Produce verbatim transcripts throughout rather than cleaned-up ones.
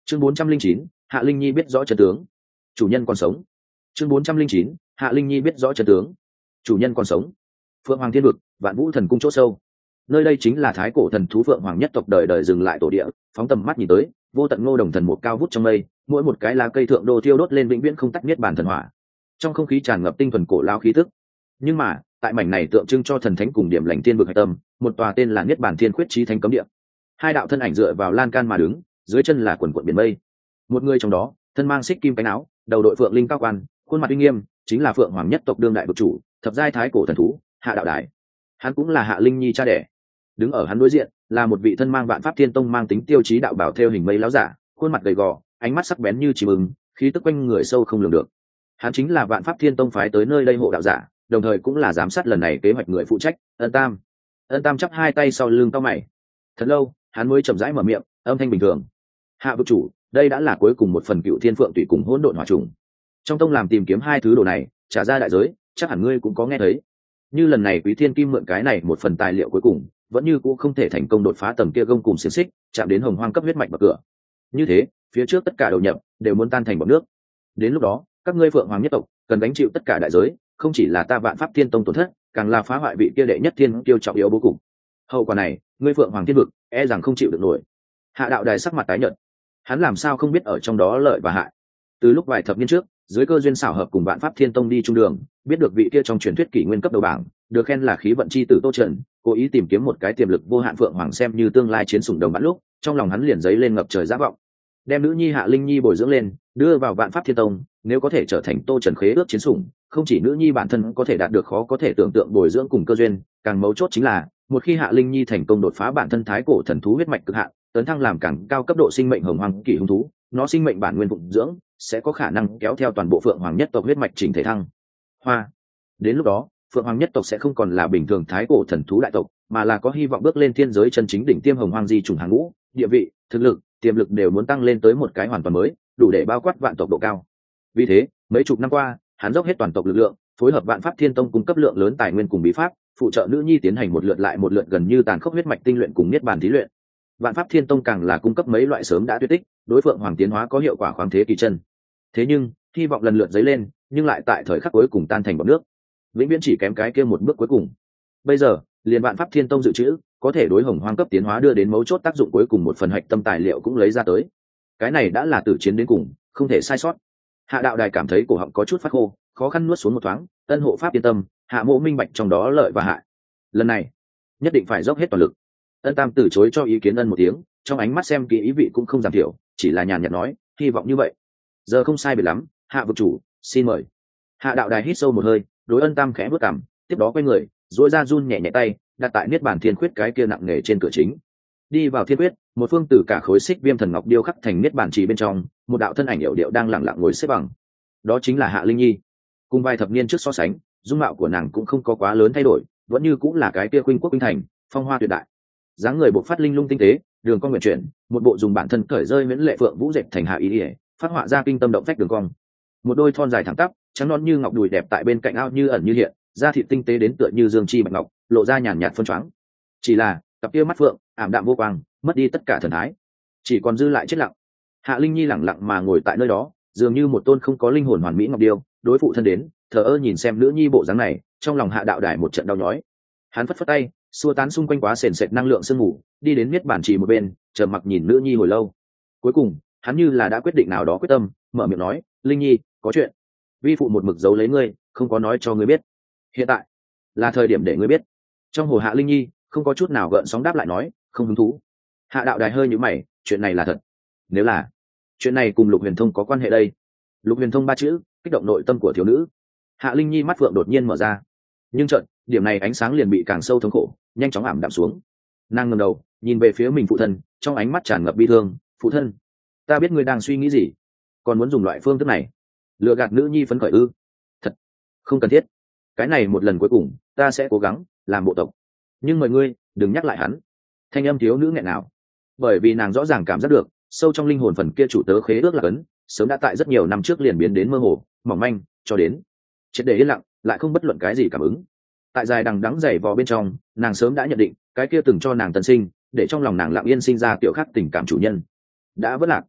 chương bốn trăm linh chín, Hạ Linh Nhi biết rõ chân tướng, chủ nhân còn sống. chương bốn trăm linh chín, Hạ Linh Nhi biết rõ chân tướng, chủ nhân còn sống. Phượng Hoàng Thiên Vực, Vạn Vũ Thần Cung chỗ sâu. Nơi đây chính là thái cổ thần thú Phượng Hoàng nhất tộc đời đời dừng lại tổ địa. Phóng tầm mắt nhìn tới, vô tận ngô đồng thần một cao vút trong mây, mỗi một cái lá cây thượng đô thiêu đốt lên vĩnh viễn không tắt niết bàn thần hỏa. Trong không khí tràn ngập tinh thuần cổ lao khí tức. Nhưng mà, tại mảnh này tượng trưng cho thần thánh cùng điểm lành tiên vực hải tâm, một tòa tên là Niết Bàn Thiên Khuyết Chí Thánh cấm địa. Hai đạo thân ảnh dựa vào lan can mà đứng, dưới chân là quần quần biển mây. Một người trong đó, thân mang xích kim cánh áo, đầu đội phượng linh cao quan, khuôn mặt uy nghiêm, chính là Phượng Hoàng nhất tộc đương đại vực chủ, thập giai thái cổ thần thú, Hạ Đạo Đài. Hắn cũng là Hạ Linh Nhi cha đẻ. Đứng ở hắn đối diện, là một vị thân mang Vạn Pháp Thiên Tông mang tính tiêu chí đạo bảo theo hình mây láo giả, khuôn mặt gầy gò, ánh mắt sắc bén như chim ưng, khí tức quanh người sâu không lường được. Hắn chính là Vạn Pháp Thiên Tông phái tới nơi đây hộ đạo giả, đồng thời cũng là giám sát lần này kế hoạch người phụ trách, Ân Tam. Ân Tam chắp hai tay sau lưng cau mày. Thật lâu, hắn mới chậm rãi mở miệng, âm thanh bình thường. Hạ vực chủ, đây đã là cuối cùng một phần Cựu Thiên Phượng tùy cùng hỗn độn hỏa trùng. Trong tông làm tìm kiếm hai thứ đồ này, trả ra đại giới, chắc hẳn ngươi cũng có nghe thấy. Như lần này Quý Thiên Kim mượn cái này một phần tài liệu cuối cùng, vẫn như cũng không thể thành công đột phá tầng kia gông cùng xiềng xích, chạm đến hồng hoang cấp huyết mạch bậc cửa. Như thế, phía trước tất cả đầu nhập đều muốn tan thành bọt nước. Đến lúc đó, các ngươi Phượng Hoàng nhất tộc cần gánh chịu tất cả đại giới, không chỉ là ta Vạn Pháp Thiên Tông tổn thất, càng là phá hoại vị kia đệ nhất thiên tiêu trọng yếu vô cùng. Hậu quả này, ngươi Phượng Hoàng thiên vực e rằng không chịu được nổi. Hạ Đạo Đài sắc mặt tái nhợt, hắn làm sao không biết ở trong đó lợi và hại. Từ lúc vài thập niên trước, dưới cơ duyên xảo hợp cùng Vạn Pháp Thiên Tông đi trung đường, biết được vị kia trong truyền thuyết kỷ nguyên cấp đầu bảng, được khen là khí vận chi tử Tô Trần, cố ý tìm kiếm một cái tiềm lực vô hạn Phượng Hoàng xem như tương lai chiến sủng đồng bạn lúc, trong lòng hắn liền dấy lên ngập trời dã vọng. Đem nữ nhi Hạ Linh Nhi bồi dưỡng lên, đưa vào Vạn Pháp Thiên Tông, nếu có thể trở thành Tô Trần khế ước chiến sủng, không chỉ nữ nhi bản thân có thể đạt được khó có thể tưởng tượng bồi dưỡng cùng cơ duyên, càng mấu chốt chính là, một khi Hạ Linh Nhi thành công đột phá bản thân thái cổ thần thú huyết mạch cực hạn, tấn thăng làm càng cao cấp độ sinh mệnh hồng hoàng kỳ hung thú, nó sinh mệnh bản nguyên phụng dưỡng sẽ có khả năng kéo theo toàn bộ Phượng Hoàng nhất tộc huyết mạch chỉnh thể thăng hoa. Đến lúc đó, Phượng Hoàng nhất tộc sẽ không còn là bình thường thái cổ thần thú đại tộc, mà là có hy vọng bước lên thiên giới chân chính đỉnh tiêm hồng hoàng di trùng hàng ngũ, địa vị, thực lực, tiềm lực đều muốn tăng lên tới một cái hoàn toàn mới, đủ để bao quát vạn tộc độ cao. Vì thế, mấy chục năm qua, hắn dốc hết toàn tộc lực lượng, phối hợp Vạn Pháp Thiên Tông cung cấp lượng lớn tài nguyên cùng bí pháp, phụ trợ nữ nhi tiến hành một lượt lại một lượt gần như tàn khốc huyết mạch tinh luyện cùng niết bàn thí luyện. Vạn Pháp Thiên Tông càng là cung cấp mấy loại sớm đã tuyệt tích, đối Phượng Hoàng tiến hóa có hiệu quả khoáng thế kỳ chân. Thế nhưng, hy vọng lần lượt dấy lên, nhưng lại tại thời khắc cuối cùng tan thành bọt nước. Vĩnh viễn chỉ kém cái kia một bước cuối cùng. Bây giờ, liền Vạn Pháp Thiên Tông dự trữ, có thể đối hồng hoang cấp tiến hóa đưa đến mấu chốt tác dụng cuối cùng một phần hạch tâm tài liệu cũng lấy ra tới. Cái này đã là tử chiến đến cùng, không thể sai sót. Hạ Đạo Đài cảm thấy cổ họng có chút phát khô, khó khăn nuốt xuống một thoáng, ân hộ pháp yên tâm, Hạ Mộ minh bạch trong đó lợi và hại. Lần này, nhất định phải dốc hết toàn lực. Ân Tam từ chối cho ý kiến ân một tiếng, trong ánh mắt xem kỹ ý vị cũng không giảm thiểu, chỉ là nhàn nhạt nói, hy vọng như vậy. Giờ không sai biệt lắm, Hạ vực chủ, xin mời. Hạ Đạo Đài hít sâu một hơi, đối Ân Tam khẽ bước cằm, tiếp đó quay người, duỗi ra run nhẹ nhẹ tay, đặt tại niết bàn thiên khuyết cái kia nặng nề trên cửa chính. Đi vào thiên quyết, một phương tử cả khối xích viêm thần ngọc điêu khắc thành niết bàn trì bên trong, một đạo thân ảnh hiệu điệu đang lặng lặng ngồi xếp bằng. Đó chính là Hạ Linh Nhi. Cùng vài thập niên trước so sánh, dung mạo của nàng cũng không có quá lớn thay đổi, vẫn như cũng là cái kia khuynh quốc khuynh thành, phong hoa tuyệt đại. Dáng người bộ phát linh lung tinh tế, đường cong nguyện chuyển, một bộ dùng bản thân cởi rơi miễn lệ phượng vũ dệt thành hạ ý ỉa, phát họa ra kinh tâm động phách đường cong. Một đôi thon dài thẳng tắp, trắng non như ngọc đùi đẹp tại bên cạnh ao như ẩn như hiện, da thịt tinh tế đến tựa như dương chi bạch ngọc, lộ ra nhàn nhạt phân choáng. Chỉ là cặp kia mắt phượng ảm đạm vô quang, mất đi tất cả thần thái, chỉ còn dư lại chết lặng. Hạ Linh Nhi lẳng lặng mà ngồi tại nơi đó, dường như một tôn không có linh hồn hoàn mỹ ngọc điêu, đối phụ thân đến, thờ ơ nhìn xem nữ nhi bộ dáng này, trong lòng Hạ Đạo Đài một trận đau nhói. Hắn phất phất tay, xua tán xung quanh quá sền sệt năng lượng sương mù, đi đến miết bản trì một bên, chờ mặc nhìn nữ nhi hồi lâu. Cuối cùng, hắn như là đã quyết định nào đó quyết tâm, mở miệng nói, Linh Nhi, có chuyện. Vi phụ một mực giấu lấy ngươi, không có nói cho ngươi biết. Hiện tại là thời điểm để ngươi biết. Trong hồ Hạ Linh Nhi không có chút nào gợn sóng đáp lại nói, không hứng thú. Hạ Đạo Đài hơi nhíu mày, chuyện này là thật. Nếu là chuyện này cùng Lục Huyền Thông có quan hệ đây. Lục Huyền Thông ba chữ kích động nội tâm của thiếu nữ. Hạ Linh Nhi mắt phượng đột nhiên mở ra, nhưng chợt điểm này ánh sáng liền bị càng sâu thống khổ, nhanh chóng ảm đạm xuống. Nàng ngẩng đầu nhìn về phía mình phụ thân, trong ánh mắt tràn ngập bi thương. Phụ thân, ta biết ngươi đang suy nghĩ gì, còn muốn dùng loại phương thức này lừa gạt nữ nhi phấn khởi ư? Thật không cần thiết. Cái này một lần cuối cùng, ta sẽ cố gắng làm bộ tộc, nhưng mời ngươi đừng nhắc lại hắn. Thanh âm thiếu nữ nghẹn nào, bởi vì nàng rõ ràng cảm giác được sâu trong linh hồn phần kia chủ tớ khế ước là cấn, sớm đã tại rất nhiều năm trước liền biến đến mơ hồ, mỏng manh, cho đến triệt để yên lặng, lại không bất luận cái gì cảm ứng. Tại dài đằng đẵng dày vò bên trong, nàng sớm đã nhận định cái kia từng cho nàng tân sinh, để trong lòng nàng lặng yên sinh ra tiểu khắc tình cảm chủ nhân đã vất lạc.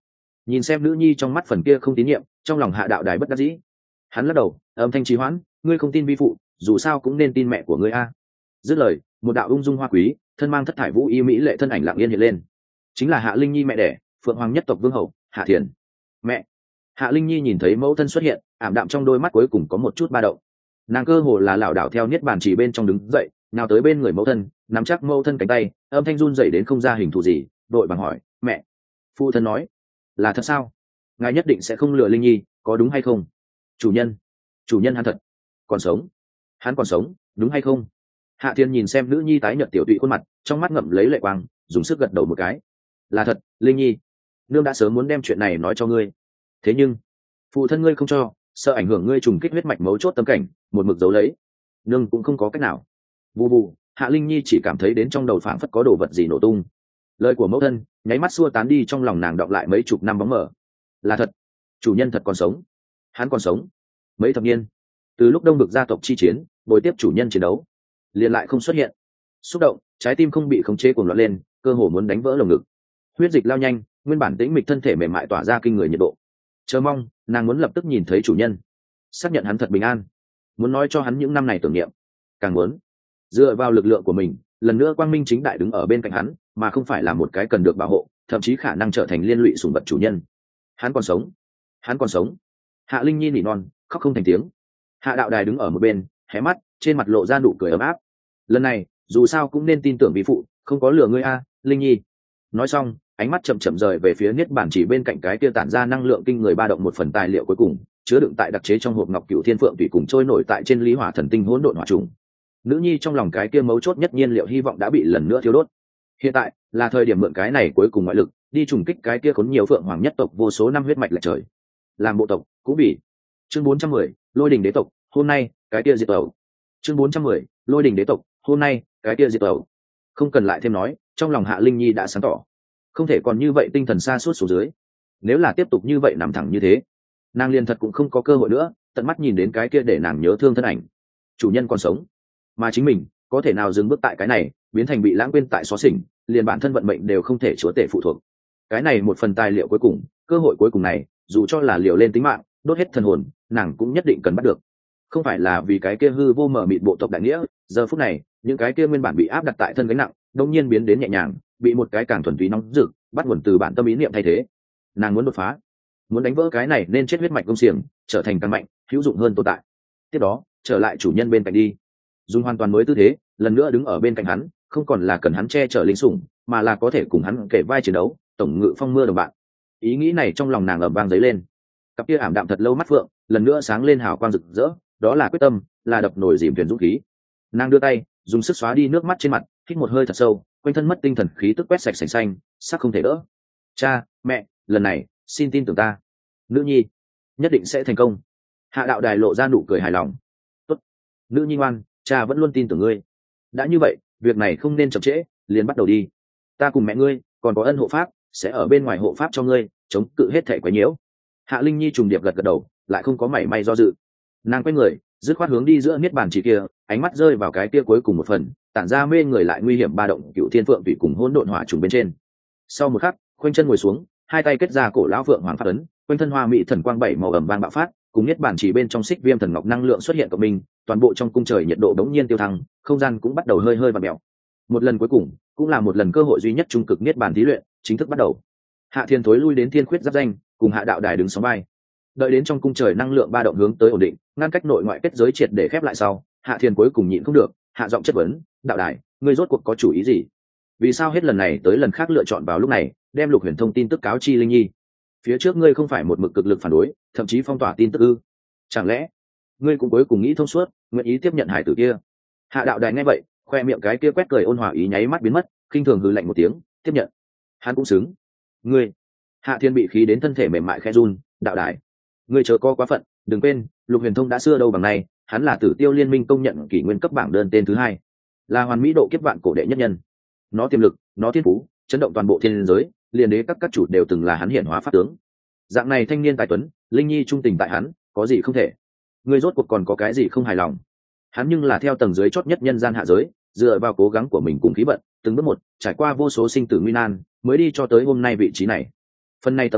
Nhìn xem nữ nhi trong mắt phần kia không tín nhiệm, trong lòng Hạ Đạo Đài bất đắc dĩ. Hắn lắc đầu, âm thanh trì hoãn, ngươi không tin vi phụ, dù sao cũng nên tin mẹ của ngươi a. Dứt lời, một đạo ung dung hoa quý, thân mang thất thải vũ y mỹ lệ thân ảnh lặng yên hiện lên, chính là Hạ Linh Nhi mẹ đẻ, Phượng Hoàng nhất tộc vương hậu Hạ Thiền. Mẹ. Hạ Linh Nhi nhìn thấy mẫu thân xuất hiện, ảm đạm trong đôi mắt cuối cùng có một chút ba động. Nàng cơ hồ là lảo đảo theo niết bàn chỉ bên trong đứng dậy, nào tới bên người mẫu thân, nắm chắc mẫu thân cánh tay, âm thanh run rẩy đến không ra hình thù gì, đội bằng hỏi, mẹ. Phụ thân nói, là thật sao? Ngài nhất định sẽ không lừa Linh Nhi, có đúng hay không? Chủ nhân, chủ nhân hắn thật còn sống, hắn còn sống, đúng hay không? Hạ Thiên nhìn xem nữ nhi tái nhợt tiểu tụy khuôn mặt, trong mắt ngậm lấy lệ quang, dùng sức gật đầu một cái. Là thật, Linh Nhi, nương đã sớm muốn đem chuyện này nói cho ngươi, thế nhưng phụ thân ngươi không cho, sợ ảnh hưởng ngươi trùng kích huyết mạch mấu chốt tâm cảnh, một mực giấu lấy, nương cũng không có cách nào. Bù bù, Hạ Linh Nhi chỉ cảm thấy đến trong đầu phảng phất có đồ vật gì nổ tung. Lời của mẫu thân nháy mắt xua tán đi trong lòng nàng đọng lại mấy chục năm bóng mờ. Là thật, chủ nhân thật còn sống, hắn còn sống. Mấy thập niên, từ lúc đông vực gia tộc chi chiến bồi tiếp chủ nhân chiến đấu, liền lại không xuất hiện. Xúc động, trái tim không bị khống chế cuồng loạn lên, cơ hồ muốn đánh vỡ lồng ngực. Huyết dịch lao nhanh, nguyên bản tĩnh mịch thân thể mềm mại tỏa ra kinh người nhiệt độ. Chờ mong, nàng muốn lập tức nhìn thấy chủ nhân, xác nhận hắn thật bình an, muốn nói cho hắn những năm này tưởng niệm, càng muốn dựa vào lực lượng của mình lần nữa quang minh chính đại đứng ở bên cạnh hắn, mà không phải là một cái cần được bảo hộ, thậm chí khả năng trở thành liên lụy sủng vật chủ nhân. Hắn còn sống, hắn còn sống. Hạ Linh Nhi nỉ non, khóc không thành tiếng. Hạ Đạo Đài đứng ở một bên, hé mắt, trên mặt lộ ra nụ cười ấm áp. Lần này dù sao cũng nên tin tưởng vi phụ, không có lừa ngươi a, Linh Nhi. Nói xong, ánh mắt chậm chậm rời về phía niết bản chỉ bên cạnh cái kia tản ra năng lượng kinh người ba động một phần tài liệu cuối cùng, chứa đựng tại đặc chế trong hộp ngọc cửu thiên phượng tùy cùng trôi nổi tại trên lý hỏa thần tinh hỗn độn hỏa trùng. Nữ nhi trong lòng cái kia mấu chốt nhất nhiên liệu hy vọng đã bị lần nữa thiêu đốt. Hiện tại là thời điểm mượn cái này cuối cùng ngoại lực đi trùng kích cái kia khốn nhiều phượng hoàng nhất tộc vô số năm huyết mạch lệch trời. Làm bộ tộc cũng bị. Chương bốn trăm mười, Lôi Đình đế tộc, hôm nay cái kia diệt tộc. Chương bốn trăm mười, Lôi Đình đế tộc, hôm nay cái kia diệt tộc. Không cần lại thêm nói, trong lòng Hạ Linh Nhi đã sáng tỏ, không thể còn như vậy tinh thần xa suốt xuống dưới. Nếu là tiếp tục như vậy nằm thẳng như thế, nàng liền thật cũng không có cơ hội nữa tận mắt nhìn đến cái kia để nàng nhớ thương thân ảnh. Chủ nhân còn sống, mà chính mình có thể nào dừng bước tại cái này, biến thành bị lãng quên tại xóa xỉnh, liền bản thân vận mệnh đều không thể chúa tể phụ thuộc. Cái này một phần tài liệu cuối cùng, cơ hội cuối cùng này, dù cho là liều lên tính mạng, đốt hết thần hồn, nàng cũng nhất định cần bắt được. Không phải là vì cái kia hư vô mở mịt bộ tộc đại nghĩa, giờ phút này, những cái kia nguyên bản bị áp đặt tại thân gánh nặng, đột nhiên biến đến nhẹ nhàng, bị một cái càng thuần túy nóng rực, bắt nguồn từ bản tâm ý niệm thay thế. Nàng muốn đột phá, muốn đánh vỡ cái này nên chết huyết mạch công xiềng, trở thành càng mạnh, hữu dụng hơn tồn tại. Tiếp đó, trở lại chủ nhân bên cạnh đi, dùng hoàn toàn mới tư thế, lần nữa đứng ở bên cạnh hắn, không còn là cần hắn che chở linh sủng, mà là có thể cùng hắn kể vai chiến đấu, tổng ngự phong mưa đồng bạn. Ý nghĩ này trong lòng nàng ầm vang dấy lên. Cặp kia ảm đạm thật lâu mắt phượng, lần nữa sáng lên hào quang rực rỡ, đó là quyết tâm, là đập nổi dìm thuyền dũng khí. Nàng đưa tay, dùng sức xóa đi nước mắt trên mặt, hít một hơi thật sâu, quanh thân mất tinh thần khí tức quét sạch sành xanh, sắc không thể đỡ. Cha, mẹ, lần này, xin tin tưởng ta. Nữ nhi, nhất định sẽ thành công. Hạ Đạo Đài lộ ra nụ cười hài lòng. Tốt, nữ nhi ngoan, cha vẫn luôn tin tưởng ngươi. Đã như vậy, việc này không nên chậm trễ, liền bắt đầu đi. Ta cùng mẹ ngươi, còn có ân hộ pháp, sẽ ở bên ngoài hộ pháp cho ngươi, chống cự hết thể quấy nhiễu. Hạ Linh Nhi trùng điệp gật gật đầu, lại không có mảy may do dự. Nàng quay người, dứt khoát hướng đi giữa niết bàn chỉ kia, ánh mắt rơi vào cái kia cuối cùng một phần, tản ra mê người lại nguy hiểm ba động cựu thiên phượng tùy cùng hỗn độn hỏa trùng bên trên. Sau một khắc, khoanh chân ngồi xuống, hai tay kết ra cổ lão phượng hoàng pháp ấn, quanh thân hoa mỹ thần quang bảy màu ầm vang bạo phát, cùng niết bàn chỉ bên trong xích viêm thần ngọc năng lượng xuất hiện cộng minh, toàn bộ trong cung trời nhiệt độ đống nhiên tiêu thăng, không gian cũng bắt đầu hơi hơi vặn mèo. Một lần cuối cùng, cũng là một lần cơ hội duy nhất trung cực niết bàn thí luyện chính thức bắt đầu. Hạ Thiên thối lui đến thiên khuyết giáp danh, cùng Hạ Đạo Đài đứng sóng vai. Đợi đến trong cung trời năng lượng ba động hướng tới ổn định, ngăn cách nội ngoại kết giới triệt để khép lại sau, Hạ Thiên cuối cùng nhịn không được, hạ giọng chất vấn, "Đạo Đài, ngươi rốt cuộc có chủ ý gì? Vì sao hết lần này tới lần khác lựa chọn vào lúc này, đem Lục Huyền thông tin tức cáo chi Linh Nhi? Phía trước ngươi không phải một mực cực lực phản đối, thậm chí phong tỏa tin tức ư? Chẳng lẽ ngươi cũng cuối cùng nghĩ thông suốt, nguyện ý tiếp nhận hải tử kia?" Hạ Đạo Đài nghe vậy, khoe miệng cái kia quét cười ôn hòa ý nháy mắt biến mất, khinh thường hừ lạnh một tiếng, "Tiếp nhận? Hắn cũng xứng. Ngươi." Hạ Thiên bị khí đến thân thể mềm mại khẽ run, "Đạo Đài, ngươi chớ có quá phận, đừng quên, Lục Huyền thông đã xưa đâu bằng nay, hắn là Tử Tiêu Liên minh công nhận kỷ nguyên cấp bảng đơn tên thứ hai, là hoàn mỹ độ kiếp vạn cổ đệ nhất nhân. Nó tiềm lực, nó thiên phú, chấn động toàn bộ thiên giới, liền đế các các chủ đều từng là hắn hiển hóa pháp tướng. Dạng này thanh niên tài tuấn, Linh Nhi trung tình tại hắn, có gì không thể? Ngươi rốt cuộc còn có cái gì không hài lòng? Hắn nhưng là theo tầng dưới chót nhất nhân gian hạ giới, dựa vào cố gắng của mình cùng khí vận, từng bước một, trải qua vô số sinh tử nguy nan, mới đi cho tới hôm nay vị trí này. Phần này tâm tính,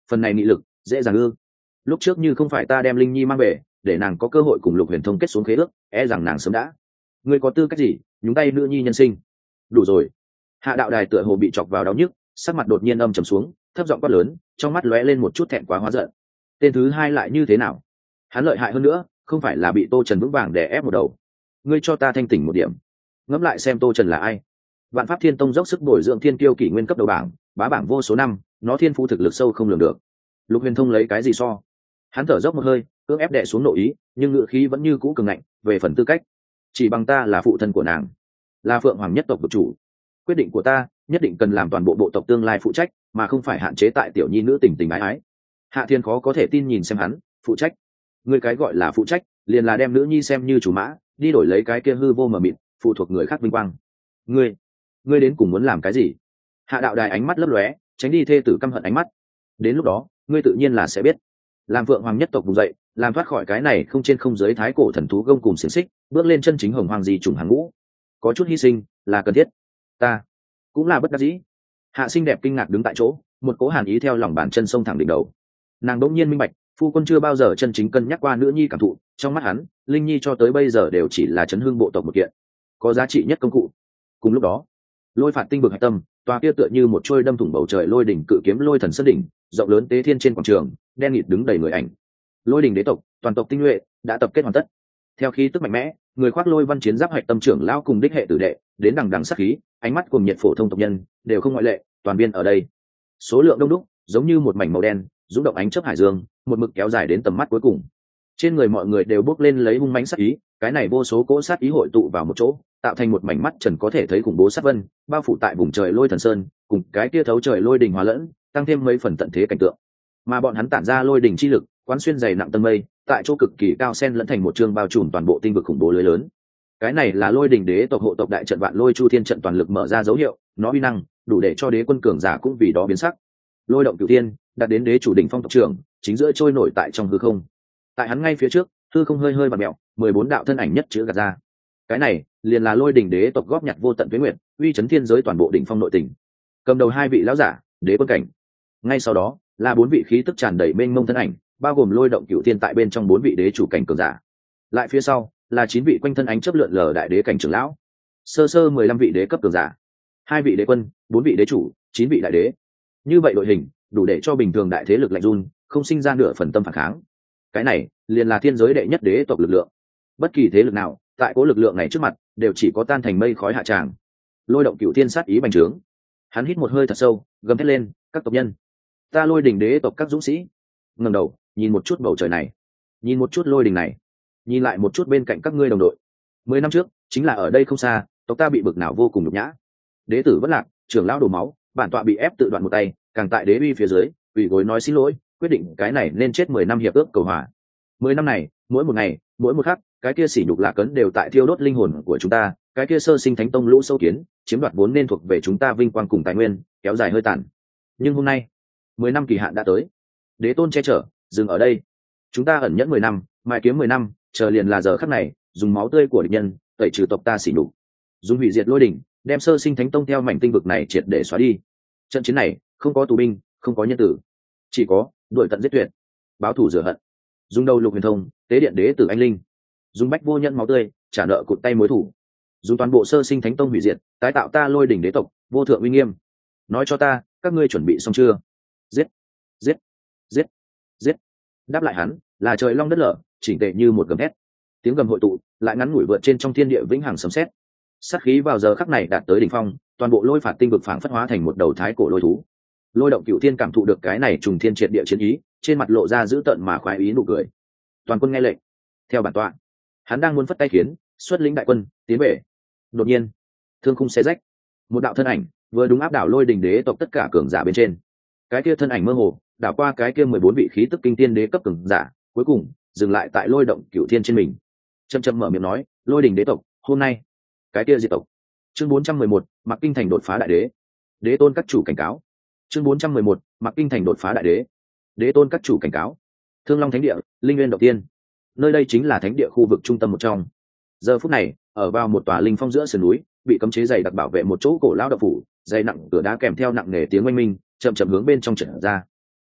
phần này nghị lực dễ dàng ư? Lúc trước như không phải ta đem Linh Nhi mang về để nàng có cơ hội cùng Lục Huyền Thông kết xuống khế ước, e rằng nàng sớm đã. Ngươi có tư cách gì nhúng tay nữ nhi nhân sinh? Đủ rồi. Hạ đạo đài tựa hồ bị chọc vào đau nhức, sắc mặt đột nhiên âm trầm xuống, thấp giọng quát lớn, trong mắt lóe lên một chút thẹn quá hóa giận. Tên thứ hai lại như thế nào? Hắn lợi hại hơn nữa, không phải là bị Tô Trần vững vàng đè ép một đầu. Ngươi cho ta thanh tỉnh một điểm, ngẫm lại xem Tô Trần là ai. Vạn Pháp Thiên Tông dốc sức bồi dưỡng thiên kiêu kỷ nguyên cấp đầu bảng, bá bảng vô số năm, nó thiên phú thực lực sâu không lường được. Lục Huyền Thông lấy cái gì so? Hắn thở dốc một hơi, cưỡng ép đè xuống nội ý, nhưng ngữ khí vẫn như cũ cường ngạnh. Về phần tư cách, chỉ bằng ta là phụ thân của nàng, là Phượng Hoàng nhất tộc vực chủ, quyết định của ta nhất định cần làm toàn bộ bộ tộc tương lai phụ trách, mà không phải hạn chế tại tiểu nhi nữ tình tình ái ái. Hạ Thiên khó có thể tin nhìn xem hắn, phụ trách? Người cái gọi là phụ trách, liền là đem nữ nhi xem như chủ mã, đi đổi lấy cái kia hư vô mờ mịt, phụ thuộc người khác vinh quang. Ngươi, ngươi đến cùng muốn làm cái gì? Hạ đạo đài ánh mắt lấp lóe, tránh đi thê tử căm hận ánh mắt. Đến lúc đó, ngươi tự nhiên là sẽ biết. Làm Phượng Hoàng nhất tộc vùng dậy, làm thoát khỏi cái này không trên không dưới thái cổ thần thú gông cùng xiềng xích, bước lên chân chính hồng hoàng di trùng hàng ngũ. Có chút hy sinh là cần thiết, ta cũng là bất đắc dĩ. Hạ Xinh đẹp kinh ngạc đứng tại chỗ, một cố hàn ý theo lòng bàn chân sông thẳng đỉnh đầu. Nàng đỗng nhiên minh bạch, phu quân chưa bao giờ chân chính cân nhắc qua nữ nhi cảm thụ, trong mắt hắn, Linh Nhi cho tới bây giờ đều chỉ là chấn hương bộ tộc một kiện, có giá trị nhất công cụ. Cùng lúc đó, lôi phạt tinh vực hạch tâm, tòa kia tựa như một trôi đâm thủng bầu trời lôi đỉnh cự kiếm lôi thần sơn đỉnh, rộng lớn tế thiên trên quảng trường, đen nghịt đứng đầy người ảnh. Lôi đỉnh đế tộc, toàn tộc tinh nhuệ đã tập kết hoàn tất. Theo khí tức mạnh mẽ, người khoác lôi văn chiến giáp hạch tâm trưởng lão cùng đích hệ tử đệ, đến đằng đằng sát khí, ánh mắt cùng nhiệt phổ thông tộc nhân, đều không ngoại lệ, toàn viên ở đây. Số lượng đông đúc, giống như một mảnh màu đen, rung động ánh chớp hải dương, một mực kéo dài đến tầm mắt cuối cùng. Trên người mọi người đều bốc lên lấy hung mãnh sát ý, cái này vô số cỗ sát ý hội tụ vào một chỗ, tạo thành một mảnh mắt trần có thể thấy khủng bố sát vân, bao phủ tại vùng trời lôi thần sơn, cùng cái kia thấu trời lôi đình hòa lẫn, tăng thêm mấy phần tận thế cảnh tượng. Mà bọn hắn tản ra lôi đình chi lực, quán xuyên dày nặng tầng mây, tại chỗ cực kỳ cao sen lẫn thành một trường bao trùm toàn bộ tinh vực khủng bố lưới lớn. Cái này là lôi đình đế tộc hộ tộc đại trận vạn lôi chu thiên trận toàn lực mở ra dấu hiệu, nó uy năng đủ để cho đế quân cường giả cũng vì đó biến sắc. Lôi động cửu thiên, đạt đến đế chủ đỉnh phong tộc trưởng, chính giữa trôi nổi tại trong hư không. Tại hắn ngay phía trước, hư không hơi hơi bạt mèo, mười bốn đạo thân ảnh nhất chữ gạt ra. Cái này liền là lôi đình đế tộc góp nhặt vô tận tuế nguyệt, uy chấn thiên giới toàn bộ đỉnh phong nội tình. Cầm đầu hai vị lão giả, đế quân cảnh. Ngay sau đó là bốn vị khí tức tràn đầy mênh mông thân ảnh, bao gồm lôi động cửu thiên tại bên trong bốn vị đế chủ cảnh cường giả. Lại phía sau là chín vị quanh thân ánh chớp lượn lờ đại đế cảnh trưởng lão, sơ sơ mười lăm vị đế cấp cường giả, hai vị đế quân, bốn vị đế chủ, chín vị đại đế. Như vậy đội hình đủ để cho bình thường đại thế lực lạnh run, không sinh ra nửa phần tâm phản kháng. Cái này liền là thiên giới đệ nhất đế tộc lực lượng. Bất kỳ thế lực nào tại cố lực lượng này trước mặt đều chỉ có tan thành mây khói hạ tràng. Lôi động cửu thiên sát ý bành trướng, hắn hít một hơi thật sâu, gầm thét lên, các tộc nhân, ta lôi đình đế tộc các dũng sĩ, ngẩng đầu nhìn một chút bầu trời này, nhìn một chút lôi đình này, nhìn lại một chút bên cạnh các ngươi đồng đội. Mười năm trước chính là ở đây không xa, tộc ta bị bực nào vô cùng nhục nhã, đế tử vất lạc, trưởng lão đổ máu, bản tọa bị ép tự đoạn một tay, càng tại đế uy phía dưới ủy gối nói xin lỗi, quyết định cái này nên chết mười năm hiệp ước cầu hòa. Mười năm này mỗi một ngày mỗi một khắc, cái kia sỉ nhục lạc cấn đều tại thiêu đốt linh hồn của chúng ta, cái kia sơ sinh thánh tông lũ sâu kiến chiếm đoạt vốn nên thuộc về chúng ta vinh quang cùng tài nguyên, kéo dài hơi tàn. Nhưng hôm nay mười năm kỳ hạn đã tới, đế tôn che chở dừng ở đây, chúng ta ẩn nhẫn mười năm, mài kiếm mười năm, chờ liền là giờ khắc này, dùng máu tươi của địch nhân tẩy trừ tộc ta sỉ nhục, dùng hủy diệt lôi đỉnh đem sơ sinh thánh tông theo mảnh tinh vực này triệt để xóa đi. Trận chiến này không có tù binh, không có nhân tử, chỉ có đuổi tận giết tuyệt, báo thù rửa hận. Dùng đầu Lục Huyền Thông tế điện đế tử anh linh, dùng bách vô nhân máu tươi trả nợ cụt tay mối thủ, dùng toàn bộ sơ sinh thánh tông hủy diệt, tái tạo ta lôi đỉnh đế tộc vô thượng uy nghiêm. Nói cho ta, các ngươi chuẩn bị xong chưa? Giết, giết, giết, giết. Đáp lại hắn là trời long đất lở, chỉnh tề như một gầm hét. Tiếng gầm hội tụ lại ngắn ngủi vượt trên trong thiên địa vĩnh hằng sấm sét. Sát khí vào giờ khắc này đạt tới đỉnh phong, toàn bộ lôi phạt tinh vực phảng phất hóa thành một đầu thái cổ lôi thú. Lôi động cửu thiên cảm thụ được cái này trùng thiên triệt địa chiến ý, trên mặt lộ ra dữ tợn mà khoái ý nụ cười. Toàn quân nghe lệnh, theo bản tọa. Hắn đang muốn phất tay khiến xuất lĩnh đại quân tiến về. Đột nhiên thương khung xé rách, một đạo thân ảnh vừa đúng áp đảo lôi đình đế tộc tất cả cường giả bên trên. Cái kia thân ảnh mơ hồ đảo qua cái kia mười bốn vị khí tức kinh tiên đế cấp cường giả, cuối cùng dừng lại tại lôi động cửu thiên trên mình. Chậm chậm mở miệng nói, lôi đình đế tộc hôm nay cái kia diệt tộc. Chương bốn trăm mười một, Mạc Kinh Thành đột phá đại đế. Đế tôn các chủ cảnh cáo. Chương bốn trăm mười một, Mạc Kinh Thành đột phá đại đế. Đế tôn các chủ cảnh cáo. Thương Long Thánh Địa, Linh Nguyên đầu tiên. Nơi đây chính là thánh địa khu vực trung tâm một trong. Giờ phút này, ở vào một tòa linh phong giữa sườn núi, bị cấm chế dày đặc bảo vệ một chỗ cổ lão đạo phủ, dày nặng cửa đá kèm theo nặng nề tiếng oanh minh, chậm chậm hướng bên trong trận ra.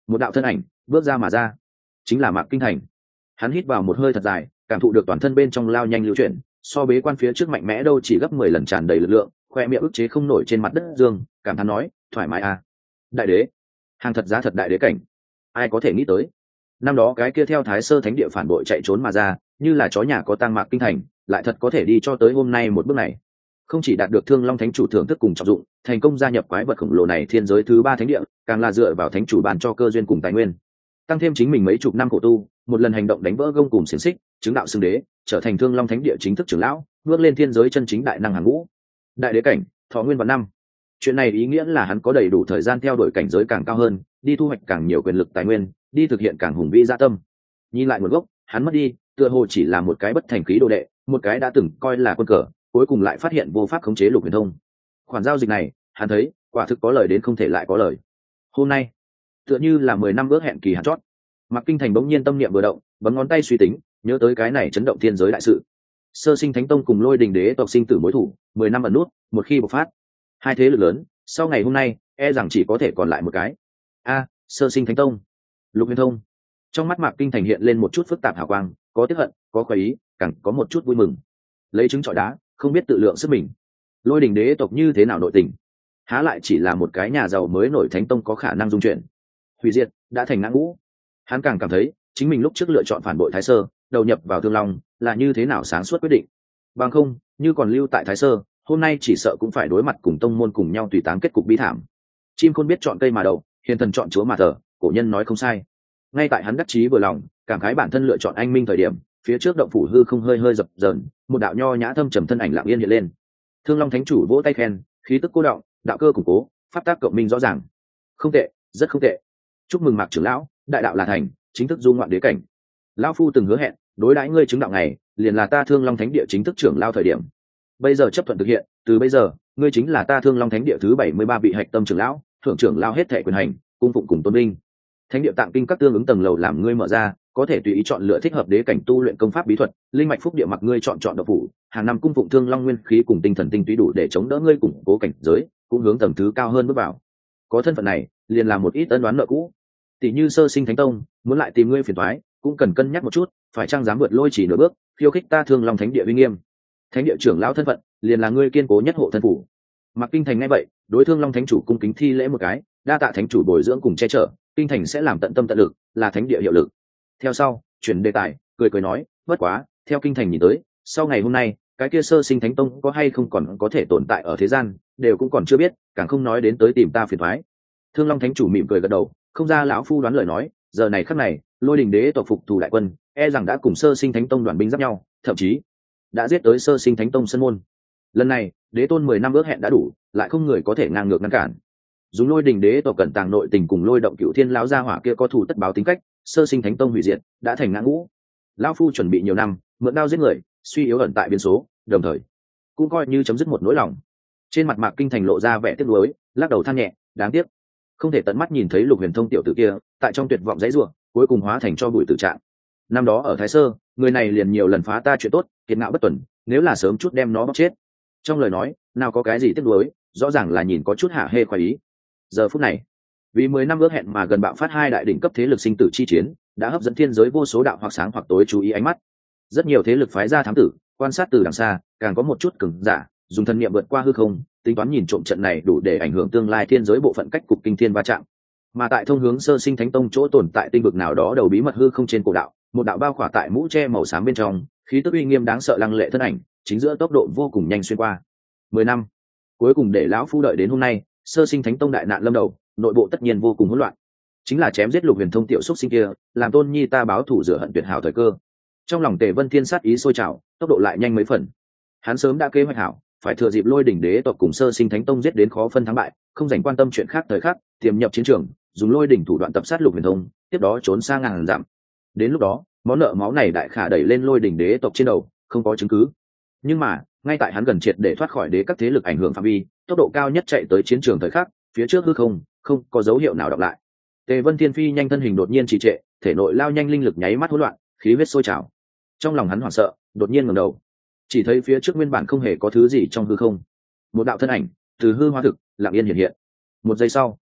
một đạo thân ảnh bước ra mà ra, chính là Mạc Kinh Thành. Hắn hít vào một hơi thật dài, cảm thụ được toàn thân bên trong lao nhanh lưu chuyển, so bế quan phía trước mạnh mẽ đâu chỉ gấp mười lần, tràn đầy lực lượng, khoe miệng ức chế không nổi trên mặt đất dương, cảm thán nói, thoải mái à. Đại đế, hàng thật giá thật đại đế cảnh, ai có thể nghĩ tới. Năm đó cái kia theo Thái Sơ Thánh Địa phản bội chạy trốn mà ra, như là chó nhà có tang Mạc Kinh Thành, lại thật có thể đi cho tới hôm nay một bước này. Không chỉ đạt được Thương Long Thánh chủ thưởng thức cùng trọng dụng, thành công gia nhập quái vật khổng lồ này thiên giới thứ ba thánh địa, càng là dựa vào thánh chủ ban cho cơ duyên cùng tài nguyên, tăng thêm chính mình mấy chục năm khổ tu, một lần hành động đánh vỡ gông cùng xiềng xích, chứng đạo xưng đế, trở thành Thương Long Thánh địa chính thức trưởng lão, bước lên thiên giới chân chính đại năng hàng ngũ. Đại đế cảnh, thọ nguyên vạn năm. Chuyện này ý nghĩa là hắn có đầy đủ thời gian theo đuổi cảnh giới càng cao hơn, đi thu hoạch càng nhiều quyền lực tài nguyên, đi thực hiện càng hùng vĩ dạ tâm. Nhìn lại nguồn gốc, hắn mất đi, tựa hồ chỉ là một cái bất thành khí đồ đệ, một cái đã từng coi là quân cờ, cuối cùng lại phát hiện vô pháp khống chế Lục Huyền Thông. Khoản giao dịch này, hắn thấy, quả thực có lời đến không thể lại có lời. Hôm nay, tựa như là mười năm ước hẹn kỳ hạn chót. Mạc Kinh Thành bỗng nhiên tâm niệm vừa động, bấm ngón tay suy tính, nhớ tới cái này chấn động thiên giới đại sự. Sơ Sinh Thánh Tông cùng Lôi Đình Đế tộc sinh tử mối thủ, mười năm ẩn nút, một khi bộc phát, hai thế lực lớn, sau ngày hôm nay, e rằng chỉ có thể còn lại một cái. A, Sơ Sinh Thánh Tông, Lục Huyền Thông. Trong mắt Mạc Kinh Thành hiện lên một chút phức tạp hào quang, có tiếc hận, có khoái ý, càng có một chút vui mừng. Lấy trứng trọi đá, không biết tự lượng sức mình. Lôi Đình Đế tộc như thế nào nội tình, há lại chỉ là một cái nhà giàu mới nổi thánh tông có khả năng dung chuyển. Hủy diệt đã thành ngã ngũ. Hắn càng cảm thấy chính mình lúc trước lựa chọn phản bội Thái Sơ, đầu nhập vào Thương Long, là như thế nào sáng suốt quyết định. Bằng không, như còn lưu tại Thái Sơ, hôm nay chỉ sợ cũng phải đối mặt cùng tông môn cùng nhau tùy táng kết cục bi thảm. Chim khôn biết chọn cây mà đậu, hiền thần chọn chúa mà thờ, cổ nhân nói không sai. Ngay tại hắn đắc chí vừa lòng, cảm khái bản thân lựa chọn anh minh thời điểm, phía trước động phủ hư không hơi hơi dập dờn, một đạo nho nhã thâm trầm thân ảnh lặng yên hiện lên. Thương Long Thánh chủ vỗ tay khen, khí tức cô động, đạo cơ củng cố, pháp tác cộng minh rõ ràng. Không tệ, rất không tệ. Chúc mừng Mạc trưởng lão, đại đạo là thành, chính thức du ngoạn đế cảnh. Lão phu từng hứa hẹn, đối đãi ngươi chứng đạo này, liền là ta Thương Long Thánh địa chính thức trưởng lao thời điểm. Bây giờ chấp thuận thực hiện, từ bây giờ, ngươi chính là ta Thương Long Thánh địa thứ bảy mươi ba vị hạch tâm trưởng lão, thượng trưởng lao hết thệ quyền hành, cung phụng cùng tôn vinh. Thánh địa tạng kinh các tương ứng tầng lầu làm ngươi mở ra, có thể tùy ý chọn lựa thích hợp đế cảnh tu luyện công pháp bí thuật, linh mạch phúc địa mặc ngươi chọn chọn đạo phủ, hàng năm cung phụng Thương Long nguyên khí cùng tinh thần tinh túy đủ để chống đỡ ngươi củng cố cảnh giới, cũng hướng tầng thứ cao hơn bước vào. Có thân phận này, liền là một ít ân đoán nợ cũ. Tỷ như Sơ Sinh Thánh Tông, muốn lại tìm ngươi phiền toái, cũng cần cân nhắc một chút, phải chăng dám vượt lôi chỉ nửa bước, khiêu khích ta Thương Long Thánh địa uy nghiêm. Thánh địa trưởng lão thân phận, liền là ngươi kiên cố nhất hộ thân phủ. Mạc Kinh Thành nghe vậy, đối Thương Long Thánh chủ cung kính thi lễ một cái, đa tạ thánh chủ bồi dưỡng cùng che chở, Kinh Thành sẽ làm tận tâm tận lực, là thánh địa hiệu lực. Theo sau, chuyển đề tài, cười cười nói, bất quá, theo Kinh Thành nhìn tới, sau ngày hôm nay, cái kia Sơ Sinh Thánh Tông có hay không còn có thể tồn tại ở thế gian, đều cũng còn chưa biết, càng không nói đến tới tìm ta phiền toái. Thương Long Thánh chủ mỉm cười gật đầu, không ra lão phu đoán lời nói, giờ này khắc này, Lôi Đình Đế tộc phục thù đại quân, e rằng đã cùng Sơ Sinh Thánh Tông đoàn binh giáp nhau, thậm chí đã giết tới Sơ Sinh Thánh Tông sân môn. Lần này, đế tôn mười năm ước hẹn đã đủ, lại không người có thể ngang ngược ngăn cản. Dùng Lôi Đình Đế tộc cẩn tàng nội tình cùng lôi động Cửu Thiên lão gia hỏa kia có thù tất báo tính cách, Sơ Sinh Thánh Tông hủy diệt, đã thành ngã ngũ. Lão phu chuẩn bị nhiều năm, mượn đao giết người, suy yếu ẩn tại biến số, đồng thời cũng coi như chấm dứt một nỗi lòng. Trên mặt Mạc Kinh Thành lộ ra vẻ tiếc nuối, lắc đầu than nhẹ, đáng tiếc, không thể tận mắt nhìn thấy Lục Huyền Thông tiểu tử kia, tại trong tuyệt vọng dãy rủa, cuối cùng hóa thành cho bụi tử trạng. Năm đó ở Thái Sơ, người này liền nhiều lần phá ta chuyện tốt, kiệt ngạo bất tuần, nếu là sớm chút đem nó bóc chết. Trong lời nói, nào có cái gì tiếc nuối, rõ ràng là nhìn có chút hạ hê khoái ý. Giờ phút này, vì mười năm ước hẹn mà gần bạo phát hai đại đỉnh cấp thế lực sinh tử chi chiến, đã hấp dẫn thiên giới vô số đạo hoặc sáng hoặc tối chú ý ánh mắt. Rất nhiều thế lực phái ra thám tử, quan sát từ đằng xa, càng có một chút cứng giả, dùng thân niệm vượt qua hư không, tính toán nhìn trộm trận này đủ để ảnh hưởng tương lai thiên giới bộ phận cách cục kinh thiên va chạm. Mà tại thông hướng Sơ Sinh Thánh Tông chỗ tồn tại tinh vực nào đó đầu bí mật hư không trên cổ đạo, một đạo bao khỏa tại mũ che màu xám bên trong, khí tức uy nghiêm đáng sợ lăng lệ thân ảnh, chính giữa tốc độ vô cùng nhanh xuyên qua. Mười năm, cuối cùng để lão phu đợi đến hôm nay, Sơ Sinh Thánh Tông đại nạn lâm đầu, nội bộ tất nhiên vô cùng hỗn loạn. Chính là chém giết Lục Huyền Thông tiểu xúc sinh kia, làm Tôn Nhi ta báo thù rửa hận tuyệt hảo thời cơ. Trong lòng Tề Vân Thiên sát ý sôi trào, tốc độ lại nhanh mấy phần. Hắn sớm đã kế hoạch hảo, phải thừa dịp Lôi Đỉnh Đế tộc cùng Sơ Sinh Thánh Tông giết đến khó phân thắng bại, không dành quan tâm chuyện khác thời khắc, tiềm nhập chiến trường, dùng Lôi Đỉnh thủ đoạn tập sát Lục Huyền Thông, tiếp đó trốn sang ngàn dặm. Đến lúc đó, món nợ máu này đại khả đẩy lên Lôi Đỉnh Đế tộc trên đầu, không có chứng cứ. Nhưng mà, ngay tại hắn gần triệt để thoát khỏi đế các thế lực ảnh hưởng phạm vi, tốc độ cao nhất chạy tới chiến trường thời khắc, phía trước hư không, không có dấu hiệu nào đọc lại. Tề Vân Thiên phi nhanh thân hình đột nhiên trì trệ, thể nội lao nhanh linh lực nháy mắt hỗn loạn, khí huyết sôi trào. Trong lòng hắn hoảng sợ, đột nhiên ngẩng đầu, chỉ thấy phía trước nguyên bản không hề có thứ gì trong hư không. Một đạo thân ảnh từ hư hóa thực, lặng yên hiện hiện. Một giây sau,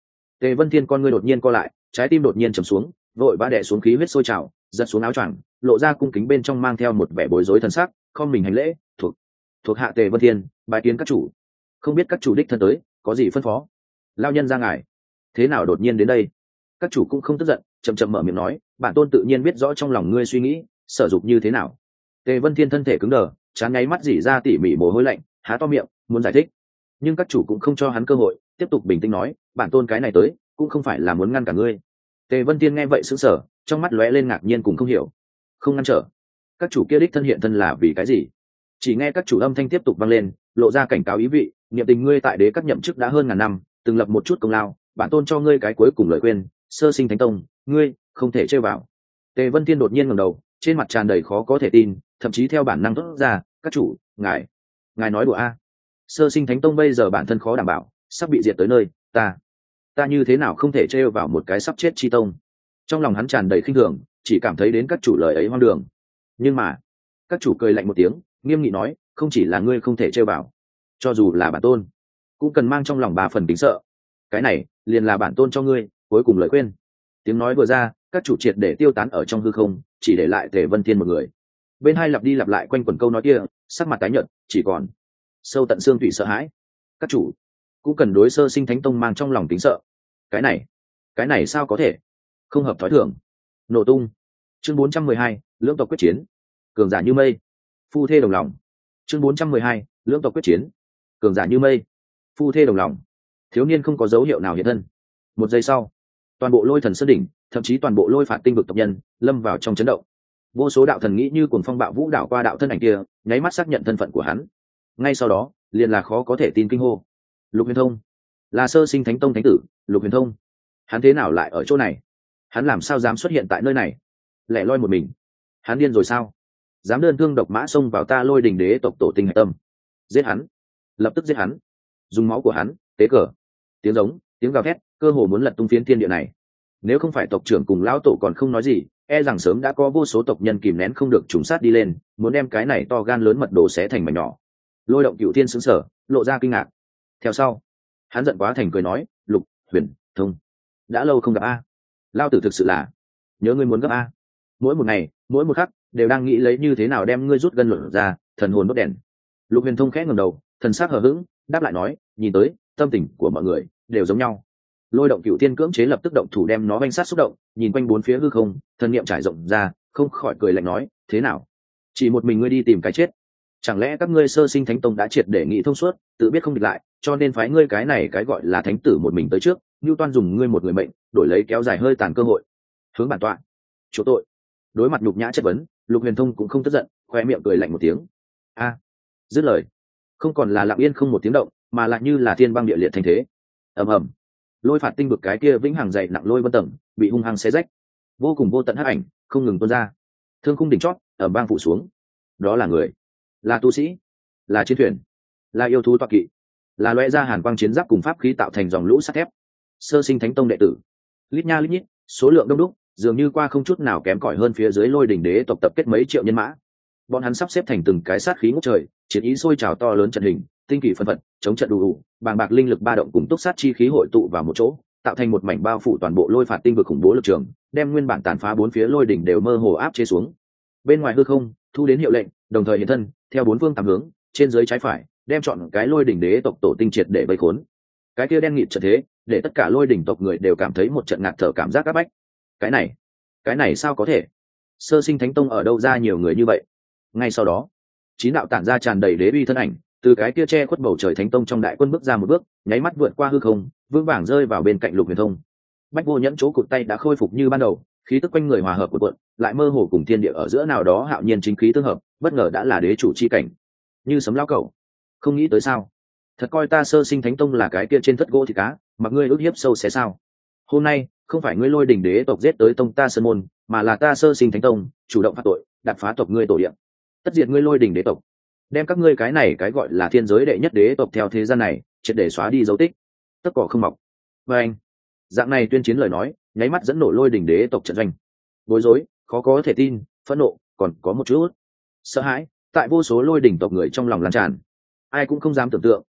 Tề Vân Thiên con ngươi đột nhiên co lại, trái tim đột nhiên trầm xuống, vội vã đè xuống khí huyết sôi trào, giật xuống áo choàng, lộ ra cung kính bên trong mang theo một vẻ bối rối thân sắc, không mình hành lễ, thuộc thuộc hạ Tề Vân Thiên, bái kiến các chủ. Không biết các chủ đích thân tới, có gì phân phó? Lao nhân ra ngài, thế nào đột nhiên đến đây? Các chủ cũng không tức giận, chậm chậm mở miệng nói, bản tôn tự nhiên biết rõ trong lòng ngươi suy nghĩ, sở dục như thế nào. Tề Vân Thiên thân thể cứng đờ, chán nháy mắt rỉ ra tỉ mỉ mồ hôi lạnh, há to miệng muốn giải thích, nhưng các chủ cũng không cho hắn cơ hội, tiếp tục bình tĩnh nói, bản tôn cái này tới cũng không phải là muốn ngăn cả ngươi. Tề Vân Thiên nghe vậy sững sờ, trong mắt lóe lên ngạc nhiên cùng không hiểu. Không ngăn trở? Các chủ kia đích thân hiện thân là vì cái gì? Chỉ nghe các chủ âm thanh tiếp tục vang lên, lộ ra cảnh cáo ý vị, niệm tình ngươi tại đế các nhậm chức đã hơn ngàn năm, từng lập một chút công lao, bản tôn cho ngươi cái cuối cùng lời khuyên, sơ sinh thánh tông, ngươi không thể chơi vào. Tề Vân Thiên đột nhiên ngẩng đầu, trên mặt tràn đầy khó có thể tin, thậm chí theo bản năng thốt ra, các chủ, ngài, ngài nói đùa a? Sơ sinh thánh tông bây giờ bản thân khó đảm bảo, sắp bị diệt tới nơi, ta, ta như thế nào không thể trêu vào một cái sắp chết chi tông? Trong lòng hắn tràn đầy khinh thường, chỉ cảm thấy đến các chủ lời ấy hoang đường. Nhưng mà, các chủ cười lạnh một tiếng, nghiêm nghị nói, không chỉ là ngươi không thể trêu vào, cho dù là bản tôn, cũng cần mang trong lòng ba phần kính sợ. Cái này, liền là bản tôn cho ngươi cuối cùng lời khuyên. Tiếng nói vừa ra, các chủ triệt để tiêu tán ở trong hư không, chỉ để lại Tề Vân Thiên một người. Bên hai lặp đi lặp lại quanh quẩn câu nói kia, sắc mặt tái nhợt, chỉ còn sâu tận xương thủy sợ hãi. Các chủ cũng cần đối sơ sinh thánh tông mang trong lòng kính sợ. Cái này, cái này sao có thể? Không hợp thói thường. Nổ tung. Chương bốn trăm mười hai, lưỡng tộc quyết chiến. Cường giả như mây, phu thê đồng lòng. Chương bốn trăm mười hai, lưỡng tộc quyết chiến. Cường giả như mây, phu thê đồng lòng. Thiếu niên không có dấu hiệu nào hiện thân. Một giây sau, toàn bộ Lôi Thần Sơn đỉnh, thậm chí toàn bộ Lôi Phạt tinh vực tộc nhân lâm vào trong chấn động. Vô số đạo thần nghĩ như cuồng phong bạo vũ đảo qua đạo thân ảnh kia, nháy mắt xác nhận thân phận của hắn. Ngay sau đó, liền là khó có thể tin kinh hô. Lục Huyền Thông, là sơ sinh thánh tông thánh tử, Lục Huyền Thông. Hắn thế nào lại ở chỗ này? Hắn làm sao dám xuất hiện tại nơi này? Lẻ loi một mình. Hắn điên rồi sao? Dám đơn thương độc mã xông vào ta Lôi Đình đế tộc tổ tinh hạch tâm. Giết hắn, lập tức giết hắn. Dùng máu của hắn tế cờ. Tiếng giống, tiếng gào thét, cơ hồ muốn lật tung phiến thiên địa này. Nếu không phải tộc trưởng cùng lão tổ còn không nói gì, e rằng sớm đã có vô số tộc nhân kìm nén không được trùng sát đi lên, muốn đem cái này to gan lớn mật đồ xé thành mảnh nhỏ. Lôi Động Cửu Thiên sững sờ, lộ ra kinh ngạc. Theo sau, hắn giận quá thành cười nói, Lục Huyền Thông, đã lâu không gặp a. Lao tử thực sự là nhớ ngươi muốn gấp a. Mỗi một ngày, mỗi một khắc, đều đang nghĩ lấy như thế nào đem ngươi rút gân luận ra, thần hồn đốt đèn. Lục Huyền Thông khẽ ngẩng đầu, thần sắc hờ hững, đáp lại nói, nhìn tới, tâm tình của mọi người đều giống nhau. Lôi Động Cửu Thiên cưỡng chế lập tức động thủ đem nó vanh sát xúc động, nhìn quanh bốn phía hư không, thần niệm trải rộng ra, không khỏi cười lạnh nói, thế nào? Chỉ một mình ngươi đi tìm cái chết? Chẳng lẽ các ngươi sơ sinh thánh tông đã triệt để nghĩ thông suốt, tự biết không địch lại, cho nên phái ngươi cái này cái gọi là thánh tử một mình tới trước, Nưu Toan dùng ngươi một người mệnh, đổi lấy kéo dài hơi tàn cơ hội. Hướng bản tọa, chỗ tội. Đối mặt nhục nhã chất vấn, Lục Huyền Thông cũng không tức giận, khoe miệng cười lạnh một tiếng. A, dứt lời, không còn là lặng yên không một tiếng động, mà lại như là thiên băng địa liệt thành thế. Ầm ầm. Lôi Phạt tinh vực cái kia vĩnh hằng dày nặng lôi vân tầng, bị hung hăng xé rách. Vô cùng vô tận hắc ảnh, không ngừng tuôn ra. Thương khung đỉnh chót, ầm vang phủ xuống. Đó là người, là tu sĩ, là chiến thuyền, là yêu thú toa kỵ, là loại ra hàn quang chiến giáp cùng pháp khí tạo thành dòng lũ sắt thép. Sơ sinh thánh tông đệ tử, lít nha lít nhít, số lượng đông đúc, dường như qua không chút nào kém cỏi hơn phía dưới Lôi Đỉnh đế tộc tập kết mấy triệu nhân mã. Bọn hắn sắp xếp thành từng cái sát khí ngút trời, chiến ý sôi trào to lớn trận hình, tinh kỳ phân phật, chống trận đủ đủ, bàng bạc linh lực ba động cùng túc sát chi khí hội tụ vào một chỗ, tạo thành một mảnh bao phủ toàn bộ Lôi Phạt tinh vực khủng bố lực trường, đem nguyên bản tàn phá bốn phía Lôi Đỉnh đều mơ hồ áp chế xuống. Bên ngoài hư không, thu đến hiệu lệnh, đồng thời hiện thân, theo bốn phương tám hướng, trên dưới trái phải, đem chọn cái Lôi Đỉnh đế tộc tổ tinh triệt để vây khốn. Cái kia đen nghịt trận thế, để tất cả Lôi Đỉnh tộc người đều cảm thấy một trận ngạt thở cảm giác áp bách. Cái này, cái này sao có thể? Sơ sinh thánh tông ở đâu ra nhiều người như vậy? Ngay sau đó, chín đạo tản ra tràn đầy đế uy thân ảnh, từ cái kia che khuất bầu trời thánh tông trong đại quân bước ra một bước, nháy mắt vượt qua hư không, vững vàng rơi vào bên cạnh Lục Huyền Thông. Bách Vô Nhẫn chỗ cụt tay đã khôi phục như ban đầu, khí tức quanh người hòa hợp của quận, lại mơ hồ cùng thiên địa ở giữa nào đó hạo nhiên chính khí tương hợp, bất ngờ đã là đế chủ chi cảnh. Như sấm lao cẩu, không nghĩ tới sao? Thật coi ta Sơ sinh thánh tông là cái kia trên thất gỗ thì cá, mặc ngươi ước hiếp sâu xé sao? Hôm nay, không phải ngươi Lôi Đỉnh đế tộc giết tới tông ta sơn môn, mà là ta Sơ sinh thánh tông chủ động phạt tội, đạp phá tộc ngươi tổ địa, tất diệt ngươi Lôi Đỉnh đế tộc, đem các ngươi cái này cái gọi là thiên giới đệ nhất đế tộc theo thế gian này triệt để xóa đi dấu tích, tất cỏ không mọc. Và anh, dạng này tuyên chiến lời nói, nháy mắt dẫn nổ Lôi Đỉnh đế tộc trận doanh. Bối rối, khó có thể tin, phẫn nộ, còn có một chút sợ hãi, tại vô số Lôi Đỉnh tộc người trong lòng lan tràn. Ai cũng không dám tưởng tượng,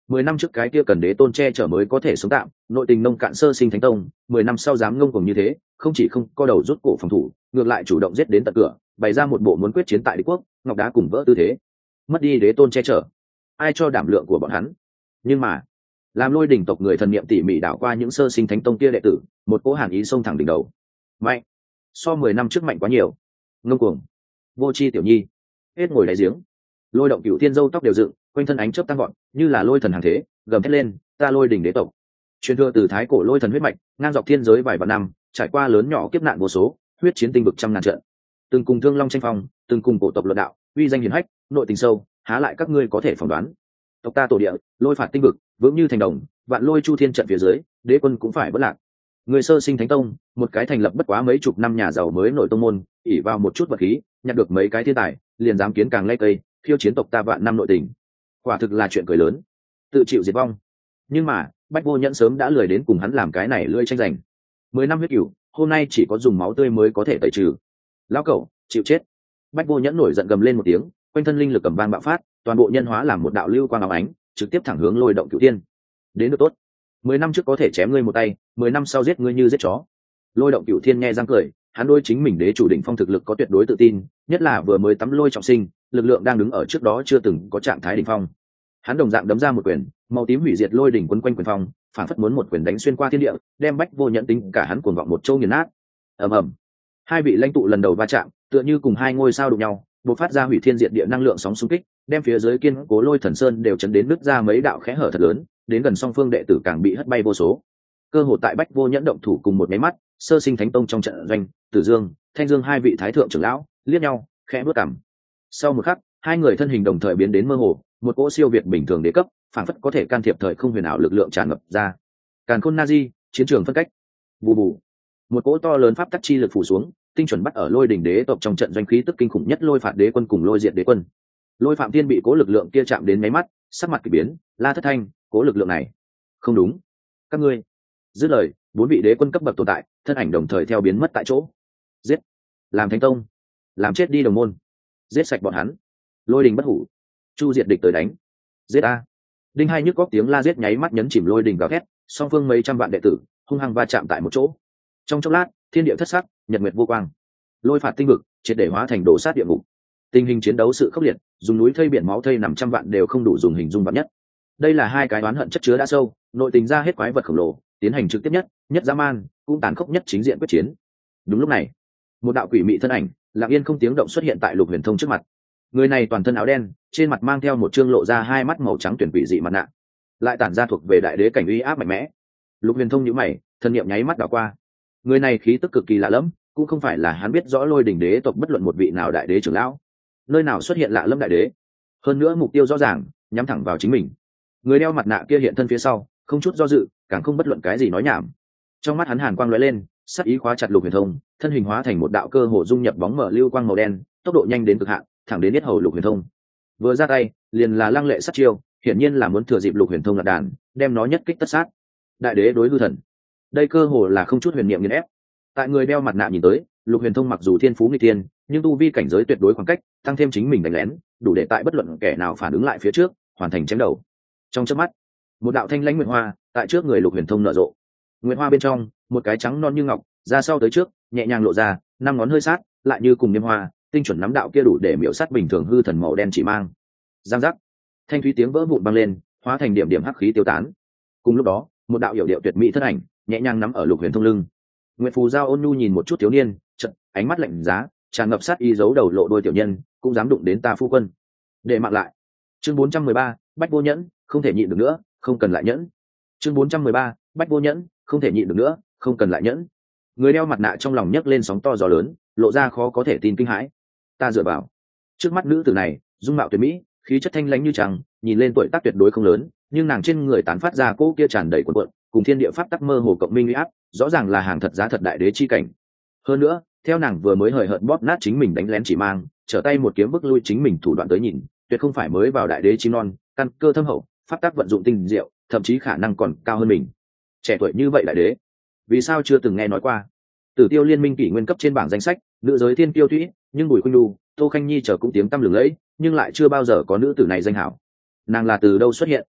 mười năm trước cái kia cần đế tôn che chở mới có thể sống tạm, nội tình nông cạn sơ sinh thánh tông, mười năm sau dám ngông cuồng như thế, không chỉ không co đầu rút cổ phòng thủ, ngược lại chủ động giết đến tận cửa, bày ra một bộ muốn quyết chiến tại đế quốc, ngọc đá cùng vỡ tư thế. Mất đi đế tôn che chở, ai cho đảm lượng của bọn hắn? Nhưng mà, làm Lôi đỉnh tộc người thần niệm tỉ mỉ đảo qua những sơ sinh thánh tông kia đệ tử, một cỗ hàn ý xông thẳng đỉnh đầu. Mạnh, so mười năm trước mạnh quá nhiều. Ngông cuồng, vô tri tiểu nhi, hết ngồi đáy giếng. Lôi động cửu thiên dâu tóc đều dựng, quanh thân ánh chớp tăng gọn, như là lôi thần hàng thế, gầm thét lên, ta Lôi đỉnh đế tộc. Truyền thừa từ thái cổ lôi thần huyết mạch, ngang dọc thiên giới vài vạn năm, trải qua lớn nhỏ kiếp nạn vô số, huyết chiến tinh vực trăm ngàn trận. Từng cùng thương long tranh phong, từng cùng cổ tộc luận đạo, uy danh hiển hách, nội tình sâu, há lại các ngươi có thể phỏng đoán. Tộc ta tổ địa, lôi phạt tinh vực, vững như thành đồng, vạn lôi chu thiên trận phía dưới, đế quân cũng phải bất lạc. Người sơ sinh thánh tông, một cái thành lập bất quá mấy chục năm nhà giàu mới nổi tông môn, ỷ vào một chút vật khí, nhặt được mấy cái thiên tài, liền dám kiến càng lay cây, khiêu chiến tộc ta vạn năm nội tình. Quả thực là chuyện cười lớn, tự chịu diệt vong. Nhưng mà Bách Vô Nhẫn sớm đã lười đến cùng hắn làm cái này lưỡi tranh giành. Mười năm huyết cửu, hôm nay chỉ có dùng máu tươi mới có thể tẩy trừ. Lão cẩu, chịu chết! Bách Vô Nhẫn nổi giận gầm lên một tiếng, quanh thân linh lực cầm vang bạo phát, toàn bộ nhân hóa làm một đạo lưu quang óng ánh, trực tiếp thẳng hướng Lôi động cửu thiên. Đến được tốt, mười năm trước có thể chém ngươi một tay, mười năm sau giết ngươi như giết chó. Lôi động cửu thiên nghe răng cười, hắn đôi chính mình đế chủ đỉnh phong thực lực có tuyệt đối tự tin, nhất là vừa mới tắm lôi trọng sinh, lực lượng đang đứng ở trước đó chưa từng có trạng thái đỉnh phong. Hắn đồng dạng đấm ra một quyền, màu tím hủy diệt lôi đỉnh quấn quanh quyền phong, phản phất muốn một quyền đánh xuyên qua thiên địa, đem Bách Vô Nhẫn tính cả hắn cuồng vọng một châu nghiền nát. Ầm ầm, hai vị lãnh tụ lần đầu va chạm, tựa như cùng hai ngôi sao đụng nhau, bộc phát ra hủy thiên diệt địa năng lượng sóng xung kích, đem phía dưới kiên cố lôi thần sơn đều chấn đến nứt ra mấy đạo khẽ hở thật lớn, đến gần song phương đệ tử càng bị hất bay vô số. Cơ hội tại Bách Vô Nhẫn động thủ cùng một máy mắt, sơ sinh thánh tông trong trận doanh, Tử Dương, Thanh Dương hai vị thái thượng trưởng lão liếc nhau, khẽ bước cằm. Sau một khắc, hai người thân hình đồng thời biến đến mơ hồ, một cỗ siêu việt bình thường đế cấp, phản phất có thể can thiệp thời không huyền ảo lực lượng tràn ngập ra. Càn Khôn Nazi, chiến trường phân cách. Bù bù. Một cỗ to lớn pháp tắc chi lực phủ xuống, tinh chuẩn bắt ở Lôi đỉnh đế tộc trong trận doanh khí tức kinh khủng nhất Lôi phạt đế quân cùng Lôi diệt đế quân. Lôi Phạm Thiên bị cỗ lực lượng kia chạm đến máy mắt, sắc mặt kỳ biến, la thất thanh, cỗ lực lượng này, không đúng. Các ngươi. Dứt lời, bốn vị đế quân cấp bậc tồn tại, thân ảnh đồng thời theo biến mất tại chỗ. Giết. Làm thánh tông. Làm chết đi đồng môn. Giết sạch bọn hắn. Lôi đình bất hủ. Chu diệt địch tới đánh. Giết a. Đinh hai nhức góc tiếng la giết nháy mắt nhấn chìm Lôi đình gào thét, song phương mấy trăm vạn đệ tử hung hăng va chạm tại một chỗ. Trong chốc lát, thiên địa thất sắc, nhật nguyệt vô quang. Lôi phạt tinh vực triệt để hóa thành đổ sát địa ngục. Tình hình chiến đấu sự khốc liệt, dùng núi thây biển máu thây nằm trăm vạn đều không đủ dùng hình dung vạn nhất. Đây là hai cái oán hận chất chứa đã sâu, nội tình ra hết quái vật khổng lồ, tiến hành trực tiếp nhất, nhất dã man, cũng tàn khốc nhất chính diện quyết chiến. Đúng lúc này, một đạo quỷ mị thân ảnh, lặng yên không tiếng động xuất hiện tại Lục Huyền Thông trước mặt. Người này toàn thân áo đen, trên mặt mang theo một trương lộ ra hai mắt màu trắng tuyển quỷ dị mặt nạ, lại tản ra thuộc về đại đế cảnh uy áp mạnh mẽ. Lục Huyền Thông nhíu mày, thân niệm nháy mắt đảo qua. Người này khí tức cực kỳ lạ lẫm, cũng không phải là hắn biết rõ Lôi đỉnh đế tộc bất luận một vị nào đại đế trưởng lão. Nơi nào xuất hiện lạ lẫm đại đế? Hơn nữa mục tiêu rõ ràng, nhắm thẳng vào chính mình. Người đeo mặt nạ kia hiện thân phía sau, không chút do dự, càng không bất luận cái gì nói nhảm. Trong mắt hắn hàn quang lóe lên, sắc ý khóa chặt Lục Huyền Thông, thân hình hóa thành một đạo cơ hồ dung nhập bóng mở lưu quang màu đen, tốc độ nhanh đến cực hạn, thẳng đến yết hầu Lục Huyền Thông. Vừa ra tay, liền là lăng lệ sát chiêu, hiển nhiên là muốn thừa dịp Lục Huyền Thông lạc đàn, đem nó nhất kích tất sát. Đại đế đối hư thần, đây cơ hồ là không chút huyền niệm nghiền ép. Tại người đeo mặt nạ nhìn tới, Lục Huyền Thông mặc dù thiên phú nghịch thiên, nhưng tu vi cảnh giới tuyệt đối khoảng cách, tăng thêm chính mình đánh lén, đủ để tại bất luận kẻ nào phản ứng lại phía trước, hoàn thành chém đầu. Trong chớp mắt, một đạo thanh lãnh nguyệt hoa tại trước người Lục Huyền Thông nở rộ. Nguyệt hoa bên trong, một cái trắng non như ngọc, ra sau tới trước, nhẹ nhàng lộ ra, năm ngón hơi sát, lại như cùng niêm hoa, tinh chuẩn nắm đạo kia đủ để miểu sát bình thường hư thần màu đen chỉ mang. Giang giác, thanh thúy tiếng vỡ vụn vang lên, hóa thành điểm điểm hắc khí tiêu tán. Cùng lúc đó, một đạo hiểu điệu tuyệt mỹ thân ảnh, nhẹ nhàng nắm ở Lục Huyền Thông lưng. Nguyệt Phù Giao ôn nhu nhìn một chút thiếu niên, chợt ánh mắt lạnh giá, tràn ngập sát ý giấu đầu lộ đôi tiểu nhân, cũng dám đụng đến ta phu quân. Để mạng lại. Chương bốn trăm mười ba, Bách Vô Nhẫn, không thể nhịn được nữa, không cần lại nhẫn. Chương bốn trăm mười ba, Bách Vô Nhẫn, không thể nhịn được nữa, không cần lại nhẫn. Người đeo mặt nạ trong lòng nhấc lên sóng to gió lớn, lộ ra khó có thể tin kinh hãi. Ta dựa vào. Trước mắt nữ tử này, dung mạo tuyệt mỹ, khí chất thanh lãnh như trăng, nhìn lên tuổi tác tuyệt đối không lớn, nhưng nàng trên người tán phát ra cỗ kia tràn đầy cuộn cuộn, cùng thiên địa pháp tắc mơ hồ cộng minh uy áp, rõ ràng là hàng thật giá thật đại đế chi cảnh. Hơn nữa, theo nàng vừa mới hời hợt bóp nát chính mình đánh lén chỉ mang, trở tay một kiếm bức lui chính mình thủ đoạn tới nhìn, tuyệt không phải mới vào đại đế chi non, căn cơ thâm hậu, pháp tắc vận dụng tinh diệu, thậm chí khả năng còn cao hơn mình. Trẻ tuổi như vậy đại đế, vì sao chưa từng nghe nói qua? Tử Tiêu Liên minh kỷ nguyên cấp trên bảng danh sách, nữ giới thiên kiêu thủy, nhưng Bùi Khuynh Đu, Tô Khanh Nhi chờ cũng tiếng tăm lừng lẫy, nhưng lại chưa bao giờ có nữ tử này danh hảo. Nàng là từ đâu xuất hiện?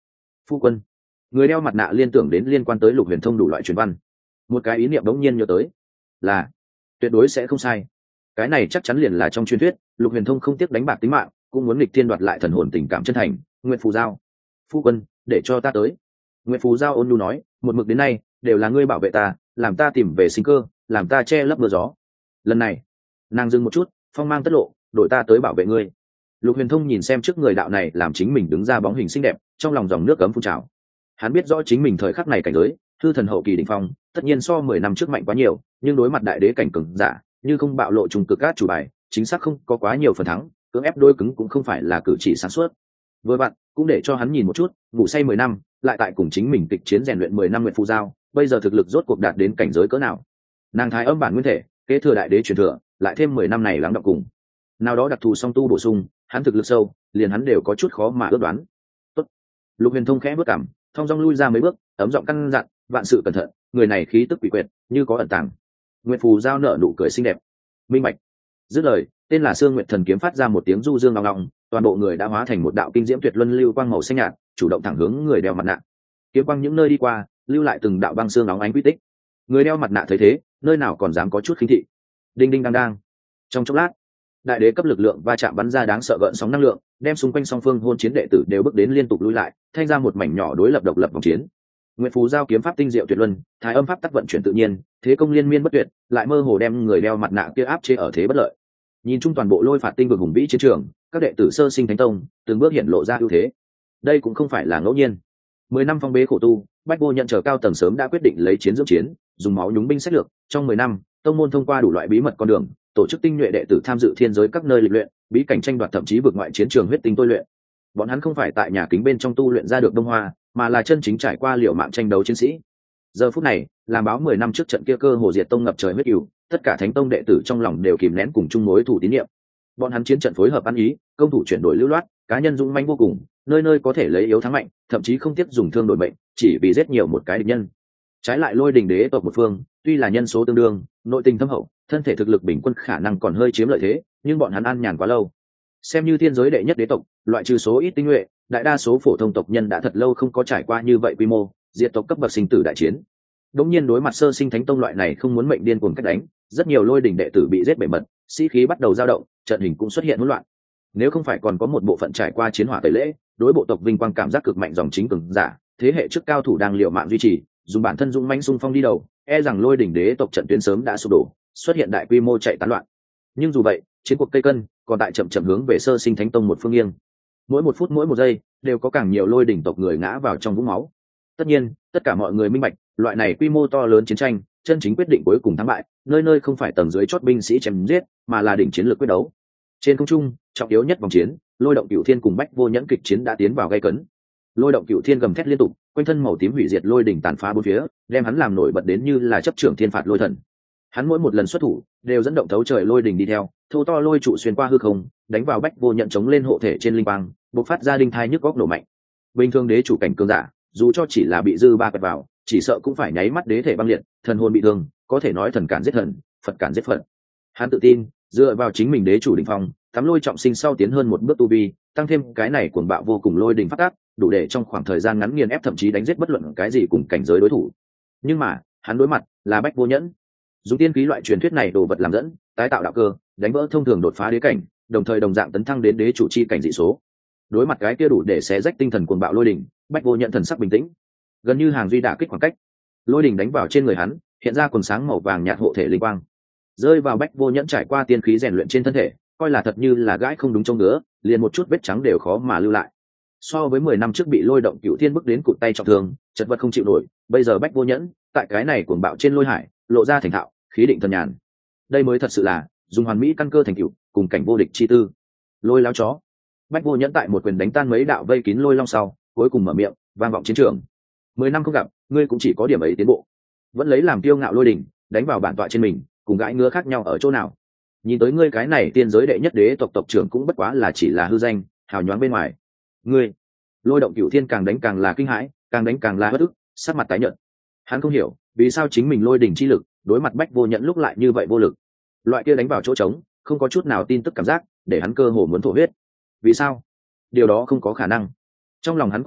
Phu quân. Người đeo mặt nạ liên tưởng đến liên quan tới Lục Huyền Thông đủ loại truyền văn, một cái ý niệm đống nhiên nhớ tới, là tuyệt đối sẽ không sai. Cái này chắc chắn liền là trong truyền thuyết Lục Huyền Thông không tiếc đánh bạc tính mạng cũng muốn nghịch thiên đoạt lại thần hồn tình cảm chân thành. Nguyệt Phù Giao. Phu quân, để cho ta tới. Nguyệt Phù Giao ôn nhu nói, một mực đến nay đều là ngươi bảo vệ ta, làm ta tìm về sinh cơ, làm ta che lấp mưa gió. Lần này nàng dừng một chút, phong mang tất lộ, đổi ta tới bảo vệ ngươi. Lục Huyền Thông nhìn xem trước người đạo này làm chính mình đứng ra bóng hình xinh đẹp, trong lòng dòng nước cấm phun trào. Hắn biết rõ chính mình thời khắc này cảnh giới hư thần hậu kỳ đỉnh phong tất nhiên so mười năm trước mạnh quá nhiều, nhưng đối mặt đại đế cảnh cường giả như không bạo lộ trùng cực cát chủ bài, chính xác không có quá nhiều phần thắng, cưỡng ép đôi cứng cũng không phải là cử chỉ sáng suốt. Vừa bạn cũng để cho hắn nhìn một chút, ngủ say mười năm lại tại cùng chính mình kịch chiến rèn luyện mười năm Nguyệt Phù Giao, bây giờ thực lực rốt cuộc đạt đến cảnh giới cỡ nào. Nàng thái âm bản nguyên thể kế thừa đại đế truyền thừa, lại thêm mười năm này lắng đọng cùng nào đó đặc thù song tu bổ sung, hắn thực lực sâu liền hắn đều có chút khó mà ước đoán. Tốt. Lục Huyền Thông khẽ bước cảm, thong dong lui ra mấy bước, ấm giọng căn dặn, vạn sự cẩn thận, người này khí tức quỷ quyệt như có ẩn tàng. Nguyệt Phù Giao nở nụ cười xinh đẹp. Minh bạch. Dứt lời, tên là Sương Nguyệt Thần kiếm phát ra một tiếng du dương ngong ngong, toàn bộ người đã hóa thành một đạo kinh diễm tuyệt luân lưu quang màu xanh nhạt, chủ động thẳng hướng người đeo mặt nạ. Kiếm quang những nơi đi qua, lưu lại từng đạo băng xương nóng ánh quy tích. Người đeo mặt nạ thấy thế, nơi nào còn dám có chút khinh thị. Đinh đinh đang đang. Trong chốc lát, đại đế cấp lực lượng va chạm bắn ra đáng sợ gợn sóng năng lượng, đem xung quanh song phương hôn chiến đệ tử đều bước đến liên tục lùi lại, thanh ra một mảnh nhỏ đối lập độc lập vòng chiến. Nguyệt Phù Giao kiếm pháp tinh diệu tuyệt luân, thái âm pháp tắc vận chuyển tự nhiên, thế công liên miên bất tuyệt, lại mơ hồ đem người đeo mặt nạ kia áp chế ở thế bất lợi. Nhìn chung toàn bộ lôi phạt tinh vực hùng vĩ chiến trường, các đệ tử sơ sinh thánh tông từng bước hiện lộ ra ưu thế. Đây cũng không phải là ngẫu nhiên. Mười năm phong bế khổ tu, Bách Vô nhận trở cao tầng sớm đã quyết định lấy chiến dưỡng chiến, dùng máu nhúng binh sách lược. Trong mười năm, tông môn thông qua đủ loại bí mật con đường, tổ chức tinh nhuệ đệ tử tham dự thiên giới các nơi lịch luyện, bí cảnh tranh đoạt thậm chí vượt ngoại chiến trường huyết tinh tôi luyện. Bọn hắn không phải tại nhà kính bên trong tu luyện ra được đông hoa, mà là chân chính trải qua liều mạng tranh đấu chiến sĩ. Giờ phút này, làm báo mười năm trước trận kia cơ hồ diệt tông ngập trời huyết cừu, tất cả thánh tông đệ tử trong lòng đều kìm nén cùng chung mối thủ tín niệm. Bọn hắn chiến trận phối hợp ăn ý, công thủ chuyển đổi lưu loát, cá nhân dũng mãnh vô cùng, nơi nơi có thể lấy yếu thắng mạnh, thậm chí không tiếc dùng thương đổi mệnh, chỉ vì giết nhiều một cái địch nhân. Trái lại Lôi Đình đế tộc một phương, tuy là nhân số tương đương, nội tình thâm hậu, thân thể thực lực bình quân khả năng còn hơi chiếm lợi thế, nhưng bọn hắn an nhàn quá lâu. Xem như thiên giới đệ nhất đế tộc, loại trừ số ít tinh nhuệ, đại đa số phổ thông tộc nhân đã thật lâu không có trải qua như vậy quy mô diệt tộc cấp bậc sinh tử đại chiến. Đống nhiên đối mặt sơ sinh thánh tông loại này không muốn mệnh điên cuồng cách đánh, rất nhiều Lôi Đình đệ tử bị giết bể mật, sĩ khí bắt đầu dao động, trận hình cũng xuất hiện hỗn loạn. Nếu không phải còn có một bộ phận trải qua chiến hỏa tẩy lễ, đối bộ tộc vinh quang cảm giác cực mạnh dòng chính cường giả, thế hệ trước cao thủ đang liều mạng duy trì, dùng bản thân dũng mãnh xung phong đi đầu, e rằng Lôi Đình đế tộc trận tuyến sớm đã sụp đổ, xuất hiện đại quy mô chạy tán loạn. Nhưng dù vậy, chiến cuộc cây cân còn tại chậm chậm hướng về sơ sinh thánh tông một phương nghiêng. Mỗi một phút mỗi một giây đều có càng nhiều Lôi Đình tộc người ngã vào trong vũng máu. Tất nhiên, tất cả mọi người minh bạch, loại này quy mô to lớn chiến tranh, chân chính quyết định cuối cùng thắng bại, nơi nơi không phải tầng dưới chót binh sĩ chém giết, mà là đỉnh chiến lược quyết đấu. Trên không trung, trọng yếu nhất vòng chiến, Lôi Động Cửu Thiên cùng Bách Vô Nhẫn kịch chiến đã tiến vào gay cấn. Lôi Động Cửu Thiên gầm thét liên tục, quanh thân màu tím hủy diệt lôi đỉnh tàn phá bốn phía, đem hắn làm nổi bật đến như là chấp trưởng thiên phạt lôi thần. Hắn mỗi một lần xuất thủ, đều dẫn động thấu trời lôi đỉnh đi theo, thô to lôi trụ xuyên qua hư không, đánh vào Bách Vô Nhẫn chống lên hộ thể trên linh quang, bộc phát ra đinh thai nhức góc nổ mạnh. Bình thường đế chủ cảnh cường giả, dù cho chỉ là bị dư ba quẹt vào, chỉ sợ cũng phải nháy mắt đế thể băng liệt, thần hồn bị thương, có thể nói thần cản giết thần, Phật cản giết Phật. Hắn tự tin, dựa vào chính mình đế chủ đỉnh phong, tắm lôi trọng sinh sau tiến hơn một bước tu vi, tăng thêm cái này cuồng bạo vô cùng lôi đỉnh phát tác, đủ để trong khoảng thời gian ngắn nghiền ép thậm chí đánh giết bất luận cái gì cùng cảnh giới đối thủ. Nhưng mà, hắn đối mặt là Bách Vô Nhẫn. Dùng tiên khí loại truyền thuyết này đồ vật làm dẫn, tái tạo đạo cơ, đánh vỡ thông thường đột phá đế cảnh, đồng thời đồng dạng tấn thăng đến đế chủ chi cảnh dị số. Đối mặt cái kia đủ để xé rách tinh thần cuồng bạo lôi đỉnh, Bách Vô Nhẫn thần sắc bình tĩnh, gần như hàng duy đả kích khoảng cách. Lôi đỉnh đánh vào trên người hắn, hiện ra quần sáng màu vàng nhạt hộ thể linh quang, rơi vào Bách Vô Nhẫn trải qua tiên khí rèn luyện trên thân thể, coi là thật như là gãi không đúng trông ngứa, liền một chút vết trắng đều khó mà lưu lại. So với mười năm trước bị Lôi Động Cửu Thiên bức đến cụt tay trọng thương, chật vật không chịu nổi, bây giờ Bách Vô Nhẫn tại cái này cuồng bạo trên lôi hải, lộ ra thành thạo, khí định thần nhàn. Đây mới thật sự là dùng hoàn mỹ căn cơ thành tựu, cùng cảnh vô địch chi tư. Lôi láo chó. Bách Vô Nhẫn tại một quyền đánh tan mấy đạo vây kín lôi long sau, cuối cùng mở miệng, vang vọng chiến trường. Mười năm không gặp, ngươi cũng chỉ có điểm ấy tiến bộ, vẫn lấy làm kiêu ngạo lôi đỉnh, đánh vào bản tọa trên mình, cùng gãi ngứa khác nhau ở chỗ nào? Nhìn tới ngươi cái này tiên giới đệ nhất đế tộc tộc trưởng cũng bất quá là chỉ là hư danh, hào nhoáng bên ngoài. Ngươi, Lôi Động Cửu Thiên càng đánh càng là kinh hãi, càng đánh càng là bất ức, sắc mặt tái nhợt. Hắn không hiểu, vì sao chính mình lôi đỉnh chi lực, đối mặt Bách Vô Nhẫn lúc lại như vậy vô lực. Loại kia đánh vào chỗ trống, không có chút nào tin tức cảm giác, để hắn cơ hồ muốn thổ huyết. Vì sao? Điều đó không có khả năng. Trong lòng hắn cuồng hống,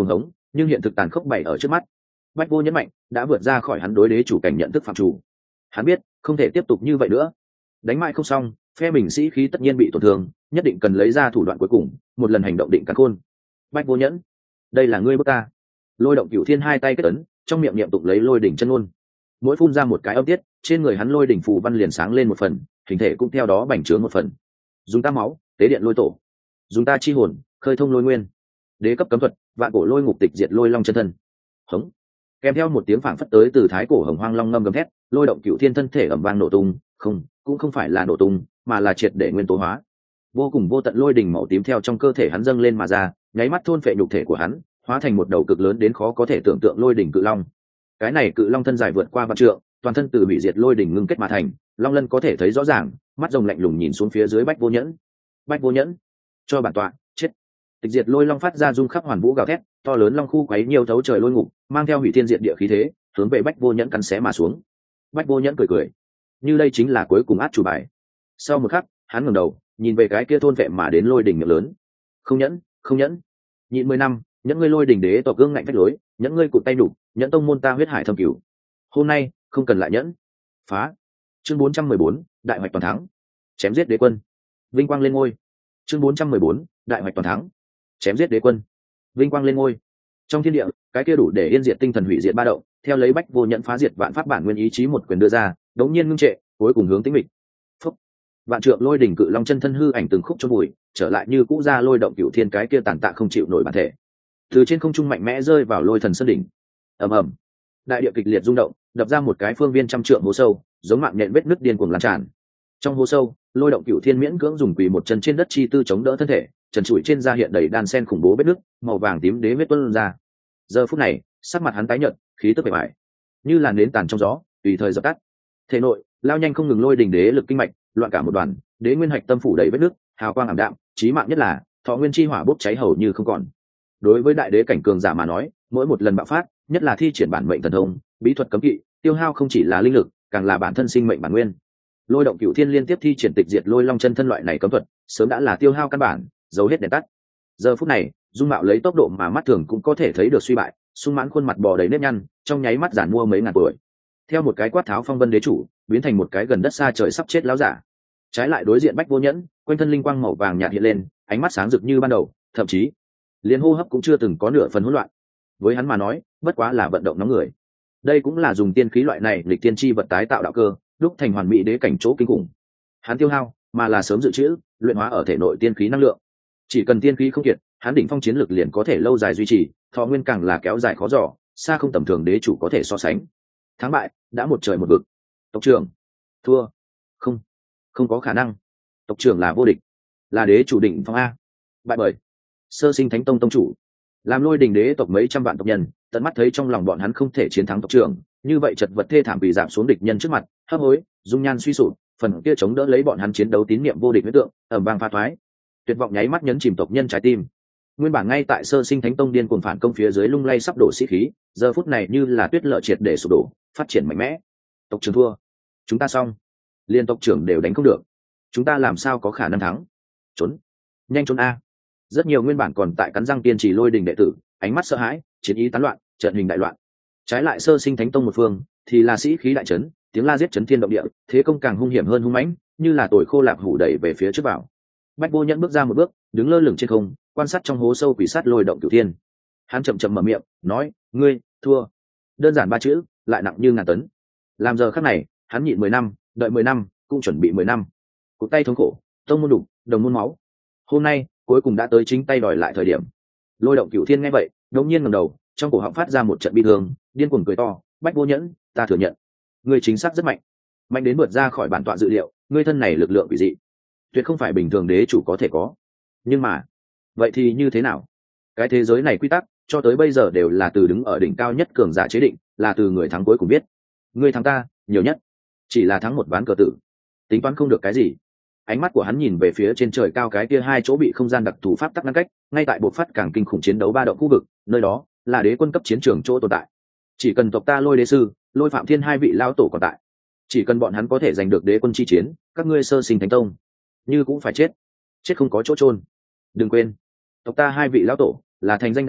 nhưng hiện thực tàn khốc bày ở trước mắt. Bách Vô Nhẫn mạnh đã vượt ra khỏi hắn đối đế chủ cảnh nhận thức phạm chủ. Hắn biết không thể tiếp tục như vậy nữa, đánh mãi không xong, phe mình sĩ khí tất nhiên bị tổn thương, nhất định cần lấy ra thủ đoạn cuối cùng, một lần hành động định cắn khôn. Bách Vô Nhẫn, đây là ngươi bước ta. Lôi động cửu thiên hai tay kết ấn, trong miệng niệm tụng lấy lôi đỉnh chân ngôn. Mỗi phun ra một cái âm tiết, trên người hắn lôi đỉnh phù văn liền sáng lên một phần, hình thể cũng theo đó bành trướng một phần. Dùng ta máu tế điện lôi tổ, dùng ta chi hồn khơi thông lôi nguyên. Đế cấp cấm thuật, vạn cổ lôi ngục tịch diệt lôi long chân thân. Hống. Kèm theo một tiếng phảng phất tới từ thái cổ hồng hoang long ngâm gầm thét, lôi động cửu thiên thân thể ầm vang nổ tung, không, cũng không phải là nổ tung, mà là triệt để nguyên tố hóa. Vô cùng vô tận lôi đỉnh màu tím theo trong cơ thể hắn dâng lên mà ra, nháy mắt thôn phệ nhục thể của hắn, hóa thành một đầu cực lớn đến khó có thể tưởng tượng lôi đỉnh cự long. Cái này cự long thân dài vượt qua vạn trượng, toàn thân từ hủy diệt lôi đỉnh ngưng kết mà thành, long lân có thể thấy rõ ràng, mắt rồng lạnh lùng nhìn xuống phía dưới Bách Vô Nhẫn. Bách Vô Nhẫn, cho bản tọa chết. Tịch diệt lôi long phát ra rung khắp hoàn vũ gào thét, to lớn long khu quấy nhiều thấu trời lôi ngục, mang theo hủy thiên diệt địa khí thế, hướng về Bách Vô Nhẫn cắn xé mà xuống. Bách Vô Nhẫn cười cười, như đây chính là cuối cùng át chủ bài. Sau một khắc, hắn ngẩng đầu, nhìn về cái kia thôn vệ mà đến lôi đỉnh miệng lớn. Không nhẫn, không nhẫn. Nhịn mười năm, nhẫn ngươi lôi đỉnh đế tộc gương ngạnh phách lối, nhẫn ngươi cụt tay đủ, nhẫn tông môn ta huyết hải thâm cửu. Hôm nay, không cần lại nhẫn. Phá. Chương bốn trăm mười bốn, đại hoạch toàn thắng. Chém giết đế quân. Vinh quang lên ngôi. Chương bốn trăm mười bốn, đại hoạch toàn thắng. Chém giết đế quân. Vinh quang lên ngôi. Trong thiên địa, cái kia đủ để yên diệt tinh thần hủy diệt ba động, theo lấy Bách Vô Nhẫn phá diệt vạn pháp bản nguyên ý chí một quyền đưa ra, đống nhiên ngưng trệ, cuối cùng hướng tĩnh mịch. Phúc. Vạn trượng lôi đỉnh cự long chân thân hư ảnh từng khúc chôn bụi, trở lại như cũ ra lôi động cửu thiên cái kia tàn tạ không chịu nổi bản thể. Từ trên không trung mạnh mẽ rơi vào lôi thần sơn đỉnh. Ầm ầm. Đại địa kịch liệt rung động, đập ra một cái phương viên trăm trượng hố sâu, giống mạng nhện vết nứt điên cuồng lan tràn. Trong hố sâu, lôi động cửu thiên miễn cưỡng dùng quỳ một chân trên đất chi tư chống đỡ thân thể, trần trụi trên da hiện đầy đan sen khủng bố vết nứt, màu vàng tím đế huyết tuôn ra. Giờ phút này, sắc mặt hắn tái nhợt, khí tức bề bại, như làn nến tàn trong gió, tùy thời dập tắt. Thể nội, lao nhanh không ngừng lôi đỉnh đế lực kinh mạch, loạn cả một đoàn, đế nguyên hạch tâm phủ đầy vết nứt, hào quang ảm đạm, chí mạng nhất là thọ nguyên chi hỏa bốc cháy hầu như không còn. Đối với đại đế cảnh cường giả mà nói, mỗi một lần bạo phát, nhất là thi triển bản mệnh thần thông, bí thuật cấm kỵ, tiêu hao không chỉ là linh lực, càng là bản thân sinh mệnh bản nguyên. Lôi động cửu thiên liên tiếp thi triển tịch diệt lôi long chân thân loại này cấm thuật, sớm đã là tiêu hao căn bản, dấu hết đèn tắt. Giờ phút này, dung mạo lấy tốc độ mà mắt thường cũng có thể thấy được suy bại, sung mãn khuôn mặt bò đầy nếp nhăn, trong nháy mắt giản mua mấy ngàn tuổi. Theo một cái quát tháo phong vân đế chủ, biến thành một cái gần đất xa trời sắp chết láo giả. Trái lại đối diện Bách Vô Nhẫn, quanh thân linh quang màu vàng nhạt hiện lên, ánh mắt sáng rực như ban đầu, thậm chí liền hô hấp cũng chưa từng có nửa phần hỗn loạn. Với hắn mà nói, bất quá là vận động nóng người. Đây cũng là dùng tiên khí loại này lịch tiên chi vật tái tạo đạo cơ, đúc thành hoàn mỹ đế cảnh chỗ kinh khủng. Hắn tiêu hao, mà là sớm dự trữ, luyện hóa ở thể nội tiên khí năng lượng. Chỉ cần tiên khí không kiệt, hắn đỉnh phong chiến lực liền có thể lâu dài duy trì, thọ nguyên càng là kéo dài khó dò, xa không tầm thường đế chủ có thể so sánh. Thắng bại đã một trời một vực. Tộc trưởng thua. Không, không có khả năng. Tộc trưởng là vô địch, là đế chủ đỉnh phong a. Bại bởi sơ sinh thánh tông tông chủ, làm lôi đình đế tộc mấy trăm vạn tộc nhân, tận mắt thấy trong lòng bọn hắn không thể chiến thắng tộc trưởng, như vậy chật vật thê thảm bị giảm xuống địch nhân trước mặt, hấp hối, dung nhan suy sụp, phần kia chống đỡ lấy bọn hắn chiến đấu tín niệm vô địch huyết tượng, ầm vang pha thoái, tuyệt vọng nháy mắt nhấn chìm tộc nhân trái tim. Nguyên bản ngay tại sơ sinh thánh tông điên cuồng phản công phía dưới lung lay sắp đổ sĩ khí, giờ phút này như là tuyết lợ triệt để sụp đổ, phát triển mạnh mẽ. Tộc trưởng thua, chúng ta xong, liên tộc trưởng đều đánh không được, chúng ta làm sao có khả năng thắng? Trốn, nhanh trốn a! Rất nhiều nguyên bản còn tại cắn răng tiên trì lôi đình đệ tử, ánh mắt sợ hãi, chiến ý tán loạn, trận hình đại loạn. Trái lại sơ sinh thánh tông một phương, thì là sĩ khí đại trấn, tiếng la giết chấn thiên động địa, thế công càng hung hiểm hơn hung mãnh, như là tồi khô lạc hủ đẩy về phía trước vào. Bách Vô Nhẫn bước ra một bước, đứng lơ lửng trên không, quan sát trong hố sâu quỷ sát lôi động cửu thiên. Hắn chậm chậm mở miệng, nói: "Ngươi thua." Đơn giản ba chữ, lại nặng như ngàn tấn. Làm giờ khắc này, hắn nhịn mười năm, đợi mười năm, cũng chuẩn bị mười năm. Cụt tay thống khổ, tông môn đục, đồng môn máu. Hôm nay, cuối cùng đã tới chính tay đòi lại thời điểm. Lôi động cửu thiên nghe vậy, đột nhiên ngẩng đầu, trong cổ họng phát ra một trận bi thương, điên cuồng cười to: "Bách Vô Nhẫn, ta thừa nhận, ngươi chính xác rất mạnh, mạnh đến vượt ra khỏi bản tọa dự liệu, ngươi thân này lực lượng quỷ dị, tuyệt không phải bình thường đế chủ có thể có. Nhưng mà, vậy thì như thế nào? Cái thế giới này quy tắc, cho tới bây giờ đều là từ đứng ở đỉnh cao nhất cường giả chế định, là từ người thắng cuối cùng biết. Ngươi thắng ta, nhiều nhất chỉ là thắng một ván cờ tử, tính toán không được cái gì." Ánh mắt của hắn nhìn về phía trên trời cao cái kia hai chỗ bị không gian đặc thù pháp tắc ngăn cách, ngay tại bộ phát càng kinh khủng chiến đấu ba động khu vực, nơi đó là đế quân cấp chiến trường chỗ tồn tại. Chỉ cần tộc ta Lôi Đế sư, Lôi Phạm Thiên hai vị lão tổ còn tại, chỉ cần bọn hắn có thể giành được đế quân chi chiến, các ngươi sơ sinh thánh tông như cũng phải chết, chết không có chỗ chôn. Đừng quên, tộc ta hai vị lão tổ là thành danh đã lâu,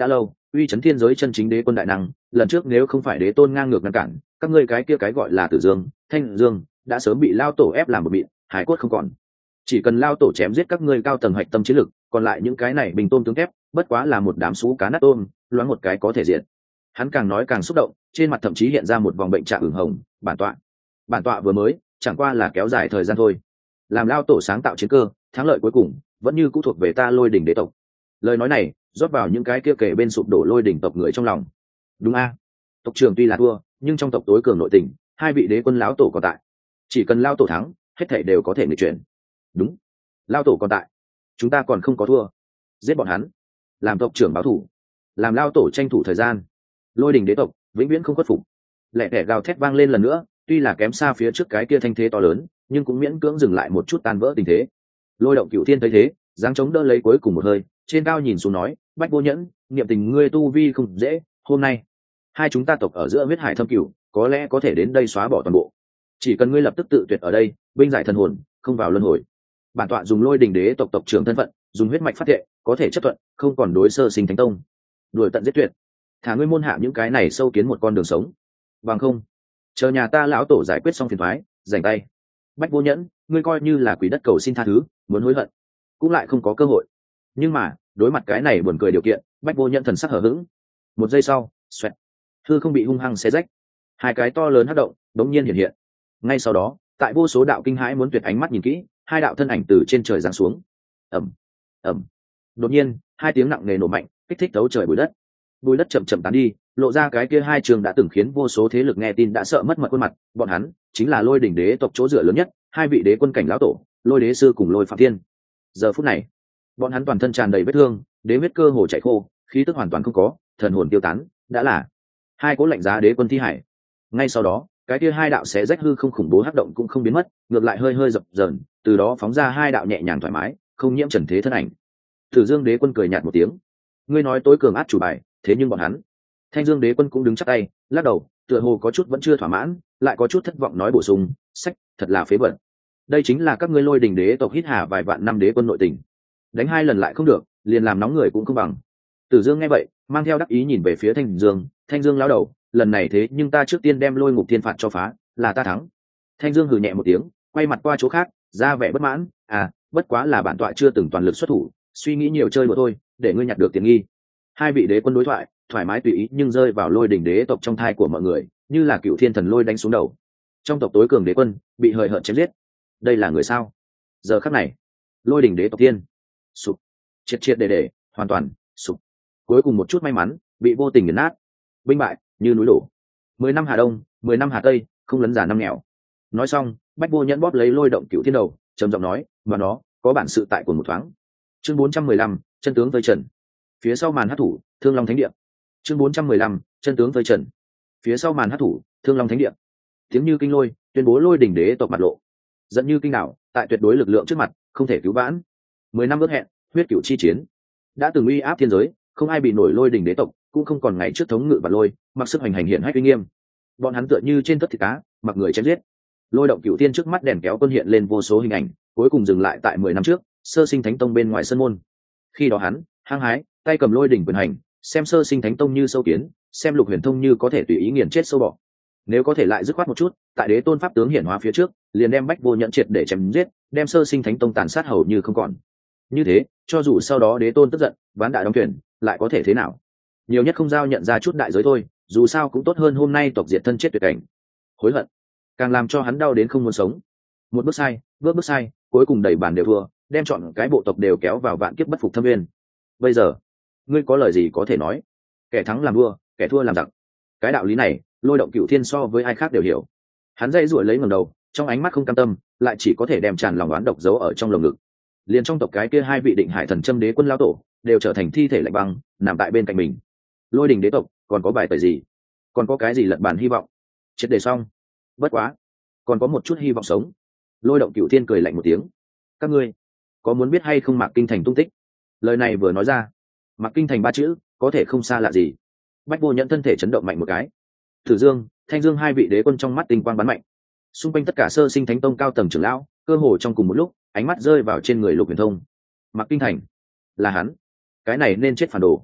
uy chấn thiên giới chân chính đế quân đại năng, lần trước nếu không phải đế tôn ngang ngược ngăn cản, các ngươi cái kia cái gọi là Tử Dương, Thanh Dương đã sớm bị lao tổ ép làm một mịn, hải cốt không còn. Chỉ cần lao tổ chém giết các ngươi cao tầng hoạch tâm chiến lực, còn lại những cái này bình tôm tướng thép bất quá là một đám sú cá nát tôm, loáng một cái có thể diện. Hắn càng nói càng xúc động, trên mặt thậm chí hiện ra một vòng bệnh trạng ửng hồng. Bản tọa bản tọa vừa mới chẳng qua là kéo dài thời gian thôi, làm lao tổ sáng tạo chiến cơ, thắng lợi cuối cùng vẫn như cũ thuộc về ta Lôi Đỉnh đế tộc. Lời nói này rót vào những cái kia kể bên sụp đổ Lôi Đỉnh tộc người trong lòng. Đúng a, tộc trưởng tuy là thua, nhưng trong tộc tối cường nội tình, hai vị đế quân lão tổ còn tại, chỉ cần lao tổ thắng, hết thảy đều có thể nghịch chuyển. Đúng, lao tổ còn tại, chúng ta còn không có thua. Giết bọn hắn, làm tộc trưởng báo thù, làm lao tổ tranh thủ thời gian. Lôi Đỉnh đế tộc vĩnh viễn không khuất phục. Lẹ tẻ gào thét vang lên lần nữa, tuy là kém xa phía trước cái kia thanh thế to lớn, nhưng cũng miễn cưỡng dừng lại một chút tan vỡ tình thế. Lôi Động Cửu Thiên thấy thế, giáng chống đỡ lấy cuối cùng một hơi, trên cao nhìn xuống nói: Bách Vô Nhẫn, niệm tình ngươi tu vi không dễ, hôm nay hai chúng ta tộc ở giữa huyết hải thâm cửu, có lẽ có thể đến đây xóa bỏ toàn bộ. Chỉ cần ngươi lập tức tự tuyệt ở đây, binh giải thần hồn, không vào luân hồi. Bản tọa dùng Lôi Đỉnh đế tộc tộc trưởng thân phận, dùng huyết mạch phát thệ, có thể chấp thuận, không còn đối sơ sinh thánh tông, đuổi tận giết tuyệt, thả ngươi môn hạ những cái này sâu kiến một con đường sống. Bằng không, chờ nhà ta lão tổ giải quyết xong phiền toái, rảnh tay. Bách Vô Nhẫn, ngươi coi như là quỷ đất cầu xin tha thứ, muốn hối hận cũng lại không có cơ hội. Nhưng mà đối mặt cái này buồn cười điều kiện, Bách Vô Nhẫn thần sắc hở hững. Một giây sau, xoẹt, hư không bị hung hăng xé rách, hai cái to lớn hất động đống nhiên hiện hiện. Ngay sau đó, tại vô số đạo kinh hãi muốn tuyệt ánh mắt nhìn kỹ, hai đạo thân ảnh từ trên trời giáng xuống. Ầm, ầm. Đột nhiên, hai tiếng nặng nề nổ mạnh, kích thích thấu trời bụi đất. Bụi đất chậm chậm tán đi, lộ ra cái kia hai trường đã từng khiến vô số thế lực nghe tin đã sợ mất mật khuôn mặt. Bọn hắn chính là Lôi Đỉnh đế tộc chỗ dựa lớn nhất, hai vị đế quân cảnh lão tổ, Lôi đế sư cùng Lôi Phạm Thiên. Giờ phút này, bọn hắn toàn thân tràn đầy vết thương, đế huyết cơ hồ chảy khô, khí tức hoàn toàn không có, thần hồn tiêu tán, đã là hai cố lạnh giá đế quân thi hải. Ngay sau đó, cái kia hai đạo xé rách hư không khủng bố hắc động cũng không biến mất, ngược lại hơi hơi dập dờn, từ đó phóng ra hai đạo nhẹ nhàng thoải mái, không nhiễm trần thế thân ảnh. Tử Dương đế quân cười nhạt một tiếng: ngươi nói tối cường át chủ bài, thế nhưng bọn hắn. Thanh Dương đế quân cũng đứng chắp tay, lắc đầu, tựa hồ có chút vẫn chưa thỏa mãn, lại có chút thất vọng nói bổ sung: sách, thật là phế vật. Đây chính là các ngươi Lôi Đỉnh đế tộc hít hà vài vạn năm đế quân nội tình, đánh hai lần lại không được, liền làm nóng người cũng không bằng. Tử Dương nghe vậy, mang theo đắc ý nhìn về phía Thanh Dương: Thanh Dương lão đầu, lần này thế nhưng ta trước tiên đem Lôi Ngục Thiên phạt cho phá, là ta thắng. Thanh Dương hừ nhẹ một tiếng, quay mặt qua chỗ khác, ra vẻ bất mãn: à, bất quá là bản tọa chưa từng toàn lực xuất thủ, suy nghĩ nhiều chơi đùa thôi, để ngươi nhặt được tiện nghi. Hai vị đế quân đối thoại thoải mái tùy ý, nhưng rơi vào Lôi Đỉnh đế tộc trong thai của mọi người, như là cựu thiên thần lôi đánh xuống đầu. Trong tộc tối cường đế quân bị hời hợt chém giết, đây là người sao? Giờ khắc này, Lôi Đỉnh đế tộc thiên sụp, triệt triệt để để, hoàn toàn sụp. Cuối cùng một chút may mắn bị vô tình nghiền nát, binh bại như núi đổ. Mười năm Hà Đông, mười năm Hà Tây, không lấn giả năm nghèo. Nói xong, Bách Vô Nhẫn bóp lấy Lôi Động Cửu Thiên đầu, trầm giọng nói: mà nó có bản sự tại của một thoáng. Chương bốn trăm mười lăm, chân tướng vây trần. Phía sau màn hắc thủ, Thương Long Thánh Địa. Chương bốn trăm mười lăm, chân tướng vây trần. Phía sau màn hắc thủ, Thương Long Thánh Địa. Tiếng như kinh lôi, tuyên bố Lôi Đỉnh đế tộc mặt lộ, dẫn như kinh đảo, tại tuyệt đối lực lượng trước mặt, không thể cứu vãn. Mười năm ước hẹn, huyết cửu chi chiến, đã từng uy áp thiên giới, không ai bị nổi Lôi Đỉnh đế tộc, cũng không còn ngày trước thống ngự và lôi, mặc sức hành hành hiện hách uy nghiêm. Bọn hắn tựa như trên tất thịt cá, mặc người chém giết. Lôi Động Cửu Thiên trước mắt đèn kéo quân hiện lên vô số hình ảnh, cuối cùng dừng lại tại mười năm trước, sơ sinh thánh tông bên ngoài sân môn. Khi đó hắn hăng hái, tay cầm lôi đỉnh quyền hành, xem sơ sinh thánh tông như sâu kiến, xem lục huyền thông như có thể tùy ý nghiền chết sâu bọ. Nếu có thể lại dứt khoát một chút, tại đế tôn pháp tướng hiển hóa phía trước, liền đem Bách Vô Nhẫn triệt để chém giết, đem sơ sinh thánh tông tàn sát hầu như không còn. Như thế, cho dù sau đó đế tôn tức giận, ván đại đóng thuyền, lại có thể thế nào? Nhiều nhất không giao nhận ra chút đại giới thôi, dù sao cũng tốt hơn hôm nay tộc diệt thân chết tuyệt cảnh. Hối hận càng làm cho hắn đau đến không muốn sống. Một bước sai, bước bước sai, cuối cùng đẩy bàn đều thua, đem chọn cái bộ tộc đều kéo vào vạn kiếp bất phục thâm viên. Bây giờ, ngươi có lời gì có thể nói? Kẻ thắng làm vua, kẻ thua làm giặc. Cái đạo lý này, Lôi Động Cửu Thiên so với ai khác đều hiểu. Hắn dây ruổi lấy ngẩng đầu, trong ánh mắt không cam tâm, lại chỉ có thể đem tràn lòng oán độc giấu ở trong lồng ngực. Liền trong tộc cái kia hai vị Định Hải Thần Châm đế quân lão tổ, đều trở thành thi thể lạnh băng, nằm tại bên cạnh mình. Lôi Đình đế tộc, còn có bài tẩy gì? Còn có cái gì lật bàn hy vọng? Chết đề xong. Bất quá, còn có một chút hy vọng sống. Lôi Động Cửu Thiên cười lạnh một tiếng. Các ngươi có muốn biết hay không Mạc Kinh Thành tung tích? Lời này vừa nói ra, Mạc Kinh Thành ba chữ có thể không xa lạ gì. Bách Vô Nhẫn thân thể chấn động mạnh một cái. Tử Dương, Thanh Dương hai vị đế quân trong mắt tinh quang bắn mạnh. Xung quanh tất cả sơ sinh thánh tông cao tầng trưởng lão, cơ hồ trong cùng một lúc, ánh mắt rơi vào trên người Lục Huyền Thông. Mạc Kinh Thành, là hắn. Cái này nên chết phản đồ.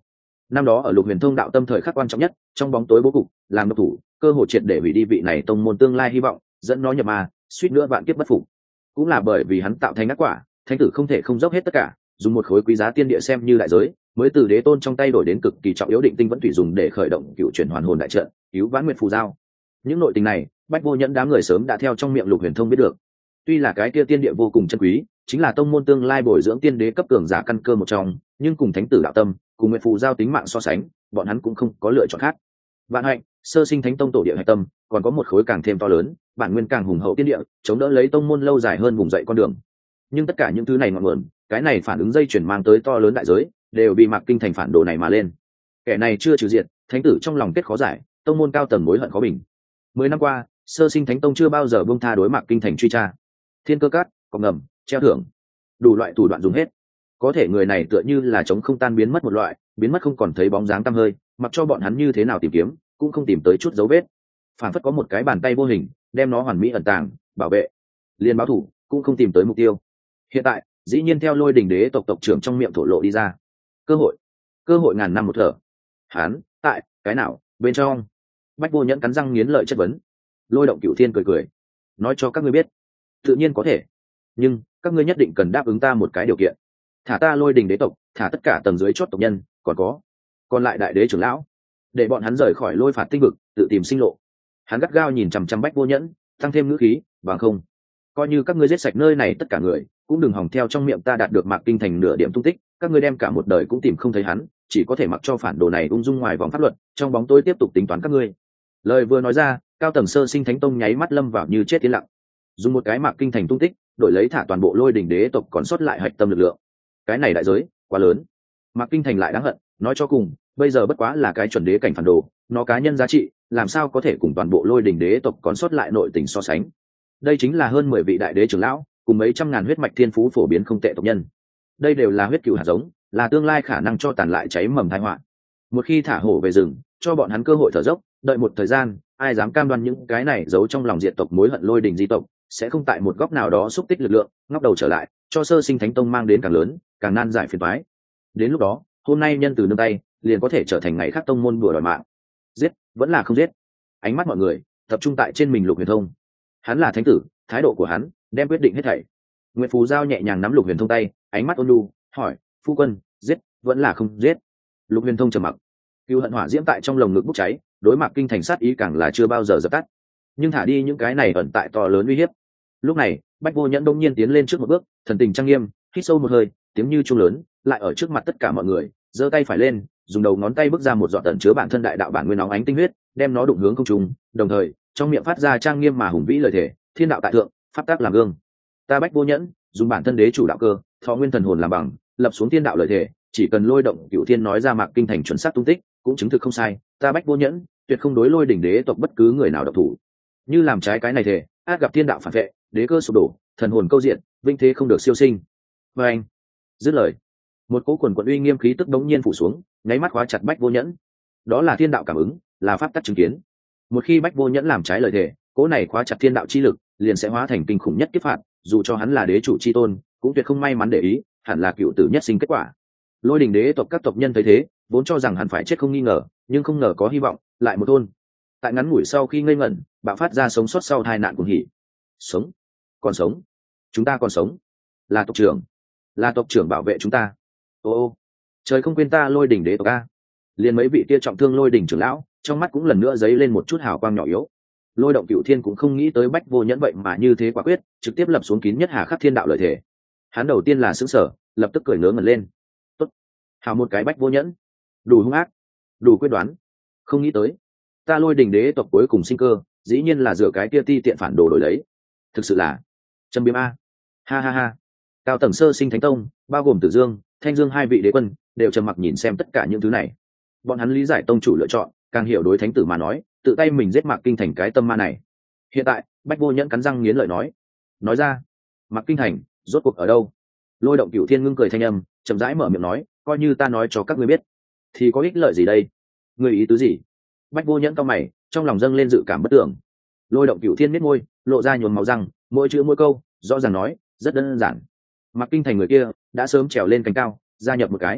Năm đó ở Lục Huyền Thông đạo tâm thời khắc quan trọng nhất, trong bóng tối bố cục, làm độc thủ, cơ hội triệt để hủy đi vị này tông môn tương lai hy vọng, dẫn nó nhập ma, suýt nữa vạn kiếp bất phục. Cũng là bởi vì hắn tạo thành ác quả, thánh tử không thể không dốc hết tất cả, dùng một khối quý giá tiên địa xem như đại giới, mới từ đế tôn trong tay đổi đến cực kỳ trọng yếu định tinh vẫn thủy dùng để khởi động cựu chuyển hoàn hồn đại trận, cứu vãn nguyệt phù giao. Những nội tình này, Bách Vô Nhẫn đám người sớm đã theo trong miệng Lục Huyền Thông biết được. Tuy là cái kia tiên địa vô cùng chân quý, chính là tông môn tương lai bồi dưỡng tiên đế cấp cường giả căn cơ một trong, nhưng cùng thánh tử đạo tâm, cùng nguyệt phù giao tính mạng so sánh, bọn hắn cũng không có lựa chọn khác. Vạn hạnh, sơ sinh thánh tông tổ địa hạch tâm, còn có một khối càng thêm to lớn, bản nguyên càng hùng hậu tiên địa, chống đỡ lấy tông môn lâu dài hơn vùng dậy con đường. Nhưng tất cả những thứ này ngọn nguồn, cái này phản ứng dây chuyển mang tới to lớn đại giới, đều bị Mạc Kinh thành phản đồ này mà lên. Kẻ này chưa trừ diệt, thánh tử trong lòng kết khó giải, tông môn cao tầng mối hận khó bình. Mười năm qua, sơ sinh thánh tông chưa bao giờ buông tha đối Mạc Kinh thành truy tra. Thiên cơ cát, cọc ngầm, treo thưởng, đủ loại thủ đoạn dùng hết. Có thể người này tựa như là chống không tan biến mất một loại, biến mất không còn thấy bóng dáng tăm hơi, mặc cho bọn hắn như thế nào tìm kiếm, cũng không tìm tới chút dấu vết. Phản phất có một cái bàn tay vô hình, đem nó hoàn mỹ ẩn tàng, bảo vệ. Liên báo thủ, cũng không tìm tới mục tiêu. Hiện tại, dĩ nhiên theo Lôi Đình đế tộc tộc trưởng trong miệng thổ lộ đi ra. Cơ hội, cơ hội ngàn năm một thở. Hắn, tại, cái nào, bên trong? Bách Vô Nhẫn cắn răng nghiến lợi chất vấn. Lôi Động Cửu Thiên cười cười, nói cho các ngươi biết, tự nhiên có thể, nhưng các ngươi nhất định cần đáp ứng ta một cái điều kiện. Thả ta Lôi Đình đế tộc, thả tất cả tầng dưới chót tộc nhân, còn có còn lại đại đế trưởng lão, để bọn hắn rời khỏi Lôi Phạt tinh vực, tự tìm sinh lộ. Hắn gắt gao nhìn chằm chằm Bách Vô Nhẫn, tăng thêm ngữ khí, bằng không, coi như các ngươi giết sạch nơi này tất cả người, cũng đừng hòng theo trong miệng ta đạt được Mạc Kinh thành nửa điểm tung tích, các ngươi đem cả một đời cũng tìm không thấy hắn, chỉ có thể mặc cho phản đồ này ung dung ngoài vòng pháp luật, trong bóng tối tiếp tục tính toán các ngươi. Lời vừa nói ra, cao tầng sơ sinh thánh tông nháy mắt lâm vào như chết tiến lặng, dùng một cái Mạc Kinh thành tung tích đổi lấy thả toàn bộ Lôi Đình đế tộc còn sót lại hạch tâm lực lượng. Cái này đại giới quá lớn. Mạc Kinh thành lại đáng hận, nói cho cùng, bây giờ bất quá là cái chuẩn đế cảnh phản đồ, nó cá nhân giá trị làm sao có thể cùng toàn bộ Lôi Đình đế tộc còn sót lại nội tình so sánh. Đây chính là hơn mười vị đại đế trưởng lão, cùng mấy trăm ngàn huyết mạch thiên phú phổ biến không tệ tộc nhân. Đây đều là huyết cựu hạt giống, là tương lai khả năng cho tàn lại cháy mầm tai họa. Một khi thả hổ về rừng, cho bọn hắn cơ hội thở dốc, đợi một thời gian, ai dám cam đoan những cái này giấu trong lòng diệt tộc mối hận Lôi Đình di tộc sẽ không tại một góc nào đó xúc tích lực lượng, ngóc đầu trở lại, cho sơ sinh thánh tông mang đến càng lớn, càng nan giải phiền toái. Đến lúc đó, hôm nay nhân từ nương tay, liền có thể trở thành ngày khác tông môn bùa đòi mạng. Giết, vẫn là không giết. Ánh mắt mọi người tập trung tại trên mình Lục Huyền Thông. Hắn là thánh tử, thái độ của hắn đem quyết định hết thảy. Nguyệt Phù Giao nhẹ nhàng nắm Lục Huyền Thông tay, ánh mắt ôn nhu, hỏi: "Phu quân, giết, vẫn là không giết?" Lục Huyền Thông trầm mặc. Cừu hận hỏa diễm tại trong lồng ngực bốc cháy, đối Mạc Kinh thành sát ý càng là chưa bao giờ dập tắt. Nhưng thả đi những cái này ẩn tại to lớn uy hiếp. Lúc này, Bách Vô Nhẫn đông nhiên tiến lên trước một bước, thần tình trang nghiêm, hít sâu một hơi, tiếng như chuông lớn, lại ở trước mặt tất cả mọi người, giơ tay phải lên, dùng đầu ngón tay bước ra một giọt tẩn chứa bản thân đại đạo bản nguyên nóng ánh tinh huyết, đem nó đụng hướng không trung, đồng thời, trong miệng phát ra trang nghiêm mà hùng vĩ lời thề: "Thiên đạo tại thượng, pháp tắc làm gương. Ta Bách Vô Nhẫn, dùng bản thân đế chủ đạo cơ, thọ nguyên thần hồn làm bằng, lập xuống thiên đạo lời thề, chỉ cần Lôi Động Cửu Thiên nói ra Mạc Kinh thành chuẩn xác tung tích, cũng chứng thực không sai, ta Bách Vô Nhẫn, tuyệt không đối Lôi Đỉnh đế tộc bất cứ người nào độc thủ. Như làm trái cái này thề, át gặp thiên đạo phản vệ, đế cơ sụp đổ, thần hồn câu diện, vinh thế không được siêu sinh." Và anh dứt lời, một cỗ quần quần uy nghiêm khí tức đống nhiên phủ xuống, nháy mắt khóa chặt Bách Vô Nhẫn. Đó là thiên đạo cảm ứng, là pháp tắc chứng kiến. Một khi Bách Vô Nhẫn làm trái lời thề, cỗ này khóa chặt thiên đạo chi lực, liền sẽ hóa thành kinh khủng nhất kiếp phạt, dù cho hắn là đế chủ chi tôn, cũng tuyệt không may mắn để ý, hẳn là cựu tử nhất sinh kết quả. Lôi Đình đế tộc các tộc nhân thấy thế, vốn cho rằng hắn phải chết không nghi ngờ, nhưng không ngờ có hy vọng, lại một thôn. Tại ngắn ngủi sau khi ngây ngẩn, bạo phát ra sống sót sau tai nạn cuồng hỉ. Sống, còn sống, chúng ta còn sống, là tộc trưởng, là tộc trưởng bảo vệ chúng ta. Ô ô, trời không quên ta Lôi Đình đế tộc a. Liền mấy vị kia trọng thương Lôi Đình trưởng lão, trong mắt cũng lần nữa dấy lên một chút hào quang nhỏ yếu. Lôi Động Cửu Thiên cũng không nghĩ tới Bách Vô Nhẫn vậy mà như thế quả quyết, trực tiếp lập xuống kín nhất hà khắc thiên đạo lời thề. Hắn đầu tiên là sững sờ, lập tức cười ngớ ngẩn lên. Tốt, hào một cái Bách Vô Nhẫn, đủ hung ác, đủ quyết đoán. Không nghĩ tới, ta Lôi Đình đế tộc cuối cùng sinh cơ, dĩ nhiên là dựa cái kia ti tiện phản đồ đổi lấy. Thực sự là châm biếm a. Ha ha ha. Cao tầng sơ sinh thánh tông, bao gồm Tử Dương, Thanh Dương hai vị đế quân, đều trầm mặc nhìn xem tất cả những thứ này. Bọn hắn lý giải tông chủ lựa chọn, càng hiểu đối thánh tử mà nói, tự tay mình giết Mạc Kinh thành cái tâm ma này. Hiện tại, Bách Vô Nhẫn cắn răng nghiến lợi nói: "Nói ra, Mạc Kinh thành rốt cuộc ở đâu?" Lôi Động Cửu Thiên ngưng cười thanh âm, chậm rãi mở miệng nói: "Coi như ta nói cho các ngươi biết, thì có ích lợi gì đây?" "Ngươi ý tứ gì?" Bách Vô Nhẫn cau mày, trong lòng dâng lên dự cảm bất tưởng. Lôi Động Cửu Thiên miết môi, lộ ra nhuốm máu răng, mỗi chữ mỗi câu rõ ràng nói: "Rất đơn giản. Mạc Kinh thành người kia đã sớm trèo lên cành cao, gia nhập một cái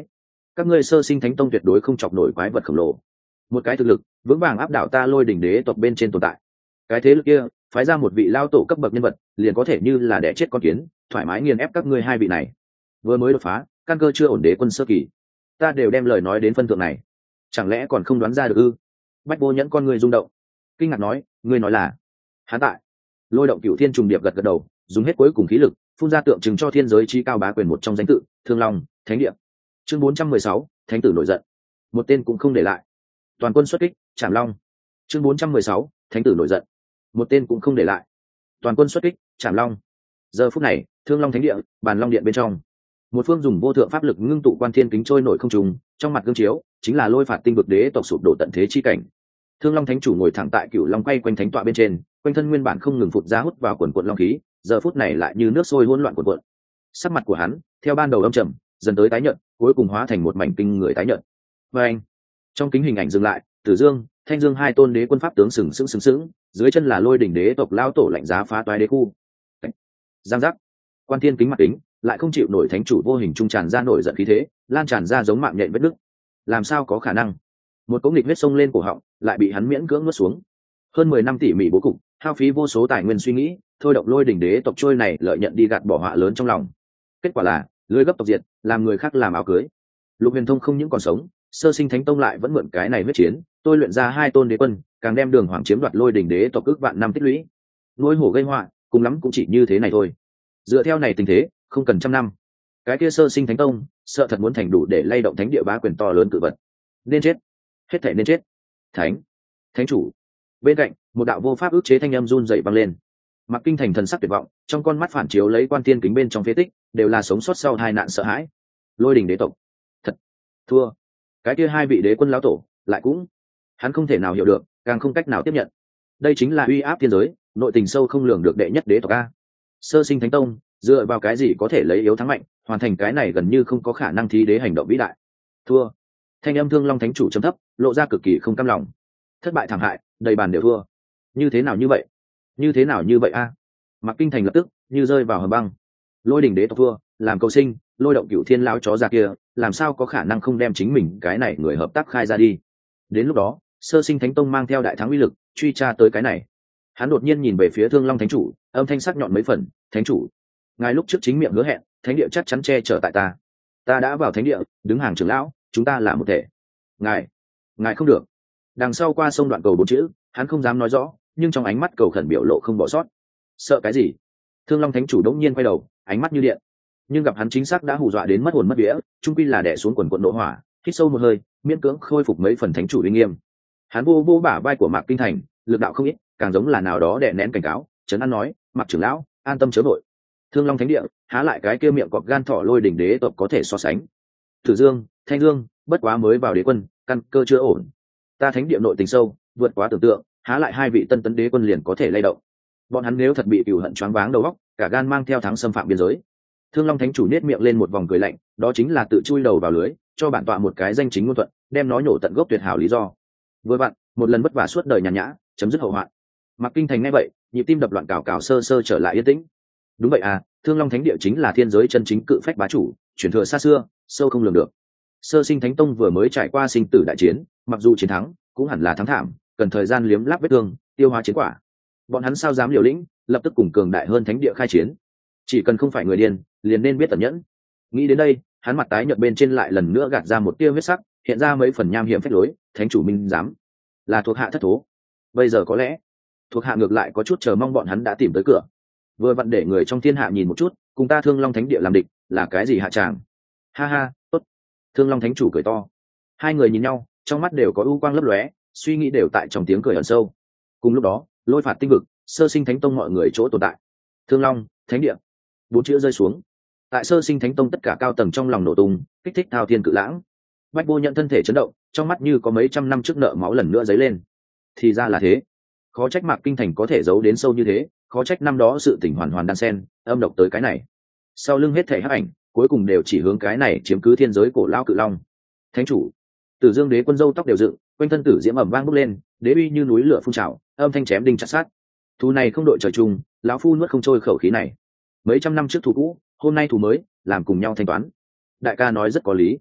các ngươi sơ sinh thánh tông tuyệt đối không chọc nổi quái vật khổng lồ, một cái thực lực vững vàng áp đảo ta lôi đỉnh đế tộc bên trên tồn tại. Cái thế lực kia phái ra một vị lao tổ cấp bậc nhân vật liền có thể như là đẻ chết con kiến, thoải mái nghiền ép các ngươi hai vị này. Vừa mới đột phá, căn cơ chưa ổn đế quân sơ kỳ, ta đều đem lời nói đến phân thượng này, chẳng lẽ còn không đoán ra được ư? Bách Vô Nhẫn con người rung động, kinh ngạc nói, ngươi nói là hắn tại? Lôi động cửu thiên trùng điệp gật gật đầu, dùng hết cuối cùng khí lực phun ra tượng trưng cho thiên giới chi cao bá quyền một trong danh tự Thương Long Thánh Địa. Chương bốn trăm mười sáu, thánh tử nổi giận, một tên cũng không để lại, toàn quân xuất kích Trảm Long. Chương bốn trăm mười sáu, thánh tử nổi giận, một tên cũng không để lại, toàn quân xuất kích Trảm Long. Giờ phút này, Thương Long Thánh Địa, Bàn Long Điện bên trong, một phương dùng vô thượng pháp lực ngưng tụ quan thiên kính trôi nổi không trùng, trong mặt gương chiếu chính là lôi phạt tinh vực đế tộc sụp đổ tận thế chi cảnh. Thương Long Thánh chủ ngồi thẳng tại cựu long quay quanh thánh tọa bên trên, quanh thân nguyên bản không ngừng phụt ra hút vào quần quận long khí, giờ phút này lại như nước sôi hỗn loạn cuộn cuộn. Sắc mặt của hắn theo ban đầu âm trầm dần tới tái nhợt, cuối cùng hóa thành một mảnh kinh người tái nhợt. Và anh, trong kính hình ảnh dừng lại, Tử Dương, Thanh Dương hai tôn đế quân pháp tướng sừng sững sừng sững, dưới chân là lôi đỉnh đế tộc lao tổ lạnh giá phá toái đế khu. Giang giác, quan thiên kính mặt kính lại không chịu nổi thánh chủ vô hình trung tràn ra nổi giận khí thế, lan tràn ra giống mạng nhện vết nứt. Làm sao có khả năng? Một cỗ nghịch huyết sông lên cổ họng, lại bị hắn miễn cưỡng nuốt xuống. Hơn mười năm tỉ mỉ bố cục, hao phí vô số tài nguyên suy nghĩ, thôi động lôi đỉnh đế tộc trôi này lợi nhận đi gạt bỏ họa lớn trong lòng. Kết quả là lưới gấp tộc diệt, làm người khác làm áo cưới. Lục Huyền Thông không những còn sống, sơ sinh thánh tông lại vẫn mượn cái này huyết chiến, tôi luyện ra hai tôn đế quân, càng đem đường hoàng chiếm đoạt lôi đỉnh đế tộc ước vạn năm tích lũy. Nuôi hổ gây họa, cùng lắm cũng chỉ như thế này thôi. Dựa theo này tình thế, không cần trăm năm, cái kia sơ sinh thánh tông sợ thật muốn thành đủ để lay động thánh địa bá quyền to lớn cự vật. Nên chết, hết thảy nên chết. Thánh, thánh chủ. Bên cạnh, một đạo vô pháp ức chế thanh âm run rẩy vang lên. Mặc Kinh Thành thần sắc tuyệt vọng, trong con mắt phản chiếu lấy quan tiên kính bên trong phế tích, đều là sống sót sau hai nạn sợ hãi. Lôi đỉnh đế tộc, thật thua. Cái kia hai vị đế quân lão tổ, lại cũng hắn không thể nào hiểu được, càng không cách nào tiếp nhận. Đây chính là uy áp thiên giới, nội tình sâu không lường được đệ nhất đế tộc a. Sơ sinh thánh tông dựa vào cái gì có thể lấy yếu thắng mạnh, hoàn thành cái này gần như không có khả năng thí đế hành động vĩ đại. Thua. Thanh âm Thương Long thánh chủ trầm thấp, lộ ra cực kỳ không cam lòng. Thất bại thảm hại, đầy bàn đều thua. Như thế nào như vậy? Như thế nào như vậy a? Mặc Kinh Thành lập tức như rơi vào hầm băng. Lôi đỉnh đế tộc thua, làm cầu sinh, lôi động cửu thiên lão chó già kia, làm sao có khả năng không đem chính mình cái này người hợp tác khai ra đi? Đến lúc đó, sơ sinh thánh tông mang theo đại thắng uy lực, truy tra tới cái này. Hắn đột nhiên nhìn về phía Thương Long thánh chủ, âm thanh sắc nhọn mấy phần, "Thánh chủ, ngài lúc trước chính miệng hứa hẹn, thánh địa chắc chắn che chở tại ta. Ta đã vào thánh địa, đứng hàng trưởng lão, chúng ta là một thể. Ngài, ngài không được." Đằng sau qua sông đoạn cầu bốn chữ, hắn không dám nói rõ, nhưng trong ánh mắt cầu khẩn biểu lộ không bỏ sót. Sợ cái gì? Thương Long thánh chủ đống nhiên quay đầu, ánh mắt như điện. Nhưng gặp hắn chính xác đã hù dọa đến mất hồn mất vía, trung quy là đè xuống quần quần nộ hỏa, hít sâu một hơi, miễn cưỡng khôi phục mấy phần thánh chủ uy nghiêm. Hắn vô vô bả vai của Mạc Kinh Thành, lực đạo không ít, càng giống là nào đó đè nén cảnh cáo, trấn an nói, "Mạc trưởng lão, an tâm chớ vội. Thương Long thánh địa, há lại cái kia miệng cọp gan thỏ lôi đỉnh đế tộc có thể so sánh. Tử Dương, Thanh Dương, bất quá mới vào đế quân, căn cơ chưa ổn. Ta thánh địa nội tình sâu, vượt quá tưởng tượng, há lại hai vị tân tấn đế quân liền có thể lay động. Bọn hắn nếu thật bị cừu hận choáng váng đầu óc, cả gan mang theo thắng xâm phạm biên giới." Thương Long thánh chủ nết miệng lên một vòng cười lạnh, đó chính là tự chui đầu vào lưới, cho bản tọa một cái danh chính ngôn thuận, đem nó nhổ tận gốc tuyệt hảo lý do. Vừa vặn, một lần vất vả suốt đời nhàn nhã, chấm dứt hậu hoạn. Mạc Kinh Thành nghe vậy, nhịp tim đập loạn cào cào sơ sơ trở lại yên tĩnh. Đúng vậy à, Thương Long thánh địa chính là thiên giới chân chính cự phách bá chủ, truyền thừa xa xưa, sâu không lường được. Sơ sinh thánh tông vừa mới trải qua sinh tử đại chiến, mặc dù chiến thắng, cũng hẳn là thắng thảm, cần thời gian liếm láp vết thương, tiêu hóa chiến quả. Bọn hắn sao dám liều lĩnh, lập tức cùng cường đại hơn thánh địa khai chiến. Chỉ cần không phải người điên, liền nên biết tận nhẫn. Nghĩ đến đây, hắn mặt tái nhợt bên trên lại lần nữa gạt ra một tia huyết sắc, hiện ra mấy phần nham hiểm phách lối. Thánh chủ minh dám, là thuộc hạ thất thố. Bây giờ có lẽ thuộc hạ ngược lại có chút chờ mong bọn hắn đã tìm tới cửa. Vừa vặn để người trong thiên hạ nhìn một chút, cùng ta Thương Long thánh địa làm địch là cái gì hạ tràng. Ha ha, tốt. Thương Long thánh chủ cười to. Hai người nhìn nhau, trong mắt đều có ưu quang lấp lóe, suy nghĩ đều tại trong tiếng cười ẩn sâu. Cùng lúc đó, lôi phạt tinh vực, sơ sinh thánh tông mọi người chỗ tồn tại. Thương Long thánh địa, bốn chữ rơi xuống. Tại sơ sinh thánh tông tất cả cao tầng trong lòng nổ tung, kích thích thao thiên cự lãng. Bách Vô Nhận thân thể chấn động, trong mắt như có mấy trăm năm trước nợ máu lần nữa dấy lên. Thì ra là thế, khó trách Mạc Kinh Thành có thể giấu đến sâu như thế, khó trách năm đó sự tình hoàn hoàn đan sen, âm độc tới cái này. Sau lưng hết thảy hắc ảnh, cuối cùng đều chỉ hướng cái này chiếm cứ thiên giới cổ lão cự long. Thánh chủ, Tử Dương đế quân râu tóc đều dựng, quanh thân tử diễm ẩm vang bốc lên, đế uy như núi lửa phun trào, âm thanh chém đinh chặt sát. Thù này không đội trời chung, lão phu nuốt không trôi khẩu khí này. Mấy trăm năm trước thù cũ, hôm nay thù mới, làm cùng nhau thanh toán. Đại ca nói rất có lý.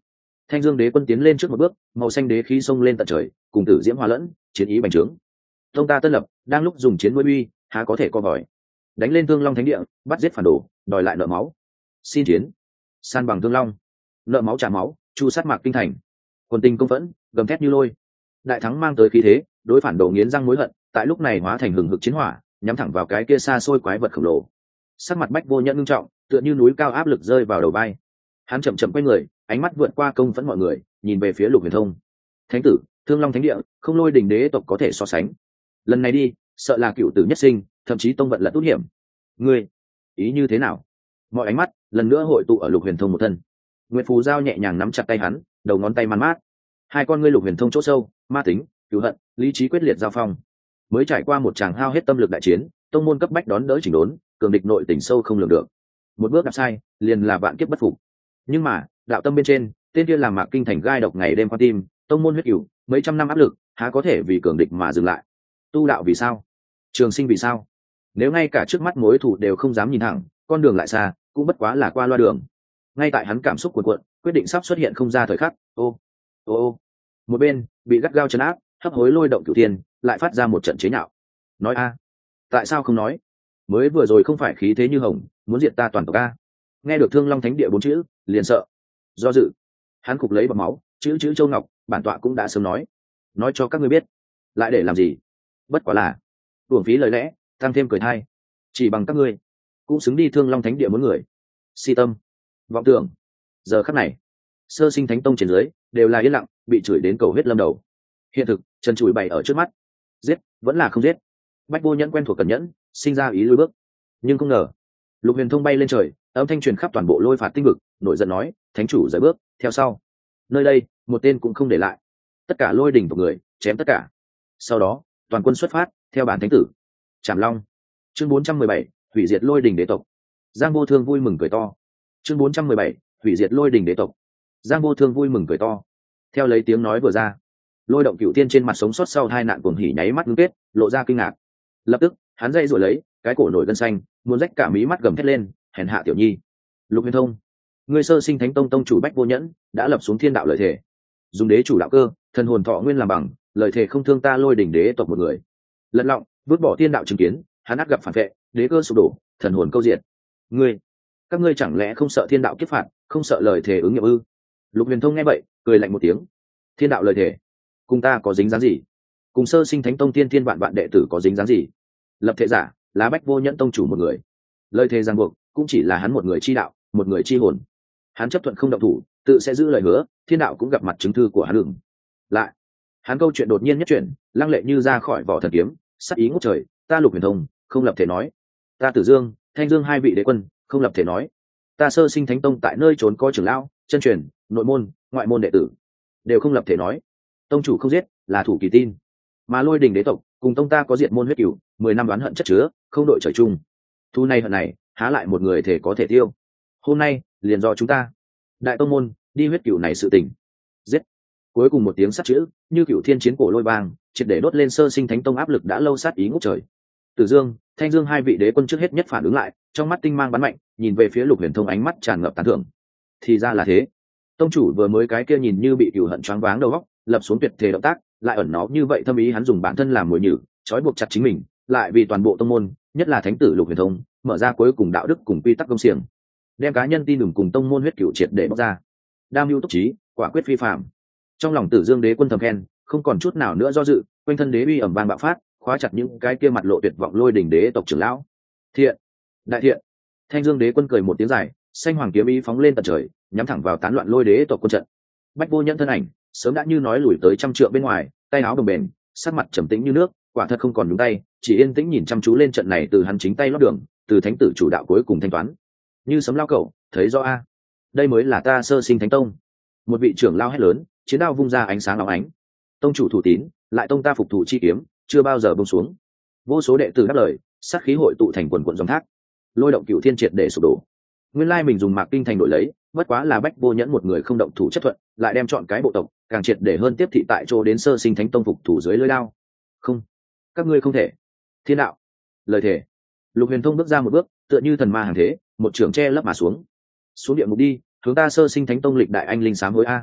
Thanh Dương Đế quân tiến lên trước một bước, màu xanh đế khí xông lên tận trời, cùng tử diễm hòa lẫn, chiến ý bành trướng. Tông ta tân lập, đang lúc dùng chiến nuôi uy, há có thể co vòi. Đánh lên Thương Long Thánh Địa, bắt giết phản đồ, đòi lại nợ máu. Xin chiến, san bằng Thương Long, nợ máu trả máu, chu sát Mạc Kinh thành. Quân tinh công phẫn, gầm thét như lôi. Đại thắng mang tới khí thế, đối phản đồ nghiến răng mối hận, tại lúc này hóa thành hừng hực chiến hỏa, nhắm thẳng vào cái kia xa xôi quái vật khổng lồ. Sắc mặt Bách Vô Nhẫn nghiêm trọng, tựa như núi cao áp lực rơi vào đầu vai. Hắn chậm chậm quay người, ánh mắt vượt qua công phẫn mọi người, nhìn về phía Lục Huyền Thông. Thánh tử, Thương Long Thánh Địa, không Lôi Đình Đế tộc có thể so sánh. Lần này đi, sợ là cựu tử nhất sinh, thậm chí tông vận là tốt hiểm. Ngươi, ý như thế nào? Mọi ánh mắt lần nữa hội tụ ở Lục Huyền Thông một thân. Nguyệt Phù Giao nhẹ nhàng nắm chặt tay hắn, đầu ngón tay man mát. Hai con ngươi Lục Huyền Thông chỗ sâu, ma tính, cửu hận, lý trí quyết liệt giao phong. Mới trải qua một tràng hao hết tâm lực đại chiến, tông môn cấp bách đón đỡ chỉnh đốn, cường địch nội tình sâu không lường được. Một bước đạp sai, liền là vạn kiếp bất phục. Nhưng mà, đạo tâm bên trên, tên kia làm Mạc Kinh thành gai độc ngày đêm qua tim, tông môn huyết cửu, mấy trăm năm áp lực, há có thể vì cường địch mà dừng lại? Tu đạo vì sao? Trường sinh vì sao? Nếu ngay cả trước mắt mối thù đều không dám nhìn thẳng, con đường lại xa, cũng bất quá là qua loa đường. Ngay tại hắn cảm xúc cuộn cuộn, quyết định sắp xuất hiện không ra thời khắc, ô, ô ô. Một bên, bị gắt gao trấn áp, hấp hối lôi động cửu thiên, lại phát ra một trận chế nhạo. Nói a, tại sao không nói? Mới vừa rồi không phải khí thế như hồng, muốn diệt ta toàn tộc a. Nghe được Thương Long Thánh Địa bốn chữ, liền sợ. Do dự, hắn cục lấy bọt máu, chữ chữ châu ngọc, bản tọa cũng đã sớm nói, nói cho các ngươi biết, lại để làm gì? Bất quá là uổng phí lời lẽ, tăng thêm cười thai, chỉ bằng các ngươi cũng xứng đi Thương Long Thánh Địa muốn người. Si tâm, vọng tưởng. Giờ khắc này, Sơ Sinh Thánh Tông trên dưới đều là yên lặng, bị chửi đến cầu huyết lâm đầu. Hiện thực trần trụi bày ở trước mắt, giết vẫn là không giết. Bách Vô Nhẫn quen thuộc cẩn nhẫn, sinh ra ý lùi bước, nhưng không ngờ Lục Huyền Thông bay lên trời, âm thanh truyền khắp toàn bộ Lôi Phạt tinh vực, nổi giận nói: thánh chủ rời bước, theo sau nơi đây một tên cũng không để lại, tất cả Lôi đỉnh tộc người chém tất cả. Sau đó toàn quân xuất phát, theo bản thánh tử Trảm Long. Chương bốn trăm mười bảy, hủy diệt Lôi đỉnh đế tộc. Giang Vô Thương vui mừng cười to. Chương bốn trăm mười bảy, hủy diệt Lôi đỉnh đế tộc. Giang Vô Thương vui mừng cười to. Theo lấy tiếng nói vừa ra, Lôi Động Cửu Tiên trên mặt sống sót sau hai nạn cuồng hỉ nháy mắt ngưng kết, lộ ra kinh ngạc. Lập tức hắn dây rồi lấy cái cổ nổi gân xanh, muốn rách cả mí mắt, gầm thét lên: hèn hạ tiểu nhi! Lục Huyền Thông, ngươi Sơ Sinh Thánh Tông tông chủ Bách Vô Nhẫn đã lập xuống thiên đạo lợi thể, dùng đế chủ đạo cơ, thần hồn thọ nguyên làm bằng, lợi thể không thương ta Lôi đỉnh đế tộc một người. Lật lọng vứt bỏ thiên đạo chứng kiến, hắn ắt gặp phản vệ, đế cơ sụp đổ, thần hồn câu diệt. Ngươi, các ngươi chẳng lẽ không sợ thiên đạo kiếp phạt, không sợ lời thể ứng nghiệm ư? Lục Huyền Thông nghe vậy, cười lạnh một tiếng. Thiên đạo lời thể, cùng ta có dính dáng gì? Cùng Sơ Sinh Thánh Tông tiên thiên vạn vạn đệ tử có dính dáng gì? Lập thể giả là Bách Vô Nhẫn tông chủ một người, lời thề ràng buộc cũng chỉ là hắn một người chi đạo, một người chi hồn. Hắn chấp thuận không động thủ, tự sẽ giữ lời hứa, thiên đạo cũng gặp mặt chứng thư của hắn đường. Lại, hắn câu chuyện đột nhiên nhất chuyển, lăng lệ như ra khỏi vỏ thần kiếm, sắc ý ngút trời. Ta Lục Huyền Thông không lập thể nói, ta Tử Dương, Thanh Dương hai vị đế quân không lập thể nói, ta Sơ Sinh Thánh Tông tại nơi trốn có trưởng lão, chân truyền, nội môn, ngoại môn đệ tử đều không lập thể nói. Tông chủ không giết là thủ kỳ tin, mà Lôi đình đế tộc cùng tông ta có diệt môn huyết cửu, mười năm đoán hận chất chứa, không đội trời chung. Thu này hận này, há lại một người thể có thể tiêu. Hôm nay liền do chúng ta đại tông môn đi huyết cửu này sự tình. Giết! Cuối cùng một tiếng sắt chữ như cửu thiên chiến cổ lôi vang, triệt để đốt lên Sơ Sinh Thánh Tông áp lực đã lâu sát ý ngút trời. Tử Dương, Thanh Dương hai vị đế quân trước hết nhất phản ứng lại, trong mắt tinh mang bắn mạnh, nhìn về phía Lục Huyền Thông, ánh mắt tràn ngập tán thưởng. Thì ra là thế, tông chủ vừa mới cái kia nhìn như bị cửu hận choáng váng đầu óc, lập xuống tuyệt thể động tác, lại ẩn nó như vậy thâm ý. Hắn dùng bản thân làm mồi nhử, trói buộc chặt chính mình, lại vì toàn bộ tông môn, nhất là thánh tử Lục Huyền Thông, mở ra cuối cùng đạo đức cùng quy tắc công xiềng, đem cá nhân tin đừng cùng tông môn huyết cửu triệt để bóc ra. Đam mưu túc trí, quả quyết phi phàm. Trong lòng Tử Dương đế quân thầm khen, không còn chút nào nữa do dự, quanh thân đế uy ẩm vang bạo phát, khóa chặt những cái kia mặt lộ tuyệt vọng Lôi đỉnh đế tộc trưởng lão. Thiện, đại thiện! Thanh Dương đế quân cười một tiếng dài, xanh hoàng kiếm ý phóng lên tận trời, nhắm thẳng vào tán loạn Lôi đế tộc quân trận. Bách Vô Nhẫn thân ảnh sớm đã như nói lùi tới trăm trượng bên ngoài, tay áo đồng bền, sắc mặt trầm tĩnh như nước, quả thật không còn nhúng tay, chỉ yên tĩnh nhìn chăm chú lên trận này. Từ hắn chính tay lót đường, từ thánh tử chủ đạo cuối cùng thanh toán, như sấm lao cẩu, thấy rõ a, đây mới là ta Sơ Sinh Thánh Tông. Một vị trưởng lao hét lớn, chiến đao vung ra ánh sáng óng ánh. Tông chủ thủ tín, lại tông ta phục thủ chi kiếm, chưa bao giờ buông xuống. Vô số đệ tử đáp lời, sát khí hội tụ thành quần quần dòng thác, Lôi Động Cửu Thiên triệt để sụp đổ. Nguyên lai mình dùng Mạc Kinh thành đổi lấy, bất quá là Bách Vô Nhẫn một người không động thủ chấp thuận, lại đem chọn cái bộ tộc càng triệt để hơn tiếp thị tại chỗ đến Sơ Sinh Thánh Tông phục thủ dưới lưỡi đao. Không, các ngươi không thể. Thiên đạo, lời thể. Lục Huyền Thông bước ra một bước, tựa như thần ma hàng thế, một trường che lấp mà xuống. Xuống địa ngục đi, hướng ta Sơ Sinh Thánh Tông lịch đại anh linh sám hối a.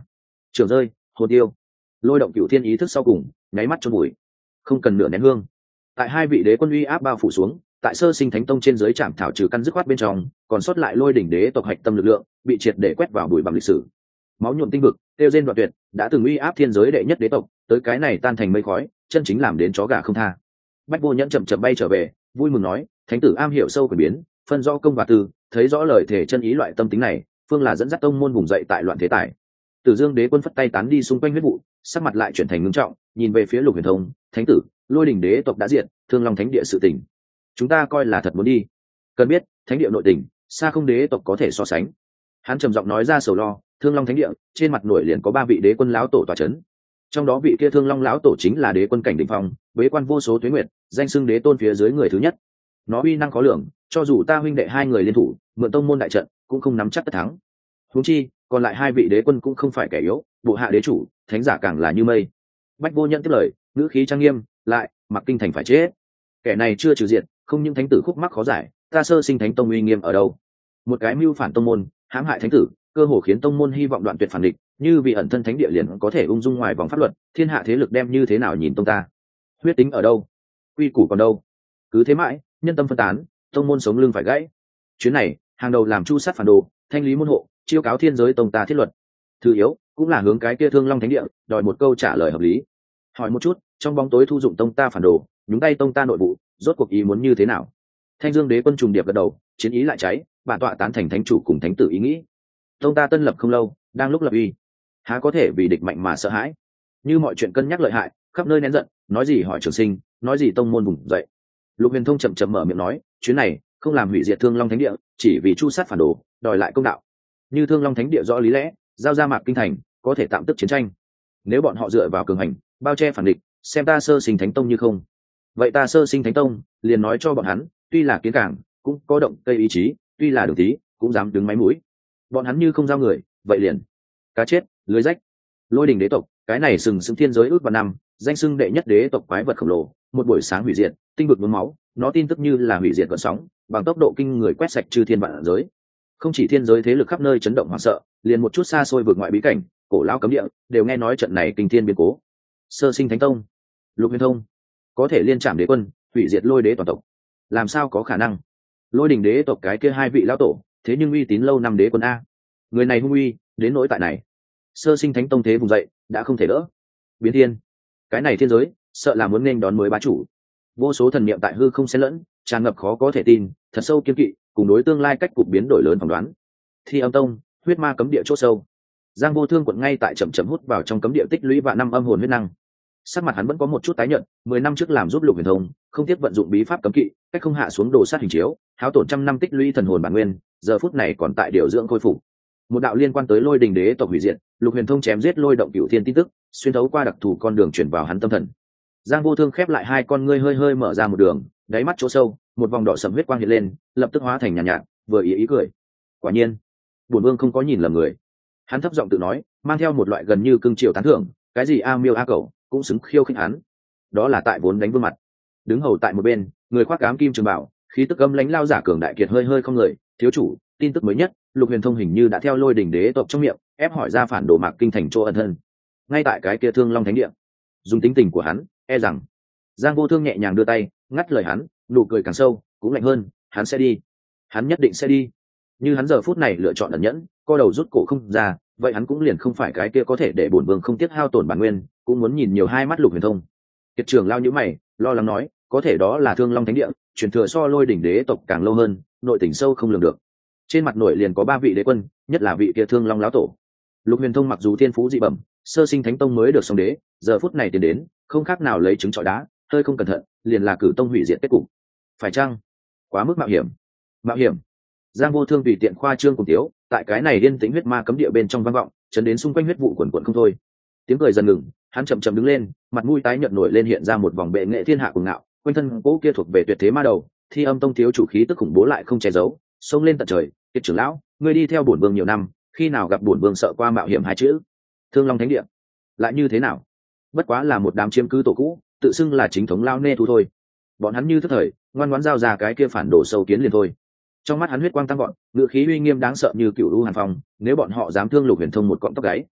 Trường rơi, hồn tiêu. Lôi động cửu thiên ý thức sau cùng, nháy mắt chôn bụi. Không cần nửa nén hương. Tại hai vị đế quân uy áp bao phủ xuống, tại Sơ Sinh Thánh Tông trên dưới trạm thảo trừ căn dứt khoát bên trong, còn sót lại lôi đỉnh đế tộc hạch tâm lực lượng, bị triệt để quét vào bụi bặm lịch sử. Máu nhuộm tinh vực, tiêu diên đoạn tuyệt, đã từng uy áp thiên giới đệ nhất đế tộc, tới cái này tan thành mây khói, chân chính làm đến chó gà không tha. Bách Vô Nhẫn chậm chậm bay trở về, vui mừng nói, thánh tử am hiểu sâu quyền biến, phân rõ công và tư, thấy rõ lời thể chân ý loại tâm tính này, phương là dẫn dắt tông môn vùng dậy tại loạn thế tài. Tử Dương đế quân phất tay tán đi xung quanh huyết vụ, sắc mặt lại chuyển thành ngưng trọng, nhìn về phía Lục Huyền Thông, thánh tử, lôi đỉnh đế tộc đã diệt, Thương Long thánh địa sự tình, chúng ta coi là thật muốn đi. Cần biết, thánh địa nội tình, xa không đế tộc có thể so sánh. Hắn trầm giọng nói ra sầu lo, Thương Long thánh địa, trên mặt nổi liền có ba vị đế quân lão tổ tọa chấn. Trong đó vị kia Thương Long lão tổ chính là đế quân cảnh đỉnh phong, bế quan vô số tuế nguyệt, danh xưng đế tôn phía dưới người thứ nhất. Nó uy năng khó lường, cho dù ta huynh đệ hai người liên thủ, mượn tông môn đại trận, cũng không nắm chắc tất thắng. Huống chi, còn lại hai vị đế quân cũng không phải kẻ yếu, bộ hạ đế chủ, thánh giả càng là như mây. Bách Vô Nhẫn tiếp lời, ngữ khí trang nghiêm, lại, Mặc Kinh Thành phải chết. Kẻ này chưa trừ diện, không những thánh tử khúc mắc khó giải, ta Sơ Sinh Thánh Tông uy nghiêm ở đâu? Một cái mưu phản tông môn, hãm hại thánh tử, cơ hồ khiến tông môn hy vọng đoạn tuyệt phản địch, như vì ẩn thân thánh địa liền có thể ung dung ngoài vòng pháp luật, thiên hạ thế lực đem như thế nào nhìn tông ta? Huyết tính ở đâu? Quy củ còn đâu? Cứ thế mãi, nhân tâm phân tán, tông môn sống lưng phải gãy. Chuyến này, hàng đầu làm chu sát phản đồ, thanh lý môn hộ, chiêu cáo thiên giới tông ta thiết luật. Thứ yếu, cũng là hướng cái kia Thương Long thánh địa, đòi một câu trả lời hợp lý. Hỏi một chút, trong bóng tối thu dụng tông ta phản đồ, nhúng tay tông ta nội vụ, rốt cuộc ý muốn như thế nào? Thanh Dương đế quân trùng điệp gật đầu, chiến ý lại cháy, bản tọa tán thành thánh chủ cùng thánh tử ý nghĩ. Tông ta tân lập không lâu, đang lúc lập uy, há có thể vì địch mạnh mà sợ hãi? Như mọi chuyện cân nhắc lợi hại, khắp nơi nén giận, nói gì hỏi trường sinh, nói gì tông môn vùng dậy. Lục Huyền Thông chậm chậm mở miệng nói, chuyến này không làm hủy diệt Thương Long thánh địa, chỉ vì chu sát phản đồ, đòi lại công đạo. Như Thương Long thánh địa rõ lý lẽ, giao ra Mạc Kinh Thành, có thể tạm tức chiến tranh. Nếu bọn họ dựa vào cường hành, bao che phản địch, xem ta Sơ Sinh Thánh Tông như không. Vậy ta Sơ Sinh Thánh Tông liền nói cho bọn hắn, tuy là kiến cảng, cũng có động cây ý chí, tuy là đường tí, cũng dám đứng máy mũi. Bọn hắn như không giao người, vậy liền cá chết lưới rách. Lôi Đình đế tộc, cái này sừng sững thiên giới ước và năm, danh xưng đệ nhất đế tộc quái vật khổng lồ, một buổi sáng hủy diệt, tinh vực nhuốm máu, nó tin tức như là hủy diệt gợn sóng, bằng tốc độ kinh người quét sạch chư thiên vạn giới. Không chỉ thiên giới thế lực khắp nơi chấn động hoảng sợ, liền một chút xa xôi vượt ngoại bí cảnh, cổ lão cấm địa, đều nghe nói trận này kinh thiên biến cố. Sơ Sinh Thánh Tông, Lục Huyền Thông, có thể liên trảm đế quân, hủy diệt lôi đế toàn tộc, làm sao có khả năng? Lôi Đình đế tộc cái kia hai vị lão tổ, thế nhưng uy tín lâu năm đế quân a, người này hung uy đến nỗi tại này. Sơ Sinh Thánh Tông thế vùng dậy, đã không thể đỡ. Biến thiên, cái này thiên giới, sợ là muốn nên đón mới bá chủ. Vô số thần niệm tại hư không xen lẫn, tràn ngập khó có thể tin, thật sâu kiên kỵ, cùng đối tương lai cách cục biến đổi lớn phỏng đoán. Thi Âm Tông, huyết ma cấm địa chỗ sâu. Giang Vô Thương quận ngay tại chậm chậm hút vào trong cấm địa tích lũy vạn năm âm hồn huyết năng. Sắc mặt hắn vẫn có một chút tái nhợt, mười năm trước làm giúp Lục Huyền Thông, không tiếc vận dụng bí pháp cấm kỵ, cách không hạ xuống đồ sát hình chiếu, háo tổn trăm năm tích lũy thần hồn bản nguyên, giờ phút này còn tại điều dưỡng khôi phục. Một đạo liên quan tới Lôi Đình đế tộc hủy diệt, Lục Huyền Thông chém giết lôi động cửu thiên tin tức, xuyên thấu qua đặc thù con đường chuyển vào hắn tâm thần. Giang Vô Thương khép lại hai con ngươi hơi hơi mở ra một đường, đáy mắt chỗ sâu, một vòng đỏ sẫm huyết quang hiện lên, lập tức hóa thành nhàn nhạt, nhạt, vừa ý ý cười. Quả nhiên, bổn vương không có nhìn lầm người. Hắn thấp giọng tự nói, mang theo một loại gần như cưng chiều tán thưởng, cái gì a miêu a cẩu, cũng xứng khiêu khích hắn. Đó là tại vốn đánh vương mặt. Đứng hầu tại một bên, người khoác ám kim trường bảo, khí tức âm lãnh lao giả cường đại kiệt hơi hơi không người, thiếu chủ, tin tức mới nhất, Lục Huyền Thông hình như đã theo Lôi Đình đế tộc trong miệng, ép hỏi ra phản đồ Mạc Kinh Thành chỗ ẩn thân. Ngay tại cái kia Thương Long thánh địa. Dùng tính tình của hắn, e rằng Giang Vô Thương nhẹ nhàng đưa tay, ngắt lời hắn, nụ cười càng sâu, cũng lạnh hơn, hắn sẽ đi. Hắn nhất định sẽ đi. Như hắn giờ phút này lựa chọn ẩn nhẫn, co đầu rút cổ không ra, vậy hắn cũng liền không phải cái kia có thể để bổn vương không tiếc hao tổn bản nguyên, cũng muốn nhìn nhiều hai mắt Lục Huyền Thông. Kiệt trưởng lao nhíu mày, lo lắng nói, có thể đó là Thương Long thánh địa, truyền thừa so Lôi Đỉnh đế tộc càng lâu hơn, nội tình sâu không lường được. Trên mặt nổi liền có ba vị đế quân, nhất là vị kia Thương Long lão tổ. Lục Huyền Thông mặc dù thiên phú dị bẩm, Sơ Sinh Thánh Tông mới được xong đế, giờ phút này tiến đến, không khác nào lấy trứng trọi đá, hơi không cẩn thận, liền là cử tông hủy diệt kết cục. Phải chăng quá mức mạo hiểm? Mạo hiểm? Giang Vô Thương tùy tiện khoa trương cùng tiếu, tại cái này điên tĩnh huyết ma cấm địa bên trong vang vọng, chấn đến xung quanh huyết vụ quần quần không thôi. Tiếng cười dần ngừng, hắn chậm chậm đứng lên, mặt mũi tái nhợt nổi lên hiện ra một vòng bệ nghệ thiên hạ cuồng ngạo, quanh thân cố kia thuộc về tuyệt thế ma đầu, Thi Âm Tông thiếu chủ khí tức khủng bố lại không che giấu, xông lên tận trời, Kiệt trưởng lão, ngươi đi theo bổn vương nhiều năm, khi nào gặp bổn vương sợ qua mạo hiểm hai chữ? Thương Long thánh địa lại như thế nào? Bất quá là một đám chiếm cứ tổ cũ, tự xưng là chính thống lao nê thu thôi. Bọn hắn như thức thời, ngoan ngoãn giao ra cái kia phản đồ sâu kiến liền thôi. Trong mắt hắn huyết quang tăng gọn, ngự khí uy nghiêm đáng sợ như cựu u hàn phong, nếu bọn họ dám thương Lục Huyền Thông một cọng tóc gáy,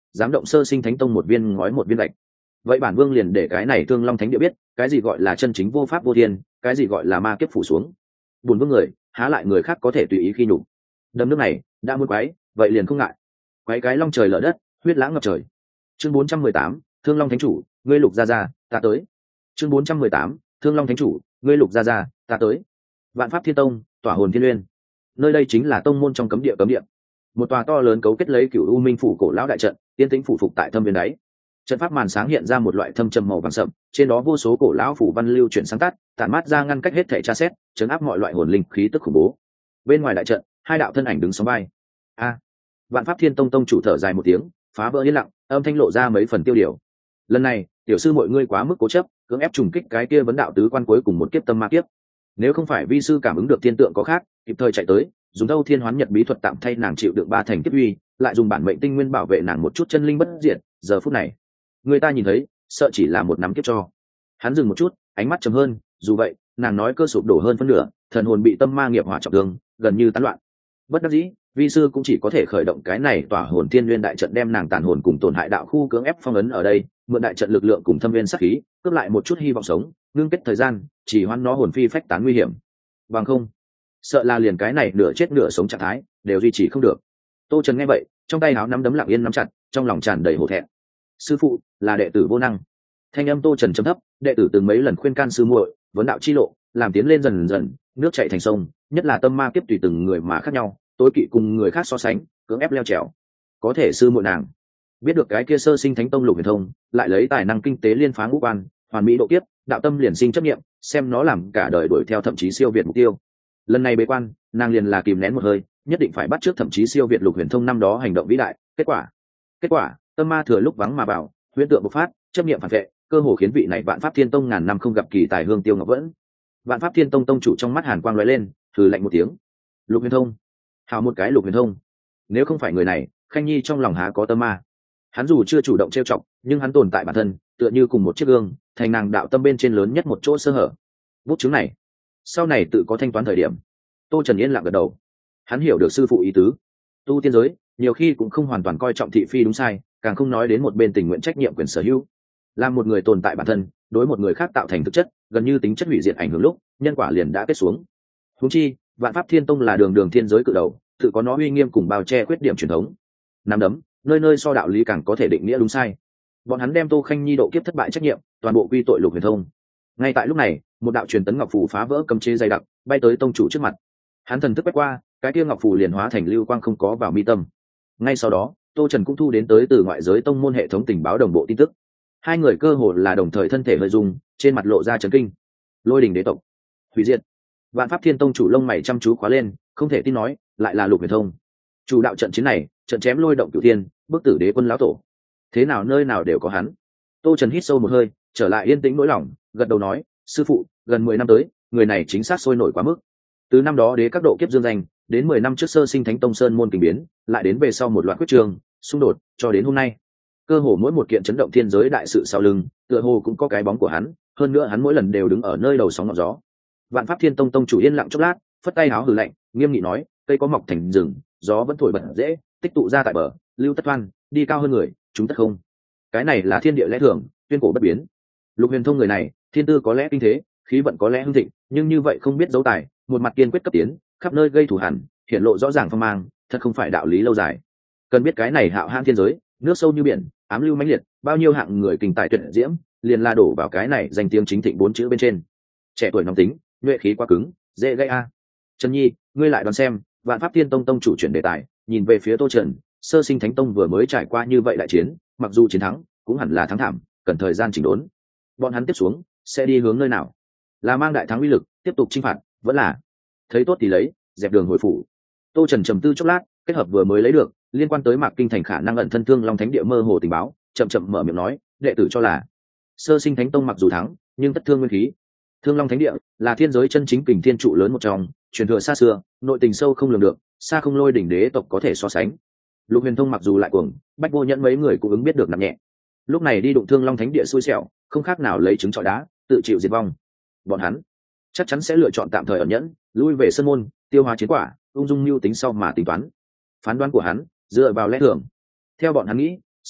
dám động sơ sinh thánh tông một viên ngói một viên gạch. Vậy bản vương liền để cái này Thương Long Thánh Địa biết cái gì gọi là chân chính vô pháp vô thiên, cái gì gọi là ma kiếp phủ xuống. Buồn vương người há lại người khác có thể tùy ý khi nhục. Đầm nước này đã muốn quấy, vậy liền không ngại quấy cái long trời lở đất, huyết lãng ngập trời. Chương bốn trăm mười tám, Thương Long Thánh Chủ, ngươi Lục gia gia, ta tới. Chương bốn trăm mười tám, Thương Long Thánh Chủ, ngươi Lục gia gia, ta tới. Vạn Pháp Thiên Tông, Tỏa Hồn Thiên Uyên. Nơi đây chính là tông môn trong cấm địa cấm địa. Một tòa to lớn cấu kết lấy Cửu U Minh phủ cổ lão đại trận, tiên tĩnh phủ phục tại thâm viên đáy. Trận pháp màn sáng hiện ra một loại thâm trầm màu vàng sậm, trên đó vô số cổ lão phủ văn lưu chuyển sáng tắt, tản mát ra ngăn cách hết thảy tra xét, trấn áp mọi loại hồn linh khí tức khủng bố. Bên ngoài đại trận, hai đạo thân ảnh đứng sóng vai. A! Vạn Pháp Thiên Tông tông chủ thở dài một tiếng, phá vỡ yên lặng, âm thanh lộ ra mấy phần tiêu điều. Lần này, tiểu sư mọi ngươi quá mức cố chấp, cưỡng ép trùng kích cái kia vấn đạo tứ quan cuối cùng một kiếp tâm ma kiếp. Nếu không phải vi sư cảm ứng được thiên tượng có khác, kịp thời chạy tới, dùng Thâu Thiên Hoán Nhật bí thuật tạm thay nàng chịu đựng ba thành kiếp uy, lại dùng bản mệnh tinh nguyên bảo vệ nàng một chút chân linh bất diệt, giờ phút này, người ta nhìn thấy, sợ chỉ là một nắm kiếp cho. Hắn dừng một chút, ánh mắt trầm hơn, dù vậy, nàng nói cơ sụp đổ hơn phân nửa, thần hồn bị tâm ma nghiệp hỏa trọng thương, gần như tán loạn. Bất đắc dĩ, vi sư cũng chỉ có thể khởi động cái này Tỏa Hồn Thiên Nguyên đại trận đem nàng tàn hồn cùng tổn hại đạo khu cưỡng ép phong ấn ở đây, mượn đại trận lực lượng cùng thâm viên sát khí, cướp lại một chút hy vọng sống, ngưng kết thời gian, chỉ hoãn nó hồn phi phách tán nguy hiểm. Bằng không, sợ là liền cái này nửa chết nửa sống trạng thái đều duy trì không được. Tô Trần nghe vậy, trong tay áo nắm đấm lặng yên nắm chặt, trong lòng tràn đầy hổ thẹn. Sư phụ là đệ tử vô năng. Thanh âm Tô Trần trầm thấp, đệ tử từng mấy lần khuyên can sư muội, vấn đạo chi lộ, làm tiến lên dần dần, nước chảy thành sông, nhất là tâm ma kiếp tùy từng người mà khác nhau, tối kỵ cùng người khác so sánh, cưỡng ép leo trèo. Có thể sư muội nàng biết được cái kia sơ sinh thánh tông Lục Huyền Thông, lại lấy tài năng kinh tế liên phá ngũ quan, hoàn mỹ độ kiếp, đạo tâm liền sinh chấp niệm, xem nó làm cả đời đuổi theo thậm chí siêu việt mục tiêu. Lần này bế quan, nàng liền là kìm nén một hơi, nhất định phải bắt trước thậm chí siêu việt Lục Huyền Thông năm đó hành động vĩ đại. Kết quả, kết quả, tâm ma thừa lúc vắng mà bảo, huyễn tượng bộc phát, chấp niệm phản vệ, cơ hồ khiến vị này Vạn Pháp Thiên Tông ngàn năm không gặp kỳ tài hương tiêu ngọc vẫn. Vạn Pháp Thiên Tông tông chủ trong mắt hàn quang lóe lên, thử lạnh một tiếng. Lục Huyền Thông, hào một cái Lục Huyền Thông. Nếu không phải người này, Khanh Nhi trong lòng há có tâm ma. Hắn dù chưa chủ động trêu chọc, nhưng hắn tồn tại bản thân, tựa như cùng một chiếc gương, thành nàng đạo tâm bên trên lớn nhất một chỗ sơ hở. Bút chứng này, sau này tự có thanh toán thời điểm. Tô Trần yên lặng gật đầu. Hắn hiểu được sư phụ ý tứ. Tu tiên giới, nhiều khi cũng không hoàn toàn coi trọng thị phi đúng sai, càng không nói đến một bên tình nguyện trách nhiệm quyền sở hữu. Làm một người tồn tại bản thân, đối một người khác tạo thành thực chất, gần như tính chất hủy diệt ảnh hưởng lúc, nhân quả liền đã kết xuống. Huống chi, Vạn Pháp Thiên Tông là đường đường thiên giới cự đầu, tự có nó uy nghiêm cùng bao che khuyết điểm truyền thống. Nắm đấm, nơi nơi so đạo lý càng có thể định nghĩa đúng sai. Bọn hắn đem Tô Khanh Nhi độ kiếp thất bại trách nhiệm, toàn bộ quy tội Lục Huyền Thông. Ngay tại lúc này, một đạo truyền tấn ngọc phù phá vỡ cấm chế dày đặc, bay tới tông chủ trước mặt. Hắn thần thức quét qua, cái kia ngọc phù liền hóa thành lưu quang không có vào mi tâm. Ngay sau đó, Tô Trần cũng thu đến tới từ ngoại giới tông môn hệ thống tình báo đồng bộ tin tức. Hai người cơ hồ là đồng thời thân thể hơi rung, trên mặt lộ ra chấn kinh. Lôi Đình đế tộc, hủy diệt. Vạn Pháp Thiên Tông chủ lông mày chăm chú khóa lên, không thể tin nói, lại là Lục Huyền Thông. Chủ đạo trận chiến này, trận chém lôi động cửu thiên, bức tử đế quân lão tổ. Thế nào nơi nào đều có hắn. Tô Trần hít sâu một hơi, trở lại yên tĩnh nỗi lòng, gật đầu nói, sư phụ, gần mười năm tới, người này chính xác sôi nổi quá mức. Từ năm đó đế các độ kiếp dương danh, đến mười năm trước sơ sinh thánh tông sơn môn kình biến, lại đến về sau một loạt quyết trường, xung đột, cho đến hôm nay. Cơ hồ mỗi một kiện chấn động thiên giới đại sự sau lưng, tựa hồ cũng có cái bóng của hắn, hơn nữa hắn mỗi lần đều đứng ở nơi đầu sóng ngọn gió. Vạn Pháp Thiên Tông tông chủ yên lặng chốc lát, phất tay háo hừ lạnh, nghiêm nghị nói, cây có mọc thành rừng, gió vẫn thổi bật dễ, tích tụ ra tại bờ, lưu tất toan, đi cao hơn người, chúng tất không. Cái này là thiên địa lẽ thường, tuyên cổ bất biến. Lục Huyền Thông người này, thiên tư có lẽ kinh thế, khí vận có lẽ hưng thịnh, nhưng như vậy không biết dấu tài, một mặt kiên quyết cấp tiến, khắp nơi gây thù hằn, hiện lộ rõ ràng phong mang, thật không phải đạo lý lâu dài. Cần biết cái này hạo hãn thiên giới, nước sâu như biển, ám lưu mãnh liệt, bao nhiêu hạng người kinh tài tuyệt diễm, liền la đổ vào cái này danh tiếng chính thịnh bốn chữ bên trên. Trẻ tuổi nóng tính, nhuệ khí quá cứng, dễ gây a. Trần Nhi, ngươi lại đoán xem, Vạn Pháp Thiên Tông tông chủ chuyển đề tài, nhìn về phía Tô Trần, sơ sinh thánh tông vừa mới trải qua như vậy đại chiến, mặc dù chiến thắng, cũng hẳn là thắng thảm, cần thời gian chỉnh đốn. Bọn hắn tiếp xuống sẽ đi hướng nơi nào? Là mang đại thắng uy lực, tiếp tục chinh phạt, vẫn là thấy tốt thì lấy, dẹp đường hồi phủ. Tô Trần trầm tư chốc lát, kết hợp vừa mới lấy được liên quan tới Mạc Kinh Thành khả năng ẩn thân Thương Long Thánh Địa mơ hồ tình báo, chậm chậm mở miệng nói, đệ tử cho là sơ sinh thánh tông mặc dù thắng, nhưng tất thương nguyên khí. Thương Long Thánh Địa là thiên giới chân chính kình thiên trụ lớn một trong, truyền thừa xa xưa, nội tình sâu không lường được, xa không Lôi Đỉnh đế tộc có thể so sánh. Lục Huyền Thông mặc dù lại cuồng, Bách Vô Nhẫn mấy người cũng ứng biết được nặng nhẹ. Lúc này đi đụng Thương Long Thánh Địa xui xẻo, không khác nào lấy trứng trọi đá, tự chịu diệt vong. Bọn hắn chắc chắn sẽ lựa chọn tạm thời ẩn nhẫn, lui về sân môn, tiêu hóa chiến quả, ung dung mưu tính sau mà tính toán. Phán đoán của hắn dựa vào lẽ thường. Theo bọn hắn nghĩ,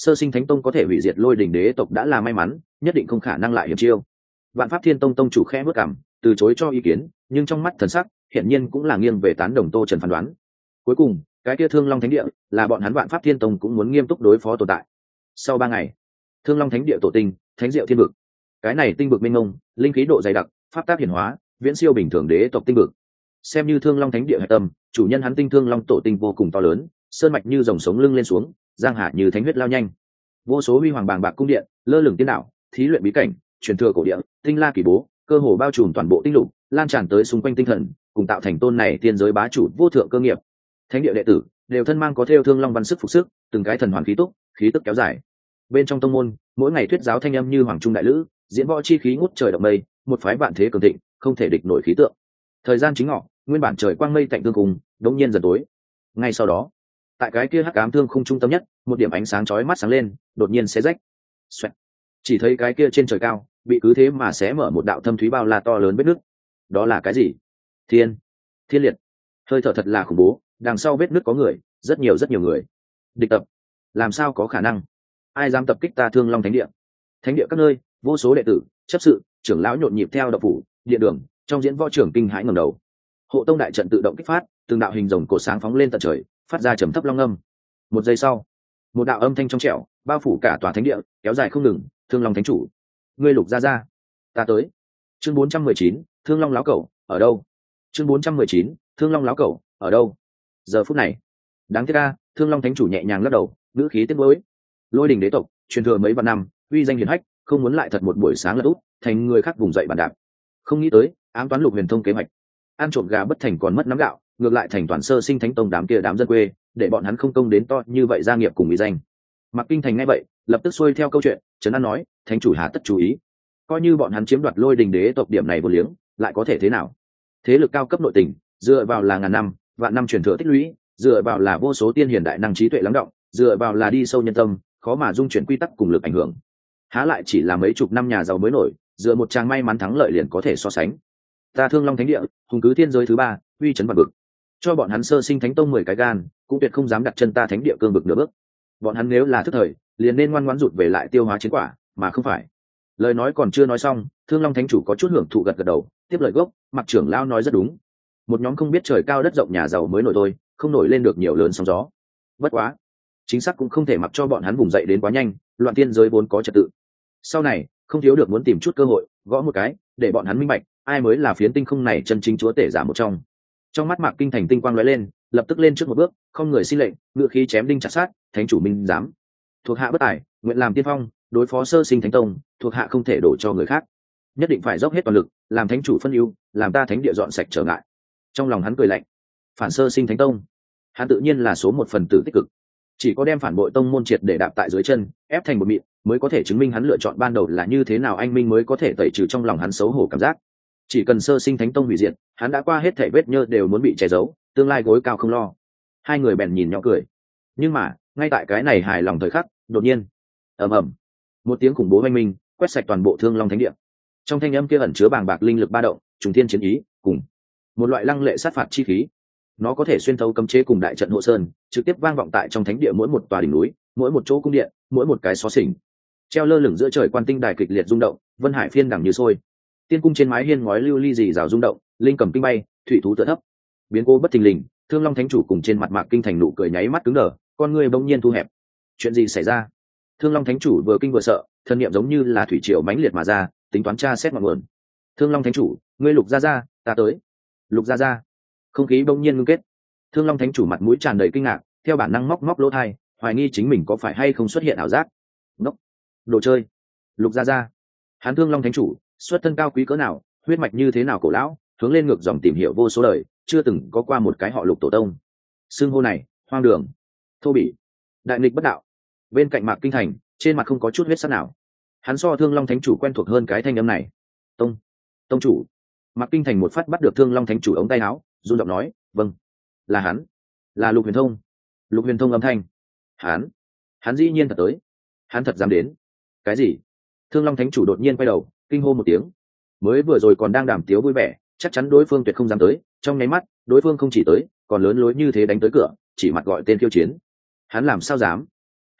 sơ sinh thánh tông có thể hủy diệt lôi đình đế tộc đã là may mắn, nhất định không khả năng lại hiểm chiêu. Vạn pháp thiên tông tông chủ khẽ bước cảm, từ chối cho ý kiến, nhưng trong mắt thần sắc hiển nhiên cũng là nghiêng về tán đồng Tô Trần phán đoán. Cuối cùng cái kia Thương Long Thánh Địa là bọn hắn Vạn Pháp Thiên Tông cũng muốn nghiêm túc đối phó tồn tại. Sau ba ngày, Thương Long Thánh Địa tổ tinh, Thánh Diệu Thiên vực. Cái này tinh vực mênh mông, linh khí độ dày đặc, pháp tác hiển hóa, viễn siêu bình thường đế tộc tinh vực. Xem như Thương Long Thánh Địa hệ tâm, chủ nhân hắn tinh Thương Long tổ tinh vô cùng to lớn, sơn mạch như dòng sống lưng lên xuống, giang hà như thánh huyết lao nhanh. Vô số huy hoàng bàng bạc cung điện, lơ lửng tiên đạo, thí luyện bí cảnh, truyền thừa cổ địa, tinh la kỳ bố, cơ hồ bao trùm toàn bộ tinh lục, lan tràn tới xung quanh tinh thần, cùng tạo thành tôn này tiên giới bá chủ vô thượng cơ nghiệp. Thánh địa đệ tử đều thân mang có thêu thương long văn sức phục sức, từng cái thần hoàn khí túc, khí tức kéo dài. Bên trong tông môn, mỗi ngày thuyết giáo thanh âm như hoàng trung đại lữ, diễn võ chi khí ngút trời động mây, một phái vạn thế cường thịnh, không thể địch nổi khí tượng. Thời gian chính ngọ, nguyên bản trời quang mây tạnh tương cùng, đống nhiên dần tối. Ngay sau đó, tại cái kia hắc ám thương khung trung tâm nhất, một điểm ánh sáng chói mắt sáng lên, đột nhiên xé rách. Xoẹt. Chỉ thấy cái kia trên trời cao, bị cứ thế mà xé mở một đạo thâm thúy bao la to lớn vết nứt. Đó là cái gì? Thiên, thiên liệt. Hơi thở thật là khủng bố, đằng sau vết nứt có người, rất nhiều rất nhiều người. Địch tập, làm sao có khả năng? Ai dám tập kích ta Thương Long Thánh Địa? Thánh địa các nơi, vô số đệ tử, chấp sự, trưởng lão nhộn nhịp theo độc phủ, địa đường, trong diễn võ trưởng kinh hãi ngẩng đầu. Hộ tông đại trận tự động kích phát, từng đạo hình rồng cổ sáng phóng lên tận trời, phát ra trầm thấp long âm. Một giây sau, một đạo âm thanh trong trẻo bao phủ cả tòa thánh địa, kéo dài không ngừng. Thương Long Thánh Chủ, ngươi Lục gia gia, ta tới. Chương bốn trăm mười chín, Thương Long láo cẩu ở đâu? Chương bốn trăm mười chín, Thương Long láo cẩu ở đâu? Giờ phút này, đáng tiếc a, Thương Long Thánh Chủ nhẹ nhàng lắc đầu, ngữ khí tiếc nuối. Lôi đình đế tộc truyền thừa mấy vạn năm, uy danh hiển hách, không muốn lại thật một buổi sáng lật úp thành người khác vùng dậy bàn đạp. Không nghĩ tới ám toán Lục Huyền Thông kế hoạch, ăn trộm gà bất thành còn mất nắm gạo, ngược lại thành toàn sơ sinh thánh tông đám kia đám dân quê, để bọn hắn không công đến to như vậy gia nghiệp cùng uy danh. Mặc Kinh Thành nghe vậy, lập tức xuôi theo câu chuyện, trấn an nói, thánh chủ hà tất chú ý, coi như bọn hắn chiếm đoạt lôi đình đế tộc điểm này vô liếng, lại có thể thế nào? Thế lực cao cấp nội tình, dựa vào là ngàn năm, vạn năm truyền thừa tích lũy, dựa vào là vô số tiên hiền đại năng trí tuệ lắng động, dựa vào là đi sâu nhân tâm, khó mà dung chuyển quy tắc cùng lực ảnh hưởng. Há lại chỉ là mấy chục năm nhà giàu mới nổi, dựa một trang may mắn thắng lợi liền có thể so sánh. Ta Thương Long Thánh Địa, hùng cứ thiên giới thứ ba, uy chấn vạn vực. Cho bọn hắn sơ sinh thánh tông mười cái gan, cũng tuyệt không dám đặt chân ta thánh địa cương vực nửa bước. Bọn hắn nếu là thức thời, liền nên ngoan ngoãn rụt về lại tiêu hóa chiến quả, mà không phải. Lời nói còn chưa nói xong, Thương Long Thánh Chủ có chút hưởng thụ gật gật đầu, tiếp lời gốc, Mặc trưởng lão nói rất đúng. Một nhóm không biết trời cao đất rộng nhà giàu mới nổi thôi, không nổi lên được nhiều lớn sóng gió. Bất quá, chính xác cũng không thể mặc cho bọn hắn vùng dậy đến quá nhanh, loạn tiên giới vốn có trật tự. Sau này, không thiếu được muốn tìm chút cơ hội, gõ một cái, để bọn hắn minh bạch, ai mới là phiến tinh không này chân chính chúa tể giả một trong. Trong mắt Mạc Kinh Thành tinh quang lóe lên, lập tức lên trước một bước, không người xin lệnh, ngựa khí chém đinh chặt sát, thánh chủ minh dám. Thuộc hạ bất tài, nguyện làm tiên phong, đối phó sơ sinh thánh tông, thuộc hạ không thể đổ cho người khác, nhất định phải dốc hết toàn lực, làm thánh chủ phân ưu, làm ta thánh địa dọn sạch trở ngại. Trong lòng hắn cười lạnh, phản sơ sinh thánh tông, hắn tự nhiên là số một phần tử tích cực, chỉ có đem phản bội tông môn triệt để đạp tại dưới chân, ép thành một mịn, mới có thể chứng minh hắn lựa chọn ban đầu là như thế nào, anh minh mới có thể tẩy trừ trong lòng hắn xấu hổ cảm giác. Chỉ cần sơ sinh thánh tông hủy diệt, hắn đã qua hết thảy vết nhơ đều muốn bị che giấu, tương lai gối cao không lo. Hai người bèn nhìn nhau cười. Nhưng mà, ngay tại cái này hài lòng thời khắc, đột nhiên, ầm ầm, một tiếng khủng bố oanh minh, quét sạch toàn bộ Thương Long Thánh Địa. Trong thanh âm kia ẩn chứa bàng bạc linh lực ba động, trùng thiên chiến ý, cùng một loại lăng lệ sát phạt chi khí. Nó có thể xuyên thấu cấm chế cùng đại trận hộ sơn, trực tiếp vang vọng tại trong thánh địa mỗi một tòa đỉnh núi, mỗi một chỗ cung điện, mỗi một cái xó xỉnh. Treo lơ lửng giữa trời quan tinh đài kịch liệt rung động, vân hải phiên đẳng như sôi. Tiên cung trên mái hiên ngói lưu ly rì rào rung động, linh cầm kinh bay, thủy thú tựa thấp. Biến cố bất thình lình, Thương Long Thánh Chủ cùng trên mặt Mạc Kinh Thành nụ cười nháy mắt cứng đờ, con người bỗng nhiên thu hẹp. Chuyện gì xảy ra? Thương Long Thánh Chủ vừa kinh vừa sợ, thân niệm giống như là thủy triều mãnh liệt mà ra, tính toán tra xét ngọn nguồn. Thương Long Thánh Chủ, ngươi Lục gia gia, ta tới. Lục gia gia. Không khí bỗng nhiên ngưng kết. Thương Long Thánh Chủ mặt mũi tràn đầy kinh ngạc, theo bản năng móc móc lỗ tai, hoài nghi chính mình có phải hay không xuất hiện ảo giác. Ngốc, đồ chơi. Lục gia gia. Hán Thương Long Thánh Chủ, xuất thân cao quý cỡ nào, huyết mạch như thế nào cổ lão, hướng lên ngược dòng tìm hiểu vô số đời, chưa từng có qua một cái họ Lục tổ tông. Xưng hô này, hoang đường, thô bỉ, đại nghịch bất đạo. Bên cạnh Mạc Kinh Thành, trên mặt không có chút huyết sắc nào. Hắn so Thương Long Thánh Chủ quen thuộc hơn cái thanh âm này. Tông, tông chủ. Mạc Kinh Thành một phát bắt được Thương Long Thánh Chủ ống tay áo, run giọng nói, vâng, là hắn, là Lục Huyền Thông. Lục Huyền Thông âm thanh. Hắn, hắn dĩ nhiên thật tới, hắn thật dám đến. Cái gì? Thương Long Thánh Chủ đột nhiên quay đầu, kinh hô một tiếng. Mới vừa rồi còn đang đàm tiếu vui vẻ, chắc chắn đối phương tuyệt không dám tới, trong nháy mắt, đối phương không chỉ tới, còn lớn lối như thế đánh tới cửa, chỉ mặt gọi tên khiêu chiến. Hắn làm sao dám?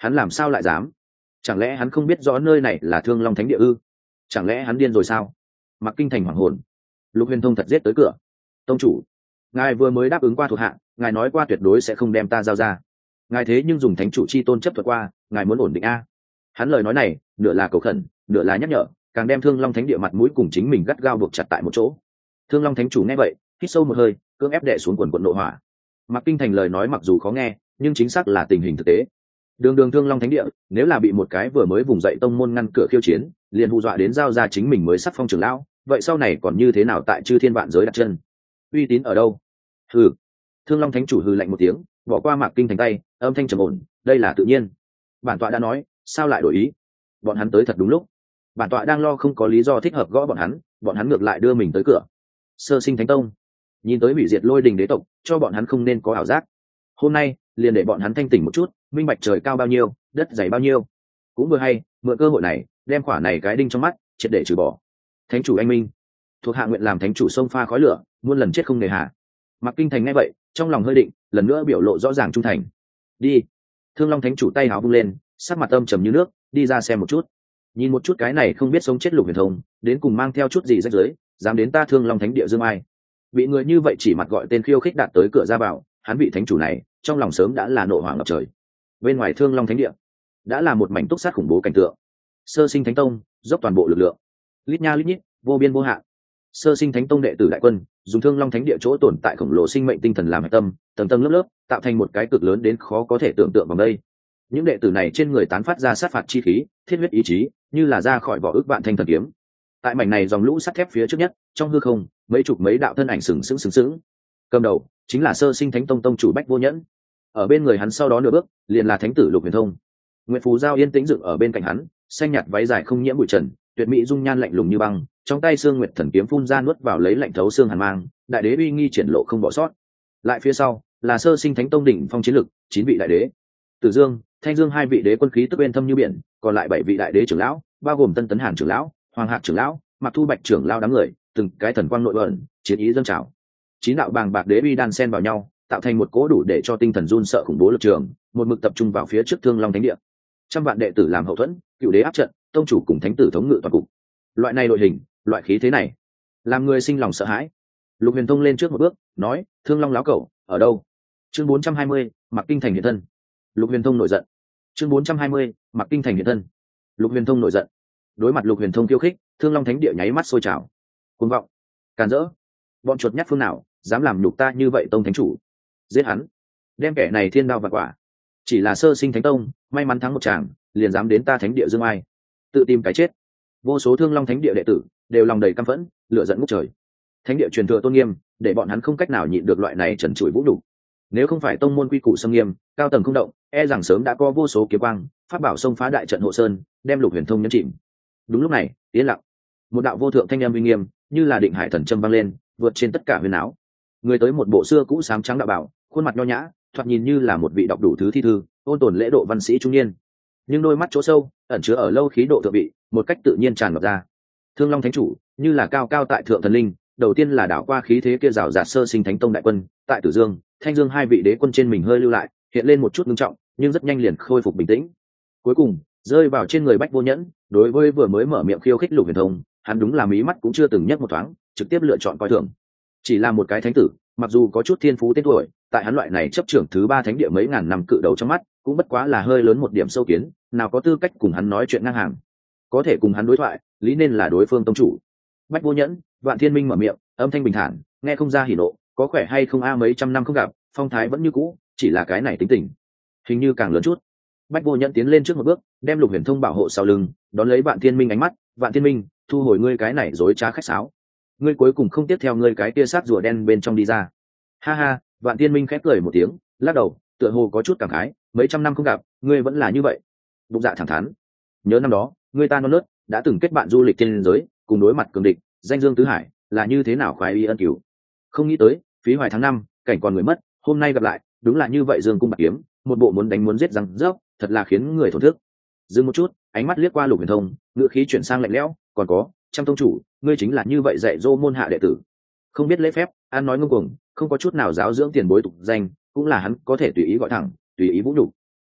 Hắn làm sao lại dám? Chẳng lẽ hắn không biết rõ nơi này là Thương Long Thánh Địa ư? Chẳng lẽ hắn điên rồi sao? Mặc Kinh Thành hoảng hồn. Lục Huyền Thông thật giết tới cửa. Tông chủ, ngài vừa mới đáp ứng qua thuộc hạ, ngài nói qua tuyệt đối sẽ không đem ta giao ra. Ngài thế nhưng dùng thánh chủ chi tôn chấp thuật qua, ngài muốn ổn định a? Hắn lời nói này, nửa là cầu khẩn, nửa là nhắc nhở, càng đem Thương Long Thánh Địa mặt mũi cùng chính mình gắt gao buộc chặt tại một chỗ. Thương Long Thánh chủ nghe vậy, hít sâu một hơi, cưỡng ép đè xuống quần quần nộ hỏa. Mặc Kinh Thành lời nói mặc dù khó nghe, nhưng chính xác là tình hình thực tế. Đường đường Thương Long Thánh Địa, nếu là bị một cái vừa mới vùng dậy tông môn ngăn cửa khiêu chiến, liền hù dọa đến giao ra chính mình mới sắc phong trưởng lão, vậy sau này còn như thế nào tại chư thiên vạn giới đặt chân? Uy tín ở đâu? Hừ. Thương Long Thánh chủ hừ lạnh một tiếng, bỏ qua Mạc Kinh Thành tay, âm thanh trầm ổn, đây là tự nhiên. Bản tọa đã nói, sao lại đổi ý? Bọn hắn tới thật đúng lúc. Bản tọa đang lo không có lý do thích hợp gõ bọn hắn, bọn hắn ngược lại đưa mình tới cửa. Sơ Sinh Thánh Tông, nhìn tới hủy diệt Lôi Đình đế tộc, cho bọn hắn không nên có ảo giác. Hôm nay, liền để bọn hắn thanh tỉnh một chút, minh bạch trời cao bao nhiêu, đất dày bao nhiêu. Cũng vừa hay, mượn cơ hội này, đem quả này cái đinh trong mắt, triệt để trừ bỏ. Thánh chủ anh minh, thuộc hạ nguyện làm thánh chủ sông pha khói lửa, muôn lần chết không nề hà. Mặc Kinh Thành nghe vậy, trong lòng hơi định, lần nữa biểu lộ rõ ràng trung thành. Đi. Thương Long Thánh chủ tay háo vung lên, sắc mặt âm trầm như nước, đi ra xem một chút. Nhìn một chút cái này không biết sống chết Lục Huyền Thông, đến cùng mang theo chút gì rách rưới, dám đến ta Thương Long Thánh Địa dương ai. Bị người như vậy chỉ mặt gọi tên khiêu khích đạt tới cửa ra vào, hắn vị thánh chủ này, trong lòng sớm đã là nộ hỏa ngập trời. Bên ngoài Thương Long Thánh Địa, đã là một mảnh túc sát khủng bố cảnh tượng. Sơ Sinh Thánh Tông dốc toàn bộ lực lượng, lít nha lít nhít, vô biên vô hạn. Sơ Sinh Thánh Tông đệ tử đại quân, dùng Thương Long Thánh Địa chỗ tồn tại khổng lồ sinh mệnh tinh thần làm hạch tâm, tầng tầng lớp lớp, tạo thành một cái cực lớn đến khó có thể tưởng tượng bằng đây. Những đệ tử này trên người tán phát ra sát phạt chi khí, thiết huyết ý chí, như là ra khỏi vỏ ức vạn thanh thần kiếm. Tại mảnh này dòng lũ sắt thép phía trước nhất, trong hư không, mấy chục mấy đạo thân ảnh sừng sững sừng sững. Cầm đầu chính là Sơ Sinh Thánh Tông tông chủ Bách Vô Nhẫn. Ở bên người hắn sau đó nửa bước, liền là thánh tử Lục Huyền Thông. Nguyệt Phù Giao yên tĩnh dựng ở bên cạnh hắn, xanh nhạt váy dài không nhiễm bụi trần, tuyệt mỹ dung nhan lạnh lùng như băng, trong tay xương nguyệt thần kiếm phun ra nuốt vào lấy lạnh thấu xương hàn mang, đại đế uy nghi triển lộ không bỏ sót. Lại phía sau là Sơ Sinh Thánh Tông đỉnh phong chiến lực, chín vị đại đế. Tử Dương, Thanh Dương hai vị đế quân khí tức bên thâm như biển, còn lại bảy vị đại đế trưởng lão, bao gồm Tân Tấn Hàn trưởng lão, Hoàng Hạc trưởng lão, Mặc Thu Bạch trưởng lão đám người, từng cái thần quang nội ẩn, chiến ý dâng trào. Chín đạo bàng bạc đế uy đan xen vào nhau, tạo thành một cỗ đủ để cho tinh thần run sợ khủng bố lực trường, một mực tập trung vào phía trước Thương Long Thánh Địa. Trăm vạn đệ tử làm hậu thuẫn, cựu đế áp trận, tông chủ cùng thánh tử thống ngự toàn cục. Loại này đội hình, loại khí thế này, làm người sinh lòng sợ hãi. Lục Huyền Thông lên trước một bước, nói: Thương Long láo cẩu ở đâu? Chương bốn trăm hai mươi, Mặc Kinh Thành hiện thân. Lục Huyền Thông nổi giận. Chương bốn trăm hai mươi, Mặc Kinh Thành hiện thân. Lục Huyền Thông nổi giận. Đối mặt Lục Huyền Thông khiêu khích, Thương Long Thánh Địa nháy mắt sôi trào. Cuồng vọng, càn rỡ, bọn chuột nhắt phương nào dám làm nhục ta như vậy tông thánh chủ? Giết hắn, đem kẻ này thiên đao vạn quả. Chỉ là Sơ Sinh Thánh Tông may mắn thắng một tràng, liền dám đến ta Thánh Địa dương ai, tự tìm cái chết. Vô số Thương Long Thánh Địa đệ tử đều lòng đầy căm phẫn, lửa giận ngút trời. Thánh Địa truyền thừa tôn nghiêm, để bọn hắn không cách nào nhịn được loại này trần trụi vũ đủ. Nếu không phải tông môn quy củ xâm nghiêm, cao tầng không động, e rằng sớm đã có vô số kiếm quang pháp bảo xông phá đại trận hộ sơn, đem Lục Huyền Thông nhấn chìm. Đúng lúc này, yên lặng, một đạo vô thượng thanh âm uy nghiêm, như là định hải thần châm vang lên, vượt trên tất cả huyền áo. Người tới một bộ xưa cũ xám trắng đạo bảo, khuôn mặt nho nhã, thoạt nhìn như là một vị đọc đủ thứ thi thư, ôn tồn lễ độ văn sĩ trung niên. Nhưng đôi mắt chỗ sâu, ẩn chứa ở lâu khí độ thượng vị, một cách tự nhiên tràn ngập ra. Thương Long Thánh chủ, như là cao cao tại thượng thần linh, đầu tiên là đảo qua khí thế kia rào rạt Sơ Sinh Thánh Tông đại quân, tại Tử Dương, Thanh Dương hai vị đế quân trên mình hơi lưu lại, hiện lên một chút ngưng trọng, nhưng rất nhanh liền khôi phục bình tĩnh. Cuối cùng, rơi vào trên người Bách Vô Nhẫn, đối với vừa mới mở miệng khiêu khích Lục Huyền Thông, hắn đúng là mí mắt cũng chưa từng nhấc một thoáng, trực tiếp lựa chọn coi thường. Chỉ là một cái thánh tử, mặc dù có chút thiên phú tên tuổi, tại hắn loại này chấp trưởng thứ ba thánh địa mấy ngàn năm cự đầu trong mắt, cũng bất quá là hơi lớn một điểm sâu kiến, nào có tư cách cùng hắn nói chuyện ngang hàng. Có thể cùng hắn đối thoại, lý nên là đối phương tông chủ. Bách Vô Nhẫn, Vạn Thiên Minh mở miệng, âm thanh bình thản, nghe không ra hỉ nộ, có khỏe hay không a, mấy trăm năm không gặp, phong thái vẫn như cũ, chỉ là cái này tính tình, hình như càng lớn chút. Bách Vô Nhẫn tiến lên trước một bước, đem Lục Huyền Thông bảo hộ sau lưng, đón lấy Vạn Thiên Minh ánh mắt. Vạn Thiên Minh, thu hồi ngươi cái này dối trá khách sáo, ngươi cuối cùng không tiếp theo ngươi cái tia sát rùa đen bên trong đi ra. Ha ha. Vạn Thiên Minh khép cười một tiếng, lắc đầu, tựa hồ có chút cảm khái, mấy trăm năm không gặp, ngươi vẫn là như vậy. Bụng dạ thẳng thắn. Nhớ năm đó, ngươi ta non nớt, đã từng kết bạn du lịch trên giới, cùng đối mặt cường địch, danh dương tứ hải, là như thế nào khoái y ân cứu. Không nghĩ tới, phí hoài tháng năm, cảnh còn người mất, hôm nay gặp lại, đúng là như vậy dương cung bạc kiếm, một bộ muốn đánh muốn giết răng rớp, thật là khiến người thổn thức. Dừng một chút, ánh mắt liếc qua Lục Huyền Thông, ngựa khí chuyển sang lạnh lẽo, còn có, Trăm tông chủ, ngươi chính là như vậy dạy dỗ môn hạ đệ tử, không biết lễ phép, ăn nói ngông cuồng, không có chút nào giáo dưỡng tiền bối tục danh, cũng là hắn có thể tùy ý gọi thẳng, tùy ý vũ nhục.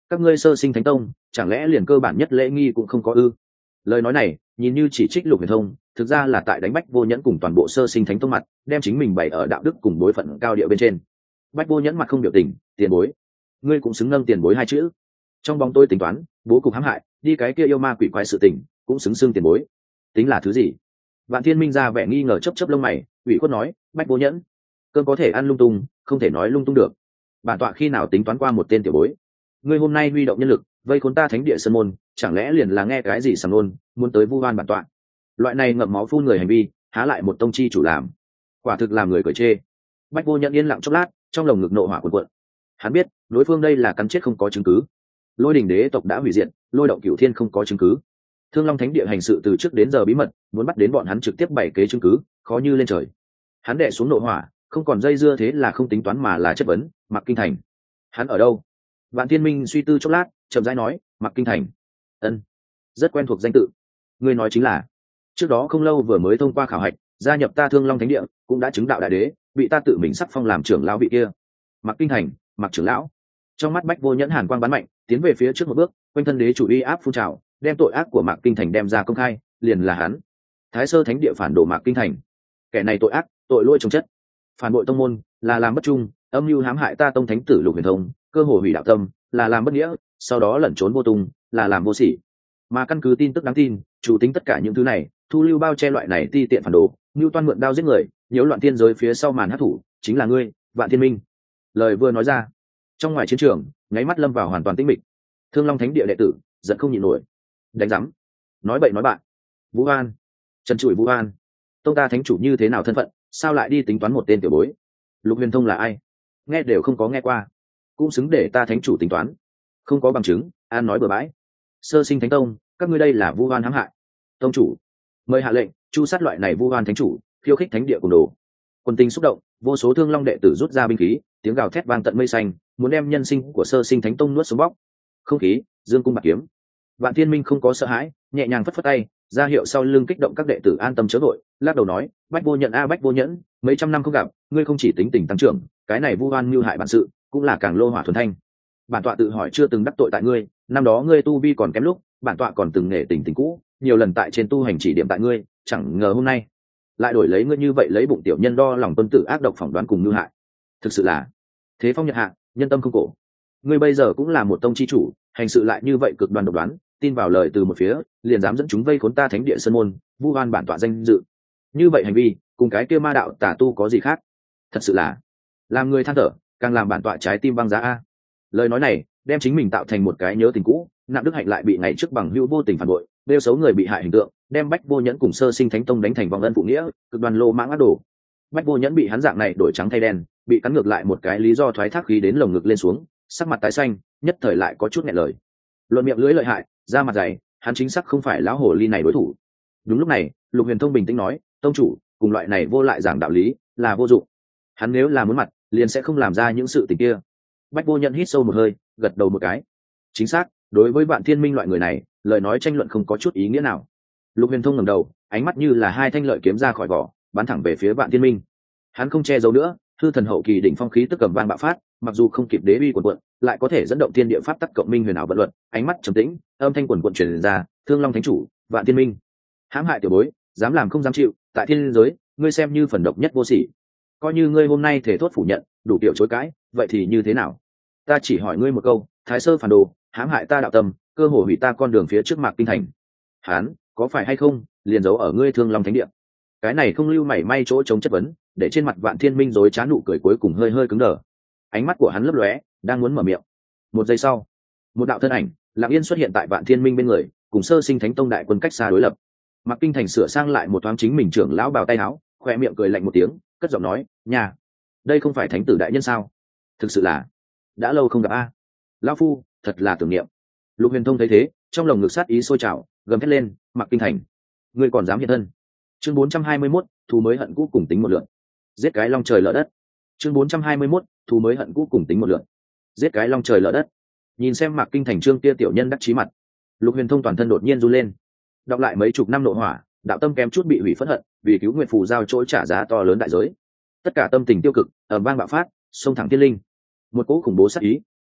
các ngươi sơ sinh thánh tông chẳng lẽ liền cơ bản nhất lễ nghi cũng không có ư? Lời nói này nhìn như chỉ trích Lục Huyền Thông, thực ra là tại đánh Bách Vô Nhẫn cùng toàn bộ sơ sinh thánh tông mặt, đem chính mình bày ở đạo đức cùng bối phận cao địa bên trên. Bách Vô Nhẫn mặt không biểu tình, tiền bối, ngươi cũng xứng nâng tiền bối hai chữ. Trong bóng tôi tính toán, bố cục hãm hại, đi cái kia yêu ma quỷ quái sự tình, cũng xứng xưng tiền bối. Tính là thứ gì? Vạn Thiên Minh ra vẻ nghi ngờ chớp chớp lông mày, ủy khuất nói, Bách Vô Nhẫn, cơm có thể ăn lung tung, không thể nói lung tung được. Bản tọa khi nào tính toán qua một tên tiểu bối? Ngươi hôm nay huy động nhân lực, vây khốn ta thánh địa sơn môn, chẳng lẽ liền là nghe cái gì sằng nôn, muốn tới vu oan bản tọa? Loại này ngậm máu phun người hành vi, há lại một tông chi chủ làm? Quả thực làm người cười chê. Bách Vô Nhẫn yên lặng chốc lát, trong lồng ngực nộ hỏa cuồn cuộn. Hắn biết, đối phương đây là cắn chết không có chứng cứ. Lôi Đình đế tộc đã hủy diệt, Lôi Động Cửu Thiên không có chứng cứ. Thương Long Thánh địa hành sự từ trước đến giờ bí mật, muốn bắt đến bọn hắn trực tiếp bày kế chứng cứ, khó như lên trời. Hắn đè xuống nộ hỏa, không còn dây dưa thế là không tính toán mà là chất vấn, Mạc Kinh Thành, hắn ở đâu? Vạn Thiên Minh suy tư chốc lát, chậm rãi nói, Mạc Kinh Thành. Ân, rất quen thuộc danh tự. Ngươi nói chính là, trước đó không lâu vừa mới thông qua khảo hạch, gia nhập ta Thương Long Thánh địa, cũng đã chứng đạo đại đế, bị ta tự mình sắc phong làm trưởng lão vị kia. Mạc Kinh Thành, Mạc trưởng lão. Trong mắt Bách Vô Nhẫn hàn quang bắn mạnh, tiến về phía trước một bước, quanh thân đế chủ uy áp phun trào, đem tội ác của Mạc Kinh Thành đem ra công khai, liền là hắn, Thái Sơ Thánh địa phản đồ Mạc Kinh Thành. Kẻ này tội ác, tội lỗi trồng chất, phản bội tông môn, là làm bất trung, âm mưu hãm hại ta tông thánh tử Lục Huyền Thông, cơ hồ hủy đạo tâm, là làm bất nghĩa, sau đó lẩn trốn vô tung, là làm vô sỉ. Mà căn cứ tin tức đáng tin, chủ tính tất cả những thứ này, thu lưu bao che loại này ti tiện phản đồ, mưu toan mượn đao giết người, nhiễu loạn thiên giới phía sau màn hắc thủ, chính là ngươi, Vạn Thiên Minh. Lời vừa nói ra, trong ngoài chiến trường, nháy mắt lâm vào hoàn toàn tĩnh mịch. Thương Long Thánh địa đệ tử giận không nhịn nổi, đánh rắm, nói bậy nói bạn, Vũ An, trần trụi Vũ An, tông ta thánh chủ như thế nào thân phận, sao lại đi tính toán một tên tiểu bối? Lục Huyền Thông là ai? Nghe đều không có nghe qua, cũng xứng để ta thánh chủ tính toán? Không có bằng chứng, an nói bừa bãi. Sơ sinh thánh tông, các ngươi đây là vu oan hãm hại. Tông chủ, mời hạ lệnh chu sát loại này vu oan thánh chủ, khiêu khích thánh địa cùng đồ. Quân tình xúc động, vô số Thương Long đệ tử rút ra binh khí, tiếng gào thét vang tận mây xanh, muốn đem nhân sinh của sơ sinh thánh tông nuốt xuống bóc. Không khí, dương cung bạc kiếm. Vạn Thiên Minh không có sợ hãi, nhẹ nhàng phất phất tay, ra hiệu sau lưng kích động các đệ tử an tâm chớ vội, lắc đầu nói, Bách Vô Nhẫn a Bách Vô Nhẫn, mấy trăm năm không gặp, ngươi không chỉ tính tình tăng trưởng, cái này vu oan mưu hại bản sự, cũng là càng lô hỏa thuần thanh. Bản tọa tự hỏi chưa từng đắc tội tại ngươi, năm đó ngươi tu vi còn kém lúc, bản tọa còn từng nể tình tình cũ, nhiều lần tại trên tu hành chỉ điểm tại ngươi, chẳng ngờ hôm nay lại đổi lấy ngươi như vậy, lấy bụng tiểu nhân đo lòng tuân tử ác độc phỏng đoán cùng mưu hại. Thực sự là thế phong nhật hạ, nhân tâm không cổ. Ngươi bây giờ cũng là một tông chi chủ, hành sự lại như vậy cực đoan độc đoán, tin vào lời từ một phía, liền dám dẫn chúng vây khốn ta thánh địa sơn môn, vu oan bản tọa danh dự. Như vậy hành vi, cùng cái kia ma đạo tà tu có gì khác? Thật sự là làm người than thở, càng làm bản tọa trái tim băng giá a. Lời nói này đem chính mình tạo thành một cái nhớ tình cũ, nặng đức hạnh lại bị ngày trước bằng hữu vô tình phản bội, đeo xấu người bị hại hình tượng, đem Bách Vô Nhẫn cùng sơ sinh thánh tông đánh thành vong ân phụ nghĩa, cực đoan lô mãng ác đồ. Bách Vô Nhẫn bị hắn dạng này đổi trắng thay đen, bị cắn ngược lại một cái lý do thoái thác khí đến lồng ngực lên xuống, sắc mặt tái xanh, nhất thời lại có chút nghẹn lời. Luận miệng lưỡi lợi hại, da mặt dày, hắn chính xác không phải lão hồ ly này đối thủ. Đúng lúc này, Lục Huyền Thông bình tĩnh nói, tông chủ, cùng loại này vô lại giảng đạo lý là vô dụng. Hắn nếu là muốn mặt, liền sẽ không làm ra những sự tình kia. Bách Vô Nhẫn hít sâu một hơi, gật đầu một cái. Chính xác, đối với Vạn Thiên Minh loại người này, lời nói tranh luận không có chút ý nghĩa nào. Lục Huyền Thông ngẩng đầu, ánh mắt như là hai thanh lợi kiếm ra khỏi vỏ, bắn thẳng về phía Vạn Thiên Minh. Hắn không che giấu nữa, hư thần hậu kỳ đỉnh phong khí tức cầm vang bạo phát, mặc dù không kịp đế uy quần quận, lại có thể dẫn động thiên địa pháp tắc cộng minh huyền ảo vận luật. Ánh mắt trầm tĩnh, âm thanh quần quận truyền ra, Thương Long Thánh chủ, Vạn Thiên Minh, hãm hại tiểu bối, dám làm không dám chịu, tại thiên giới, ngươi xem như phần độc nhất vô sỉ. Coi như ngươi hôm nay thể thốt phủ nhận, đủ kiểu chối cãi, vậy thì như thế nào? Ta chỉ hỏi ngươi một câu, Thái Sơ phản đồ, hãm hại ta đạo tâm, cơ hồ hủy ta con đường phía trước Mạc Kinh Thành. Hán, có phải hay không, liền giấu ở ngươi Thương Long Thánh địa. Cái này không lưu mảy may chỗ chống chất vấn, để trên mặt Vạn Thiên Minh rối trá nụ cười cuối cùng hơi hơi cứng đờ. Ánh mắt của hắn lấp lóe, đang muốn mở miệng. Một giây sau, một đạo thân ảnh lặng yên xuất hiện tại Vạn Thiên Minh bên người, cùng sơ sinh thánh tông đại quân cách xa đối lập. Mạc Kinh Thành sửa sang lại một thoáng chính mình trưởng lão bào tay áo, khoe miệng cười lạnh một tiếng, cất giọng nói, nhà, đây không phải thánh tử đại nhân sao? Thực sự là đã lâu không gặp a. Lão phu thật là tưởng niệm. Lục Huyền Thông thấy thế, trong lòng ngực sát ý sôi trào, gầm thét lên, Mạc Kinh Thành, ngươi còn dám hiện thân? Chương bốn trăm hai mươi mốt, thù mới hận cũ cùng tính một lượt. Giết cái long trời lở đất. Chương bốn trăm hai mươi mốt, thù mới hận cũ cùng tính một lượt. Giết cái long trời lở đất. Nhìn xem Mạc Kinh Thành trương tia tiểu nhân đắc chí mặt, Lục Huyền Thông toàn thân đột nhiên run lên. Đọc lại mấy chục năm nội hỏa, đạo tâm kém chút bị hủy phẫn hận, vì cứu nguyện phù giao chỗ trả giá to lớn đại giới. Tất cả tâm tình tiêu cực ầm vang bạo phát, xông thẳng thiên linh. Một cỗ khủng bố sát ý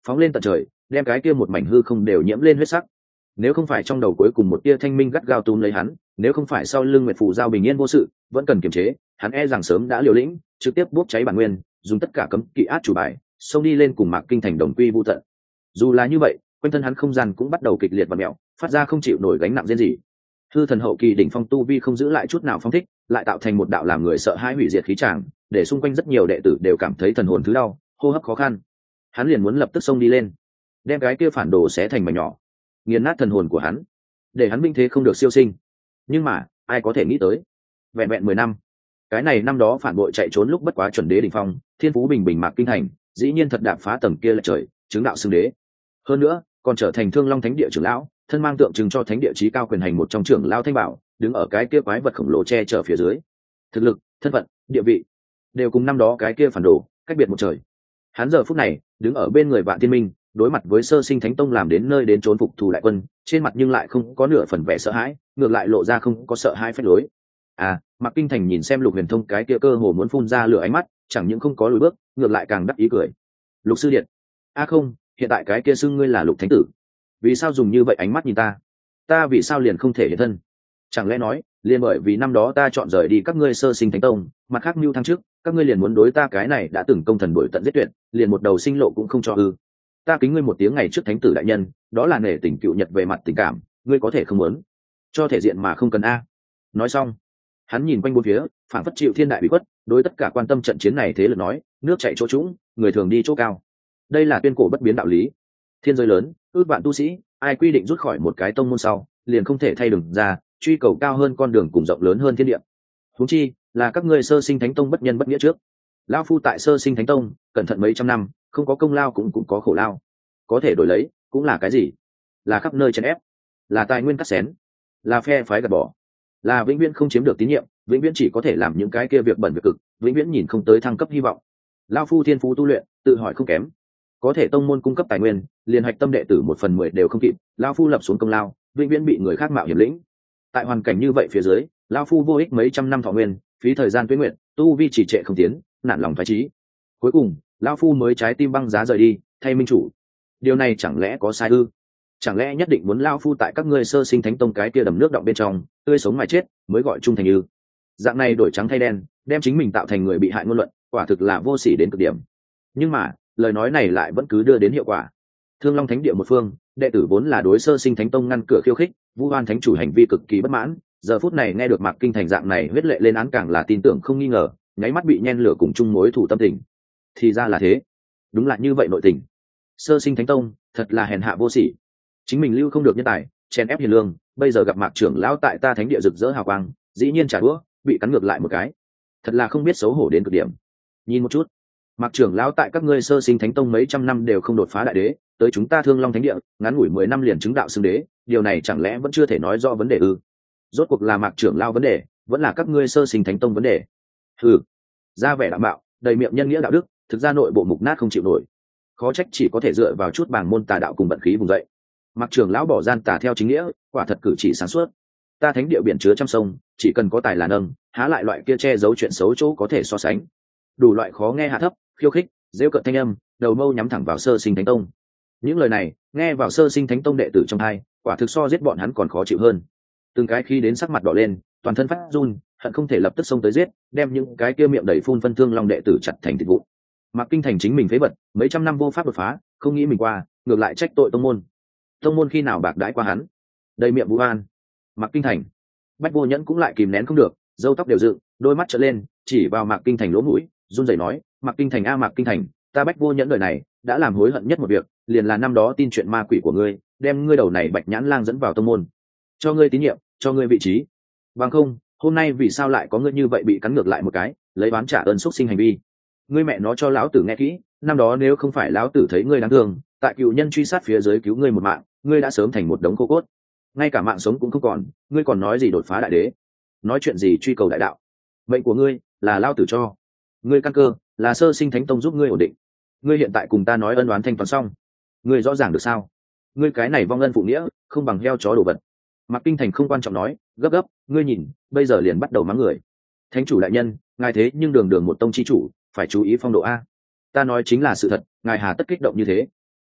phóng lên tận trời, đem cái kia một mảnh hư không đều nhiễm lên huyết sắc. Nếu không phải trong đầu cuối cùng một tia thanh minh gắt gao túm lấy hắn, nếu không phải sau lưng nguyệt phù giao bình yên vô sự, vẫn cần kiềm chế, hắn e rằng sớm đã liều lĩnh, trực tiếp bốc cháy bản nguyên, dùng tất cả cấm kỵ át chủ bài, xông đi lên cùng Mạc Kinh Thành đồng quy vu tận. Dù là như vậy, quanh thân hắn không gian cũng bắt đầu kịch liệt và mèo, phát ra không chịu nổi gánh nặng riêng gì. Hư thần hậu kỳ đỉnh phong tu vi không giữ lại chút nào phong thích, lại tạo thành một đạo làm người sợ hãi hủy diệt khí tràng, để xung quanh rất nhiều đệ tử đều cảm thấy thần hồn thứ đau, hô hấp khó khăn. Hắn liền muốn lập tức xông đi lên, đem cái kia phản đồ xé thành mảnh nhỏ, nghiền nát thần hồn của hắn, để hắn binh thế không được siêu sinh. Nhưng mà ai có thể nghĩ tới, vẹn vẹn mười năm, cái này năm đó phản bội chạy trốn lúc bất quá chuẩn đế đỉnh phong, thiên phú bình bình Mạc Kinh Thành, dĩ nhiên thật đạp phá tầng kia lệch trời, chứng đạo xưng đế. Hơn nữa còn trở thành Thương Long Thánh địa trưởng lão, thân mang tượng trưng cho thánh địa chí cao quyền hành một trong trưởng lão thanh bảo, đứng ở cái kia quái vật khổng lồ che chở phía dưới. Thực lực, thân phận, địa vị đều cùng năm đó cái kia phản đồ cách biệt một trời. Hắn giờ phút này đứng ở bên người Vạn Thiên Minh, đối mặt với Sơ Sinh Thánh Tông làm đến nơi đến trốn phục thù đại quân, trên mặt nhưng lại không có nửa phần vẻ sợ hãi, ngược lại lộ ra không có sợ hãi phách lối. À, Mạc Kinh Thành nhìn xem Lục Huyền Thông cái kia cơ hồ muốn phun ra lửa ánh mắt, chẳng những không có lùi bước, ngược lại càng đắc ý cười. Lục sư điện, a à không, hiện tại cái kia xưng ngươi là Lục Thánh tử, vì sao dùng như vậy ánh mắt nhìn ta? Ta vì sao liền không thể hiện thân? Chẳng lẽ nói liền bởi vì năm đó ta chọn rời đi các ngươi Sơ Sinh Thánh Tông, mặt khác mưu thăng trước, các ngươi liền muốn đối ta cái này đã từng công thần đổi tận giết tuyệt, liền một đầu sinh lộ cũng không cho ư? Ta kính ngươi một tiếng ngày trước Thánh tử đại nhân, đó là nể tình cựu nhật về mặt tình cảm, ngươi có thể không muốn, cho thể diện mà không cần a. Nói xong, hắn nhìn quanh bốn phía, phản phất chịu thiên đại bị khuất, đối tất cả quan tâm trận chiến này thế lực nói, nước chảy chỗ trũng, người thường đi chỗ cao. Đây là tuyên cổ bất biến đạo lý. Thiên giới lớn, ước vạn tu sĩ, ai quy định rút khỏi một cái tông môn sau, liền không thể thay đường ra, truy cầu cao hơn con đường cùng rộng lớn hơn thiên địa. Huống chi là các ngươi Sơ Sinh Thánh Tông bất nhân bất nghĩa trước. Lão phu tại Sơ Sinh Thánh Tông, cẩn thận mấy trăm năm, không có công lao cũng cũng có khổ lao. Có thể đổi lấy, cũng là cái gì? Là khắp nơi chèn ép, là tài nguyên cắt xén, là phe phái gạt bỏ, là vĩnh viễn không chiếm được tín nhiệm, vĩnh viễn chỉ có thể làm những cái kia việc bẩn việc cực, vĩnh viễn nhìn không tới thăng cấp hy vọng. Lão phu thiên phú tu luyện, tự hỏi không kém, có thể tông môn cung cấp tài nguyên, liền hạch tâm đệ tử một phần mười đều không kịp, lão phu lập xuống công lao, vĩnh viễn bị người khác mạo hiểm lĩnh. Tại hoàn cảnh như vậy phía dưới, lão phu vô ích mấy trăm năm thọ nguyên, phí thời gian tuế nguyện, tu vi chỉ trệ không tiến, nản lòng phái trí. Cuối cùng, lão phu mới trái tim băng giá rời đi, thay minh chủ. Điều này chẳng lẽ có sai ư? Chẳng lẽ nhất định muốn lão phu tại các ngươi Sơ Sinh Thánh Tông cái kia đầm nước động bên trong, tươi sống mà chết, mới gọi trung thành ư? Dạng này đổi trắng thay đen, đem chính mình tạo thành người bị hại ngôn luận, quả thực là vô sỉ đến cực điểm. Nhưng mà, lời nói này lại vẫn cứ đưa đến hiệu quả. Thương Long Thánh địa một phương, đệ tử vốn là đối Sơ Sinh Thánh Tông ngăn cửa khiêu khích, vu oan thánh chủ hành vi cực kỳ bất mãn, giờ phút này nghe được Mạc Kinh Thành dạng này huyết lệ lên án càng là tin tưởng không nghi ngờ, nháy mắt bị nhen lửa cùng chung mối thủ tâm tình. Thì ra là thế, đúng là như vậy nội tình. Sơ Sinh Thánh Tông thật là hèn hạ vô sỉ, chính mình lưu không được nhân tài, chèn ép hiền lương, bây giờ gặp Mạc trưởng lão tại ta thánh địa rực rỡ hào quang, dĩ nhiên trả đũa, bị cắn ngược lại một cái, thật là không biết xấu hổ đến cực điểm. Nhìn một chút, Mạc trưởng lão tại các ngươi Sơ Sinh Thánh Tông mấy trăm năm đều không đột phá đại đế, tới chúng ta Thương Long Thánh địa, ngắn ngủi mười năm liền chứng đạo xưng đế, điều này chẳng lẽ vẫn chưa thể nói rõ vấn đề ư? Rốt cuộc là Mạc trưởng lão vấn đề, vẫn là các ngươi Sơ Sinh Thánh Tông vấn đề? Hừ, ra vẻ đạm bạo, đầy miệng nhân nghĩa đạo đức, thực ra nội bộ mục nát không chịu nổi, khó trách chỉ có thể dựa vào chút bảng môn tà đạo cùng vận khí vùng dậy. Mạc trưởng lão bỏ gian tà theo chính nghĩa, quả thật cử chỉ sáng suốt. Ta thánh địa biển chứa trăm sông, chỉ cần có tài là nâng, há lại loại kia che giấu chuyện xấu chỗ có thể so sánh. Đủ loại khó nghe hạ thấp, khiêu khích, rêu cợt thanh âm, đầu mâu nhắm thẳng vào Sơ Sinh Thánh Tông. Những lời này nghe vào Sơ Sinh Thánh Tông đệ tử trong hai, quả thực so giết bọn hắn còn khó chịu hơn. Từng cái khi đến sắc mặt đỏ lên, toàn thân phát run, hận không thể lập tức xông tới giết, đem những cái kia miệng đầy phun phân thương long đệ tử chặt thành thịt vụn. Mạc Kinh Thành chính mình phế bật, mấy trăm năm vô pháp đột phá, không nghĩ mình qua, ngược lại trách tội tông môn. Tông môn khi nào bạc đãi qua hắn? Đầy miệng vũ an. Mạc Kinh Thành, Bách Vô Nhẫn cũng lại kìm nén không được, râu tóc đều dựng, đôi mắt trợn lên, chỉ vào Mạc Kinh Thành lỗ mũi, run rẩy nói: Mạc Kinh Thành a Mạc Kinh Thành, ta Bách Vô Nhẫn đời này đã làm hối hận nhất một việc, liền là năm đó tin chuyện ma quỷ của ngươi, đem ngươi đầu này Bạch Nhãn Lang dẫn vào tông môn, cho ngươi tín nhiệm, cho ngươi vị trí. Bằng không, hôm nay vì sao lại có ngươi như vậy bị cắn ngược lại một cái, lấy oán trả ơn xúc sinh hành vi? Ngươi mẹ nó cho lão tử nghe kỹ, năm đó nếu không phải lão tử thấy ngươi đáng thương, tại cựu nhân truy sát phía dưới cứu ngươi một mạng, ngươi đã sớm thành một đống khô cốt, ngay cả mạng sống cũng không còn, ngươi còn nói gì đột phá đại đế, nói chuyện gì truy cầu đại đạo? Mệnh của ngươi là lão tử cho, ngươi căn cơ là Sơ Sinh Thánh Tông giúp ngươi ổn định, ngươi hiện tại cùng ta nói ân oán thanh toán xong, ngươi rõ ràng được sao? Ngươi cái này vong ân phụ nghĩa, không bằng heo chó đồ vật. Mạc Kinh Thành không quan trọng nói, gấp gấp, ngươi nhìn, bây giờ liền bắt đầu mắng người. Thánh chủ đại nhân, ngài thế nhưng đường đường một tông chi chủ, phải chú ý phong độ a. Ta nói chính là sự thật, ngài hà tất kích động như thế?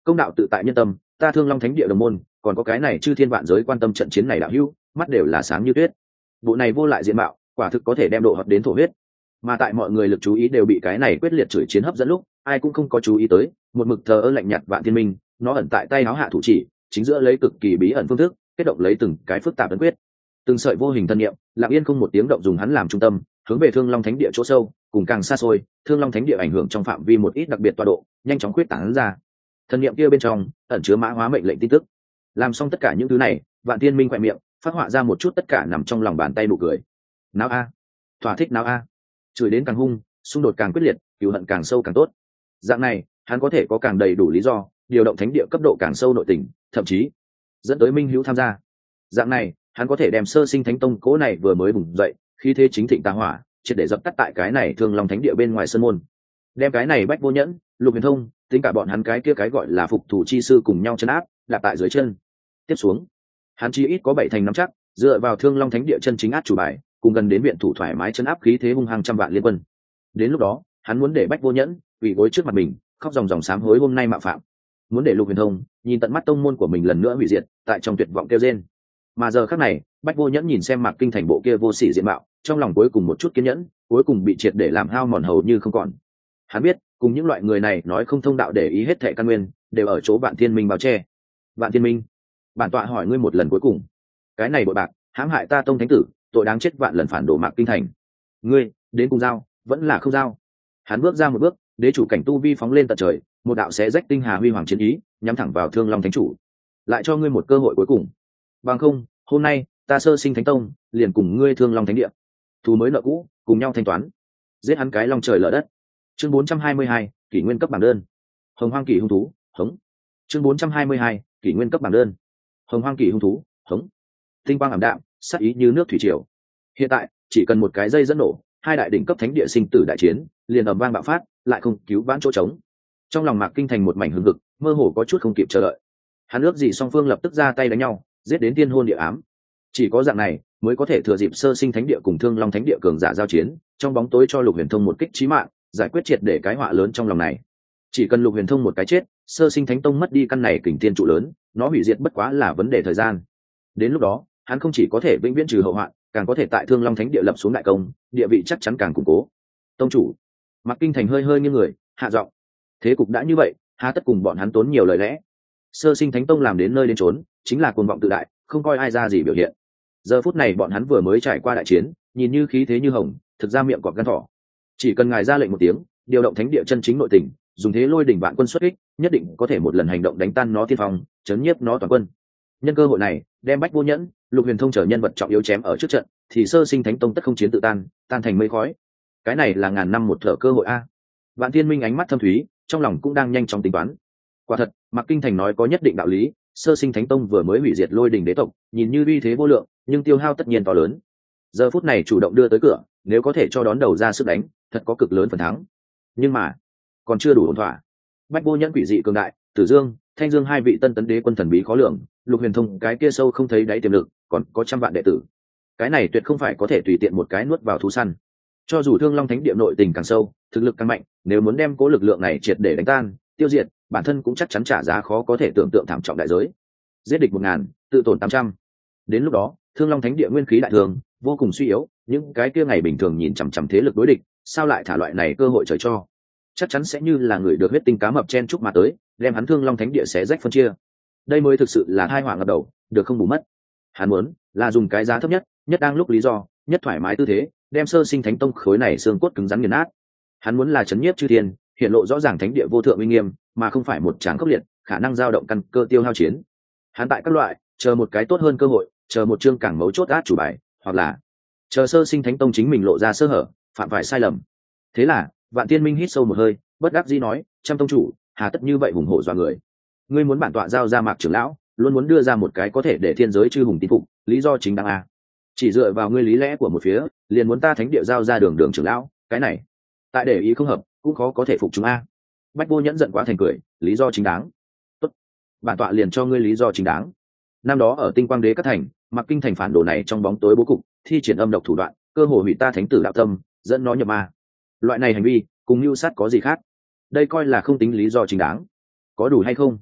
công đạo tự tại nhân tâm, ta Thương Long Thánh Địa đồng môn, còn có cái này chư thiên vạn giới quan tâm trận chiến này đạo hữu, mắt đều là sáng như tuyết. Bộ này vô lại diện mạo, quả thực có thể đem độ hợp đến thổ huyết. Mà tại mọi người lực chú ý đều bị cái này quyết liệt chửi chiến hấp dẫn lúc, ai cũng không có chú ý tới, một mực thờ ơ lạnh nhạt Vạn Thiên Minh, nó ẩn tại tay áo hạ thủ chỉ, chính giữa lấy cực kỳ bí ẩn phương thức, kết động lấy từng cái phức tạp ấn quyết, từng sợi vô hình thân niệm, lặng yên không một tiếng động dùng hắn làm trung tâm, hướng về Thương Long Thánh Địa chỗ sâu, cùng càng xa xôi, Thương Long Thánh Địa ảnh hưởng trong phạm vi một ít đặc biệt tọa độ, nhanh chóng quyết tán ra. Thân niệm kia bên trong ẩn chứa mã hóa mệnh lệnh tin tức. Làm xong tất cả những thứ này, Vạn Thiên Minh khẽ miệng, phát họa ra một chút tất cả nằm trong lòng bàn tay nụ cười. Nào a, thỏa thích nào a. Chửi đến càng hung, xung đột càng quyết liệt, cừu hận càng sâu càng tốt. Dạng này, hắn có thể có càng đầy đủ lý do, điều động thánh địa cấp độ càng sâu nội tình, thậm chí dẫn tới minh hữu tham gia. Dạng này, hắn có thể đem Sơ Sinh Thánh Tông cố này vừa mới bùng dậy, khi thế chính thịnh tà hỏa, triệt để dập tắt tại cái này Thương Long Thánh Địa bên ngoài sân môn. Đem cái này Bách Vô Nhẫn, Lục Huyền Thông, tính cả bọn hắn cái kia cái gọi là phục thủ chi sư cùng nhau chân áp, đặt tại dưới chân. Tiếp xuống, hắn chỉ ít có bảy thành nắm chắc, dựa vào Thương Long Thánh Địa chân chính át chủ bài, cùng gần đến viện thủ thoải mái chân áp khí thế hung hăng trăm vạn liên quân. Đến lúc đó, hắn muốn để Bách Vô Nhẫn quỳ gối trước mặt mình, khóc ròng ròng sám hối hôm nay mạo phạm. Muốn để Lục Huyền Thông nhìn tận mắt tông môn của mình lần nữa hủy diệt, tại trong tuyệt vọng kêu rên. Mà giờ khắc này, Bách Vô Nhẫn nhìn xem Mạc Kinh Thành bộ kia vô sỉ diện mạo, trong lòng cuối cùng một chút kiên nhẫn, cuối cùng bị triệt để làm hao mòn hầu như không còn. Hắn biết, cùng những loại người này nói không thông đạo để ý hết thệ căn nguyên, đều ở chỗ Vạn Thiên Minh bao che. Vạn Thiên Minh, bản tọa hỏi ngươi một lần cuối cùng, cái này bội bạc, hãm hại ta tông thánh tử, tội đáng chết vạn lần phản đổ Mạc Kinh Thành. Ngươi, đến cùng giao, vẫn là không giao. Hắn bước ra một bước, đế chủ cảnh tu vi phóng lên tận trời, một đạo xé rách tinh hà huy hoàng chiến ý, nhắm thẳng vào Thương Long Thánh chủ. Lại cho ngươi một cơ hội cuối cùng. Bằng không, hôm nay, ta Sơ Sinh Thánh Tông, liền cùng ngươi Thương Long Thánh Địa, thù mới nợ cũ, cùng nhau thanh toán. Giết hắn cái long trời lở đất. Chương bốn trăm hai mươi hai, kỷ nguyên cấp bảng đơn. Hồng Hoang kỷ hung thú, hống. Chương bốn trăm hai mươi hai, kỷ nguyên cấp bảng đơn. Hồng Hoang kỷ hung thú, hống. Tinh quang ảm đạm, sát ý như nước thủy triều. Hiện tại, chỉ cần một cái dây dẫn nổ, hai đại đỉnh cấp thánh địa sinh tử đại chiến, liền ầm vang bạo phát, lại không cứu vãn chỗ trống. Trong lòng Mạc Kinh Thành một mảnh hừng hực, mơ hồ có chút không kịp chờ đợi. Hắn ước gì song phương lập tức ra tay đánh nhau, giết đến tiên hôn địa ám. Chỉ có dạng này mới có thể thừa dịp Sơ Sinh Thánh Địa cùng Thương Long Thánh Địa cường giả giao chiến, trong bóng tối cho Lục Huyền Thông một kích chí mạng, giải quyết triệt để cái họa lớn trong lòng này. Chỉ cần Lục Huyền Thông một cái chết, Sơ Sinh Thánh Tông mất đi căn này kình thiên trụ lớn, nó hủy diệt bất quá là vấn đề thời gian. Đến lúc đó, hắn không chỉ có thể vĩnh viễn trừ hậu họa, càng có thể tại Thương Long Thánh Địa lập xuống đại công, địa vị chắc chắn càng củng cố. Tông chủ, Mạc Kinh Thành hơi hơi như người, hạ giọng. Thế cục đã như vậy, há tất cùng bọn hắn tốn nhiều lời lẽ. Sơ Sinh Thánh Tông làm đến nơi đến chốn, chính là cuồng vọng tự đại, không coi ai ra gì biểu hiện. Giờ phút này bọn hắn vừa mới trải qua đại chiến, nhìn như khí thế như hồng, thực ra miệng cọp gan thỏ. Chỉ cần ngài ra lệnh một tiếng, điều động thánh địa chân chính nội tình, dùng thế lôi đỉnh vạn quân xuất kích, nhất định có thể một lần hành động đánh tan nó tiên phong, chấn nhiếp nó toàn quân. Nhân cơ hội này, đem Bách Vô Nhẫn, Lục Huyền Thông trở nhân vật trọng yếu chém ở trước trận, thì Sơ Sinh Thánh Tông tất không chiến tự tan, tan thành mây khói. Cái này là ngàn năm một thở cơ hội a. Vạn Thiên Minh ánh mắt thâm thúy, trong lòng cũng đang nhanh chóng tính toán. Quả thật, Mạc Kinh Thành nói có nhất định đạo lý, Sơ Sinh Thánh Tông vừa mới hủy diệt lôi đình đế tộc, nhìn như uy thế vô lượng, nhưng tiêu hao tất nhiên to lớn. Giờ phút này chủ động đưa tới cửa, nếu có thể cho đón đầu ra sức đánh, thật có cực lớn phần thắng. Nhưng mà, còn chưa đủ ổn thỏa. Bách Vô Nhẫn quỷ dị cường đại, Tử Dương, Thanh Dương hai vị tân tấn đế quân thần bí khó lường, Lục Huyền Thông cái kia sâu không thấy đáy tiềm lực, còn có trăm vạn đệ tử. Cái này tuyệt không phải có thể tùy tiện một cái nuốt vào thú săn. Cho dù Thương Long Thánh Địa nội tình càng sâu, thực lực càng mạnh, nếu muốn đem cố lực lượng này triệt để đánh tan, tiêu diệt, bản thân cũng chắc chắn trả giá khó có thể tưởng tượng thảm trọng đại giới. Giết địch một ngàn, tự tổn tám trăm. Đến lúc đó, Thương Long Thánh Địa nguyên khí đại thường, vô cùng suy yếu, những cái kia ngày bình thường nhìn chằm chằm thế lực đối địch, sao lại thả loại này cơ hội trời cho? Chắc chắn sẽ như là người được huyết tinh cá mập chen chúc mà tới, đem hắn Thương Long Thánh Địa xé rách phân chia. Đây mới thực sự là tai họa ngập đầu, được không bù mất. Hắn muốn là dùng cái giá thấp nhất, nhất đang lúc lý do, nhất thoải mái tư thế, đem Sơ Sinh Thánh Tông khối này xương cốt cứng rắn nghiền nát. Hắn muốn là chấn nhiếp chư thiên, hiện lộ rõ ràng thánh địa vô thượng uy nghiêm, mà không phải một tráng khốc liệt, khả năng dao động căn cơ tiêu hao chiến. Hắn tại các loại, chờ một cái tốt hơn cơ hội, chờ một chương càng mấu chốt át chủ bài, hoặc là chờ Sơ Sinh Thánh Tông chính mình lộ ra sơ hở, phạm phải sai lầm. Thế là, Vạn Tiên Minh hít sâu một hơi, bất đắc dĩ nói, trăm tông chủ, hà tất như vậy hùng hổ dọa người. Ngươi muốn bản tọa giao ra Mạc trưởng lão, luôn muốn đưa ra một cái có thể để thiên giới chư hùng tín phục, lý do chính đáng a. Chỉ dựa vào ngươi lý lẽ của một phía, liền muốn ta thánh địa giao ra đường đường trưởng lão, cái này, tại để ý không hợp, cũng khó có thể phục chúng a. Bách Vô Nhẫn giận quá thành cười, lý do chính đáng. Tốt, bản tọa liền cho ngươi lý do chính đáng. Năm đó ở Tinh Quang Đế Các Thành, Mạc Kinh Thành phản đồ này trong bóng tối bố cục, thi triển âm độc thủ đoạn, cơ hồ hủy ta thánh tử đạo tâm, dẫn nó nhập ma. Loại này hành vi, cùng mưu sát có gì khác? Đây coi là không tính lý do chính đáng, có đủ hay không?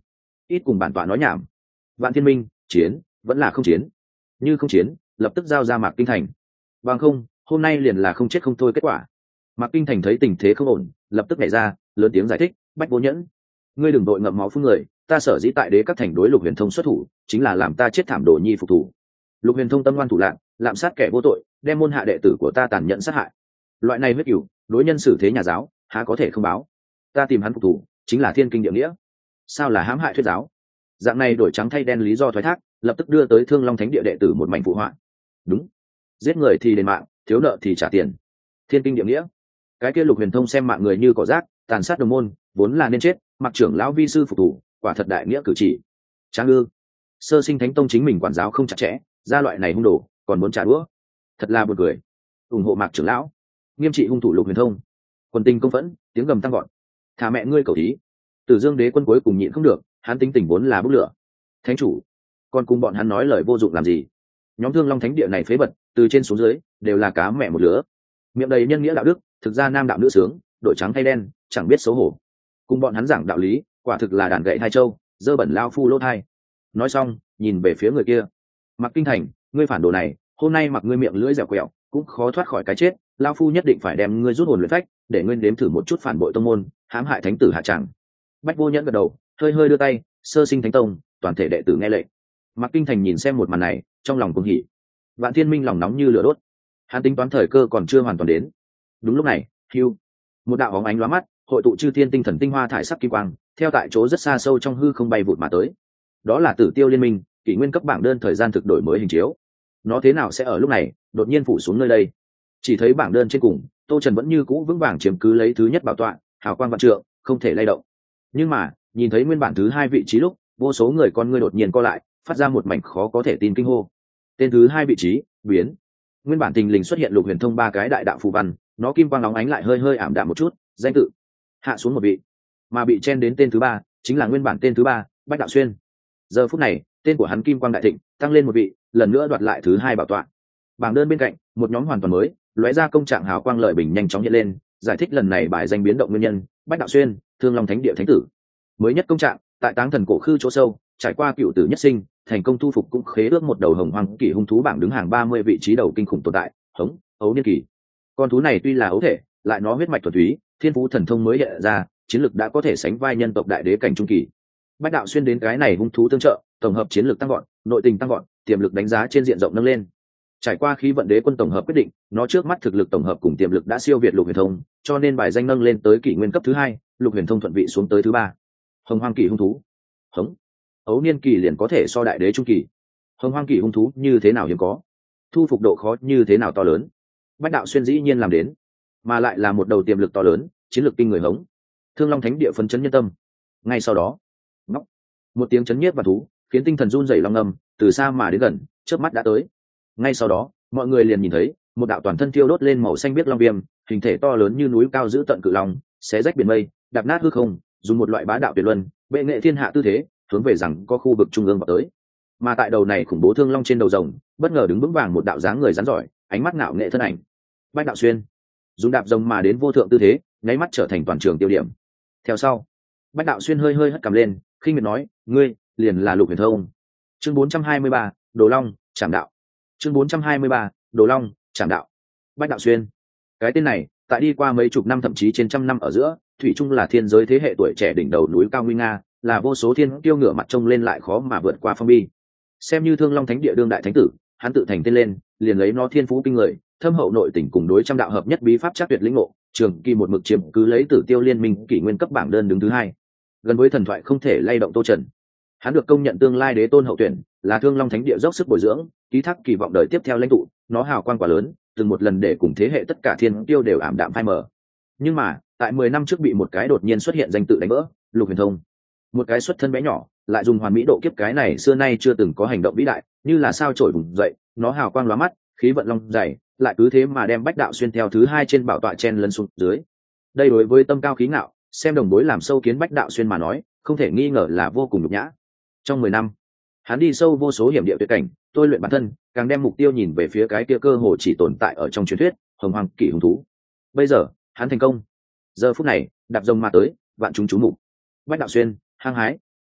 ít cùng bản tọa nói nhảm. Vạn Thiên Minh, chiến vẫn là không chiến? Như không chiến, lập tức giao ra Mạc Kinh Thành. Bằng không, hôm nay liền là không chết không thôi kết quả. Mạc Kinh Thành thấy tình thế không ổn, lập tức nhảy ra, lớn tiếng giải thích, Bách Vô Nhẫn, ngươi đừng đội ngậm máu phun người, ta sở dĩ tại đế các thành đối Lục Huyền Thông xuất thủ, chính là làm ta chết thảm đồ nhi phục thủ. Lục Huyền Thông tâm ngoan thủ lạn, lạm sát kẻ vô tội, đem môn hạ đệ tử của ta tàn nhẫn sát hại. Loại này huyết cửu, đối nhân xử thế nhà giáo, há có thể không báo? Ta tìm hắn phục thủ, chính là thiên kinh địa nghĩa. Sao là hãm hại thuyết giáo? Dạng này đổi trắng thay đen lý do thoái thác, lập tức đưa tới Thương Long Thánh địa đệ tử một mảnh phụ họa. Đúng, giết người thì đền mạng, thiếu nợ thì trả tiền. Thiên kinh địa nghĩa. Cái kia Lục Huyền Thông xem mạng người như cỏ rác, tàn sát đồng môn, vốn là nên chết, mặc trưởng lão vi sư phục thủ, quả thật đại nghĩa cử chỉ. Tráng ư? Sơ Sinh Thánh Tông chính mình quản giáo không chặt chẽ, ra loại này hung đồ, còn muốn trả đũa, thật là buồn cười. Ủng hộ Mạc trưởng lão, nghiêm trị hung thủ Lục Huyền Thông. Quân tinh công phẫn, tiếng gầm tăng gọn. Thả mẹ ngươi cầu thí. Tử Dương Đế quân cuối cùng nhịn không được, hắn tính tình vốn là bốc lửa. Thánh chủ, còn cùng bọn hắn nói lời vô dụng làm gì? Nhóm Thương Long Thánh địa này phế vật, từ trên xuống dưới đều là cá mẹ một lứa, miệng đầy nhân nghĩa đạo đức, thực ra nam đạo nữ sướng, đổi trắng thay đen, chẳng biết xấu hổ. Cùng bọn hắn giảng đạo lý, quả thực là đàn gậy hai châu, dơ bẩn lao phu lỗ thai. Nói xong, nhìn về phía người kia. Mặc Kinh Thành, ngươi phản đồ này, hôm nay mặc ngươi miệng lưỡi dẻo quẹo, cũng khó thoát khỏi cái chết. Lao phu nhất định phải đem ngươi rút hồn luyện phách, để ngươi nếm thử một chút phản bội tông môn, hãm hại thánh tử hạ tràng. Bách Vô Nhẫn gật đầu, hơi hơi đưa tay, Sơ Sinh Thánh Tông, toàn thể đệ tử nghe lệnh. Mặc Kinh Thành nhìn xem một màn này, trong lòng cuồng hỉ. Vạn Thiên Minh lòng nóng như lửa đốt, hắn tính toán thời cơ còn chưa hoàn toàn đến. Đúng lúc này, hưu, một đạo bóng ánh lóa mắt, hội tụ chư thiên tinh thần tinh hoa thải sắc kim quang, theo tại chỗ rất xa sâu trong hư không bay vụt mà tới. Đó là Tử Tiêu Liên Minh, kỷ nguyên cấp bảng đơn thời gian thực đổi mới hình chiếu. Nó thế nào sẽ ở lúc này đột nhiên phủ xuống nơi đây? Chỉ thấy bảng đơn trên cùng, Tô Trần vẫn như cũ vững vàng chiếm cứ lấy thứ nhất bảo tọa, hào quang vạn trượng, không thể lay động. Nhưng mà, nhìn thấy nguyên bản thứ hai vị trí lúc, vô số người con ngươi đột nhiên co lại, phát ra một mảnh khó có thể tin kinh hô. Tên thứ hai vị trí, biến. Nguyên bản tình lình xuất hiện Lục Huyền Thông ba cái đại đạo phù văn, nó kim quang nóng ánh lại hơi hơi ảm đạm một chút, danh tự hạ xuống một vị, mà bị chen đến tên thứ ba chính là nguyên bản tên thứ ba, Bách Đạo Xuyên. Giờ phút này, tên của hắn kim quang đại thịnh, tăng lên một vị, lần nữa đoạt lại thứ hai bảo tọa. Bảng đơn bên cạnh, một nhóm hoàn toàn mới, lóe ra công trạng hào quang lợi bình nhanh chóng hiện lên, giải thích lần này bài danh biến động nguyên nhân. Bách Đạo Xuyên, Thương Long Thánh địa thánh tử. Mới nhất công trạng, tại Táng Thần cổ khư chỗ sâu, trải qua cựu tử nhất sinh, thành công thu phục cũng khế ước một đầu hồng hoang kỳ hung thú bảng đứng hàng ba mươi vị trí đầu kinh khủng tồn tại, hống ấu niên kỳ. Con thú này tuy là ấu thể, lại nó huyết mạch thuần túy, thiên phú thần thông mới hiện ra, chiến lực đã có thể sánh vai nhân tộc đại đế cảnh trung kỳ. Bách Đạo Xuyên đến cái này hung thú tương trợ, tổng hợp chiến lược tăng gọn, nội tình tăng gọn, tiềm lực đánh giá trên diện rộng nâng lên. Trải qua khí vận đế quân tổng hợp quyết định, nó trước mắt thực lực tổng hợp cùng tiềm lực đã siêu việt Lục Huyền Thông, cho nên bài danh nâng lên tới kỷ nguyên cấp thứ hai, Lục Huyền Thông thuận vị xuống tới thứ ba. Hồng hoang kỳ hung thú, hống ấu niên kỳ liền có thể so đại đế trung kỳ. Hồng hoang kỳ hung thú như thế nào hiếm có, thu phục độ khó như thế nào to lớn. Bách Đạo Xuyên dĩ nhiên làm đến, mà lại là một đầu tiềm lực to lớn, chiến lược kinh người hống. Thương Long Thánh địa phấn chấn nhân tâm. Ngay sau đó, ngóc một tiếng chấn nhiếp và thú, khiến tinh thần run rẩy long ngầm, từ xa mà đến gần, chớp mắt đã tới. Ngay sau đó, mọi người liền nhìn thấy một đạo toàn thân thiêu đốt lên màu xanh biếc long viêm, hình thể to lớn như núi cao giữ tận cự long, xé rách biển mây, đạp nát hư không, dùng một loại bá đạo tuyệt luân, bệ nghệ thiên hạ tư thế, hướng về rằng có khu vực trung ương vào tới. Mà tại đầu này khủng bố thương long trên đầu rồng, bất ngờ đứng vững vàng một đạo dáng người rắn giỏi, ánh mắt ngạo nghệ thân ảnh. Bách Đạo Xuyên dùng đạp rồng mà đến vô thượng tư thế, nháy mắt trở thành toàn trường tiêu điểm. Theo sau, Bách Đạo Xuyên hơi hơi hất cằm lên, khinh miệt nói, ngươi liền là Lục Huyền Thông. Chương bốn trăm hai mươi ba, Đồ Long Trảm Đạo. Chương bốn trăm hai mươi ba, Đồ Long Trảm Đạo. Bách Đạo Xuyên, cái tên này tại đi qua mấy chục năm thậm chí trên trăm năm ở giữa, thủy chung là thiên giới thế hệ tuổi trẻ đỉnh đầu núi cao nguy nga, là vô số thiên tiêu ngửa mặt trông lên lại khó mà vượt qua phong bi. Xem như Thương Long Thánh địa đương đại thánh tử, hắn tự thành tên lên, liền lấy nó thiên phú kinh người, thâm hậu nội tình cùng đối trăm đạo hợp nhất bí pháp chắc tuyệt lĩnh ngộ, trường kỳ một mực chiếm cứ lấy Tử Tiêu Liên Minh kỷ nguyên cấp bảng đơn đứng thứ hai, gần với thần thoại không thể lay động Tô Trần. Hắn được công nhận tương lai đế tôn hậu tuyển, là Thương Long Thánh địa dốc sức bồi dưỡng, ký thác kỳ vọng đời tiếp theo lãnh tụ, nó hào quang quá lớn, từng một lần để cùng thế hệ tất cả thiên tiêu đều ảm đạm phai mờ. Nhưng mà, tại mười năm trước bị một cái đột nhiên xuất hiện danh tự đánh vỡ, Lục Huyền Thông. Một cái xuất thân bé nhỏ, lại dùng hoàn mỹ độ kiếp cái này xưa nay chưa từng có hành động vĩ đại, như là sao chổi vùng dậy, nó hào quang lóa mắt, khí vận long dày, lại cứ thế mà đem Bách Đạo Xuyên theo thứ hai trên bảo tọa chen lấn xuống dưới. Đây đối với tâm cao khí ngạo, xem đồng bối làm sâu kiến Bách Đạo Xuyên mà nói, không thể nghi ngờ là vô cùng nhục nhã. Trong mười năm, hắn đi sâu vô số hiểm địa tuyệt cảnh, tôi luyện bản thân, càng đem mục tiêu nhìn về phía cái kia cơ hồ chỉ tồn tại ở trong truyền thuyết, hồng hoàng kỷ hung thú. Bây giờ, hắn thành công. Giờ phút này, đạp rồng mà tới, vạn chúng chú mục. Bách Đạo Xuyên, hăng hái.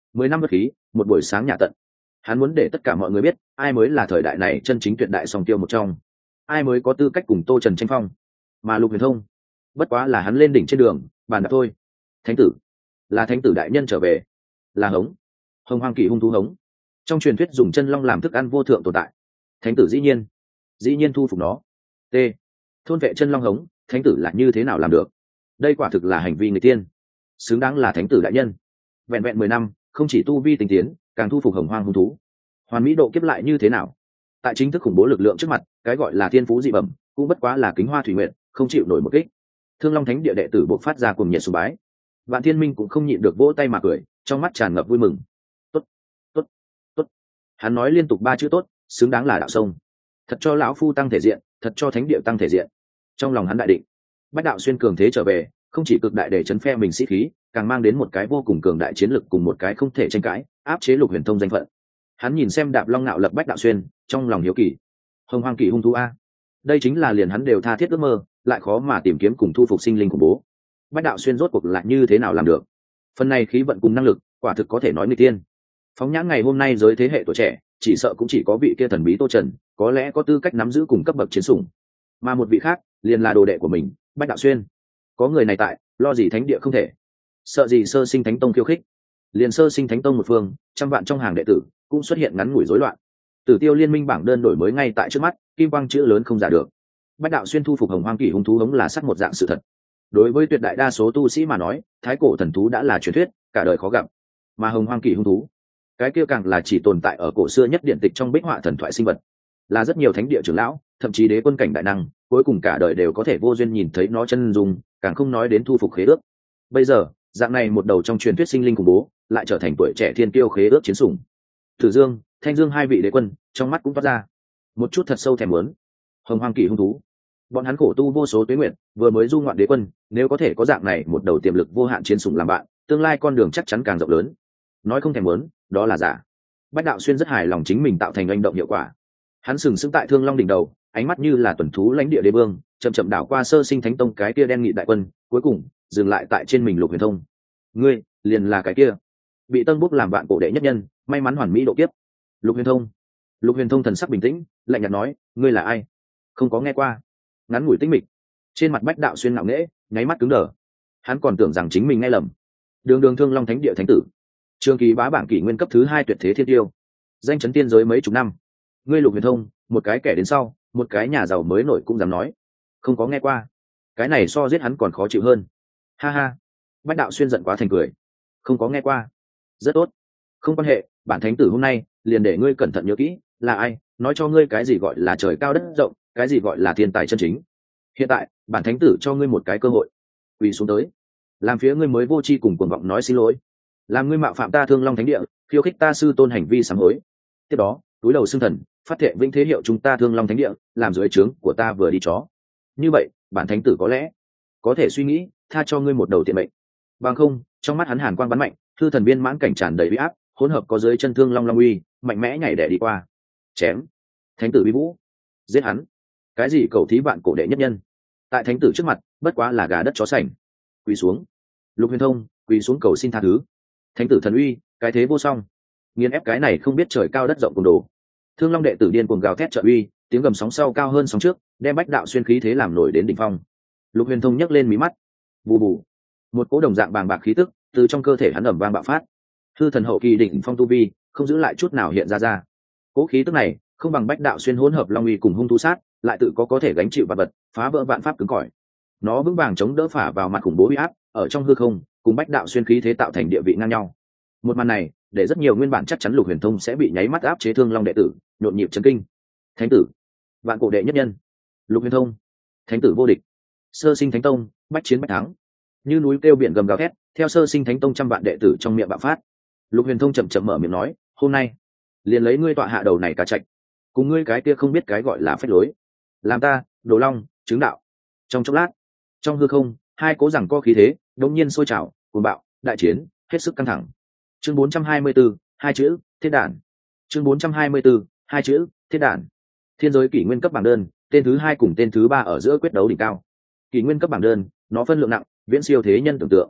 mười năm bất khí, một buổi sáng nhà tận. Hắn muốn để tất cả mọi người biết ai mới là thời đại này chân chính tuyệt đại song tiêu một trong, ai mới có tư cách cùng Tô Trần tranh phong. Mà Lục Huyền Thông bất quá là hắn lên đỉnh trên đường bàn đạp thôi. Thánh tử, là thánh tử đại nhân trở về, là hống hồng hoang kỳ hung thú hống, trong truyền thuyết dùng chân long làm thức ăn vô thượng tồn tại. Thánh tử dĩ nhiên dĩ nhiên thu phục nó. T thôn vệ chân long hống, thánh tử là như thế nào làm được? Đây quả thực là hành vi người tiên, xứng đáng là thánh tử đại nhân. Vẹn vẹn mười năm, không chỉ tu vi tinh tiến, càng thu phục hồng hoang hung thú. Hoàn mỹ độ kiếp lại như thế nào? Tại chính thức khủng bố lực lượng trước mặt, cái gọi là thiên phú dị bẩm cũng bất quá là kính hoa thủy nguyện, không chịu nổi một kích. Thương Long Thánh địa đệ tử bộc phát ra cùng nhiệt sùng bái. Vạn Thiên Minh cũng không nhịn được vỗ tay mà cười, trong mắt tràn ngập vui mừng. Tốt, tốt, tốt. Hắn nói liên tục ba chữ tốt, xứng đáng là đạo sông. Thật cho lão phu tăng thể diện, thật cho thánh địa tăng thể diện. Trong lòng hắn đại định, Bách đạo xuyên cường thế trở về, không chỉ cực đại để chấn phe mình sĩ khí, càng mang đến một cái vô cùng cường đại chiến lực cùng một cái không thể tranh cãi, áp chế Lục Huyền Thông danh phận. Hắn nhìn xem Đạp Long Nạo lập Bách đạo xuyên, trong lòng hiếu kỳ. Hồng hoang kỳ hung thú a, đây chính là liền hắn đều tha thiết ước mơ, lại khó mà tìm kiếm cùng thu phục sinh linh khủng bố. Bách đạo xuyên rốt cuộc lại như thế nào làm được? Phần này khí vận cùng năng lực, quả thực có thể nói người tiên. Phóng nhãn ngày hôm nay giới thế hệ tuổi trẻ, chỉ sợ cũng chỉ có vị kia thần bí Tô Trần có lẽ có tư cách nắm giữ cùng cấp bậc chiến sủng, mà một vị khác liền là đồ đệ của mình, Bách đạo xuyên. Có người này tại, lo gì thánh địa không thể, sợ gì sơ sinh thánh tông khiêu khích. Liền sơ sinh thánh tông một phương, trăm vạn trong hàng đệ tử cũng xuất hiện ngắn ngủi rối loạn. Tử Tiêu liên minh bảng đơn đổi mới ngay tại trước mắt, kim quang chữ lớn không giả được. Bách đạo xuyên thu phục hồng hoang kỳ hung thú hống là sắc một dạng sự thật. Đối với tuyệt đại đa số tu sĩ mà nói, thái cổ thần thú đã là truyền thuyết, cả đời khó gặp. Mà hồng hoang kỳ hung thú, cái kia càng là chỉ tồn tại ở cổ xưa nhất điện tịch trong bích họa thần thoại sinh vật, là rất nhiều thánh địa trưởng lão, thậm chí đế quân cảnh đại năng, cuối cùng cả đời đều có thể vô duyên nhìn thấy nó chân dung, càng không nói đến thu phục khế ước. Bây giờ, dạng này một đầu trong truyền thuyết sinh linh khủng bố, lại trở thành tuổi trẻ thiên kiêu khế ước chiến sủng. Tử Dương, Thanh Dương hai vị đế quân, trong mắt cũng toát ra một chút thật sâu thèm muốn. Hồng hoang kỳ hung thú, bọn hắn khổ tu vô số tuế nguyện, vừa mới du ngoạn đế quân, nếu có thể có dạng này một đầu tiềm lực vô hạn chiến sủng làm bạn, tương lai con đường chắc chắn càng rộng lớn. Nói không thèm muốn, đó là giả. Bách đạo xuyên rất hài lòng chính mình tạo thành hành động hiệu quả. Hắn sừng sững tại Thương Long đỉnh đầu, ánh mắt như là tuần thú lãnh địa đế vương, chậm chậm đảo qua sơ sinh thánh tông cái kia đen nghị đại quân, cuối cùng dừng lại tại trên mình Lục Huyền Thông. Ngươi liền là cái kia bị tân bút làm bạn cổ đệ nhất nhân, may mắn hoàn mỹ độ kiếp. Lục Huyền Thông. Lục Huyền Thông thần sắc bình tĩnh, lạnh nhạt nói, ngươi là ai? Không có nghe qua. Ngắn ngủi tĩnh mịch, trên mặt Bách đạo xuyên ngạo nghễ, nháy mắt cứng đờ. Hắn còn tưởng rằng chính mình nghe lầm. Đường đường Thương Long Thánh địa thánh tử, trường kỳ bá bảng kỷ nguyên cấp thứ hai tuyệt thế thiên tiêu, danh chấn tiên giới mấy chục năm. Ngươi Lục Huyền Thông, một cái kẻ đến sau, một cái nhà giàu mới nổi cũng dám nói không có nghe qua. Cái này so giết hắn còn khó chịu hơn. Ha ha. Bách đạo xuyên giận quá thành cười. Không có nghe qua, rất tốt, không quan hệ, bản thánh tử hôm nay liền để ngươi cẩn thận nhớ kỹ là ai, nói cho ngươi cái gì gọi là trời cao đất rộng, cái gì gọi là thiên tài chân chính. Hiện tại bản thánh tử cho ngươi một cái cơ hội, quỳ xuống tới, làm phía ngươi mới vô tri cùng cuồng vọng nói xin lỗi, làm ngươi mạo phạm ta Thương Long Thánh địa, khiêu khích ta sư tôn hành vi sám hối. Tiếp đó túi đầu xưng thần, phát thệ vĩnh thế hiệu chúng ta Thương Long Thánh địa làm dưới trướng của ta vừa đi chó. Như vậy bản thánh tử có lẽ có thể suy nghĩ tha cho ngươi một đầu tiện mệnh. Bằng không, trong mắt hắn hàn quang bắn mạnh, thư thần viên mãn cảnh tràn đầy uy áp, hỗn hợp có dưới chân Thương Long Long uy, mạnh mẽ nhảy đẻ đi qua. Chém. Thánh tử uy vũ. Giết hắn. Cái gì cầu thí vạn cổ đệ nhất nhân, tại thánh tử trước mặt bất quá là gà đất chó sành. Quỳ xuống. Lục Huyền Thông quỳ xuống cầu xin tha thứ. Thánh tử thần uy, cái thế vô song, nghiền ép cái này không biết trời cao đất rộng cùng đồ. Thương Long đệ tử điên cuồng gào thét trợ uy, tiếng gầm sóng sau cao hơn sóng trước, đem Bách đạo xuyên khí thế làm nổi đến đỉnh phong. Lục Huyền Thông nhấc lên mí mắt, bù bù, một cỗ đồng dạng bàng bạc khí tức từ trong cơ thể hắn ẩm vang bạo phát. Hư thần hậu kỳ đỉnh phong tu vi không giữ lại chút nào hiện ra ra. Cỗ khí tức này không bằng Bách đạo xuyên hỗn hợp long uy cùng hung thú sát, lại tự có có thể gánh chịu vật vật, phá vỡ vạn pháp cứng cỏi. Nó vững vàng chống đỡ phả vào mặt khủng bố uy áp, ở trong hư không cùng Bách đạo xuyên khí thế tạo thành địa vị ngang nhau. Một màn này để rất nhiều nguyên bản chắc chắn Lục Huyền Thông sẽ bị nháy mắt áp chế Thương Long đệ tử nhộn nhịp chấn kinh. Thánh tử, vạn cổ đệ nhất nhân, Lục Huyền Thông, thánh tử vô địch, sơ sinh thánh tông, bách chiến bách thắng, như núi kêu biển gầm gào thét, theo sơ sinh thánh tông trăm vạn đệ tử trong miệng bạo phát. Lục Huyền Thông chậm chậm mở miệng nói, hôm nay liền lấy ngươi tọa hạ đầu này cá trạch, cùng ngươi cái kia không biết cái gọi là phách lối, làm ta Đồ Long chứng đạo. Trong chốc lát, trong hư không hai cố rằng co khí thế đột nhiên sôi trào, cuồng bạo, đại chiến hết sức căng thẳng. Chương bốn trăm hai mươi tư, hai chữ thiết đản. Chương bốn trăm hai mươi tư, hai chữ thiết đản. Thiên giới kỷ nguyên cấp bảng đơn, tên thứ hai cùng tên thứ ba ở giữa quyết đấu đỉnh cao. Kỷ nguyên cấp bảng đơn, nó phân lượng nặng, viễn siêu thế nhân tưởng tượng.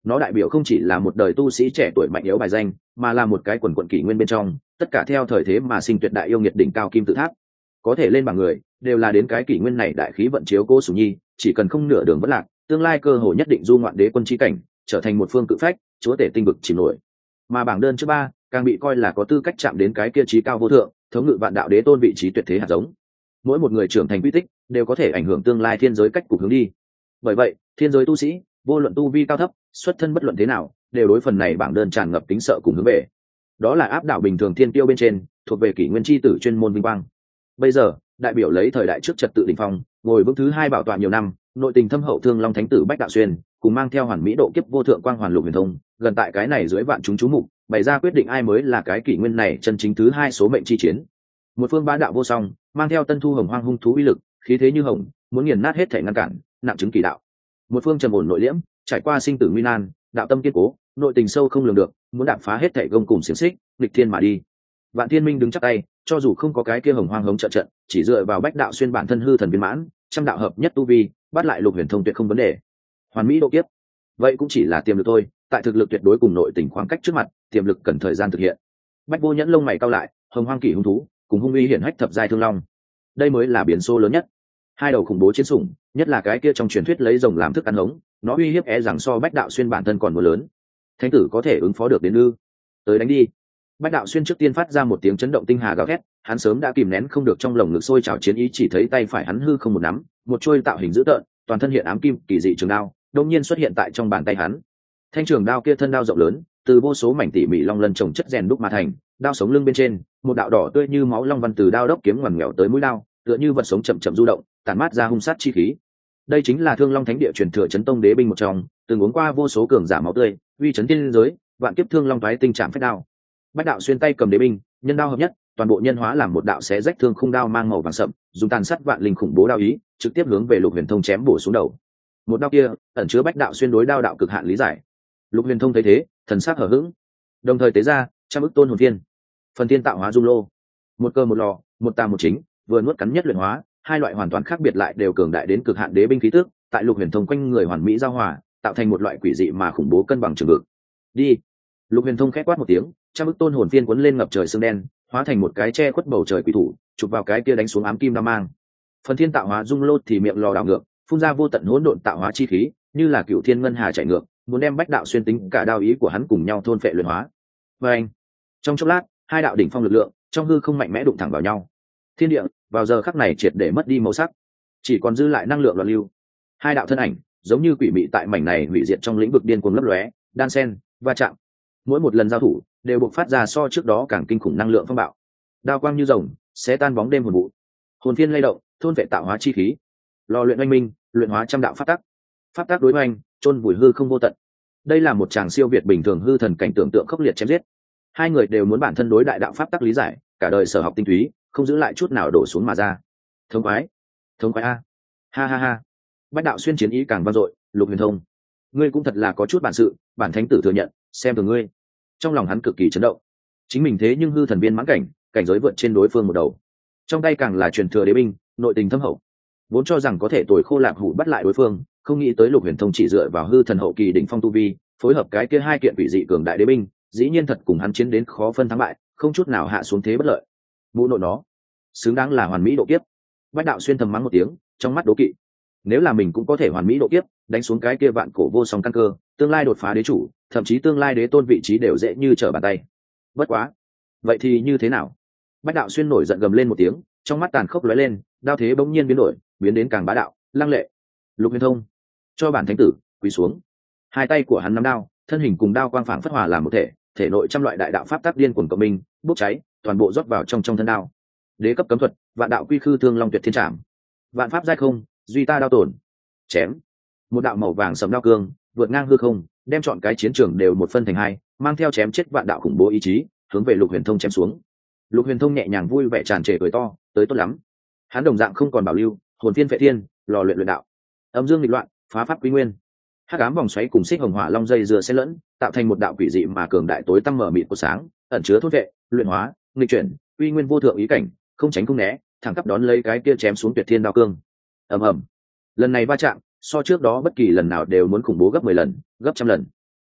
Nó đại biểu không chỉ là một đời tu sĩ trẻ tuổi mạnh yếu bài danh, mà là một cái quần quận kỷ nguyên bên trong tất cả theo thời thế mà sinh tuyệt đại yêu nghiệt đỉnh cao kim tự tháp. Có thể lên bảng người đều là đến cái kỷ nguyên này đại khí vận chiếu cố sủng nhi, chỉ cần không nửa đường vất lạc, tương lai cơ hội nhất định du ngoạn đế quân chi cảnh, trở thành một phương cự phách, chúa tể tinh vực chìm nổi. Mà bảng đơn thứ ba càng bị coi là có tư cách chạm đến cái kia trí cao vô thượng, thống ngự vạn đạo đế tôn vị trí tuyệt thế hạt giống. Mỗi một người trưởng thành quy tích đều có thể ảnh hưởng tương lai thiên giới cách cục hướng đi. Bởi vậy, thiên giới tu sĩ, vô luận tu vi cao thấp, xuất thân bất luận thế nào, đều đối phần này bảng đơn tràn ngập kính sợ cùng hướng về. Đó là áp đảo bình thường thiên tiêu bên trên, thuộc về kỷ nguyên chi tử chuyên môn vinh quang. Bây giờ, đại biểu lấy thời đại trước trật tự đỉnh phong, ngồi vững thứ hai bảo tọa nhiều năm, nội tình thâm hậu thương long thánh tử Bách Đạo Xuyên, cùng mang theo hoàn mỹ độ kiếp vô thượng quang hoàn Lục Huyền Thông, gần tại cái này dưới vạn chúng chú mục, bày ra quyết định ai mới là cái kỷ nguyên này chân chính thứ hai số mệnh chi chiến. Một phương bá đạo vô song, mang theo tân thu hồng hoang hung thú uy lực, khí thế như hồng, muốn nghiền nát hết thể ngăn cản, nặng chứng kỳ đạo. Một phương trầm ổn nội liễm, trải qua sinh tử nguy nan, đạo tâm kiên cố, nội tình sâu không lường được, muốn đạp phá hết thể gông cùng xiềng xích, nghịch thiên mà đi. Vạn Thiên Minh đứng chắc tay, cho dù không có cái kia hồng hoang hống trợ trận, chỉ dựa vào Bách Đạo Xuyên bản thân hư thần viên mãn, trăm đạo hợp nhất tu vi, bắt lại Lục Huyền Thông tuyệt không vấn đề. Hoàn mỹ độ kiếp, vậy cũng chỉ là tiềm lực thôi, tại thực lực tuyệt đối cùng nội tình khoảng cách trước mặt, tiềm lực cần thời gian thực hiện. Bách Vô Nhẫn lông mày cau lại, hồng hoang kỷ hung thú, cùng hung uy hiển hách thập giai thương long, đây mới là biến số lớn nhất. Hai đầu khủng bố chiến sủng, nhất là cái kia trong truyền thuyết lấy rồng làm thức ăn hống, nó uy hiếp e rằng so Bách Đạo Xuyên bản thân còn muốn lớn. Thánh tử có thể ứng phó được đến ư? Tới đánh đi. Bách Đạo Xuyên trước tiên phát ra một tiếng chấn động tinh hà gào thét, hắn sớm đã kìm nén không được trong lồng ngực sôi trào chiến ý, chỉ thấy tay phải hắn hư không một nắm, một chuôi tạo hình dữ tợn, toàn thân hiện ám kim kỳ dị trường đao, đột nhiên xuất hiện tại trong bàn tay hắn. Thanh trường đao kia thân đao rộng lớn, từ vô số mảnh tỉ mỉ long lân trồng chất rèn đúc mà thành, đao sống lưng bên trên, một đạo đỏ tươi như máu long văn từ đao đốc kiếm ngoằn nghèo tới mũi đao, tựa như vật sống chậm chậm du động, tản mát ra hung sát chi khí. Đây chính là Thương Long Thánh Địa truyền thừa chấn tông đế binh một trong, từng uống qua vô số cường giả máu tươi, uy chấn thiên giới, vạn kiếp Thương Long toái tinh trảm phách đao. Bách Đạo Xuyên tay cầm đế binh, nhân đao hợp nhất, toàn bộ nhân hóa làm một đạo xé rách thương khung đao mang màu vàng sậm, dùng tàn sát vạn linh khủng bố đao ý, trực tiếp hướng về Lục Huyền Thông chém bổ xuống đầu. Một đao kia, ẩn chứa Bách Đạo Xuyên đối đao đạo cực hạn lý giải. Lục Huyền Thông thấy thế, thần sắc hở hững, đồng thời tế ra trăm ức tôn hồn thiên, phần thiên tạo hóa dung lô, một cơ một lò, một tà một chính, vừa nuốt cắn nhất luyện hóa, hai loại hoàn toàn khác biệt lại đều cường đại đến cực hạn đế binh khí tức, tại Lục Huyền Thông quanh người hoàn mỹ giao hòa, tạo thành một loại quỷ dị mà khủng bố cân bằng trường vực. Đi. Lục Huyền Thông khẽ quát một tiếng, trăm ức tôn hồn phiên cuốn lên ngập trời sương đen, hóa thành một cái che khuất bầu trời quỷ thủ, chụp vào cái kia đánh xuống ám kim đao mang. Phần thiên tạo hóa dung lô thì miệng lò đảo ngược, phun ra vô tận hỗn độn tạo hóa chi khí, như là cựu thiên ngân hà chạy ngược, muốn đem Bách Đạo Xuyên tính cả đao ý của hắn cùng nhau thôn phệ luyện hóa. Và anh, trong chốc lát, hai đạo đỉnh phong lực lượng trong hư không mạnh mẽ đụng thẳng vào nhau. Thiên địa vào giờ khắc này triệt để mất đi màu sắc, chỉ còn dư lại năng lượng loạn lưu. Hai đạo thân ảnh giống như quỷ mị tại mảnh này hủy diệt trong lĩnh vực điên cuồng lấp lóe, đan sen, va chạm. Mỗi một lần giao thủ đều bộc phát ra so trước đó càng kinh khủng năng lượng phong bạo. Đao quang như rồng, xé tan bóng đêm hồn vụ. Hồn phiên lay động, thôn vệ tạo hóa chi khí. Lò luyện oanh minh, luyện hóa trăm đạo pháp tắc. Pháp tắc đối oanh, chôn vùi hư không vô tận. Đây là một tràng siêu việt bình thường hư thần cảnh tưởng tượng khốc liệt chém giết. Hai người đều muốn bản thân đối đại đạo pháp tắc lý giải, cả đời sở học tinh túy, không giữ lại chút nào đổ xuống mà ra. Thống khoái, thống khoái a, ha ha ha. Bách Đạo Xuyên chiến ý càng vang dội. Lục Huyền Thông, ngươi cũng thật là có chút bản sự, bản thánh tử thừa nhận, xem thường ngươi. Trong lòng hắn cực kỳ chấn động, chính mình thế nhưng hư thần viên mãn cảnh, cảnh giới vượt trên đối phương một đầu, trong tay càng là truyền thừa đế binh, nội tình thâm hậu, vốn cho rằng có thể tồi khô lạp hủ bắt lại đối phương, không nghĩ tới Lục Huyền Thông chỉ dựa vào hư thần hậu kỳ đỉnh phong tu vi, phối hợp cái kia hai kiện quỷ dị cường đại đế binh, dĩ nhiên thật cùng hắn chiến đến khó phân thắng bại, không chút nào hạ xuống thế bất lợi. Mụ nội nó, xứng đáng là hoàn mỹ độ kiếp. Bách Đạo Xuyên thầm mắng một tiếng, trong mắt đố kỵ. Nếu là mình cũng có thể hoàn mỹ độ kiếp, đánh xuống cái kia vạn cổ vô song căn cơ, tương lai đột phá đế chủ, thậm chí tương lai đế tôn vị trí đều dễ như trở bàn tay. Bất quá, vậy thì như thế nào? Bách Đạo Xuyên nổi giận gầm lên một tiếng, trong mắt tàn khốc lóe lên, đao thế bỗng nhiên biến đổi, biến đến càng bá đạo, lăng lệ. Lục Huyền Thông, cho bản thánh tử quỳ xuống. Hai tay của hắn nắm đao, thân hình cùng đao quang phảng phất hòa làm một thể, thể nội trăm loại đại đạo pháp tắc điên cuồng cộng minh, bốc cháy, toàn bộ rót vào trong trong thân đao. Đế cấp cấm thuật, vạn đạo quy khư thương long tuyệt thiên trảm. Vạn pháp giai không, duy ta đao tổn. Chém. Một đạo màu vàng sẫm đao cương, vượt ngang hư không, đem chọn cái chiến trường đều một phân thành hai, mang theo chém chết vạn đạo khủng bố ý chí, hướng về Lục Huyền Thông chém xuống. Lục Huyền Thông nhẹ nhàng vui vẻ tràn trề cười to, tới tốt lắm. Hắn đồng dạng không còn bảo lưu, hồn phiên phệ thiên, lò luyện luyện đạo. Âm dương nghịch loạn, phá pháp quy nguyên. Hắc ám vòng xoáy cùng xích hồng hỏa long dây dừa xen lẫn, tạo thành một đạo quỷ dị mà cường đại tối tăm mở mịt của sáng, ẩn chứa thôn vệ, luyện hóa, nghịch chuyển, quy nguyên vô thượng ý cảnh, không tránh không né, thẳng tắp đón lấy cái kia chém xuống tuyệt thiên đao cương. Ầm ầm. Lần này va chạm, so trước đó bất kỳ lần nào đều muốn khủng bố gấp mười lần, gấp trăm lần.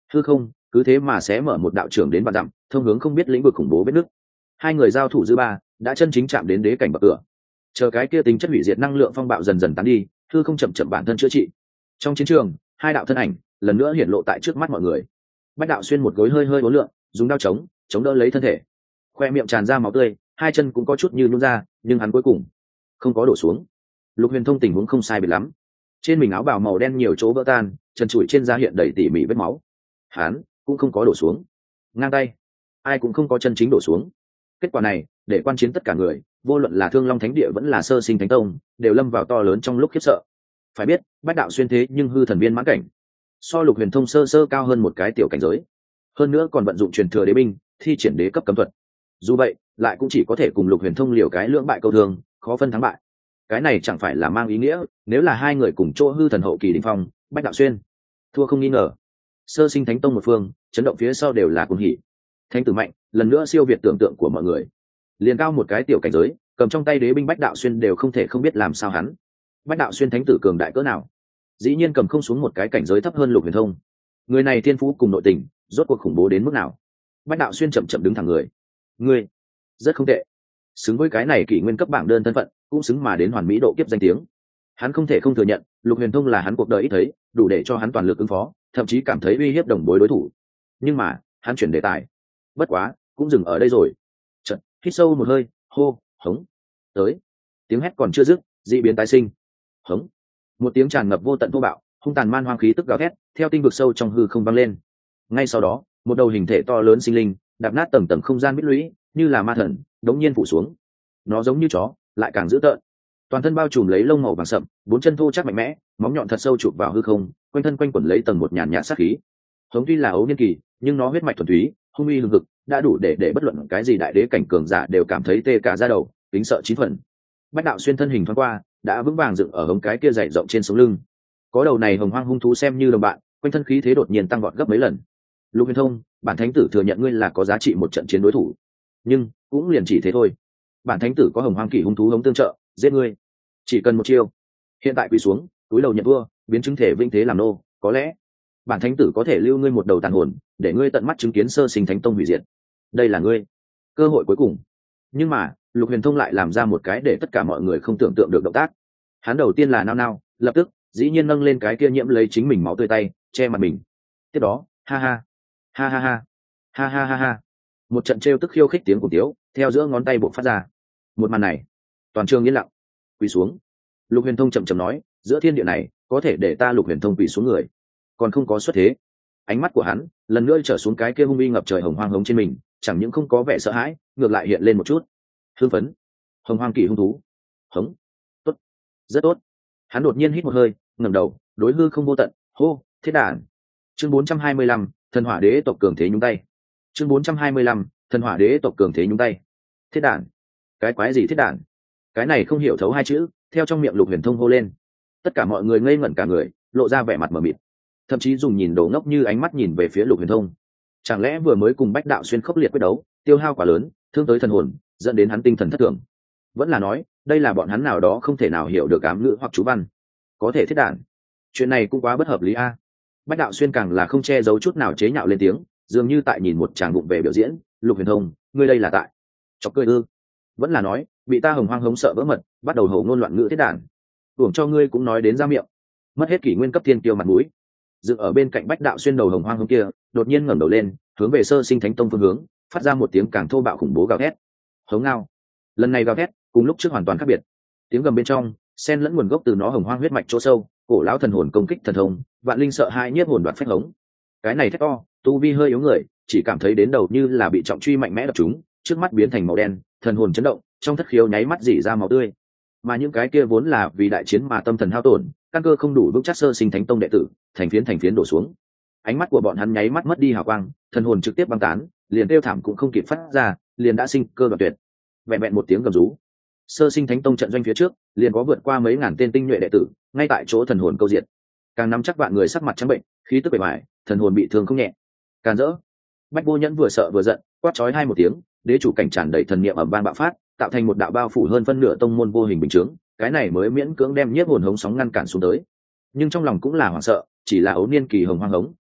hư không cứ thế mà sẽ mở một đạo trưởng đến vạn dặm, thông hướng không biết lĩnh vực khủng bố vết nứt. Hai người giao thủ dư ba đã chân chính chạm đến đế cảnh bậc cửa. Chờ cái kia tính chất hủy diệt năng lượng phong bạo dần dần tán đi, hư không chậm chậm bản thân chữa trị. Trong chiến trường, hai đạo thân ảnh lần nữa hiển lộ tại trước mắt mọi người. Bách Đạo Xuyên một gối hơi hơi uốn lượn, dùng đao chống chống đỡ lấy thân thể, khoe miệng tràn ra máu tươi, hai chân cũng có chút như nhún ra, nhưng hắn cuối cùng không có đổ xuống. Lục Huyền Thông tình huống không sai biệt lắm, trên mình áo bào màu đen nhiều chỗ vỡ tan, chân trụi trên da hiện đầy tỉ mỉ vết máu. Hắn cũng không có đổ xuống, ngang tay ai cũng không có chân chính đổ xuống. Kết quả này để quan chiến tất cả người, vô luận là Thương Long Thánh Địa vẫn là Sơ Sinh Thánh Tông, đều lâm vào to lớn trong lúc khiếp sợ. Phải biết, Bách Đạo Xuyên thế nhưng hư thần viên mãn cảnh, so Lục Huyền Thông sơ sơ cao hơn một cái tiểu cảnh giới, hơn nữa còn vận dụng truyền thừa đế binh, thi triển đế cấp cấm thuật. Dù vậy, lại cũng chỉ có thể cùng Lục Huyền Thông liều cái lưỡng bại câu thương, khó phân thắng bại. Cái này chẳng phải là mang ý nghĩa, nếu là hai người cùng chỗ hư thần hậu kỳ đỉnh phong, Bách Đạo Xuyên thua không nghi ngờ. Sơ Sinh Thánh Tông một phương, chấn động phía sau đều là cuồng hỉ. Thánh tử mạnh, lần nữa siêu việt tưởng tượng của mọi người. Liền cao một cái tiểu cảnh giới, cầm trong tay đế binh Bách Đạo Xuyên đều không thể không biết làm sao hắn. Bách Đạo Xuyên thánh tử cường đại cỡ nào, dĩ nhiên cầm không xuống một cái cảnh giới thấp hơn Lục Huyền Thông. Người này thiên phú cùng nội tình, rốt cuộc khủng bố đến mức nào? Bách Đạo Xuyên chậm chậm đứng thẳng người. Ngươi rất không tệ, xứng với cái này kỷ nguyên cấp bảng đơn thân phận, cũng xứng mà đến hoàn mỹ độ kiếp danh tiếng. Hắn không thể không thừa nhận, Lục Huyền Thông là hắn cuộc đời ít thấy, đủ để cho hắn toàn lực ứng phó, thậm chí cảm thấy uy hiếp đồng bối đối thủ. Nhưng mà, hắn chuyển đề tài. Bất quá, cũng dừng ở đây rồi. Chợt, hít sâu một hơi, hô, hống. Tới. Tiếng hét còn chưa dứt, dị biến tái sinh. Hống. Một tiếng tràn ngập vô tận vô bạo, hung tàn man hoang khí tức gào thét, theo tinh vực sâu trong hư không vang lên. Ngay sau đó, một đầu hình thể to lớn sinh linh, đạp nát tầng tầng không gian bích lũy, như là ma thần, đống nhiên phủ xuống. Nó giống như chó, lại càng dữ tợn. Toàn thân bao trùm lấy lông màu vàng sậm, bốn chân thô chắc mạnh mẽ, móng nhọn thật sâu chụp vào hư không, quanh thân quanh quẩn lấy tầng một nhàn nhạt sát khí. Hống tuy là ấu niên kỳ, nhưng nó huyết mạch thuần túy, hung uy hừng hực, đã đủ để để bất luận cái gì đại đế cảnh cường giả đều cảm thấy tê cả da đầu, kính sợ chín phần. Bách Đạo Xuyên thân hình thoáng qua, đã vững vàng dựng ở hống cái kia dày rộng trên sống lưng. Có đầu này hồng hoang hung thú xem như đồng bạn, quanh thân khí thế đột nhiên tăng vọt gấp mấy lần. Lục Huyền Thông, bản thánh tử thừa nhận ngươi là có giá trị một trận chiến đối thủ, nhưng cũng liền chỉ thế thôi. Bản thánh tử có hồng hoang kỳ hung thú hống tương trợ, giết ngươi chỉ cần một chiêu. Hiện tại quỳ xuống, túi đầu nhận vua, biến chứng thể vinh thế làm nô, có lẽ bản thánh tử có thể lưu ngươi một đầu tàn hồn, để ngươi tận mắt chứng kiến Sơ Sinh Thánh Tông hủy diệt. Đây là ngươi cơ hội cuối cùng. Nhưng mà Lục Huyền Thông lại làm ra một cái để tất cả mọi người không tưởng tượng được động tác. Hắn đầu tiên là nao nao, lập tức dĩ nhiên nâng lên cái kia nhiễm lấy chính mình máu tươi tay, che mặt mình. Tiếp đó, ha ha ha ha ha ha ha ha ha, một trận trêu tức khiêu khích tiếng của tiếu theo giữa ngón tay buộc phát ra. Một màn này, toàn trường yên lặng. Quỳ xuống. Lục Huyền Thông chậm chậm nói, giữa thiên địa này có thể để ta Lục Huyền Thông quỳ xuống người, còn không có xuất thế. Ánh mắt của hắn lần nữa trở xuống cái kia hung uy ngập trời hồng hoang hống trên mình, chẳng những không có vẻ sợ hãi, ngược lại hiện lên một chút hưng phấn. Hồng hoang kỳ hung thú, hống, tốt, rất tốt. Hắn đột nhiên hít một hơi, ngẩng đầu, đối hư không vô tận, hô, thiết đản. Chương bốn trăm hai mươi lăm, thần hỏa đế tộc cường thế nhúng tay. Chương bốn trăm hai mươi lăm, thần hỏa đế tộc cường thế nhúng tay. Thiết đản? Cái quái gì thiết đản? Cái này không hiểu thấu hai chữ, theo trong miệng Lục Huyền Thông hô lên. Tất cả mọi người ngây ngẩn cả người, lộ ra vẻ mặt mờ mịt, thậm chí dùng nhìn đồ ngốc như ánh mắt nhìn về phía Lục Huyền Thông. Chẳng lẽ vừa mới cùng Bách Đạo Xuyên khốc liệt quyết đấu, tiêu hao quá lớn, thương tới thần hồn, dẫn đến hắn tinh thần thất thường? Vẫn là nói, đây là bọn hắn nào đó không thể nào hiểu được ám ngữ hoặc chú văn? Có thể thiết đản? Chuyện này cũng quá bất hợp lý a. Bách Đạo Xuyên càng là không che giấu chút nào chế nhạo lên tiếng, dường như tại nhìn một tràng bụng về biểu diễn. Lục Huyền Thông, ngươi đây là tại chọc cười ư? Vẫn là nói, bị ta hồng hoang hống sợ vỡ mật, bắt đầu hổ ngôn loạn ngữ thiết đản? Tưởng cho ngươi cũng nói đến ra miệng, mất hết kỷ nguyên cấp thiên kiêu mặt mũi. Dựng ở bên cạnh Bách Đạo Xuyên đầu hồng hoang hống kia, đột nhiên ngẩng đầu lên, hướng về Sơ Sinh Thánh Tông phương hướng, phát ra một tiếng càng thô bạo khủng bố gào thét. Hống ngao. Lần này gào thét, cùng lúc trước hoàn toàn khác biệt. Tiếng gầm bên trong, xen lẫn nguồn gốc từ nó hồng hoang huyết mạch chỗ sâu, cổ lão thần hồn công kích thần thông, vạn linh sợ hai nhiếp hồn đoạt phách hống. Cái này thét to, tu vi hơi yếu người, chỉ cảm thấy đến đầu như là bị trọng truy mạnh mẽ đập trúng, trước mắt biến thành màu đen, thần hồn chấn động, trong thất khiếu nháy mắt rỉ ra máu tươi. Mà những cái kia vốn là vì đại chiến mà tâm thần hao tổn, căn cơ không đủ vững chắc Sơ Sinh Thánh Tông đệ tử, thành phiến thành phiến đổ xuống. Ánh mắt của bọn hắn nháy mắt mất đi hào quang, thần hồn trực tiếp băng tán, liền kêu thảm cũng không kịp phát ra, liền đã sinh cơ đoạn tuyệt. Vẹn vẹn một tiếng gầm rú, Sơ Sinh Thánh Tông trận doanh phía trước, liền có vượt qua mấy ngàn tên tinh nhuệ đệ tử, ngay tại chỗ thần hồn câu diệt. Càng nắm chắc vạn người sắc mặt trắng bệnh, khí tức bề ngoài, thần hồn bị thương không nhẹ. Càn rỡ. Bách Vô Nhẫn vừa sợ vừa giận, quát chói hai một tiếng, đế chủ cảnh tràn đầy thần niệm ầm vang bạo phát, tạo thành một đạo bao phủ hơn phân nửa tông môn vô hình bình chướng, cái này mới miễn cưỡng đem nhiếp hồn hống sóng ngăn cản xuống tới. Nhưng trong lòng cũng là hoảng sợ, chỉ là ấu niên kỳ hồng hoang hống,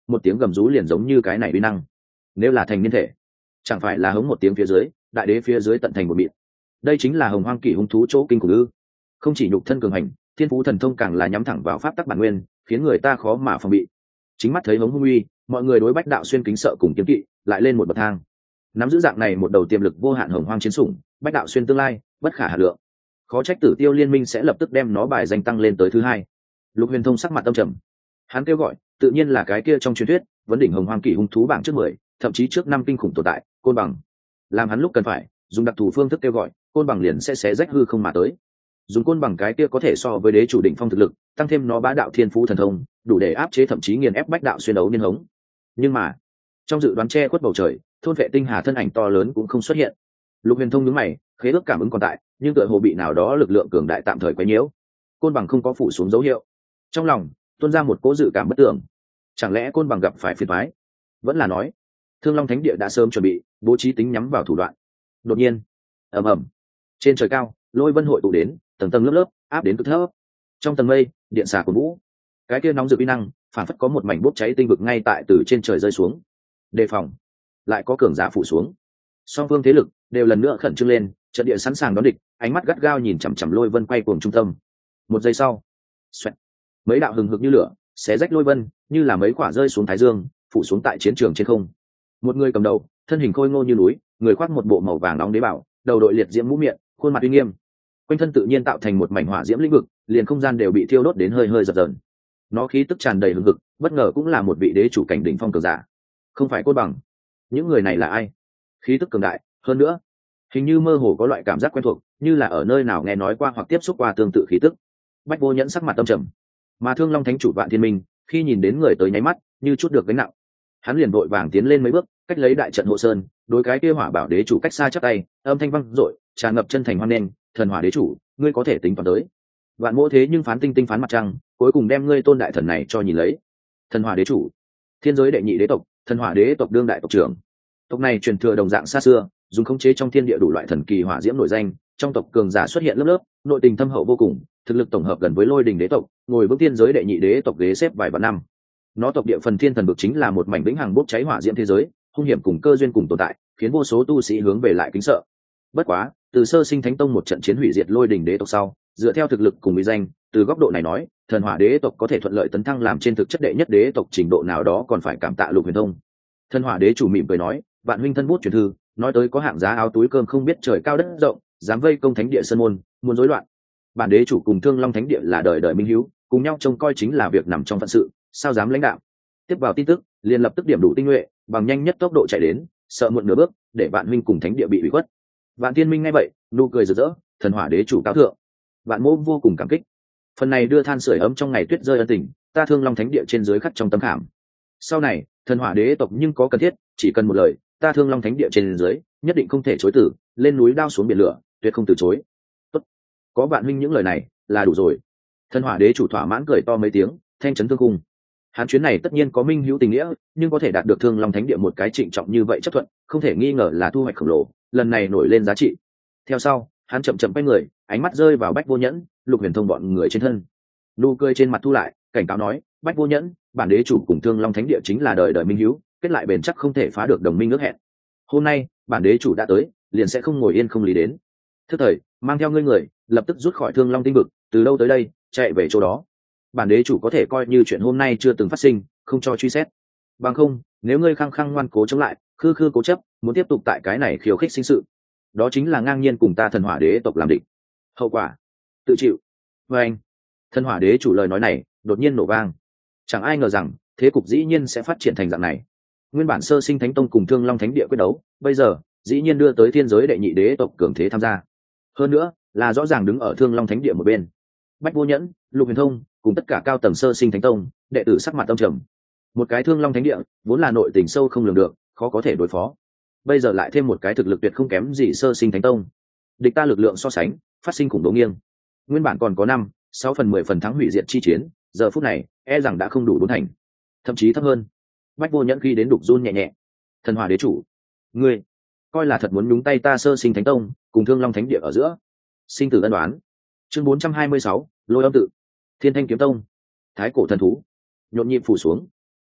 một tiếng gầm rú liền giống như cái này uy năng. Nếu là thành niên thể, chẳng phải là hống một tiếng phía dưới, đại đế phía dưới tận thành một mịn. Đây chính là hồng hoang kỷ hung thú chỗ kinh khủng ư? Không chỉ nhục thân cường hành, thiên phú thần thông càng là nhắm thẳng vào pháp tắc bản nguyên, khiến người ta khó mà phòng bị. Chính mắt thấy hống hung uy, mọi người đối Bách Đạo Xuyên kính sợ cùng kiêng kỵ, lại lên một bậc thang. Nắm giữ dạng này một đầu tiềm lực vô hạn hồng hoang chiến sủng, Bách Đạo Xuyên tương lai bất khả hà lượng. Khó trách Tử Tiêu Liên Minh sẽ lập tức đem nó bài danh tăng lên tới thứ hai. Lục Huyền Thông sắc mặt âm trầm, hắn kêu gọi, tự nhiên là cái kia trong truyền thuyết, vấn đỉnh hồng hoang kỷ hung thú bảng trước mười, thậm chí trước năm kinh khủng tồn tại, Côn Bằng. Làm hắn lúc cần phải, dùng đặc thù phương thức kêu gọi, Côn Bằng liền sẽ xé rách hư không mà tới. Dùng Côn Bằng cái kia có thể so với đế chủ đỉnh phong thực lực, tăng thêm nó bá đạo thiên phú thần thông, đủ để áp chế thậm chí nghiền ép Bách Đạo Xuyên đấu niên hống. Nhưng mà, trong dự đoán che khuất bầu trời, thôn vệ tinh hà thân ảnh to lớn cũng không xuất hiện. Lục Huyền Thông nhướng mày, khế ước cảm ứng còn tại, nhưng tựa hồ bị nào đó lực lượng cường đại tạm thời quấy nhiễu. Côn Bằng không có phủ xuống dấu hiệu. Trong lòng tuôn ra một cố dự cảm bất tưởng, chẳng lẽ Côn Bằng gặp phải phiền toái? Vẫn là nói Thương Long Thánh Địa đã sớm chuẩn bị, bố trí tính nhắm vào thủ đoạn. Đột nhiên, ầm ầm, trên trời cao, lôi vân hội tụ đến, tầng tầng lớp lớp, áp đến cực thấp. Trong tầng mây, điện xà của vũ, cái kia nóng rực uy năng, phản phất có một mảnh bốc cháy tinh vực ngay tại từ trên trời rơi xuống. Đề phòng, lại có cường giả phủ xuống. Song phương thế lực đều lần nữa khẩn trương lên, trận địa sẵn sàng đón địch, ánh mắt gắt gao nhìn chằm chằm lôi vân quay cuồng trung tâm. Một giây sau, xoẹt, mấy đạo hừng hực như lửa xé rách lôi vân, như là mấy quả rơi xuống thái dương, phủ xuống tại chiến trường trên không. Một người cầm đầu, thân hình khôi ngô như núi, người khoác một bộ màu vàng nóng đế bảo, đầu đội liệt diễm mũ miệng, khuôn mặt uy nghiêm, quanh thân tự nhiên tạo thành một mảnh hỏa diễm lĩnh vực, liền không gian đều bị thiêu đốt đến hơi hơi dập dờn. Nó khí tức tràn đầy hừng hực, bất ngờ cũng là một vị đế chủ cảnh đỉnh phong cường giả. Không phải Côn Bằng. Những người này là ai? Khí tức cường đại, hơn nữa, hình như mơ hồ có loại cảm giác quen thuộc, như là ở nơi nào nghe nói qua hoặc tiếp xúc qua tương tự khí tức. Bách Vô Nhẫn sắc mặt tâm trầm, mà Thương Long Thánh chủ Vạn Thiên Minh, khi nhìn đến người tới nháy mắt, như chút được gánh nặng. Hắn liền vội vàng tiến lên mấy bước, cách lấy đại trận hộ sơn, đối cái kia Hỏa Bảo đế chủ cách xa chắp tay, âm thanh vang dội, tràn ngập chân thành hoan nghênh, "Thần Hỏa đế chủ, ngươi có thể tính toán tới." Vạn Mỗ thế nhưng phán tinh tinh phán mặt trăng, cuối cùng đem ngươi tôn đại thần này cho nhìn lấy. Thần Hỏa đế chủ, thiên giới đệ nhị đế tộc, Thần Hỏa đế tộc đương đại tộc trưởng. Tộc này truyền thừa đồng dạng xa xưa, dùng khống chế trong thiên địa đủ loại thần kỳ hỏa diễm nổi danh, trong tộc cường giả xuất hiện lớp lớp, nội tình thâm hậu vô cùng, thực lực tổng hợp gần với Lôi Đình đế tộc, ngồi vững thiên giới đệ nhị đế tộc ghế xếp vài vạn năm. Nó tộc địa phần thiên thần vực chính là một mảnh vĩnh hằng bốc cháy hỏa diễm thế giới, hung hiểm cùng cơ duyên cùng tồn tại, khiến vô số tu sĩ hướng về lại kính sợ. Bất quá, từ sơ sinh thánh tông một trận chiến hủy diệt Lôi Đình đế tộc sau, dựa theo thực lực cùng uy danh, từ góc độ này nói, Thần Hỏa đế tộc có thể thuận lợi tấn thăng làm trên thực chất đệ nhất đế tộc trình độ nào đó còn phải cảm tạ Lục Huyền Thông. Thần Hỏa đế chủ mỉm cười nói, Vạn huynh thân bút truyền thư, nói tới có hạng giá áo túi cơm không biết trời cao đất rộng, dám vây công thánh địa sơn môn, muốn rối loạn. Bản đế chủ cùng Thương Long Thánh Địa là đời đời minh hiếu, cùng nhau trông coi chính là việc nằm trong phận sự, sao dám lãnh đạo. Tiếp vào tin tức, liền lập tức điểm đủ tinh nhuệ, bằng nhanh nhất tốc độ chạy đến, sợ muộn nửa bước, để Vạn huynh cùng thánh địa bị ủy khuất. Vạn Tiên Minh nghe vậy, nụ cười rực rỡ, Thần Hỏa đế chủ cáo thượng. Vạn Mỗ vô cùng cảm kích. Phần này đưa than sưởi ấm trong ngày tuyết rơi ân tình, ta Thương Long Thánh Địa trên dưới khắc trong tấm khảm. Sau này, Thần Hỏa đế tộc nhưng có cần thiết, chỉ cần một lời, ta Thương Long Thánh Địa trên dưới nhất định không thể chối từ, lên núi đao xuống biển lửa, tuyệt không từ chối. Tốt, có Vạn huynh những lời này là đủ rồi. Thần Hỏa đế chủ thỏa mãn cười to mấy tiếng, thanh chấn thương cung. Hắn chuyến này tất nhiên có minh hữu tình nghĩa, nhưng có thể đạt được Thương Long Thánh Địa một cái trịnh trọng như vậy chấp thuận, không thể nghi ngờ là thu hoạch khổng lồ, lần này nổi lên giá trị. Theo sau, hắn chậm chậm quay người, ánh mắt rơi vào Bách Vô Nhẫn, Lục Huyền Thông bọn người trên thân. Nụ cười trên mặt thu lại, cảnh cáo nói, Bách Vô Nhẫn, bản đế chủ cùng Thương Long Thánh Địa chính là đời đời minh hữu, kết lại bền chắc không thể phá được đồng minh ước hẹn. Hôm nay, bản đế chủ đã tới, liền sẽ không ngồi yên không lý đến. Thức thời, mang theo ngươi người, lập tức rút khỏi Thương Long tinh vực, từ đâu tới đây, chạy về chỗ đó. Bản đế chủ có thể coi như chuyện hôm nay chưa từng phát sinh, không cho truy xét. Bằng không, nếu ngươi khăng khăng ngoan cố chống lại, khư khư cố chấp, muốn tiếp tục tại cái này khiêu khích sinh sự, đó chính là ngang nhiên cùng ta Thần Hỏa đế tộc làm địch. Hậu quả, tự chịu. Và anh, Thần Hỏa đế chủ lời nói này đột nhiên nổ vang. Chẳng ai ngờ rằng thế cục dĩ nhiên sẽ phát triển thành dạng này. Nguyên bản sơ sinh thánh tông cùng Thương Long Thánh Địa quyết đấu, bây giờ dĩ nhiên đưa tới thiên giới đệ nhị đế tộc cường thế tham gia. Hơn nữa, là rõ ràng đứng ở Thương Long Thánh Địa một bên. Bách Vô Nhẫn, Lục Huyền Thông cùng tất cả cao tầng sơ sinh thánh tông, đệ tử sắc mặt tâm trầm. Một cái Thương Long Thánh Địa vốn là nội tình sâu không lường được, khó có thể đối phó. Bây giờ lại thêm một cái thực lực tuyệt không kém gì sơ sinh thánh tông, địch ta lực lượng so sánh phát sinh khủng bố nghiêng. Nguyên bản còn có năm sáu phần mười phần thắng hủy diệt chi chiến, giờ phút này e rằng đã không đủ bốn thành, thậm chí thấp hơn. Bách Vô Nhẫn khi đến đục run nhẹ nhẹ. Thần Hỏa đế chủ, ngươi coi là thật muốn nhúng tay ta sơ sinh thánh tông cùng Thương Long Thánh Địa ở giữa sinh tử ân đoán. Chương bốn trăm hai mươi sáu, Lôi Âm tự. Thiên Thanh kiếm tông, thái cổ thần thú nhộn nhịp phủ xuống.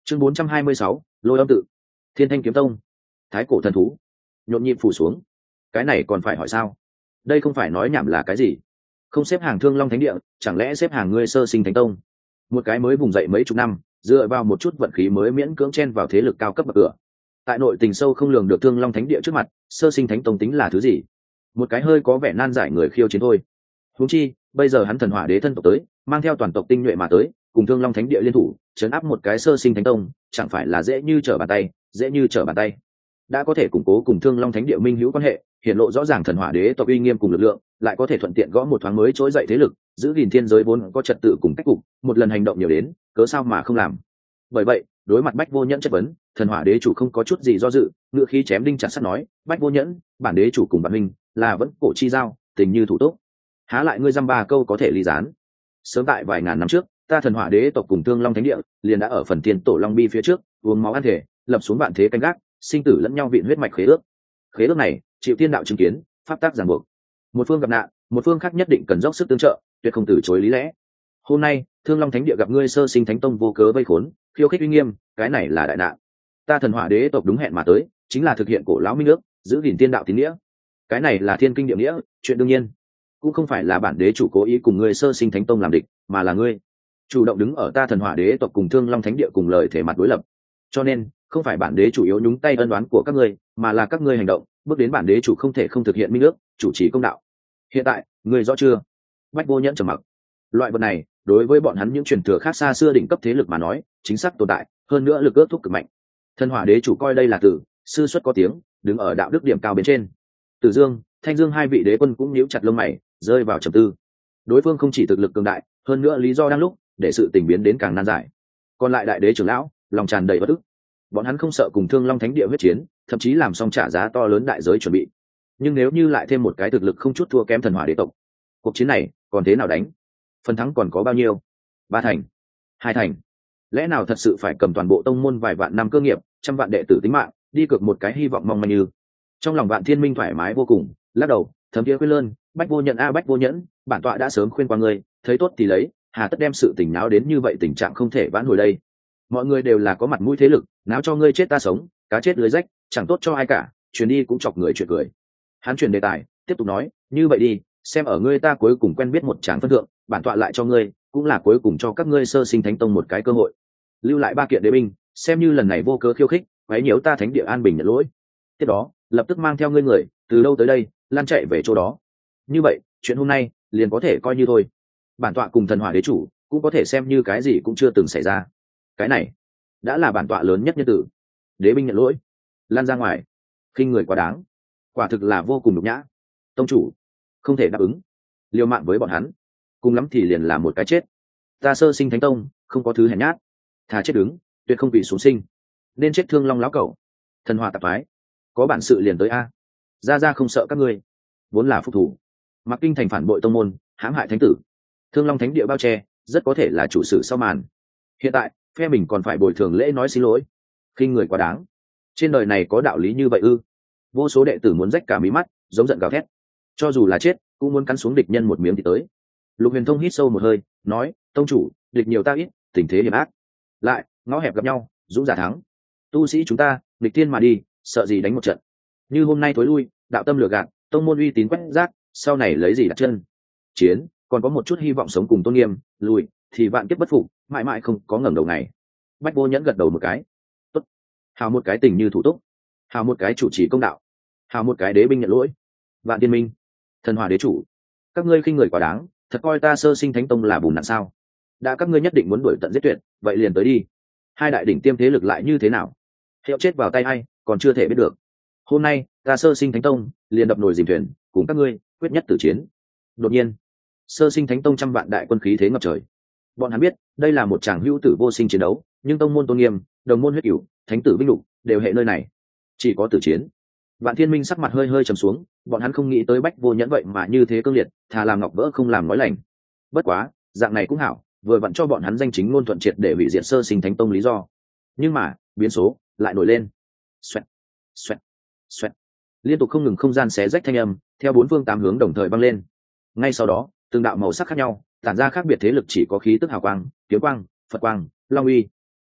chương bốn trăm hai mươi sáu, lôi âm tự. Thiên Thanh kiếm tông. Thái cổ thần thú. Nhộn nhịp phủ xuống. Cái này còn phải hỏi sao? Đây không phải nói nhảm là cái gì? Không xếp hàng Thương Long Thánh Địa, chẳng lẽ xếp hàng ngươi Sơ Sinh Thánh Tông? Một cái mới vùng dậy mấy chục năm, dựa vào một chút vận khí mới miễn cưỡng chen vào thế lực cao cấp bậc cửa. Tại nội tình sâu không lường được Thương Long Thánh Địa trước mặt, Sơ Sinh Thánh Tông tính là thứ gì? Một cái hơi có vẻ nan giải người khiêu chiến thôi. Huống chi, bây giờ hắn Thần Hỏa Đế thân tộc tới, mang theo toàn tộc tinh nhuệ mà tới, cùng Thương Long Thánh Địa liên thủ, trấn áp một cái Sơ Sinh Thánh Tông, chẳng phải là dễ như trở bàn tay, dễ như trở bàn tay. Đã có thể củng cố cùng Thương Long Thánh Địa minh hữu quan hệ, hiện lộ rõ ràng Thần Hỏa Đế tộc uy nghiêm cùng lực lượng, lại có thể thuận tiện gõ một thoáng mới trỗi dậy thế lực, giữ gìn thiên giới vốn có trật tự cùng cách cục, một lần hành động nhiều đến, cớ sao mà không làm. Bởi vậy, đối mặt Bách Vô Nhẫn chất vấn, Thần Hỏa Đế chủ không có chút gì do dự, ngựa khí chém đinh chặt sắt nói: "Bách Vô Nhẫn, bản đế chủ cùng bản minh là vẫn cổ chi giao, tình như thủ túc. Há lại ngươi dăm ba câu có thể ly gián. Sớm tại vài ngàn năm trước, ta Thần Hỏa Đế tộc cùng Thương Long Thánh Địa liền đã ở phần tiên tổ Long Bi phía trước, uống máu ăn thể, lập xuống vạn thế canh gác, sinh tử lẫn nhau vịn huyết mạch khế ước. Khế ước này, chịu tiên đạo chứng kiến, pháp tác ràng buộc. Một phương gặp nạn, một phương khác nhất định cần dốc sức tương trợ, tuyệt không từ chối lý lẽ. Hôm nay, Thương Long Thánh Địa gặp ngươi Sơ Sinh Thánh Tông vô cớ vây khốn, khiêu khích uy nghiêm, cái này là đại nạn. Ta Thần Hỏa Đế tộc đúng hẹn mà tới, chính là thực hiện cổ lão minh ước, giữ gìn tiên đạo tín nghĩa. Cái này là thiên kinh địa nghĩa, chuyện đương nhiên. Cũng không phải là bản đế chủ cố ý cùng ngươi Sơ Sinh Thánh Tông làm địch, mà là ngươi chủ động đứng ở ta Thần Hỏa Đế tộc cùng Thương Long Thánh Địa cùng lời thể mặt đối lập. Cho nên, không phải bản đế chủ yếu nhúng tay ân oán của các ngươi, mà là các ngươi hành động, bước đến bản đế chủ không thể không thực hiện minh ước, chủ trì công đạo. Hiện tại, ngươi rõ chưa?" Bách Vô Nhẫn trầm mặc. Loại vật này, đối với bọn hắn những truyền thừa khác xa xưa đỉnh cấp thế lực mà nói, chính xác tồn tại, hơn nữa lực ước thúc cực mạnh. Thần Hỏa Đế chủ coi đây là tử, sư xuất có tiếng, đứng ở đạo đức điểm cao bên trên. Tử Dương, Thanh Dương hai vị đế quân cũng nhíu chặt lông mày, rơi vào trầm tư. Đối phương không chỉ thực lực cường đại, hơn nữa lý do đang lúc, để sự tình biến đến càng nan giải. Còn lại đại đế trưởng lão, lòng tràn đầy bất ức. Bọn hắn không sợ cùng Thương Long Thánh Địa huyết chiến, thậm chí làm xong trả giá to lớn đại giới chuẩn bị. Nhưng nếu như lại thêm một cái thực lực không chút thua kém Thần Hỏa Đế tộc, cuộc chiến này còn thế nào đánh? Phần thắng còn có bao nhiêu? Ba thành, hai thành? Lẽ nào thật sự phải cầm toàn bộ tông môn vài vạn năm cơ nghiệp, trăm vạn đệ tử tính mạng, đi cược một cái hy vọng mong manh như? Trong lòng Vạn Thiên Minh thoải mái vô cùng, lắc đầu, thấm thiế khuyên lơn: "Bách Vô Nhẫn a Bách Vô Nhẫn, bản tọa đã sớm khuyên qua ngươi, thấy tốt thì lấy, hà tất đem sự tình náo đến như vậy, tình trạng không thể vãn hồi đây. Mọi người đều là có mặt mũi thế lực, náo cho ngươi chết ta sống, cá chết lưới rách, chẳng tốt cho ai cả, chuyến đi cũng chọc người chuyện cười." Hắn chuyển đề tài, tiếp tục nói: "Như vậy đi, xem ở ngươi ta cuối cùng quen biết một tràng phân thượng, bản tọa lại cho ngươi, cũng là cuối cùng cho các ngươi Sơ Sinh Thánh Tông một cái cơ hội, lưu lại ba kiện đế binh, xem như lần này vô cớ khiêu khích, quấy nhiễu ta Thánh Địa an bình nhận lỗi. Tiếp đó, lập tức mang theo ngươi người, từ đâu tới đây, lan chạy về chỗ đó. Như vậy, chuyện hôm nay liền có thể coi như thôi. Bản tọa cùng Thần Hỏa Đế chủ cũng có thể xem như cái gì cũng chưa từng xảy ra. Cái này đã là bản tọa lớn nhất nhân tử. Đế binh nhận lỗi, lan ra ngoài, khinh người quá đáng, quả thực là vô cùng nhục nhã. Tông chủ không thể đáp ứng, liều mạng với bọn hắn, cùng lắm thì liền là một cái chết. Ta Sơ Sinh Thánh Tông không có thứ hèn nhát, thà chết đứng, tuyệt không vì xuống sinh. Nên chết Thương Long lão cẩu, Thần Hỏa tạp phái, có bản sự liền tới a. Ra ra không sợ các ngươi, vốn là phục thủ. Mặc Kinh thành phản bội tông môn, hãm hại thánh tử, Thương Long Thánh Địa bao che, rất có thể là chủ sử sau màn. Hiện tại, phe mình còn phải bồi thường lễ nói xin lỗi, khinh người quá đáng. Trên đời này có đạo lý như vậy ư? Vô số đệ tử muốn rách cả mí mắt, giống giận gào thét. Cho dù là chết, cũng muốn cắn xuống địch nhân một miếng thì tới. Lục Huyền Thông hít sâu một hơi, nói: "Tông chủ, địch nhiều ta ít, tình thế hiểm ác. Lại, ngõ hẹp gặp nhau, dũng giả thắng. Tu sĩ chúng ta, địch thiên mà đi, sợ gì đánh một trận. Như hôm nay thối lui, đạo tâm lừa gạt, tông môn uy tín quét rác, sau này lấy gì đặt chân? Chiến, còn có một chút hy vọng sống cùng tôn nghiêm, lùi thì vạn kiếp bất phục, mãi mãi không có ngẩng đầu này." Bách Vô Nhẫn gật đầu một cái. Tốt. Hào một cái tình như thủ túc, hào một cái chủ trì công đạo, hào một cái đế binh nhận lỗi. Vạn Tiên Minh, Thần Hỏa Đế chủ, các ngươi khinh người quá đáng, thật coi ta Sơ Sinh Thánh Tông là bùn nặn sao? Đã các ngươi nhất định muốn đuổi tận giết tuyệt, vậy liền tới đi. Hai đại đỉnh tiêm thế lực lại như thế nào? Hiệu chết vào tay hay, còn chưa thể biết được. Hôm nay, ta Sơ Sinh Thánh Tông liền đập nồi dìm thuyền, cùng các ngươi quyết nhất tử chiến. Đột nhiên, Sơ Sinh Thánh Tông trăm vạn đại quân khí thế ngập trời. Bọn hắn biết, đây là một tràng hữu tử vô sinh chiến đấu, nhưng tông môn tôn nghiêm, đồng môn huyết cửu, thánh tử vinh lục, đều hệ nơi này, chỉ có tử chiến. Vạn Thiên Minh sắc mặt hơi hơi trầm xuống, bọn hắn không nghĩ tới Bách Vô Nhẫn vậy mà như thế cương liệt, thà làm ngọc vỡ không làm nói lành. Bất quá, dạng này cũng hảo, vừa vặn cho bọn hắn danh chính ngôn thuận triệt để hủy diệt Sơ Sinh Thánh Tông lý do. Nhưng mà, biến số lại nổi lên. Xoẹt, xoẹt, xoẹt. Liên tục không ngừng không gian xé rách thanh âm, theo bốn phương tám hướng đồng thời vang lên. Ngay sau đó, từng đạo màu sắc khác nhau, tản ra khác biệt thế lực chỉ có khí tức hào quang, kiếm quang, Phật quang, long uy.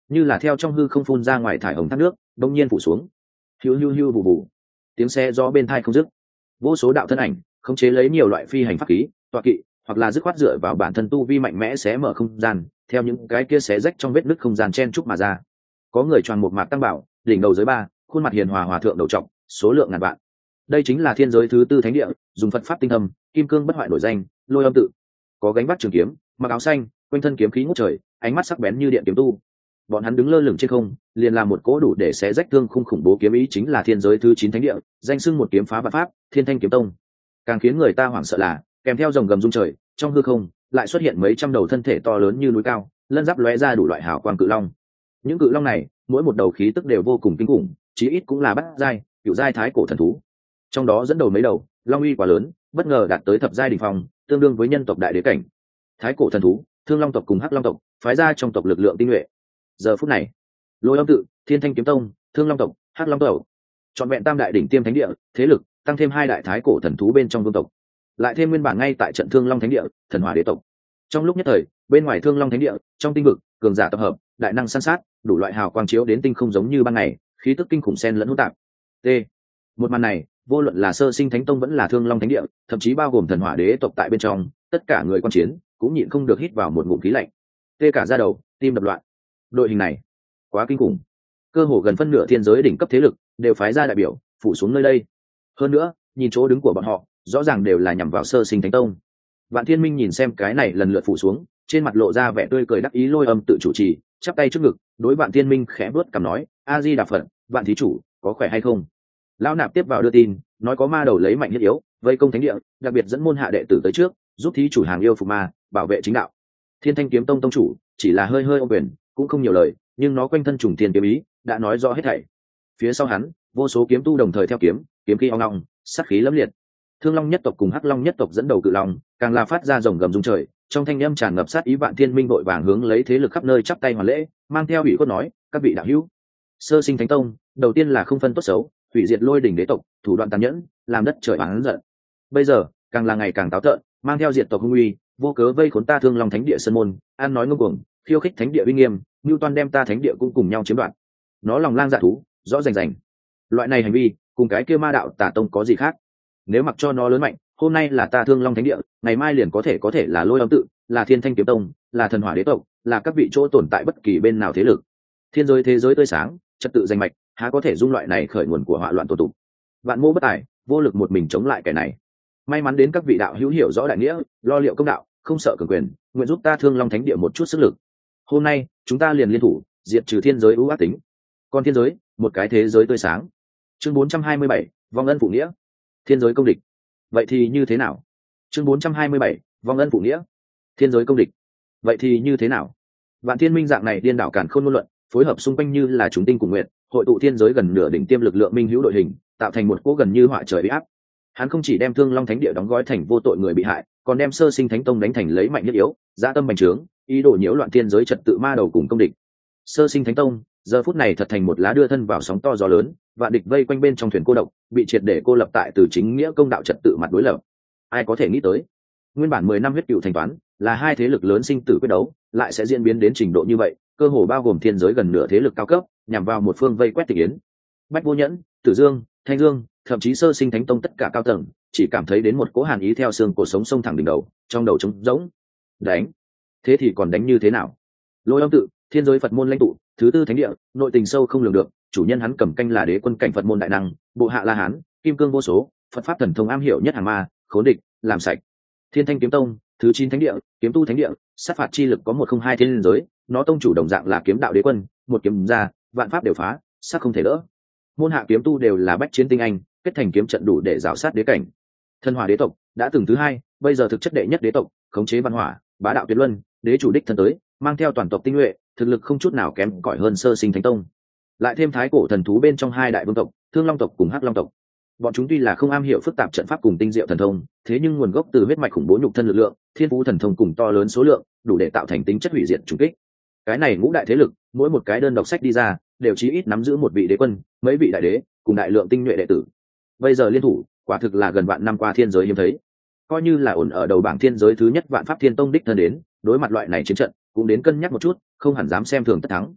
như là theo trong hư không phun ra ngoài thải hồng thác nước đông nhiên phủ xuống. Hiu hiu hiu bù bù, tiếng xe gió bên thai không dứt. Vô số đạo thân ảnh khống chế lấy nhiều loại phi hành pháp khí, tọa kỵ, hoặc là dứt khoát dựa vào bản thân tu vi mạnh mẽ xé mở không gian, theo những cái kia xé rách trong vết nứt không gian chen chúc mà ra. Có người choàng một mạc tăng bảo, đỉnh đầu giới ba, khuôn mặt hiền hòa hòa thượng đầu trọc, số lượng ngàn vạn. Đây chính là thiên giới thứ tư thánh địa, dùng Phật pháp tinh thâm, kim cương bất hoại nổi danh, Lôi Âm tự. Có gánh vác trường kiếm, mặc áo xanh, quanh thân kiếm khí ngút trời, ánh mắt sắc bén như điện kiếm tu. Bọn hắn đứng lơ lửng trên không, liền làm một cỗ đủ để xé rách thương khung khủng bố kiếm ý, chính là thiên giới thứ chín thánh địa, danh xưng một kiếm phá vạn pháp, Thiên Thanh kiếm tông. Càng khiến người ta hoảng sợ là, kèm theo dòng gầm rung trời, trong hư không lại xuất hiện mấy trăm đầu thân thể to lớn như núi cao, lân giáp lóe ra đủ loại hào quang cự long. Những cự long này, mỗi một đầu khí tức đều vô cùng kinh khủng, chí ít cũng là bát giai, cửu giai thái cổ thần thú. Trong đó dẫn đầu mấy đầu, long uy quá lớn, bất ngờ đạt tới thập giai đỉnh phong, tương đương với nhân tộc đại đế cảnh. Thái cổ thần thú, Thương Long tộc cùng Hắc Long tộc, phái ra trong tộc lực lượng tinh nhuệ. Giờ phút này, Lôi Âm tự, Thiên Thanh kiếm tông, Thương Long tộc, Hắc Long tộc, trọn vẹn tam đại đỉnh tiêm thánh địa, thế lực tăng thêm hai đại thái cổ thần thú bên trong vương tộc, lại thêm nguyên bản ngay tại trận Thương Long thánh địa, Thần Hỏa đế tộc. Trong lúc nhất thời, bên ngoài Thương Long thánh địa, trong tinh vực, cường giả tập hợp, đại năng săn sát, đủ loại hào quang chiếu đến tinh không giống như ban ngày, khí tức kinh khủng xen lẫn hỗn tạp. T. Một màn này, vô luận là Sơ Sinh Thánh Tông vẫn là Thương Long thánh địa, thậm chí bao gồm Thần Hỏa đế tộc tại bên trong, tất cả người quan chiến cũng nhịn không được hít vào một ngụm khí lạnh. Tê cả da đầu, tim đập loạn. Đội hình này, quá kinh khủng. Cơ hồ gần phân nửa thiên giới đỉnh cấp thế lực đều phái ra đại biểu, phủ xuống nơi đây. Hơn nữa, nhìn chỗ đứng của bọn họ, rõ ràng đều là nhằm vào Sơ Sinh Thánh Tông. Vạn Thiên Minh nhìn xem cái này lần lượt phủ xuống, trên mặt lộ ra vẻ tươi cười đắc ý. Lôi Âm tự chủ trì, chắp tay trước ngực, đối Vạn Thiên Minh khẽ bước cằm nói: "A Di Đà Phật, Vạn thí chủ, có khỏe hay không?" Lão nạp tiếp vào đưa tin, nói có ma đầu lấy mạnh nhất yếu, vây công thánh địa, đặc biệt dẫn môn hạ đệ tử tới trước, giúp thí chủ hàng yêu phục ma, bảo vệ chính đạo. Thiên Thanh kiếm tông tông chủ chỉ là hơi hơi ôm quyền, cũng không nhiều lời, nhưng nó quanh thân trùng thiên kiếm ý đã nói rõ hết thảy. Phía sau hắn, vô số kiếm tu đồng thời theo kiếm, kiếm khí ong ong, sát khí lẫm liệt. Thương Long nhất tộc cùng Hắc Long nhất tộc dẫn đầu cự long, càng là phát ra rồng gầm rung trời, trong thanh âm tràn ngập sát ý. Vạn Thiên Minh vội vàng hướng lấy thế lực khắp nơi chắp tay hoàn lễ, mang theo ủy cốt nói: "Các vị đạo hữu, Sơ Sinh Thánh Tông, đầu tiên là không phân tốt xấu, hủy diệt Lôi đỉnh đế tộc, thủ đoạn tàn nhẫn, làm đất trời oán giận. Bây giờ, càng là ngày càng táo tợn, mang theo diệt tộc hung uy, vô cớ vây khốn ta Thương Long thánh địa sơn môn, an nói ngông cuồng, khiêu khích thánh địa uy nghiêm, Nưu Toan đem ta thánh địa cũng cùng nhau chiếm đoạt. Nó lòng lang dạ thú, rõ rành rành. Loại này hành vi, cùng cái kia ma đạo tà tông có gì khác? Nếu mặc cho nó lớn mạnh, hôm nay là ta Thương Long thánh địa, ngày mai liền có thể có thể là Lôi Âm tự, là Thiên Thanh kiếm tông, là Thần Hỏa đế tộc, là các vị chỗ tồn tại bất kỳ bên nào thế lực. Thiên giới thế giới tươi sáng, trật tự danh mạch, há có thể dung loại này khởi nguồn của họa loạn tổ tụ. Vạn mô bất tài, vô lực một mình chống lại kẻ này. May mắn đến các vị đạo hữu hiểu rõ đại nghĩa, lo liệu công đạo, không sợ cường quyền, nguyện giúp ta Thương Long thánh địa một chút sức lực. Hôm nay, chúng ta liền liên thủ, diệt trừ thiên giới ưu ác tính. Còn thiên giới, một cái thế giới tươi sáng." Chương bốn trăm hai mươi bảy, vong ân phụ nghĩa. Thiên giới công địch. Vậy thì như thế nào? Chương bốn trăm hai mươi bảy, vong ân phụ nghĩa. Thiên giới công địch. Vậy thì như thế nào? Vạn Thiên Minh dạng này điên đảo càn khôn ngôn luận, phối hợp xung quanh như là chúng tinh cùng nguyện, hội tụ thiên giới gần nửa đỉnh tiêm lực lượng minh hữu đội hình, tạo thành một cỗ gần như họa trời uy áp. Hắn không chỉ đem Thương Long thánh địa đóng gói thành vô tội người bị hại, còn đem Sơ Sinh Thánh Tông đánh thành lấy mạnh nhất yếu, dã tâm bành trướng, ý đồ nhiễu loạn thiên giới trật tự ma đầu cùng công địch. Sơ Sinh Thánh Tông giờ phút này thật thành một lá đưa thân vào sóng to gió lớn, vạn địch vây quanh bên trong thuyền cô độc, bị triệt để cô lập tại từ chính nghĩa công đạo trật tự mặt đối lập. Ai có thể nghĩ tới, nguyên bản mười năm huyết cựu thành toán, là hai thế lực lớn sinh tử quyết đấu, lại sẽ diễn biến đến trình độ như vậy, cơ hồ bao gồm thiên giới gần nửa thế lực cao cấp, nhằm vào một phương vây quét tịch yến. Bách Vô Nhẫn, Tử Dương, Thanh Dương, thậm chí Sơ Sinh Thánh Tông tất cả cao tầng, chỉ cảm thấy đến một cỗ hàn ý theo xương cổ sống sông thẳng đỉnh đầu, trong đầu trống rỗng. Đánh, thế thì còn đánh như thế nào? Lôi Âm tự, thiên giới Phật môn lãnh tụ, thứ tư thánh địa, nội tình sâu không lường được, chủ nhân hắn cầm canh là đế quân cảnh Phật môn đại năng, bộ hạ La Hán, kim cương vô số, Phật pháp thần thông am hiểu nhất hàng ma, khốn địch, làm sạch. Thiên Thanh kiếm tông, thứ chín thánh địa, kiếm tu thánh địa, sát phạt chi lực có một không hai thiên giới, nó tông chủ đồng dạng là kiếm đạo đế quân, một kiếm ra, vạn pháp đều phá, sát không thể đỡ. Môn hạ kiếm tu đều là bách chiến tinh anh, kết thành kiếm trận đủ để rào sát đế cảnh. Thần Hỏa đế tộc đã từng thứ hai, bây giờ thực chất đệ nhất đế tộc, khống chế văn hỏa, bá đạo tuyệt luân, đế chủ đích thân tới, mang theo toàn tộc tinh nhuệ, thực lực không chút nào kém cỏi hơn Sơ Sinh Thánh Tông. Lại thêm thái cổ thần thú bên trong hai đại vương tộc, Thương Long tộc cùng Hắc Long tộc. Bọn chúng tuy là không am hiểu phức tạp trận pháp cùng tinh diệu thần thông, thế nhưng nguồn gốc từ huyết mạch khủng bố nhục thân lực lượng, thiên phú thần thông cùng to lớn số lượng, đủ để tạo thành tính chất hủy diệt trùng kích. Cái này ngũ đại thế lực, mỗi một cái đơn độc sách đi ra, đều chí ít nắm giữ một vị đế quân, mấy vị đại đế, cùng đại lượng tinh nhuệ đệ tử. Bây giờ liên thủ, quả thực là gần vạn năm qua thiên giới hiếm thấy. Coi như là ổn ở đầu bảng thiên giới thứ nhất Vạn Pháp Thiên Tông đích thân đến, đối mặt loại này chiến trận, cũng đến cân nhắc một chút, không hẳn dám xem thường tất thắng.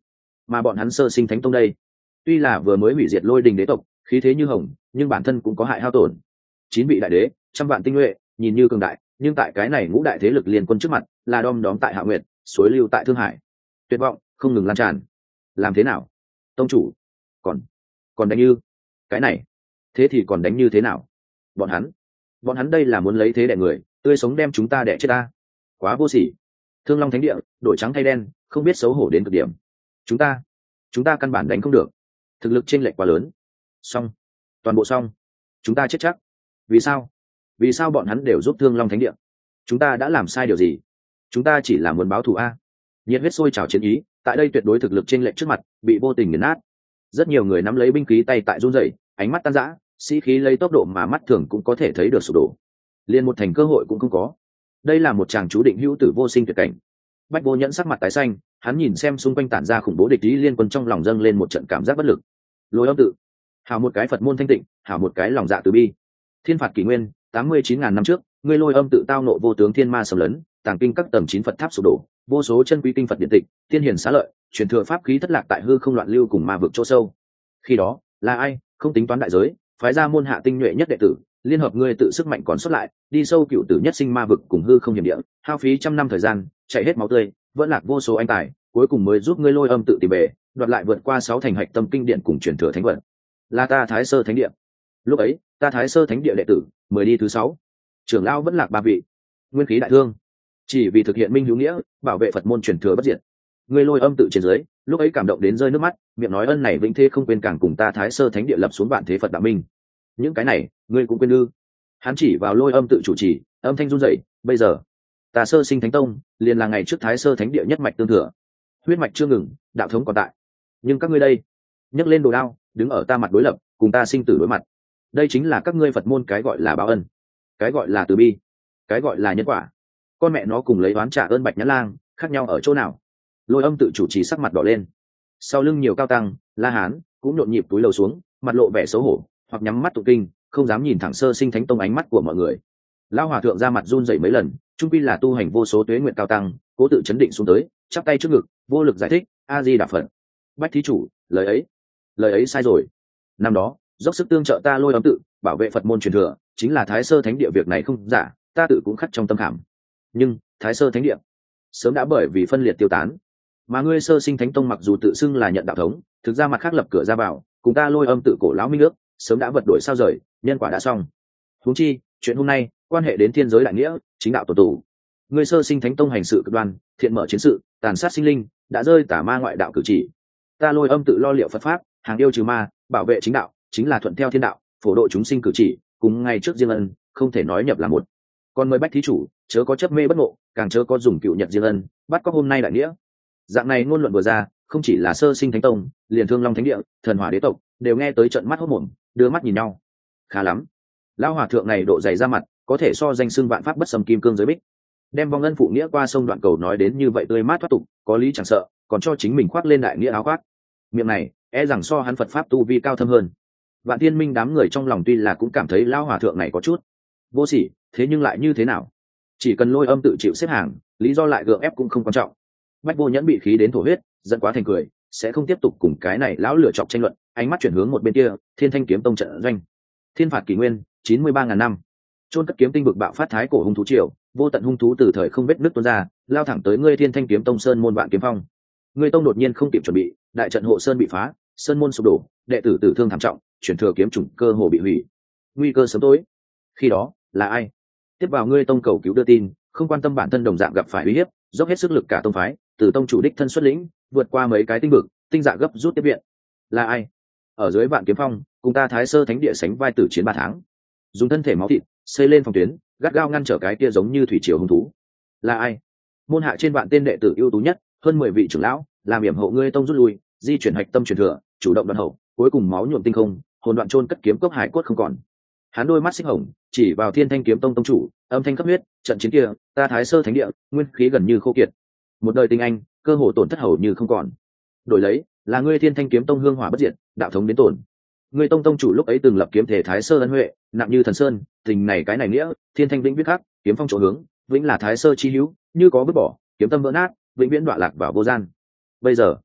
mà bọn hắn sơ sinh thánh tông đây tuy là vừa mới hủy diệt lôi đình đế tộc khí thế như hồng nhưng bản thân cũng có hại hao tổn. Chín vị đại đế, trăm vạn tinh nhuệ, nhìn như cường đại nhưng tại cái này ngũ đại thế lực liên quân trước mặt là đom đóm tại Hạ Nguyệt, suối lưu tại Thương Hải. Tuyệt vọng không ngừng lan tràn. Làm thế nào tông chủ? còn còn đánh như cái này, thế thì còn đánh như thế nào? Bọn hắn bọn hắn đây là muốn lấy thế đẻ người, tươi sống đem chúng ta đẻ chết ta. Quá vô sỉ. Thương Long thánh địa đổi trắng thay đen, không biết xấu hổ đến cực điểm. chúng ta chúng ta căn bản đánh không được, thực lực chênh lệch quá lớn. Xong, toàn bộ xong, chúng ta chết chắc. Vì sao? Vì sao bọn hắn đều giúp Thương Long thánh địa? Chúng ta đã làm sai điều gì? Chúng ta chỉ là muốn báo thù a. Nhiệt huyết sôi trào chiến ý tại đây tuyệt đối thực lực chênh lệch trước mặt bị vô tình nghiền nát. Rất nhiều người nắm lấy binh khí tay tại run rẩy, ánh mắt tan rã, sĩ khí lấy tốc độ mà mắt thường cũng có thể thấy được sụp đổ, liền một thành cơ hội cũng không có. Đây là một chàng chú định hữu tử vô sinh tuyệt cảnh. Bách Vô Nhẫn sắc mặt tái xanh, hắn nhìn xem xung quanh tản ra khủng bố địch ý liên quân, trong lòng dâng lên một trận cảm giác bất lực. Lôi Âm tự, hảo một cái Phật môn thanh tịnh, hảo một cái lòng dạ từ bi. Thiên phạt kỷ nguyên tám mươi chín ngàn năm trước, ngươi Lôi Âm tự tao nộ vô tướng thiên ma xâm lấn, tàng kinh các tầng chín Phật tháp sụp đổ, vô số chân quý kinh Phật điện tịch, tiên hiền xá lợi, truyền thừa pháp khí thất lạc tại hư không loạn lưu cùng ma vực chỗ sâu. Khi đó, là ai không tính toán đại giới, phái ra môn hạ tinh nhuệ nhất đệ tử, liên hợp ngươi tự sức mạnh còn xuất lại, đi sâu cựu tử nhất sinh ma vực cùng hư không hiểm địa, hao phí trăm năm thời gian, chạy hết máu tươi, vẫn lạc vô số anh tài, cuối cùng mới giúp ngươi Lôi Âm tự tìm về, đoạt lại vượt qua sáu thành hạch tâm kinh điển cùng truyền thừa thánh vật. Là ta Thái Sơ Thánh Địa. Lúc ấy, ta Thái Sơ Thánh Địa đệ tử, mười đi thứ sáu, trưởng lão vẫn lạc ba vị, nguyên khí đại thương, chỉ vì thực hiện minh hữu nghĩa, bảo vệ Phật môn truyền thừa bất diệt. Ngươi Lôi Âm tự trên dưới, lúc ấy cảm động đến rơi nước mắt, miệng nói ân này vĩnh thế không quên, càng cùng ta Thái Sơ Thánh Địa lập xuống vạn thế Phật đạo minh. Những cái này, ngươi cũng quên ư? Hắn chỉ vào Lôi Âm tự chủ trì, âm thanh run rẩy, bây giờ, ta Sơ Sinh Thánh Tông, liền là ngày trước Thái Sơ Thánh Địa nhất mạch tương thừa, huyết mạch chưa ngừng, đạo thống còn tại. Nhưng các ngươi đây, nhấc lên đồ đao, đứng ở ta mặt đối lập, cùng ta sinh tử đối mặt. Đây chính là các ngươi Phật môn cái gọi là báo ân, cái gọi là từ bi, cái gọi là nhân quả. Con mẹ nó cùng lấy oán trả ơn Bạch Nhã Lang, khác nhau ở chỗ nào? Lôi Âm tự chủ trì sắc mặt đỏ lên, sau lưng nhiều cao tăng, La Hán cũng nhộn nhịp túi lầu xuống, mặt lộ vẻ xấu hổ, hoặc nhắm mắt tụng kinh, không dám nhìn thẳng Sơ Sinh Thánh Tông ánh mắt của mọi người. Lão hòa thượng ra mặt run rẩy mấy lần, trung quy là tu hành vô số tuế nguyện cao tăng, cố tự chấn định xuống tới, chắp tay trước ngực, vô lực giải thích, a di đà Phật. Bách thí chủ, lời ấy lời ấy sai rồi. Năm đó dốc sức tương trợ ta Lôi Âm tự, bảo vệ Phật môn truyền thừa, chính là Thái Sơ Thánh Địa, việc này không giả, ta tự cũng khắc trong tâm khảm. Nhưng Thái Sơ Thánh Địa sớm đã bởi vì phân liệt tiêu tán, mà ngươi Sơ Sinh Thánh Tông mặc dù tự xưng là nhận đạo thống, thực ra mặt khác lập cửa ra vào, cùng ta Lôi Âm tự cổ lão minh ước, sớm đã vật đổi sao rời, nhân quả đã xong. Huống chi chuyện hôm nay quan hệ đến thiên giới đại nghĩa, chính đạo tổ tụ. Ngươi Sơ Sinh Thánh Tông hành sự cực đoan, thiện mở chiến sự, tàn sát sinh linh, đã rơi tà ma ngoại đạo cử chỉ. Ta Lôi Âm tự lo liệu Phật pháp, hàng yêu trừ ma, bảo vệ chính đạo, chính là thuận theo thiên đạo, phổ độ chúng sinh cử chỉ, cùng ngay trước riêng ân, không thể nói nhập là một. Còn mời Bách thí chủ chớ có chấp mê bất ngộ, càng chớ có dùng cựu nhật riêng ân bắt có hôm nay đại nghĩa. Dạng này ngôn luận vừa ra, không chỉ là Sơ Sinh Thánh Tông, liền Thương Long Thánh Địa, Thần Hỏa Đế tộc đều nghe tới trận mắt hốt mồm, đưa mắt nhìn nhau. Khá lắm, lão hòa thượng này độ dày ra mặt, có thể so danh xưng vạn pháp bất xâm kim cương giới bích. Đem vong ân phụ nghĩa qua sông đoạn cầu nói đến như vậy tươi mát thoát tục, có lý chẳng sợ, còn cho chính mình khoác lên đại nghĩa áo khoác. Miệng này e rằng so hắn Phật pháp tu vi cao thâm hơn. Vạn Thiên Minh đám người trong lòng tuy là cũng cảm thấy lão hòa thượng này có chút vô sỉ, thế nhưng lại như thế nào? Chỉ cần Lôi Âm tự chịu xếp hàng, lý do lại gượng ép cũng không quan trọng. Bách Vô Nhẫn bị khí đến thổ huyết, giận quá thành cười, sẽ không tiếp tục cùng cái này lão lửa chọc tranh luận, ánh mắt chuyển hướng một bên kia, Thiên Thanh kiếm tông trận doanh. Thiên phạt kỷ nguyên chín mươi ba ngàn năm, chôn cất kiếm tinh vực bạo phát thái cổ hung thú triều, vô tận hung thú từ thời không vết nứt tuôn ra, lao thẳng tới ngươi Thiên Thanh kiếm tông sơn môn Vạn Kiếm Phong. Ngươi tông đột nhiên không kịp chuẩn bị, đại trận hộ sơn bị phá, sơn môn sụp đổ, đệ tử tử thương thảm trọng, chuyển thừa kiếm chủng cơ hồ bị hủy, nguy cơ sớm tối. Khi đó là ai tiếp vào ngươi tông cầu cứu đưa tin, không quan tâm bản thân đồng dạng gặp phải uy hiếp, dốc hết sức lực cả tông phái, từ tông chủ đích thân xuất lĩnh, vượt qua mấy cái tinh vực, tinh dạ gấp rút tiếp viện? Là ai ở dưới Vạn Kiếm Phong cùng ta Thái Sơ Thánh Địa sánh vai tử chiến ba tháng, dùng thân thể máu thịt xây lên phòng tuyến, gắt gao ngăn trở cái kia giống như thủy triều hung thú? Là ai môn hạ trên vạn tên đệ tử ưu tú nhất, hơn mười vị trưởng lão, làm yểm hộ ngươi tông rút lui, di chuyển hạch tâm truyền thừa, chủ động đoạn hậu, cuối cùng máu nhuộm tinh không, hồn đoạn chôn cất kiếm cốc hải cốt không còn? Hắn đôi mắt xích hồng, chỉ vào Thiên Thanh kiếm tông tông chủ, âm thanh cấp huyết, trận chiến kia ta Thái Sơ Thánh Địa nguyên khí gần như khô kiệt, một đời tinh anh cơ hồ tổn thất hầu như không còn, đổi lấy là ngươi Thiên Thanh kiếm tông hương hỏa bất diệt, đạo thống đến tổn. Ngươi tông tông chủ lúc ấy từng lập kiếm thể Thái Sơ ân huệ, nặng như thần sơn, tình này cái này nghĩa, Thiên Thanh vĩnh viết khắc, kiếm phong chỗ hướng, vĩnh là Thái Sơ chi hữu, như có vứt bỏ, kiếm tâm vỡ nát, vĩnh viễn đọa lạc vào vô gian. Bây giờ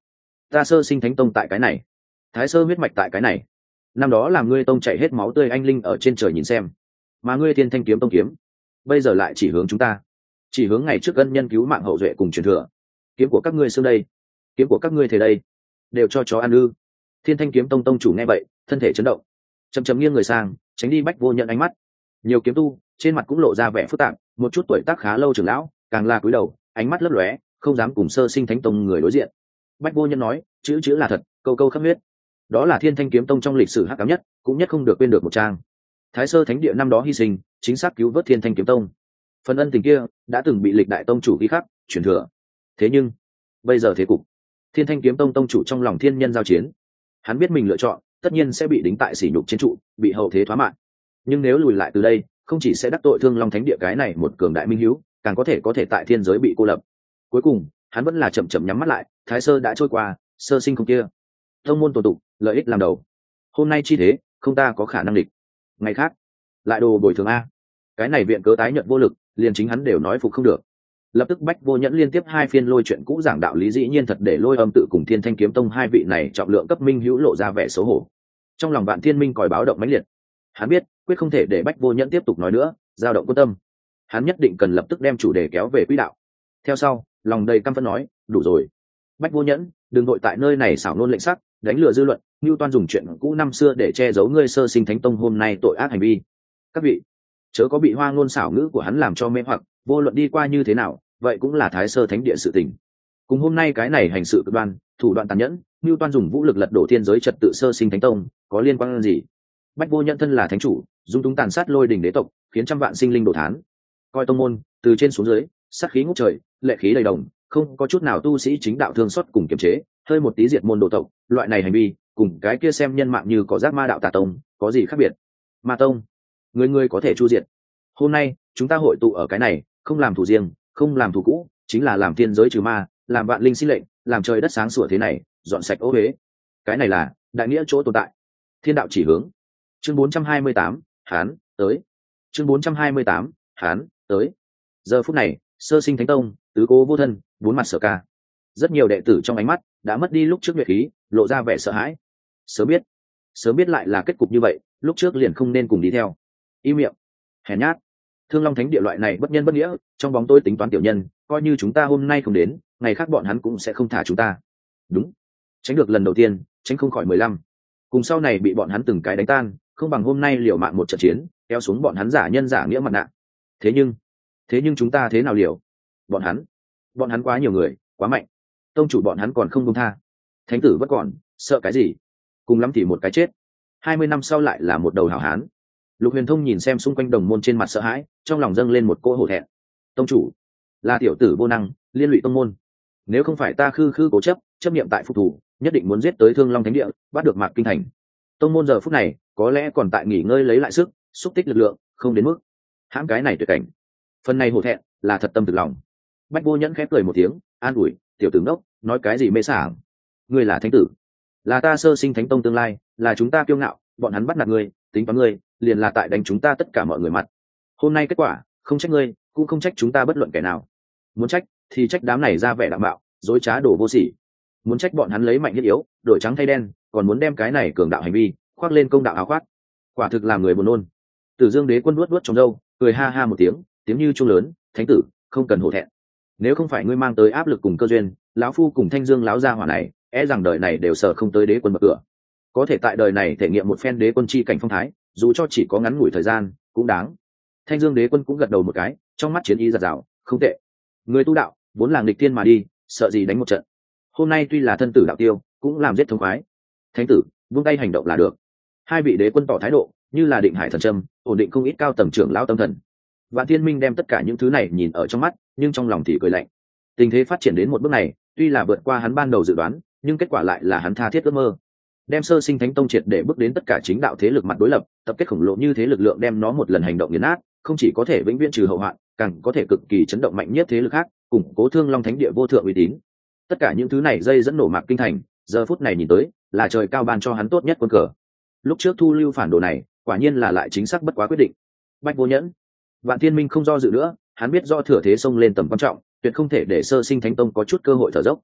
ta sơ sinh thánh tông tại cái này, thái sơ huyết mạch tại cái này, năm đó làm ngươi tông chạy hết máu tươi anh linh ở trên trời nhìn xem, mà ngươi thiên thanh kiếm tông kiếm bây giờ lại chỉ hướng chúng ta, chỉ hướng ngày trước ân nhân cứu mạng hậu duệ cùng truyền thừa. Kiếm của các ngươi xương đây, kiếm của các ngươi thế đây, đều cho chó ăn ư? Thiên thanh kiếm tông tông chủ nghe vậy thân thể chấn động, chầm chầm nghiêng người sang tránh đi Bách Vô Nhận ánh mắt. Nhiều kiếm tu trên mặt cũng lộ ra vẻ phức tạp, một chút tuổi tác khá lâu trưởng lão càng là cúi đầu ánh mắt lấp lóe, không dám cùng sơ sinh thánh tông người đối diện. Bách Vô Nhân nói, chữ chữ là thật, câu câu khắc huyết, đó là thiên thanh kiếm tông trong lịch sử hắc ám nhất cũng nhất không được quên được một trang. Thái sơ thánh địa năm đó hy sinh chính xác cứu vớt thiên thanh kiếm tông, phần ân tình kia đã từng bị lịch đại tông chủ ghi khắc truyền thừa. Thế nhưng bây giờ thế cục, thiên thanh kiếm tông tông chủ trong lòng thiên nhân giao chiến, hắn biết mình lựa chọn tất nhiên sẽ bị đính tại sỉ nhục chiến trụ, bị hậu thế thoá mạng. Nhưng nếu lùi lại từ đây, không chỉ sẽ đắc tội Thương Long Thánh địa cái này một cường đại minh hữu, càng có thể có thể tại thiên giới bị cô lập. Cuối cùng hắn vẫn là chậm chậm nhắm mắt lại, thái sơ đã trôi qua, sơ sinh không kia, tông môn tổ tụ, lợi ích làm đầu. Hôm nay chi thế, không ta có khả năng địch. Ngày khác lại đồ bồi thường a. Cái này viện cớ tái nhận vô lực, liền chính hắn đều nói phục không được. Lập tức Bách Vô Nhẫn liên tiếp hai phiên lôi chuyện cũ giảng đạo lý, dĩ nhiên thật để Lôi Âm tự cùng Thiên Thanh kiếm tông hai vị này trọng lượng cấp minh hữu lộ ra vẻ xấu hổ. Trong lòng Vạn Thiên Minh còi báo động mãnh liệt, hắn biết quyết không thể để Bách Vô Nhẫn tiếp tục nói nữa, dao động quân tâm. Hắn nhất định cần lập tức đem chủ đề kéo về quỹ đạo. Theo sau lòng đầy căm phẫn nói, đủ rồi Bách Vô Nhẫn, đừng nội tại nơi này xảo nôn lệnh sắc, đánh lừa dư luận, như toan dùng chuyện cũ năm xưa để che giấu ngươi sơ sinh thánh tông hôm nay tội ác hành vi. Các vị chớ có bị hoa ngôn xảo ngữ của hắn làm cho mê hoặc, vô luận đi qua như thế nào, vậy cũng là thái sơ thánh địa sự tình. Cùng hôm nay cái này hành sự cực đoan, thủ đoạn tàn nhẫn, như toan dùng vũ lực lật đổ thiên giới trật tự sơ sinh thánh tông, có liên quan gì? Bách Vô Nhẫn thân là thánh chủ, dung túng tàn sát lôi đình đế tộc, khiến trăm vạn sinh linh đổ thán. Coi tông môn từ trên xuống dưới, sát khí ngút trời, lệ khí đầy đồng, không có chút nào tu sĩ chính đạo thương xót cùng kiềm chế, hơi một tí diệt môn đồ tộc, loại này hành vi cùng cái kia xem nhân mạng như có giác ma đạo tà tông có gì khác biệt? Ma tông người người có thể chu diệt. Hôm nay chúng ta hội tụ ở cái này, không làm thủ riêng, không làm thủ cũ, chính là làm thiên giới trừ ma, làm vạn linh sinh lệnh, làm trời đất sáng sủa thế này, dọn sạch ô uế. Cái này là đại nghĩa chỗ tồn tại. Thiên đạo chỉ hướng. Chương bốn trăm hai mươi tám, Hán tới. Chương bốn trăm hai mươi tám, Hán tới. Giờ phút này, sơ sinh thánh tông, tứ cố vô thân, bốn mặt sở ca. Rất nhiều đệ tử trong ánh mắt đã mất đi lúc trước nhuệ khí, lộ ra vẻ sợ hãi. Sớm biết, sớm biết lại là kết cục như vậy, lúc trước liền không nên cùng đi theo. Im miệng, hèn nhát. Thương Long Thánh địa loại này bất nhân bất nghĩa, trong bóng tôi tính toán tiểu nhân, coi như chúng ta hôm nay không đến, ngày khác bọn hắn cũng sẽ không thả chúng ta. Đúng, tránh được lần đầu tiên, tránh không khỏi mười lăm. Cùng sau này bị bọn hắn từng cái đánh tan, không bằng hôm nay liều mạng một trận chiến, kéo xuống bọn hắn giả nhân giả nghĩa mặt nạ. Thế nhưng, thế nhưng chúng ta thế nào liều? Bọn hắn, bọn hắn quá nhiều người, quá mạnh. Tông chủ bọn hắn còn không buông tha. Thánh tử vẫn còn, sợ cái gì? Cùng lắm thì một cái chết. Hai mươi năm sau lại là một đầu hảo hán. Lục Huyền Thông nhìn xem xung quanh đồng môn trên mặt sợ hãi, trong lòng dâng lên một cỗ hổ thẹn. Tông chủ là tiểu tử vô năng, liên lụy tông môn. Nếu không phải ta khư khư cố chấp, chấp niệm tại phục thủ, nhất định muốn giết tới Thương Long Thánh địa, bắt được Mạc Kinh Thành. Tông môn giờ phút này có lẽ còn tại nghỉ ngơi lấy lại sức, xúc tích lực lượng, không đến mức hãm cái này tuyệt cảnh. Phần này hổ thẹn là thật tâm thực lòng. Bách Vô Nhẫn khép cười một tiếng, an ủi, tiểu tử ngốc, nói cái gì mê sảng? Ngươi là thánh tử, là ta sơ sinh thánh tông tương lai, là chúng ta kiêu ngạo, bọn hắn bắt nạt ngươi, tính toán ngươi, liền là tại đánh chúng ta tất cả mọi người mặt. Hôm nay kết quả, không trách ngươi, cũng không trách chúng ta bất luận kẻ nào. Muốn trách thì trách đám này ra vẻ đạm bạo, dối trá đổ vô sỉ. Muốn trách bọn hắn lấy mạnh thiết yếu, đổi trắng thay đen, còn muốn đem cái này cường đạo hành vi khoác lên công đạo áo khoác. Quả thực làm người buồn nôn. Tử Dương Đế quân nuốt nuốt trong râu, cười ha ha một tiếng, tiếng như chuông lớn, thánh tử, không cần hổ thẹn. Nếu không phải ngươi mang tới áp lực cùng cơ duyên, lão phu cùng Thanh Dương lão gia hỏa này, e rằng đời này đều sợ không tới đế quân bậc cửa. Có thể tại đời này thể nghiệm một phen đế quân chi cảnh phong thái, dù cho chỉ có ngắn ngủi thời gian, cũng đáng. Thanh Dương Đế quân cũng gật đầu một cái, trong mắt chiến ý giật giảo, không tệ. Người tu đạo, vốn là nghịch thiên mà đi, sợ gì đánh một trận. Hôm nay tuy là thân tử đạo tiêu, cũng làm giết thông khoái. Thánh tử, vung tay hành động là được. Hai vị đế quân tỏ thái độ, như là định hải thần châm, ổn định không ít cao tầng trưởng lão tâm thần. Vạn Thiên Minh đem tất cả những thứ này nhìn ở trong mắt, nhưng trong lòng thì cười lạnh. Tình thế phát triển đến một bước này, tuy là vượt qua hắn ban đầu dự đoán, nhưng kết quả lại là hắn tha thiết ước mơ. Đem sơ sinh thánh tông triệt để bước đến tất cả chính đạo thế lực mặt đối lập, tập kết khổng lồ như thế lực lượng đem nó một lần hành động nghiền nát, không chỉ có thể vĩnh viễn trừ hậu hoạn, càng có thể cực kỳ chấn động mạnh nhất thế lực khác, củng cố Thương Long Thánh địa vô thượng uy tín. Tất cả những thứ này dây dẫn nổ Mạc Kinh Thành, giờ phút này nhìn tới, là trời cao ban cho hắn tốt nhất quân cờ. Lúc trước thu lưu phản đồ này, quả nhiên là lại chính xác bất quá quyết định. Bách Vô Nhẫn, Vạn Thiên Minh không do dự nữa, hắn biết do thừa thế xông lên tầm quan trọng, tuyệt không thể để sơ sinh thánh tông có chút cơ hội thở dốc.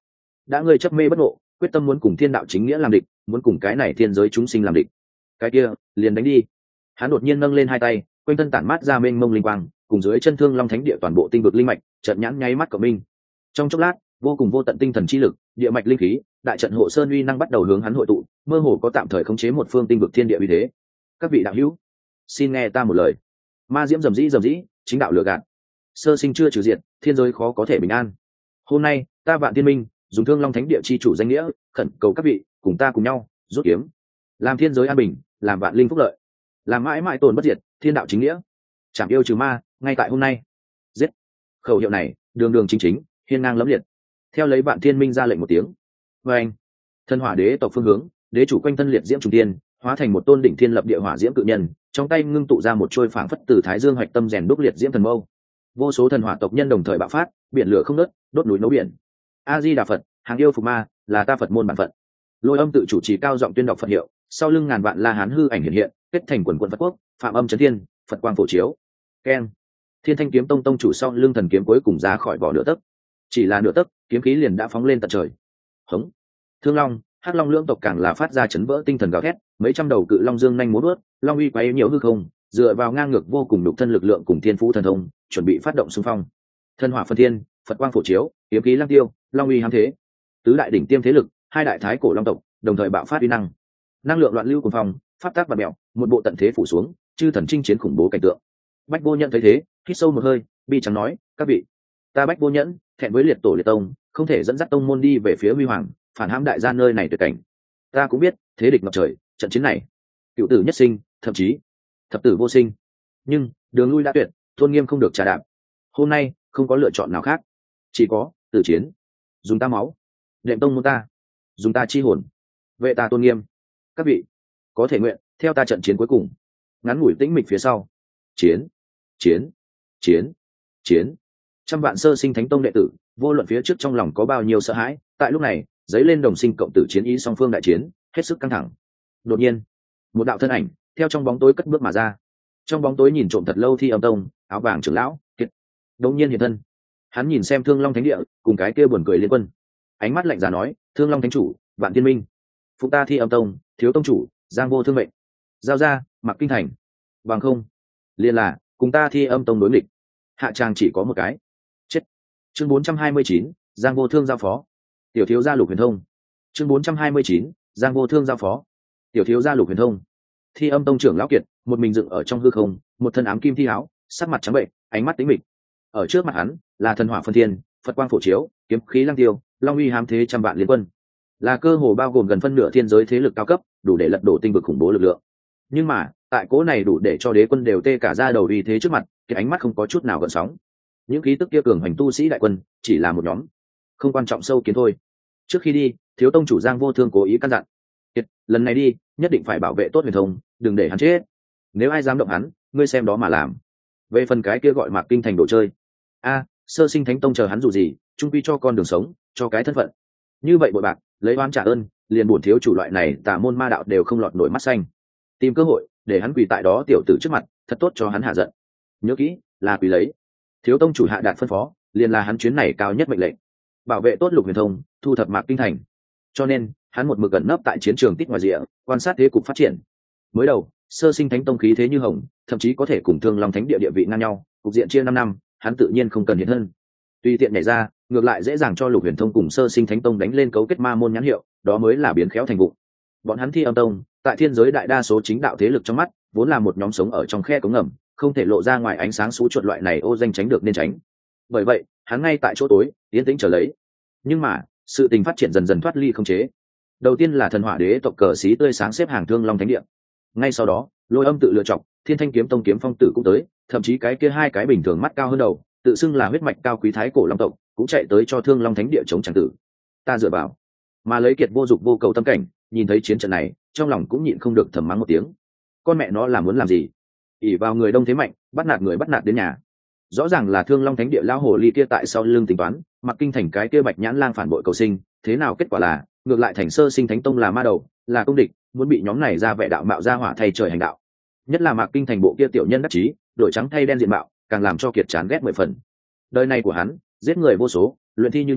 đã ngươi chấp mê bất ngộ, quyết tâm muốn cùng thiên đạo chính nghĩa làm địch, muốn cùng cái này thiên giới chúng sinh làm địch, cái kia liền đánh đi. Hắn đột nhiên nâng lên hai tay, quanh thân tản mát ra mênh mông linh quang, cùng dưới chân Thương Long Thánh Địa toàn bộ tinh vực linh mạch chợt nhãn nháy mắt của mình. Trong chốc lát, vô cùng vô tận tinh thần chi lực, địa mạch linh khí, đại trận hộ sơn uy năng bắt đầu hướng hắn hội tụ, mơ hồ có tạm thời khống chế một phương tinh vực thiên địa uy thế. Các vị đạo hữu, xin nghe ta một lời. Ma diễm rầm rĩ rầm rĩ, chính đạo lừa gạt. Sơ sinh chưa trừ diệt, thiên giới khó có thể bình an. Hôm nay, ta Vạn Tiên Minh, dùng Thương Long Thánh Địa chi chủ danh nghĩa, khẩn cầu các vị cùng ta cùng nhau rút kiếm, làm thiên giới an bình, làm vạn linh phúc lợi, làm mãi mãi tồn bất diệt, thiên đạo chính nghĩa, chảm yêu trừ ma, ngay tại hôm nay. Giết. Khẩu hiệu này, đường đường chính chính, hiên ngang lẫm liệt. Theo lấy Vạn Thiên Minh ra lệnh một tiếng, và anh, thân hỏa đế tộc phương hướng, đế chủ quanh thân liệt diễm trùng tiên, hóa thành một tôn đỉnh thiên lập địa hỏa diễm cự nhân, trong tay ngưng tụ ra một trôi phảng phất từ thái dương hoạch tâm rèn đúc liệt diễm thần mâu. Vô số thần hỏa tộc nhân đồng thời bạo phát, biển lửa không ngớt, đốt núi nấu biển. A Di Đà Phật, hàng yêu phục ma, là ta Phật môn bản phận. Lôi Âm tự chủ trì cao giọng tuyên đọc Phật hiệu, sau lưng ngàn vạn la hán hư ảnh hiện hiện, kết thành quần quần Phật quốc, phạm âm chấn thiên, Phật quang phổ chiếu. Keng. Thiên Thanh kiếm tông tông chủ sau lưng thần kiếm cuối cùng ra khỏi vỏ nửa tấc. Chỉ là nửa tấc, kiếm khí liền đã phóng lên tận trời. Hống. Thương Long, Hắc Long lưỡng tộc càng là phát ra chấn vỡ tinh thần gào thét, mấy trăm đầu cự long dương nhanh múa vớt, long uy quấy nhiều hư không, dựa vào ngang ngược vô cùng đục thân lực lượng cùng thiên phú thần thông, chuẩn bị phát động xung phong. Thân hỏa phân thiên, Phật quang phổ chiếu, kiếm khí lăng tiêu, long uy hám thế. Tứ đại đỉnh tiêm thế lực, hai đại thái cổ long tộc, đồng thời bạo phát uy năng. Năng lượng loạn lưu cùng phong, pháp tác và mèo, một bộ tận thế phủ xuống, chư thần chinh chiến khủng bố cảnh tượng. Bách Vô Nhẫn thấy thế, hít sâu một hơi, bi trắng nói: "Các vị, ta Bách Vô Nhẫn, thẹn với liệt tổ liệt tông, không thể dẫn dắt tông môn đi về phía huy hoàng, phản hãm đại gia nơi này tuyệt cảnh. Ta cũng biết, thế địch ngập trời, trận chiến này, cựu tử nhất sinh, thậm chí thập tử vô sinh. Nhưng đường lui đã tuyệt, tôn nghiêm không được trà đạp. Hôm nay không có lựa chọn nào khác, chỉ có tử chiến. Dùng ta máu, đệm tông môn ta, dùng ta chi hồn, vệ ta tôn nghiêm. Các vị có thể nguyện theo ta trận chiến cuối cùng." Ngắn ngủi tĩnh mịch phía sau, chiến, chiến, chiến, chiến. Trăm vạn sơ sinh thánh tông đệ tử, vô luận phía trước trong lòng có bao nhiêu sợ hãi, tại lúc này dấy lên đồng sinh cộng tử chiến ý song phương đại chiến, hết sức căng thẳng. Đột nhiên, một đạo thân ảnh theo trong bóng tối cất bước mà ra. Trong bóng tối nhìn trộm thật lâu Thi Âm Tông áo vàng trưởng lão Kiệt đống nhiên hiện thân. Hắn nhìn xem Thương Long Thánh Địa cùng cái kia buồn cười liên quân, ánh mắt lạnh giá nói: "Thương Long Thánh chủ, Vạn Tiên Minh, phụ ta Thi Âm Tông thiếu tông chủ Giang Vô Thương mệnh, giao ra Mặc Kinh Thành, bằng không liền là cùng ta Thi Âm Tông đối nghịch, hạ tràng chỉ có một cái chết." Chương bốn trăm hai mươi chín, Giang Vô Thương giao phó. Tiểu thiếu gia Lục Huyền Thông. Chương bốn trăm hai mươi chín, Giang Vô Thương giao phó. Tiểu thiếu gia Lục Huyền Thông. Thi Âm Tông trưởng lão Kiệt, một mình dựng ở trong hư không, một thân ám kim thi áo, sắc mặt trắng bệnh, ánh mắt tĩnh mịch. Ở trước mặt hắn là thần hỏa phân thiên, Phật quang phổ chiếu, kiếm khí lăng tiêu, long uy hám thế trăm vạn liên quân, là cơ hồ bao gồm gần phân nửa thiên giới thế lực cao cấp, đủ để lật đổ tinh vực khủng bố lực lượng. Nhưng mà, tại cố này đủ để cho đế quân đều tê cả da đầu uy thế trước mặt, cái ánh mắt không có chút nào gợn sóng. Những khí tức kia cường hành tu sĩ đại quân, chỉ là một nhóm, không quan trọng sâu kiến thôi. Trước khi đi, thiếu tông chủ Giang Vô Thương cố ý căn dặn: "Kiệt, lần này đi, nhất định phải bảo vệ tốt Huyền Thông, đừng để hắn chết. Nếu ai dám động hắn, ngươi xem đó mà làm." Về phần cái kia gọi Mạc Kinh Thành đồ chơi, a, sơ sinh thánh tông chờ hắn dù gì, trung quy cho con đường sống, cho cái thân phận. Như vậy bội bạc, lấy oán trả ơn, liền bổn thiếu chủ loại này tà môn ma đạo đều không lọt nổi mắt xanh. Tìm cơ hội để hắn quỳ tại đó tiểu tử trước mặt, thật tốt cho hắn hạ giận. Nhớ kỹ, là quỳ lấy. Thiếu tông chủ hạ đạt phân phó, liền là hắn chuyến này cao nhất mệnh lệnh. Bảo vệ tốt Lục Huyền Thông, thu thập Mạc Kinh Thành. Cho nên, hắn một mực gần nấp tại chiến trường tích ngoài rìa, quan sát thế cục phát triển. Mới đầu, sơ sinh thánh tông khí thế như hồng, thậm chí có thể cùng Thương Long Thánh Địa địa vị ngang nhau, cục diện chia năm năm, hắn tự nhiên không cần hiện thân. Tùy tiện nhảy ra, ngược lại dễ dàng cho Lục Huyền Thông cùng sơ sinh thánh tông đánh lên cấu kết ma môn nhãn hiệu, đó mới là biến khéo thành vụ. Bọn hắn Thi Âm Tông, tại thiên giới đại đa số chính đạo thế lực trong mắt, vốn là một nhóm sống ở trong khe cống ngầm, không thể lộ ra ngoài ánh sáng xú chuột loại này ô danh tránh được nên tránh. Bởi vậy, hắn ngay tại chỗ tối, yên tĩnh chờ lấy. Nhưng mà, sự tình phát triển dần dần thoát ly không chế. Đầu tiên là thần hỏa đế tộc cờ xí tươi sáng xếp hàng Thương Long Thánh Địa. Ngay sau đó, Lôi Âm tự lựa chọn, Thiên Thanh kiếm tông kiếm phong tử cũng tới, thậm chí cái kia hai cái bình thường mắt cao hơn đầu, tự xưng là huyết mạch cao quý thái cổ long tộc, cũng chạy tới cho Thương Long Thánh Địa chống chẳng tử. Ta dựa vào, mà lấy Kiệt vô dục vô cầu tâm cảnh, nhìn thấy chiến trận này, trong lòng cũng nhịn không được thầm mắng một tiếng. Con mẹ nó là muốn làm gì? ỷ vào người đông thế mạnh, bắt nạt người bắt nạt đến nhà. Rõ ràng là Thương Long Thánh Địa lão hồ ly kia tại sau lưng tính toán, Mặc Kinh Thành cái kia bạch nhãn lang phản bội cầu sinh, thế nào kết quả là, ngược lại thành sơ sinh thánh tông là ma đầu, là công địch, muốn bị nhóm này ra vẻ đạo mạo ra hỏa thay trời hành đạo. Nhất là Mạc Kinh Thành bộ kia tiểu nhân đắc chí, đổi trắng thay đen diện mạo, càng làm cho Kiệt chán ghét mười phần. Đời này của hắn, giết người vô số, luyện thi như nhà,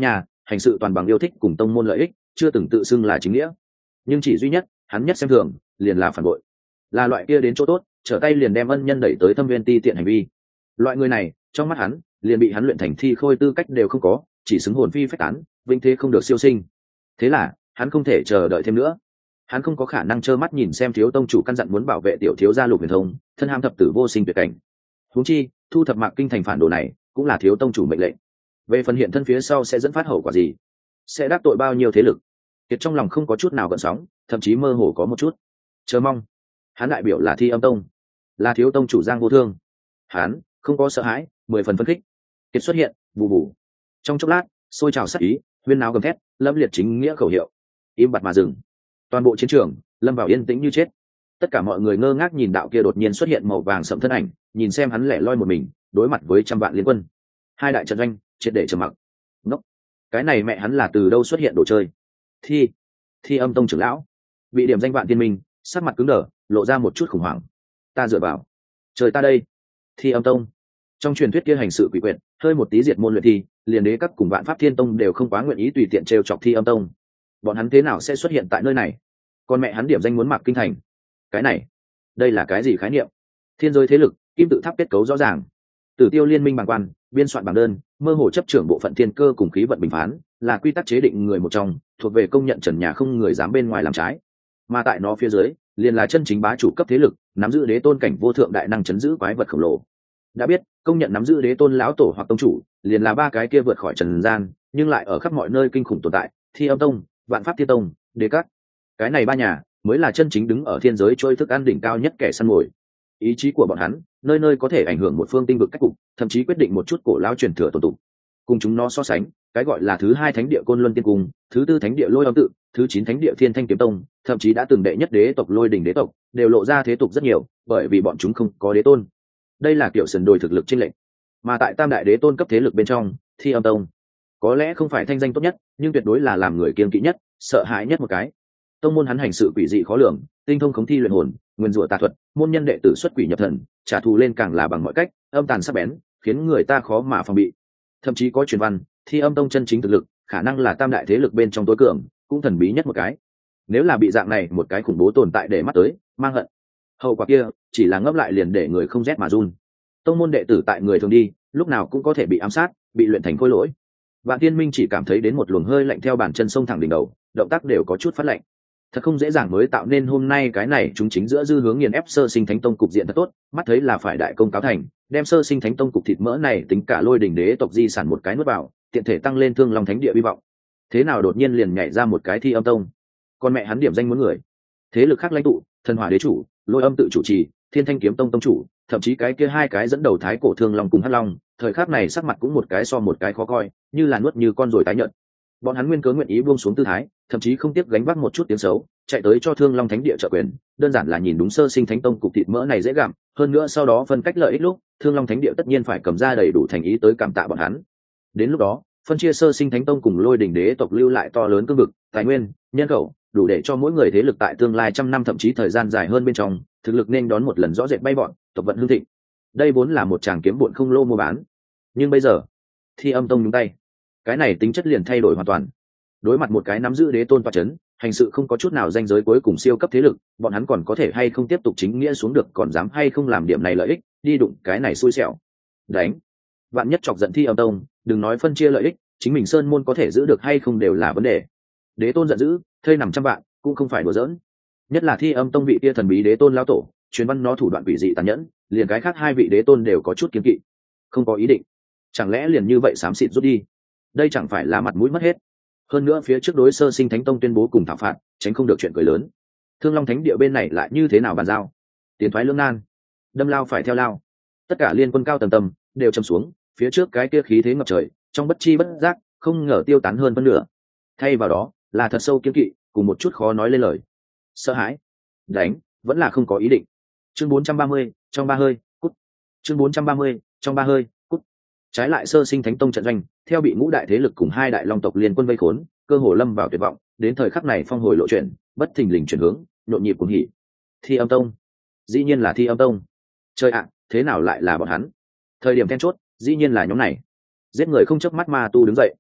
hành sự toàn bằng yêu thích cùng tông môn lợi ích, chưa từng tự xưng là chính nghĩa. Nhưng chỉ duy nhất hắn nhất xem thường liền là phản bội, là loại kia đến chỗ tốt trở tay liền đem ân nhân đẩy tới thâm viên ti tiện hành vi. Loại người này trong mắt hắn liền bị hắn luyện thành thi khôi tư cách đều không có, chỉ xứng hồn phi phách tán, vinh thế không được siêu sinh. Thế là hắn không thể chờ đợi thêm nữa, hắn không có khả năng trơ mắt nhìn xem thiếu tông chủ căn dặn muốn bảo vệ tiểu thiếu gia Lục Huyền Thông thân ham thập tử vô sinh tuyệt cảnh. Huống chi thu thập Mạc Kinh thành phản đồ này cũng là thiếu tông chủ mệnh lệnh. Về phần hiện thân phía sau sẽ dẫn phát hậu quả gì, sẽ đắc tội bao nhiêu thế lực, Kiệt trong lòng không có chút nào gợn sóng, thậm chí mơ hồ có một chút chờ mong. Hắn đại biểu là Thi Âm Tông, là thiếu tông chủ Giang Vô Thương, hắn không có sợ hãi, mười phần phấn khích. Kiệt xuất hiện, bù bù trong chốc lát xôi trào sát ý, huyên náo gầm thét, lâm liệt chính nghĩa khẩu hiệu im bặt mà dừng. Toàn bộ chiến trường lâm vào yên tĩnh như chết. Tất cả mọi người ngơ ngác nhìn đạo kia đột nhiên xuất hiện màu vàng sẫm thân ảnh, nhìn xem hắn lẻ loi một mình đối mặt với trăm vạn liên quân. Hai đại trận doanh triệt để trầm mặc. Ngốc, cái này mẹ hắn là từ đâu xuất hiện đồ chơi? Thi, Thi Âm Tông trưởng lão bị điểm danh Vạn Tiên Minh, sắc mặt cứng đờ, lộ ra một chút khủng hoảng. Ta dựa vào, trời ta đây. Thi Âm Tông trong truyền thuyết kia hành sự quỷ quyệt, hơi một tí diệt môn luyện thi, liền đế các cùng Vạn Pháp Thiên Tông đều không quá nguyện ý tùy tiện trêu chọc Thi Âm Tông. Bọn hắn thế nào sẽ xuất hiện tại nơi này? Còn mẹ hắn điểm danh muốn Mạc Kinh thành, cái này đây là cái gì khái niệm? Thiên giới thế lực, kim tự tháp kết cấu rõ ràng, Tử Tiêu liên minh bảng quan, biên soạn bảng đơn, mơ hồ chấp trưởng bộ phận thiên cơ cùng khí vận bình phán, là quy tắc chế định người một trong, thuộc về công nhận trần nhà không người dám bên ngoài làm trái. Mà tại nó phía dưới liền là chân chính bá chủ cấp thế lực, nắm giữ đế tôn cảnh vô thượng đại năng chấn giữ quái vật khổng lồ. Đã biết công nhận nắm giữ đế tôn lão tổ hoặc tông chủ, liền là ba cái kia vượt khỏi trần gian nhưng lại ở khắp mọi nơi kinh khủng tồn tại: Thi Âm Tông, Vạn Pháp Thiên Tông, đế các. Cái này ba nhà mới là chân chính đứng ở thiên giới trôi thức ăn đỉnh cao nhất kẻ săn mồi. Ý chí của bọn hắn nơi nơi có thể ảnh hưởng một phương tinh vực cách cục, thậm chí quyết định một chút cổ lao truyền thừa tồn tụ. Cùng chúng nó so sánh, cái gọi là thứ hai thánh địa Côn Luân Tiên Cung, thứ tư thánh địa Lôi Âm Tự, thứ chín thánh địa Thiên Thanh Kiếm Tông, thậm chí đã từng đệ nhất đế tộc Lôi Đình đế tộc, đều lộ ra thế tục rất nhiều, bởi vì bọn chúng không có đế tôn. Đây là kiểu sườn đồi thực lực chênh lệch. Mà tại tam đại đế tôn cấp thế lực bên trong, Thi Âm Tông có lẽ không phải thanh danh tốt nhất, nhưng tuyệt đối là làm người kiêng kỵ nhất, sợ hãi nhất một cái. Tông môn hắn hành sự quỷ dị khó lường, tinh thông khống thi luyện hồn, nguyên rủa tà thuật, môn nhân đệ tử xuất quỷ nhập thần, trả thù lên càng là bằng mọi cách, âm tàn sắc bén, khiến người ta khó mà phòng bị. Thậm chí có truyền văn, Thi Âm Tông chân chính thực lực, khả năng là tam đại thế lực bên trong tối cường, cũng thần bí nhất một cái. Nếu là bị dạng này một cái khủng bố tồn tại để mắt tới, mang hận, hậu quả kia chỉ là ngấp lại liền để người không rét mà run. Tông môn đệ tử tại người thường đi, lúc nào cũng có thể bị ám sát, bị luyện thành khối lỗi. Vạn Tiên Minh chỉ cảm thấy đến một luồng hơi lạnh theo bàn chân sông thẳng đỉnh đầu, động tác đều có chút phát lạnh. Thật không dễ dàng mới tạo nên hôm nay cái này chúng chính giữa dư hướng nghiền ép Sơ Sinh Thánh Tông cục diện thật tốt, mắt thấy là phải đại công cáo thành, đem Sơ Sinh Thánh Tông cục thịt mỡ này tính cả Lôi Đỉnh đế tộc di sản một cái nuốt vào, tiện thể tăng lên Thương Long Thánh địa hy vọng. Thế nào đột nhiên liền nhảy ra một cái Thi Âm Tông? Con mẹ hắn điểm danh muốn người. Thế lực khác lãnh tụ, Thần Hỏa đế chủ, Lôi Âm tự chủ trì, Thiên Thanh kiếm tông tông chủ, thậm chí cái kia hai cái dẫn đầu thái cổ Thương Long cùng Hắc Long, thời khắc này sắc mặt cũng một cái so một cái khó coi, như là nuốt như con rồi tái nhợt. Bọn hắn nguyên cớ nguyện ý buông xuống tư thái, thậm chí không tiếc gánh vác một chút tiếng xấu, chạy tới cho Thương Long Thánh địa trợ quyền, đơn giản là nhìn đúng Sơ Sinh Thánh Tông cục thịt mỡ này dễ gặm, hơn nữa sau đó phân cách lợi ích lúc, Thương Long Thánh địa tất nhiên phải cầm ra đầy đủ thành ý tới cảm tạ bọn hắn. Đến lúc đó, phân chia Sơ Sinh Thánh Tông cùng Lôi Đỉnh đế tộc lưu lại to lớn cương vực, tài nguyên, nhân khẩu, đủ để cho mỗi người thế lực tại tương lai trăm năm thậm chí thời gian dài hơn bên trong, thực lực nên đón một lần rõ rệt bay bọn, tộc vận hưng thịnh. Đây vốn là một tràng kiếm bộn không lô mua bán, nhưng bây giờ, Thi Âm Tông nhúng tay, cái này tính chất liền thay đổi hoàn toàn. Đối mặt một cái nắm giữ đế tôn tọa chấn, hành sự không có chút nào danh giới cuối cùng siêu cấp thế lực, bọn hắn còn có thể hay không tiếp tục chính nghĩa xuống được, còn dám hay không làm điểm này lợi ích, đi đụng cái này xui xẻo. Đánh. Vạn nhất chọc giận Thi Âm Tông, đừng nói phân chia lợi ích, chính mình sơn môn có thể giữ được hay không đều là vấn đề. Đế tôn giận dữ, thây nằm trăm vạn, cũng không phải đùa giỡn. Nhất là Thi Âm Tông vị kia thần bí đế tôn lão tổ, truyền văn nó thủ đoạn quỷ dị tàn nhẫn, liền cái khác hai vị đế tôn đều có chút kiêng kỵ. Không có ý định, chẳng lẽ liền như vậy xám xịt rút đi? Đây chẳng phải là mặt mũi mất hết. Hơn nữa phía trước đối Sơ Sinh Thánh Tông tuyên bố cùng thảo phạt, tránh không được chuyện cười lớn. Thương Long Thánh địa bên này lại như thế nào bàn giao? Tiến thoái lưỡng nan, đâm lao phải theo lao. Tất cả liên quân cao tầng tầm đều châm xuống, phía trước cái kia khí thế ngập trời, trong bất chi bất giác, không ngờ tiêu tán hơn phân nửa. Thay vào đó, là thật sâu kiêng kỵ, cùng một chút khó nói lên lời. Sợ hãi, đánh, vẫn là không có ý định. Chương bốn trăm ba mươi, trong ba hơi, cút. Chương bốn trăm ba mươi, trong ba hơi, cút. Trái lại Sơ Sinh Thánh Tông trận doanh, theo bị ngũ đại thế lực cùng hai đại long tộc liên quân vây khốn, cơ hồ lâm vào tuyệt vọng, đến thời khắc này phong hồi lộ chuyển, bất thình lình chuyển hướng, nhộn nhịp cuồng hỉ. Thi Âm Tông, dĩ nhiên là Thi Âm Tông. Trời ạ, thế nào lại là bọn hắn? Thời điểm then chốt, dĩ nhiên là nhóm này. Giết người không chớp mắt ma tu đứng dậy.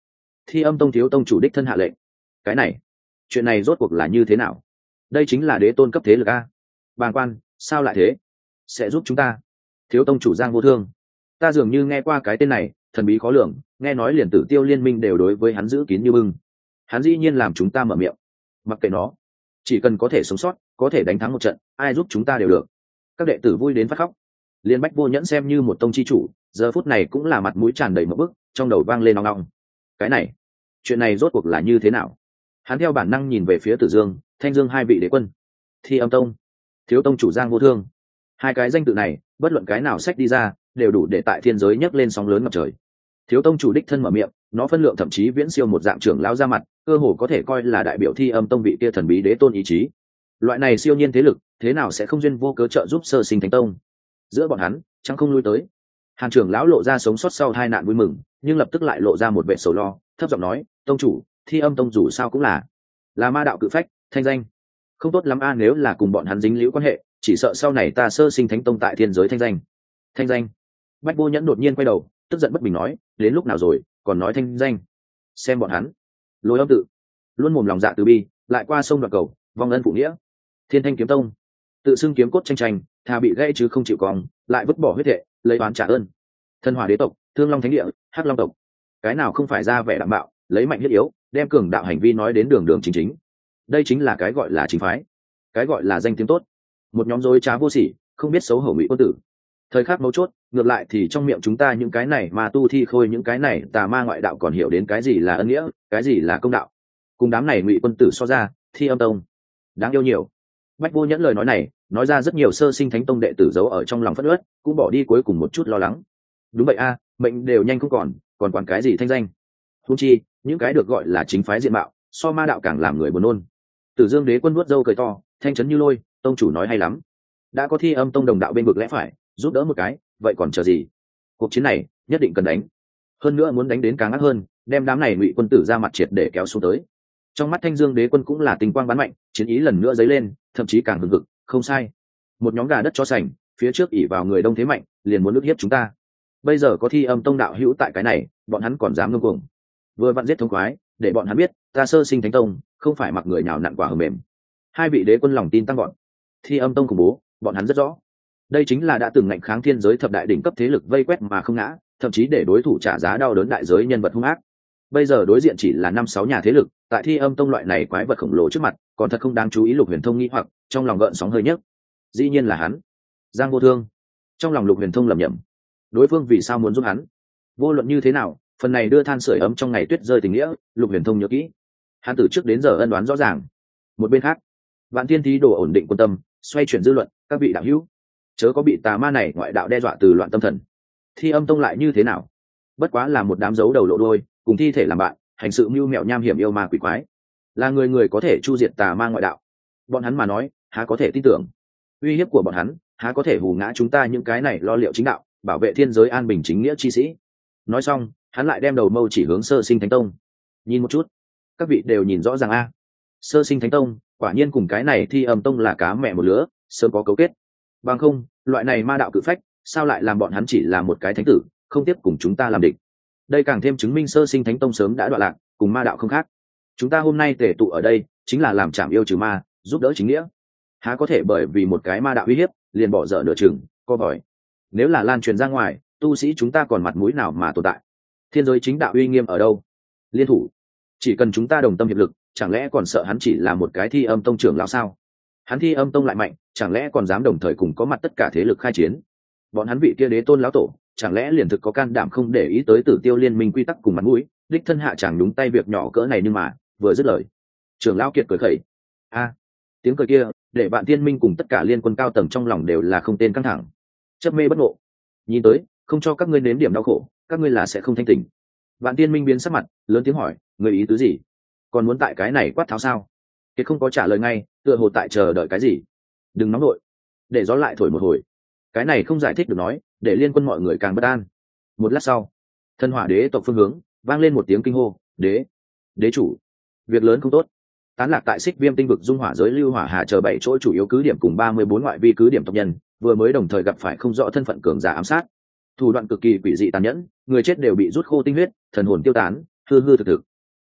Thi Âm Tông thiếu tông chủ đích thân hạ lệnh. Cái này, chuyện này rốt cuộc là như thế nào? Đây chính là đế tôn cấp thế lực a. Bàng quan, sao lại thế? Sẽ giúp chúng ta? Thiếu tông chủ Giang Vô Thương, ta dường như nghe qua cái tên này, thần bí khó lường, nghe nói liền Tử Tiêu liên minh đều đối với hắn giữ kín như bưng. Hắn dĩ nhiên làm chúng ta mở miệng. Mặc kệ nó, chỉ cần có thể sống sót, có thể đánh thắng một trận, ai giúp chúng ta đều được. Các đệ tử vui đến phát khóc. Liên Bách Vô Nhẫn xem như một tông chi chủ, giờ phút này cũng là mặt mũi tràn đầy một bức, trong đầu vang lên ong ong. Cái này, chuyện này rốt cuộc là như thế nào? Hắn theo bản năng nhìn về phía Tử Dương, Thanh Dương hai vị đế quân. Thi Âm Tông, thiếu tông chủ Giang Vô Thương, hai cái danh tự này, bất luận cái nào sách đi ra, đều đủ để tại thiên giới nhấc lên sóng lớn ngập trời. Thiếu tông chủ đích thân mở miệng, nó phân lượng thậm chí viễn siêu một dạng trưởng lão ra mặt, cơ hồ có thể coi là đại biểu Thi Âm Tông vị kia thần bí đế tôn ý chí. Loại này siêu nhiên thế lực, thế nào sẽ không duyên vô cớ trợ giúp sơ sinh thánh tông? Giữa bọn hắn, chẳng không lui tới. Hàn trưởng lão lộ ra sống sót sau hai nạn vui mừng, nhưng lập tức lại lộ ra một vẻ sầu lo, thấp giọng nói, tông chủ, Thi Âm Tông dù sao cũng là là ma đạo cự phách, thanh danh không tốt lắm a, nếu là cùng bọn hắn dính liễu quan hệ, chỉ sợ sau này ta sơ sinh thánh tông tại thiên giới thanh danh. Thanh danh? Bách Vô Nhẫn đột nhiên quay đầu, tức giận bất bình nói, đến lúc nào rồi, còn nói thanh danh? Xem bọn hắn, lôi âm tự, luôn mồm lòng dạ từ bi, lại qua sông đoạt cầu, vong ân phụ nghĩa. Thiên Thanh kiếm tông, tự xưng kiếm cốt tranh tranh, thà bị gãy chứ không chịu cong, lại vứt bỏ huyết thệ, lấy oán trả ơn. Thần Hỏa đế tộc, Thương Long thánh địa, Hắc Long tộc, cái nào không phải ra vẻ đạm bạo, lấy mạnh thiết yếu, đem cường đạo hành vi nói đến đường đường chính chính. Đây chính là cái gọi là chính phái, cái gọi là danh tiếng tốt. Một nhóm dối trá vô sỉ, không biết xấu hổ ngụy quân tử. Thời khắc mấu chốt, ngược lại thì trong miệng chúng ta những cái này mà tu thi khôi những cái này tà ma ngoại đạo còn hiểu đến cái gì là ân nghĩa, cái gì là công đạo. Cùng đám này ngụy quân tử so ra, Thi Âm Tông đáng yêu nhiều. Bách Vô Nhẫn lời nói này, nói ra rất nhiều sơ sinh thánh tông đệ tử giấu ở trong lòng phất ướt, cũng bỏ đi cuối cùng một chút lo lắng. Đúng vậy a, mệnh đều nhanh không còn, còn quản cái gì thanh danh? Huống chi, những cái được gọi là chính phái diện mạo, so ma đạo càng làm người buồn nôn. Tử Dương đế quân vuốt râu cười to, thanh chấn như lôi, tông chủ nói hay lắm. Đã có Thi Âm Tông đồng đạo bên vực lẽ phải, giúp đỡ một cái, vậy còn chờ gì? Cuộc chiến này nhất định cần đánh, hơn nữa muốn đánh đến càng ác hơn, đem đám này ngụy quân tử ra mặt triệt để kéo xuống tới. Trong mắt Thanh Dương đế quân cũng là tình quang bắn mạnh, chiến ý lần nữa dấy lên, thậm chí càng hừng hực. Không sai, một nhóm gà đất chó sành, phía trước ỉ vào người đông thế mạnh, liền muốn ức hiếp chúng ta. Bây giờ có Thi Âm Tông đạo hữu tại cái này, bọn hắn còn dám ngông cuồng. Vừa vặn giết thống khoái, để bọn hắn biết, ta sơ sinh thánh tông không phải mặc người nào nặn quả hờ mềm. Hai vị đế quân lòng tin tăng gọn. Thi Âm Tông khủng bố, bọn hắn rất rõ. Đây chính là đã từng ngạnh kháng thiên giới thập đại đỉnh cấp thế lực vây quét mà không ngã, thậm chí để đối thủ trả giá đau đớn đại giới nhân vật hung ác. Bây giờ đối diện chỉ là năm sáu nhà thế lực, tại Thi Âm Tông loại này quái vật khổng lồ trước mặt, còn thật không đáng chú ý. Lục Huyền Thông nghĩ hoặc trong lòng gợn sóng hơi nhất. Dĩ nhiên là hắn, Giang Vô Thương. Trong lòng Lục Huyền Thông lẩm nhẩm, đối phương vì sao muốn giúp hắn? Vô luận như thế nào, phần này đưa than sưởi ấm trong ngày tuyết rơi tình nghĩa, Lục Huyền Thông nhớ kỹ. Hắn từ trước đến giờ ân đoán rõ ràng. Một bên khác, Vạn Thiên Thí đồ ổn định quân tâm, xoay chuyển dư luận, các vị đạo hữu, chớ có bị tà ma này ngoại đạo đe dọa từ loạn tâm thần. Thi Âm Tông lại như thế nào? Bất quá là một đám dấu đầu lộ đôi, cùng thi thể làm bạn, hành sự mưu mẹo nham hiểm yêu ma quỷ quái, là người người có thể chu diệt tà ma ngoại đạo. Bọn hắn mà nói, há có thể tin tưởng? Uy hiếp của bọn hắn, há có thể hù ngã chúng ta những cái này lo liệu chính đạo, bảo vệ thiên giới an bình chính nghĩa chi sĩ? Nói xong, hắn lại đem đầu mâu chỉ hướng Sơ Sinh Thánh Tông. Nhìn một chút, các vị đều nhìn rõ ràng a. Sơ Sinh Thánh Tông, quả nhiên cùng cái này Thi Âm Tông là cá mẹ một lứa, sớm có cấu kết. Bằng không, loại này ma đạo cự phách, sao lại làm bọn hắn chỉ là một cái thánh tử, không tiếp cùng chúng ta làm địch? Đây càng thêm chứng minh Sơ Sinh Thánh Tông sớm đã đoạn lạc, cùng ma đạo không khác. Chúng ta hôm nay tề tụ ở đây, chính là làm trảm yêu trừ ma, giúp đỡ chính nghĩa. Há có thể bởi vì một cái ma đạo uy hiếp, liền bỏ dở nửa chừng, co bỏi. Nếu là lan truyền ra ngoài, tu sĩ chúng ta còn mặt mũi nào mà tồn tại? Thiên giới chính đạo uy nghiêm ở đâu? Liên thủ, chỉ cần chúng ta đồng tâm hiệp lực, chẳng lẽ còn sợ hắn chỉ là một cái Thi Âm Tông trưởng lão sao? Hắn Thi Âm Tông lại mạnh, chẳng lẽ còn dám đồng thời cùng có mặt tất cả thế lực khai chiến? Bọn hắn vị kia đế tôn lão tổ, chẳng lẽ liền thực có can đảm không để ý tới Tử Tiêu liên minh quy tắc cùng mặt mũi, đích thân hạ chẳng đúng tay việc nhỏ cỡ này? Nhưng mà vừa dứt lời, trưởng lão kiệt cười khẩy. A, tiếng cười kia để Vạn Tiên Minh cùng tất cả liên quân cao tầng trong lòng đều là không tên căng thẳng, chấp mê bất ngộ. Nhìn tới, không cho các ngươi nếm điểm đau khổ, các ngươi là sẽ không thanh tỉnh. Vạn Tiên Minh biến sắc mặt, lớn tiếng hỏi, người ý tứ gì? Còn muốn tại cái này quát tháo sao? Kiệt không có trả lời ngay, tựa hồ tại chờ đợi cái gì. Đừng nóng nổi, để gió lại thổi một hồi. Cái này không giải thích được nói, để liên quân mọi người càng bất an. Một lát sau, Thần Hỏa đế tộc phương hướng vang lên một tiếng kinh hô, đế, đế chủ, việc lớn không tốt. Tán lạc tại Xích Viêm tinh vực Dung Hỏa giới Lưu Hỏa Hà chờ bảy chỗ chủ yếu cứ điểm cùng ba mươi bốn ngoại vi cứ điểm tộc nhân, vừa mới đồng thời gặp phải không rõ thân phận cường giả ám sát. Thủ đoạn cực kỳ quỷ dị tàn nhẫn, người chết đều bị rút khô tinh huyết, thần hồn tiêu tán, hư hư thực thực.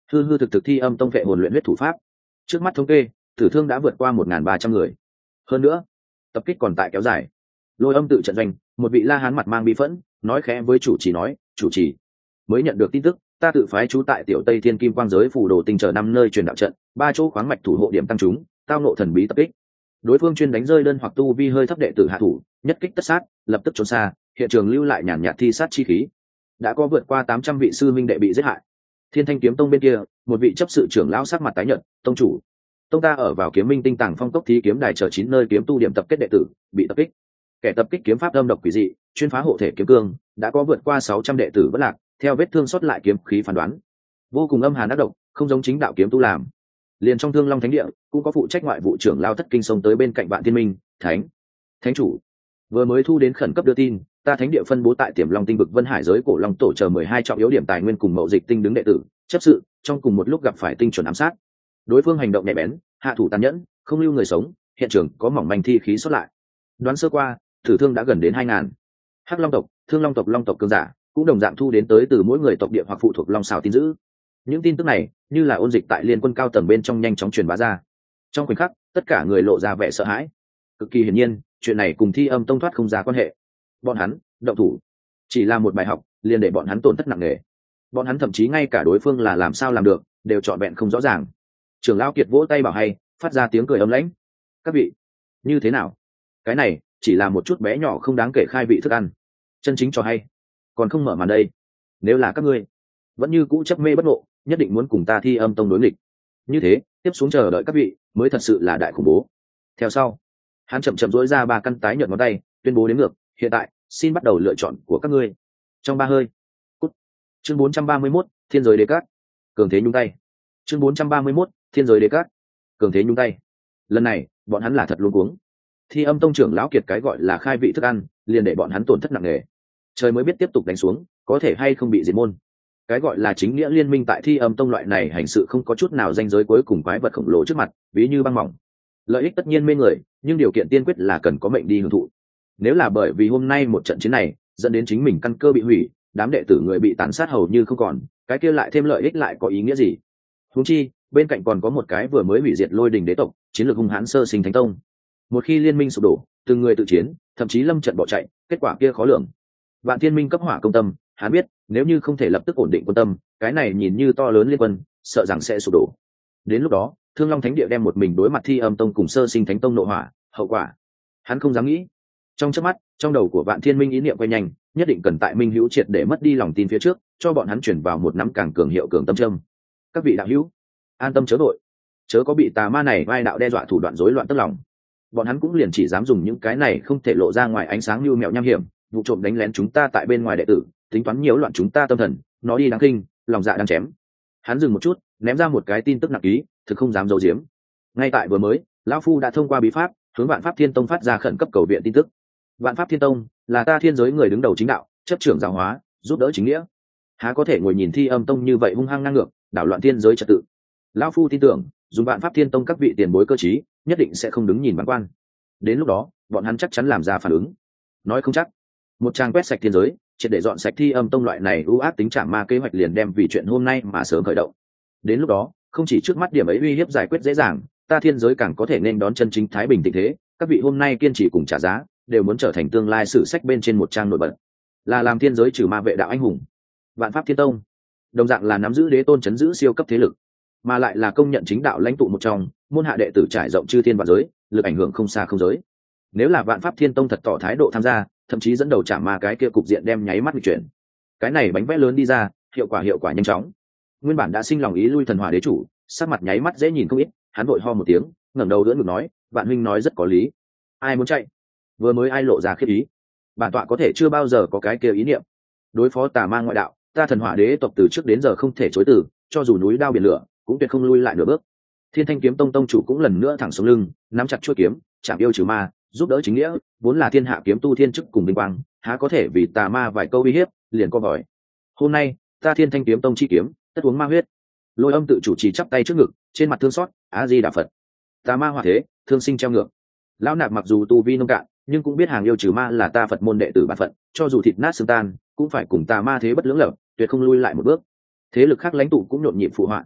hư hư thực thực thi âm tông vệ hồn luyện huyết thủ pháp. Trước mắt thống kê, tử thương đã vượt qua một nghìn ba trăm người. Hơn nữa, tập kích còn tại kéo dài. Lôi Âm tự trận doanh, một vị La Hán mặt mang bi phẫn, nói khẽ với chủ trì nói, chủ trì, mới nhận được tin tức, ta tự phái trú tại tiểu Tây Thiên Kim Quang giới phù đồ tinh chờ năm nơi truyền đạo trận, ba chỗ khoáng mạch thủ hộ điểm tăng chúng, tao nộ thần bí tập kích. Đối phương chuyên đánh rơi đơn hoặc tu vi hơi thấp đệ tử hạ thủ, nhất kích tất sát, lập tức trốn xa, hiện trường lưu lại nhàn nhạt thi sát chi khí. Đã có vượt qua tám trăm vị sư minh đệ bị giết hại. Thiên Thanh kiếm tông bên kia, một vị chấp sự trưởng lão sắc mặt tái nhợt, tông chủ, tông ta ở vào Kiếm Minh tinh tàng phong cốc thí kiếm đài chờ chín nơi kiếm tu điểm tập kết đệ tử bị tập kích. Kẻ tập kích kiếm pháp âm độc quỷ dị, chuyên phá hộ thể kiếm cương, đã có vượt qua sáu trăm đệ tử bất lạc, theo vết thương sót lại kiếm khí phán đoán, vô cùng âm hàn ác độc, không giống chính đạo kiếm tu làm. Liền trong Thương Long Thánh địa, cũng có phụ trách ngoại vụ trưởng lao thất kinh sông tới bên cạnh Vạn Thiên Minh, "Thánh, thánh chủ, vừa mới thu đến khẩn cấp đưa tin, ta thánh địa phân bố tại Tiềm Long tinh vực Vân Hải giới cổ Long tổ chờ mười hai trọng yếu điểm tài nguyên cùng mậu dịch tinh đứng đệ tử, chấp sự, trong cùng một lúc gặp phải tinh chuẩn ám sát. Đối phương hành động nhạy bén, hạ thủ tàn nhẫn, không lưu người sống, hiện trường có mỏng manh thi khí xuất lại. Đoán sơ qua, tử thương đã gần đến hai ngàn. Hắc Long tộc, Thương Long tộc, Long tộc cường giả, cũng đồng dạng thu đến tới từ mỗi người tộc địa hoặc phụ thuộc Long xào tin dữ. Những tin tức này, như là ôn dịch tại liên quân cao tầng bên trong nhanh chóng truyền bá ra. Trong khoảnh khắc, tất cả người lộ ra vẻ sợ hãi. Cực kỳ hiển nhiên, chuyện này cùng Thi Âm tông thoát không ra quan hệ. Bọn hắn, động thủ, chỉ là một bài học, liền để bọn hắn tổn thất nặng nề. Bọn hắn thậm chí ngay cả đối phương là làm sao làm được, đều trọn vẹn không rõ ràng. Trưởng lão Kiệt vỗ tay bảo hay, phát ra tiếng cười ấm lãnh. Các vị, như thế nào? Cái này chỉ là một chút bé nhỏ không đáng kể khai vị thức ăn. Chân chính cho hay, còn không mở màn đây. Nếu là các ngươi vẫn như cũ chấp mê bất ngộ, nhất định muốn cùng ta Thi Âm tông đối nghịch. Như thế, tiếp xuống chờ đợi các vị, mới thật sự là đại khủng bố. Theo sau, hắn chậm chậm duỗi ra ba căn tái nhợt ngón tay, tuyên bố đến ngược, hiện tại, xin bắt đầu lựa chọn của các ngươi. Trong ba hơi. Cút. Chương bốn trăm ba mươi mốt, Thiên giới đế cát. Cường thế nhúng tay. Chương bốn trăm ba mươi mốt, Thiên giới đế cát. Cường thế nhúng tay. Lần này, bọn hắn là thật luống cuống. Thi Âm tông trưởng lão Kiệt cái gọi là khai vị thức ăn, liền để bọn hắn tổn thất nặng nề. Trời mới biết tiếp tục đánh xuống, có thể hay không bị diệt môn. Cái gọi là chính nghĩa liên minh tại Thi Âm tông loại này hành sự không có chút nào ranh giới cuối cùng quái vật khổng lồ trước mặt, ví như băng mỏng. Lợi ích tất nhiên mê người, nhưng điều kiện tiên quyết là cần có mệnh đi hưởng thụ. Nếu là bởi vì hôm nay một trận chiến này dẫn đến chính mình căn cơ bị hủy, đám đệ tử người bị tàn sát hầu như không còn, cái kia lại thêm lợi ích lại có ý nghĩa gì? Huống chi, bên cạnh còn có một cái vừa mới hủy diệt Lôi Đình đế tộc, chiến lược hung hãn sơ sinh thánh tông. Một khi liên minh sụp đổ, từng người tự chiến, thậm chí lâm trận bỏ chạy, kết quả kia khó lường. Vạn Thiên Minh cấp hỏa công tâm, hắn biết, nếu như không thể lập tức ổn định quân tâm, cái này nhìn như to lớn liên quân, sợ rằng sẽ sụp đổ. Đến lúc đó, Thương Long Thánh địa đem một mình đối mặt Thi Âm tông cùng sơ sinh thánh tông nộ hỏa, hậu quả, hắn không dám nghĩ. Trong chớp mắt, trong đầu của Vạn Thiên Minh ý niệm quay nhanh, nhất định cần tại Minh Hữu triệt để mất đi lòng tin phía trước, cho bọn hắn chuyển vào một nắm càng cường hiệu cường tâm châm. Các vị đạo hữu, an tâm chớ đội, chớ có bị tà ma này vai đạo đe dọa thủ đoạn rối loạn tức lòng. Bọn hắn cũng liền chỉ dám dùng những cái này không thể lộ ra ngoài ánh sáng như mẹo nham hiểm, vụ trộm đánh lén chúng ta tại bên ngoài đệ tử, tính toán nhiễu loạn chúng ta tâm thần, nó đi đáng kinh, lòng dạ đang chém. Hắn dừng một chút, ném ra một cái tin tức nặng ký, thực không dám giấu giếm. Ngay tại vừa mới, lão phu đã thông qua bí pháp, hướng Vạn Pháp Thiên Tông phát ra khẩn cấp cầu viện tin tức. Vạn Pháp Thiên Tông là ta thiên giới người đứng đầu chính đạo, chấp trưởng giáo hóa, giúp đỡ chính nghĩa. Há có thể ngồi nhìn Thi Âm tông như vậy hung hăng ngang ngược, đảo loạn thiên giới trật tự. Lão phu tin tưởng, dùng Vạn Pháp Thiên Tông các vị tiền bối cơ trí, nhất định sẽ không đứng nhìn bản quan. Đến lúc đó, bọn hắn chắc chắn làm ra phản ứng. Nói không chắc, một trang quét sạch thiên giới, triệt để dọn sạch Thi Âm tông loại này ưu ác tính trảm ma kế hoạch liền đem vì chuyện hôm nay mà sớm khởi động. Đến lúc đó, không chỉ trước mắt điểm ấy uy hiếp giải quyết dễ dàng, ta thiên giới càng có thể nên đón chân chính thái bình tình thế. Các vị hôm nay kiên trì cùng trả giá, đều muốn trở thành tương lai sử sách bên trên một trang nổi bật, là làm thiên giới trừ ma vệ đạo anh hùng. Vạn Pháp Thiên Tông đồng dạng là nắm giữ đế tôn chấn giữ siêu cấp thế lực, mà lại là công nhận chính đạo lãnh tụ một trong, môn hạ đệ tử trải rộng chư thiên vạn giới, lực ảnh hưởng không xa không giới. Nếu là Vạn Pháp Thiên Tông thật tỏ thái độ tham gia, thậm chí dẫn đầu trả ma cái kia cục diện đem nháy mắt nghịch chuyển. Cái này bánh vẽ lớn đi ra, hiệu quả hiệu quả nhanh chóng. Nguyên bản đã sinh lòng ý lui thần hỏa đế chủ, sắc mặt nháy mắt dễ nhìn không ít, hắn vội ho một tiếng, ngẩng đầu đỡ ngực nói, Vạn huynh nói rất có lý. Ai muốn chạy? Vừa mới ai lộ ra khiếp ý? Bản tọa có thể chưa bao giờ có cái kia ý niệm. Đối phó tà ma ngoại đạo, ta thần hỏa đế tộc từ trước đến giờ không thể chối từ, cho dù núi đao biển lửa, cũng tuyệt không lui lại nửa bước. Thiên Thanh kiếm tông tông chủ cũng lần nữa thẳng xuống lưng, nắm chặt chuôi kiếm, chạm yêu trừ ma, giúp đỡ chính nghĩa, vốn là thiên hạ kiếm tu thiên chức cùng vinh quang, há có thể vì tà ma vài câu uy hiếp, liền co vòi. Hôm nay, ta Thiên Thanh kiếm tông chi kiếm, tất uống ma huyết. Lôi Âm tự chủ trì chắp tay trước ngực, trên mặt thương xót, A Di Đà Phật. Tà ma hỏa thế, thương sinh treo ngược. Lão nạp mặc dù tu vi nông cạn, nhưng cũng biết hàng yêu trừ ma là ta Phật môn đệ tử bản phận, cho dù thịt nát xương tan, cũng phải cùng tà ma thế bất lưỡng lập, tuyệt không lui lại một bước. Thế lực khác lãnh tụ cũng nhộn nhịp phụ họa,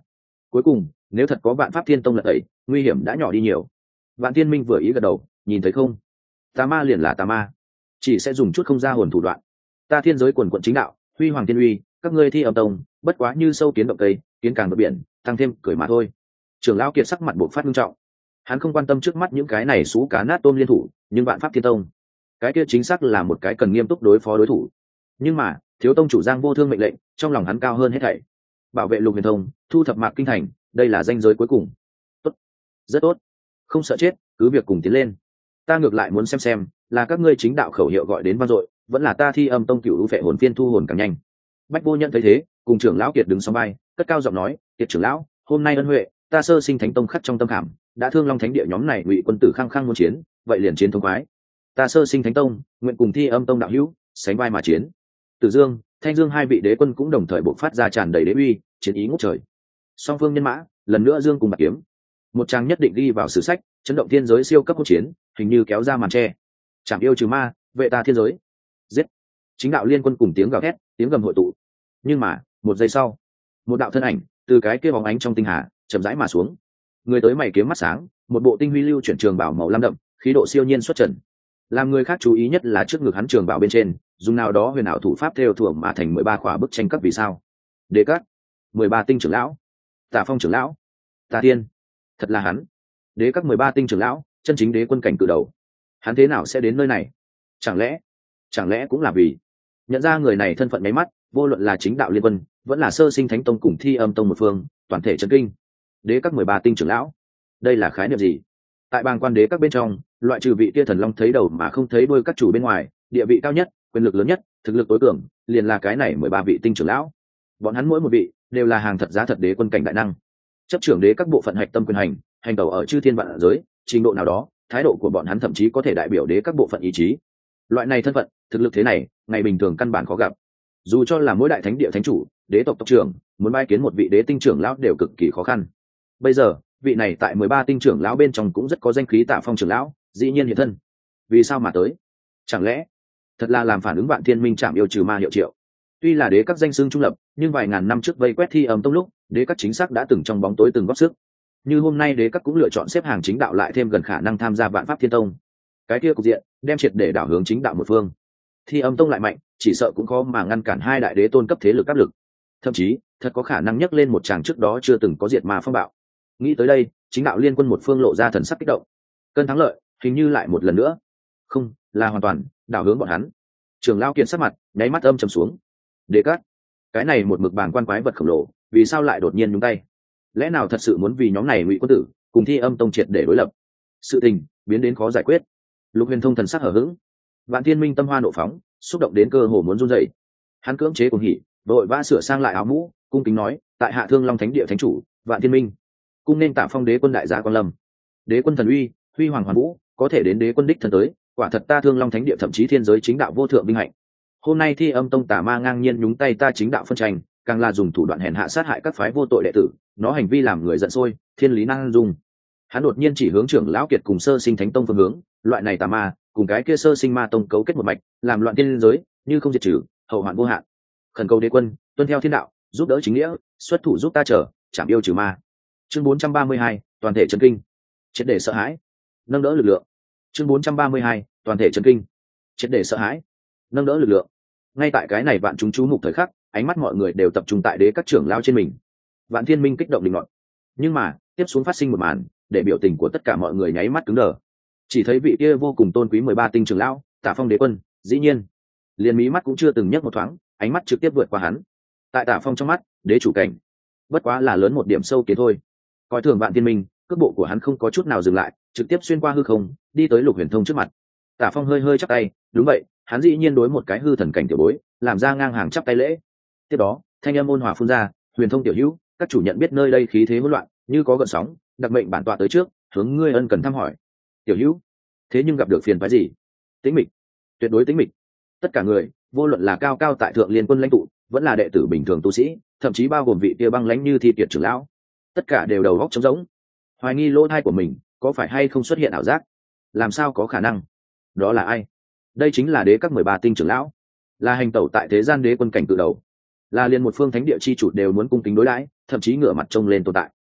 cuối cùng nếu thật có vạn pháp thiên tông lật tẩy, nguy hiểm đã nhỏ đi nhiều. Vạn Thiên Minh vừa ý gật đầu, nhìn thấy không, tà ma liền là tà ma, chỉ sẽ dùng chút không ra hồn thủ đoạn. Ta thiên giới quần quận chính đạo, huy hoàng thiên uy, các ngươi Thi Âm tông bất quá như sâu kiến động cây, kiến càng bờ biển, tăng thêm cười mà thôi. Trưởng lão Kiệt sắc mặt bộ phát nghiêm trọng, hắn không quan tâm trước mắt những cái này xú cá nát tôm liên thủ, nhưng vạn pháp thiên tông cái kia chính xác là một cái cần nghiêm túc đối phó đối thủ. Nhưng mà thiếu tông chủ Giang Vô Thương mệnh lệnh, trong lòng hắn cao hơn hết thảy. Bảo vệ Lục Huyền Thông, thu thập Mạc Kinh Thành, đây là danh giới cuối cùng. Tốt, rất tốt, không sợ chết, cứ việc cùng tiến lên. Ta ngược lại muốn xem xem, là các ngươi chính đạo khẩu hiệu gọi đến vang dội, vẫn là ta Thi Âm tông cửu u phệ hồn phiên thu hồn càng nhanh. Bách Vô Nhận thấy thế, cùng trưởng lão Kiệt đứng song vai, cất cao giọng nói, Kiệt trưởng lão, hôm nay ân huệ, ta Sơ Sinh Thánh tông khắc trong tâm khảm, đã thương Long Thánh địa nhóm này ngụy quân tử khăng khăng muốn chiến, vậy liền chiến thống khoái. Ta Sơ Sinh Thánh tông nguyện cùng Thi Âm tông đạo hữu sánh vai mà chiến. Tử Dương, Thanh Dương hai vị đế quân cũng đồng thời bộc phát ra tràn đầy đế uy, chiến ý ngút trời. Song phương nhân mã, lần nữa dương cùng bạc kiếm. Một trang nhất định ghi vào sử sách, chấn động thiên giới siêu cấp hỗn chiến, hình như kéo ra màn che. Chạm yêu trừ ma, vệ ta thiên giới. Giết. Chính đạo liên quân cùng tiếng gào thét, tiếng gầm hội tụ. Nhưng mà, một giây sau, một đạo thân ảnh từ cái kia bóng ánh trong tinh hà, chậm rãi mà xuống. Người tới mày kiếm mắt sáng, một bộ tinh huy lưu chuyển trường bảo màu lam đậm, khí độ siêu nhiên xuất trần. Làm người khác chú ý nhất là trước ngực hắn trường bảo bên trên, dùng nào đó huyền ảo thủ pháp theo thuồng mà thành mười ba khỏa bức tranh cấp vì sao. Đế Cát, mười ba tinh trưởng lão, Tả Phong trưởng lão, Tà Tiên, thật là hắn. Đế Các mười ba tinh trưởng lão, chân chính đế quân cảnh cự đầu. Hắn thế nào sẽ đến nơi này? Chẳng lẽ, chẳng lẽ cũng là vì nhận ra người này thân phận máy mắt, vô luận là chính đạo liên quân, vẫn là Sơ Sinh Thánh tông cùng Thi Âm tông một phương, toàn thể chấn kinh. Đế Các mười ba tinh trưởng lão, đây là khái niệm gì? Tại bang quan đế các bên trong, loại trừ vị kia thần long thấy đầu mà không thấy đuôi các chủ bên ngoài, địa vị cao nhất, quyền lực lớn nhất, thực lực tối cường, liền là cái này mười ba vị tinh trưởng lão. Bọn hắn mỗi một vị đều là hàng thật giá thật đế quân cảnh đại năng, chấp trưởng đế các bộ phận hạch tâm quyền hành, hành tẩu ở chư thiên vạn giới, trình độ nào đó, thái độ của bọn hắn thậm chí có thể đại biểu đế các bộ phận ý chí. Loại này thân phận, thực lực thế này, ngày bình thường căn bản khó gặp. Dù cho là mỗi đại thánh địa thánh chủ, đế tộc tộc trưởng, muốn bái kiến một vị đế tinh trưởng lão đều cực kỳ khó khăn. Bây giờ, vị này tại mười ba tinh trưởng lão bên trong cũng rất có danh khí, Tạ Phong trưởng lão, dĩ nhiên hiện thân. Vì sao mà tới? Chẳng lẽ thật là làm phản ứng Vạn Thiên Minh chạm yêu trừ ma hiệu triệu? Tuy là đế các danh xưng trung lập, nhưng vài ngàn năm trước vây quét Thi Âm tông lúc, đế các chính xác đã từng trong bóng tối từng góp sức. Như hôm nay đế các cũng lựa chọn xếp hàng chính đạo lại thêm gần khả năng tham gia Vạn Pháp Thiên tông. Cái kia cục diện, đem triệt để đảo hướng chính đạo một phương. Thi Âm tông lại mạnh, chỉ sợ cũng khó mà ngăn cản hai đại đế tôn cấp thế lực áp lực. Thậm chí, thật có khả năng nhấc lên một tràng trước đó chưa từng có diệt ma phong bạo. Nghĩ tới đây, chính đạo liên quân một phương lộ ra thần sắc kích động. Cơn thắng lợi, hình như lại một lần nữa, không, là hoàn toàn đảo hướng bọn hắn. Trường Lão Kiệt sắc mặt nháy mắt âm trầm xuống. Đế Cát, cái này một mực bàng quan quái vật khổng lồ, vì sao lại đột nhiên nhúng tay? Lẽ nào thật sự muốn vì nhóm này ngụy quân tử cùng Thi Âm tông triệt để đối lập? Sự tình biến đến khó giải quyết. Lục Huyền Thông thần sắc hở hững, Vạn Thiên Minh tâm hoa nộ phóng, xúc động đến cơ hồ muốn run rẩy. Hắn cưỡng chế cuồng hỉ, đội vã sửa sang lại áo mũ, cung kính nói, tại hạ Thương Long Thánh địa thánh chủ Vạn Thiên Minh, cung nên Tạ Phong đế quân đại giá quan lâm. Đế quân thần uy, huy hoàng hoàn vũ, có thể đến đế quân đích thân tới, quả thật ta Thương Long Thánh địa thậm chí thiên giới chính đạo vô thượng vinh hạnh. Hôm nay Thi Âm tông tà ma ngang nhiên nhúng tay ta chính đạo phân tranh, càng là dùng thủ đoạn hèn hạ sát hại các phái vô tội đệ tử, nó hành vi làm người giận sôi, thiên lý năng dung. Hắn đột nhiên chỉ hướng trưởng lão Kiệt cùng Sơ Sinh Thánh tông phương hướng, loại này tà ma cùng cái kia Sơ Sinh ma tông cấu kết một mạch, làm loạn thiên giới, như không diệt trừ, hậu hoạn vô hạn. Khẩn cầu đế quân tuân theo thiên đạo, giúp đỡ chính nghĩa, xuất thủ giúp ta trở, chảm yêu trừ ma. Chương bốn trăm ba mươi hai, toàn thể chấn kinh, triệt để sợ hãi, nâng đỡ lực lượng. Chương bốn trăm ba mươi hai, toàn thể chấn kinh, triệt để sợ hãi, nâng đỡ lực lượng. Ngay tại cái này vạn chúng chú mục thời khắc, ánh mắt mọi người đều tập trung tại đế các trưởng lao trên mình. Vạn Thiên Minh kích động định luận, nhưng mà tiếp xuống phát sinh một màn để biểu tình của tất cả mọi người nháy mắt cứng đờ. Chỉ thấy vị kia vô cùng tôn quý mười ba tinh trưởng lão Tạ Phong đế quân, dĩ nhiên liền mí mắt cũng chưa từng nhấc một thoáng, ánh mắt trực tiếp vượt qua hắn. Tại Tạ Phong trong mắt, đế chủ cảnh bất quá là lớn một điểm sâu kiến thôi. Coi thường Vạn Thiên Minh, cước bộ của hắn không có chút nào dừng lại, trực tiếp xuyên qua hư không, đi tới Lục Huyền Thông trước mặt. Tạ Phong hơi hơi chắp tay, đúng vậy, hắn dĩ nhiên đối một cái hư thần cảnh tiểu bối, làm ra ngang hàng chắp tay lễ. Tiếp đó, thanh âm ôn hòa phun ra, Huyền Thông tiểu hữu, các chủ nhận biết nơi đây khí thế hỗn loạn, như có gợn sóng, đặc mệnh bản tọa tới trước, hướng ngươi ân cần thăm hỏi. Tiểu hữu, thế nhưng gặp được phiền phái gì? Tĩnh mịch, tuyệt đối tĩnh mịch. Tất cả người, vô luận là cao cao tại thượng liên quân lãnh tụ, vẫn là đệ tử bình thường tu sĩ, thậm chí bao gồm vị kia băng lãnh như Thi Kiệt trưởng lão, tất cả đều đầu óc trống rỗng, hoài nghi lỗ tai của mình có phải hay không xuất hiện ảo giác. Làm sao có khả năng? Đó là ai? Đây chính là đế các mười ba tinh trưởng lão, là hành tẩu tại thế gian đế quân cảnh cự đầu, là liền một phương thánh địa chi chủ đều muốn cung kính đối đãi, thậm chí ngửa mặt trông lên tồn tại.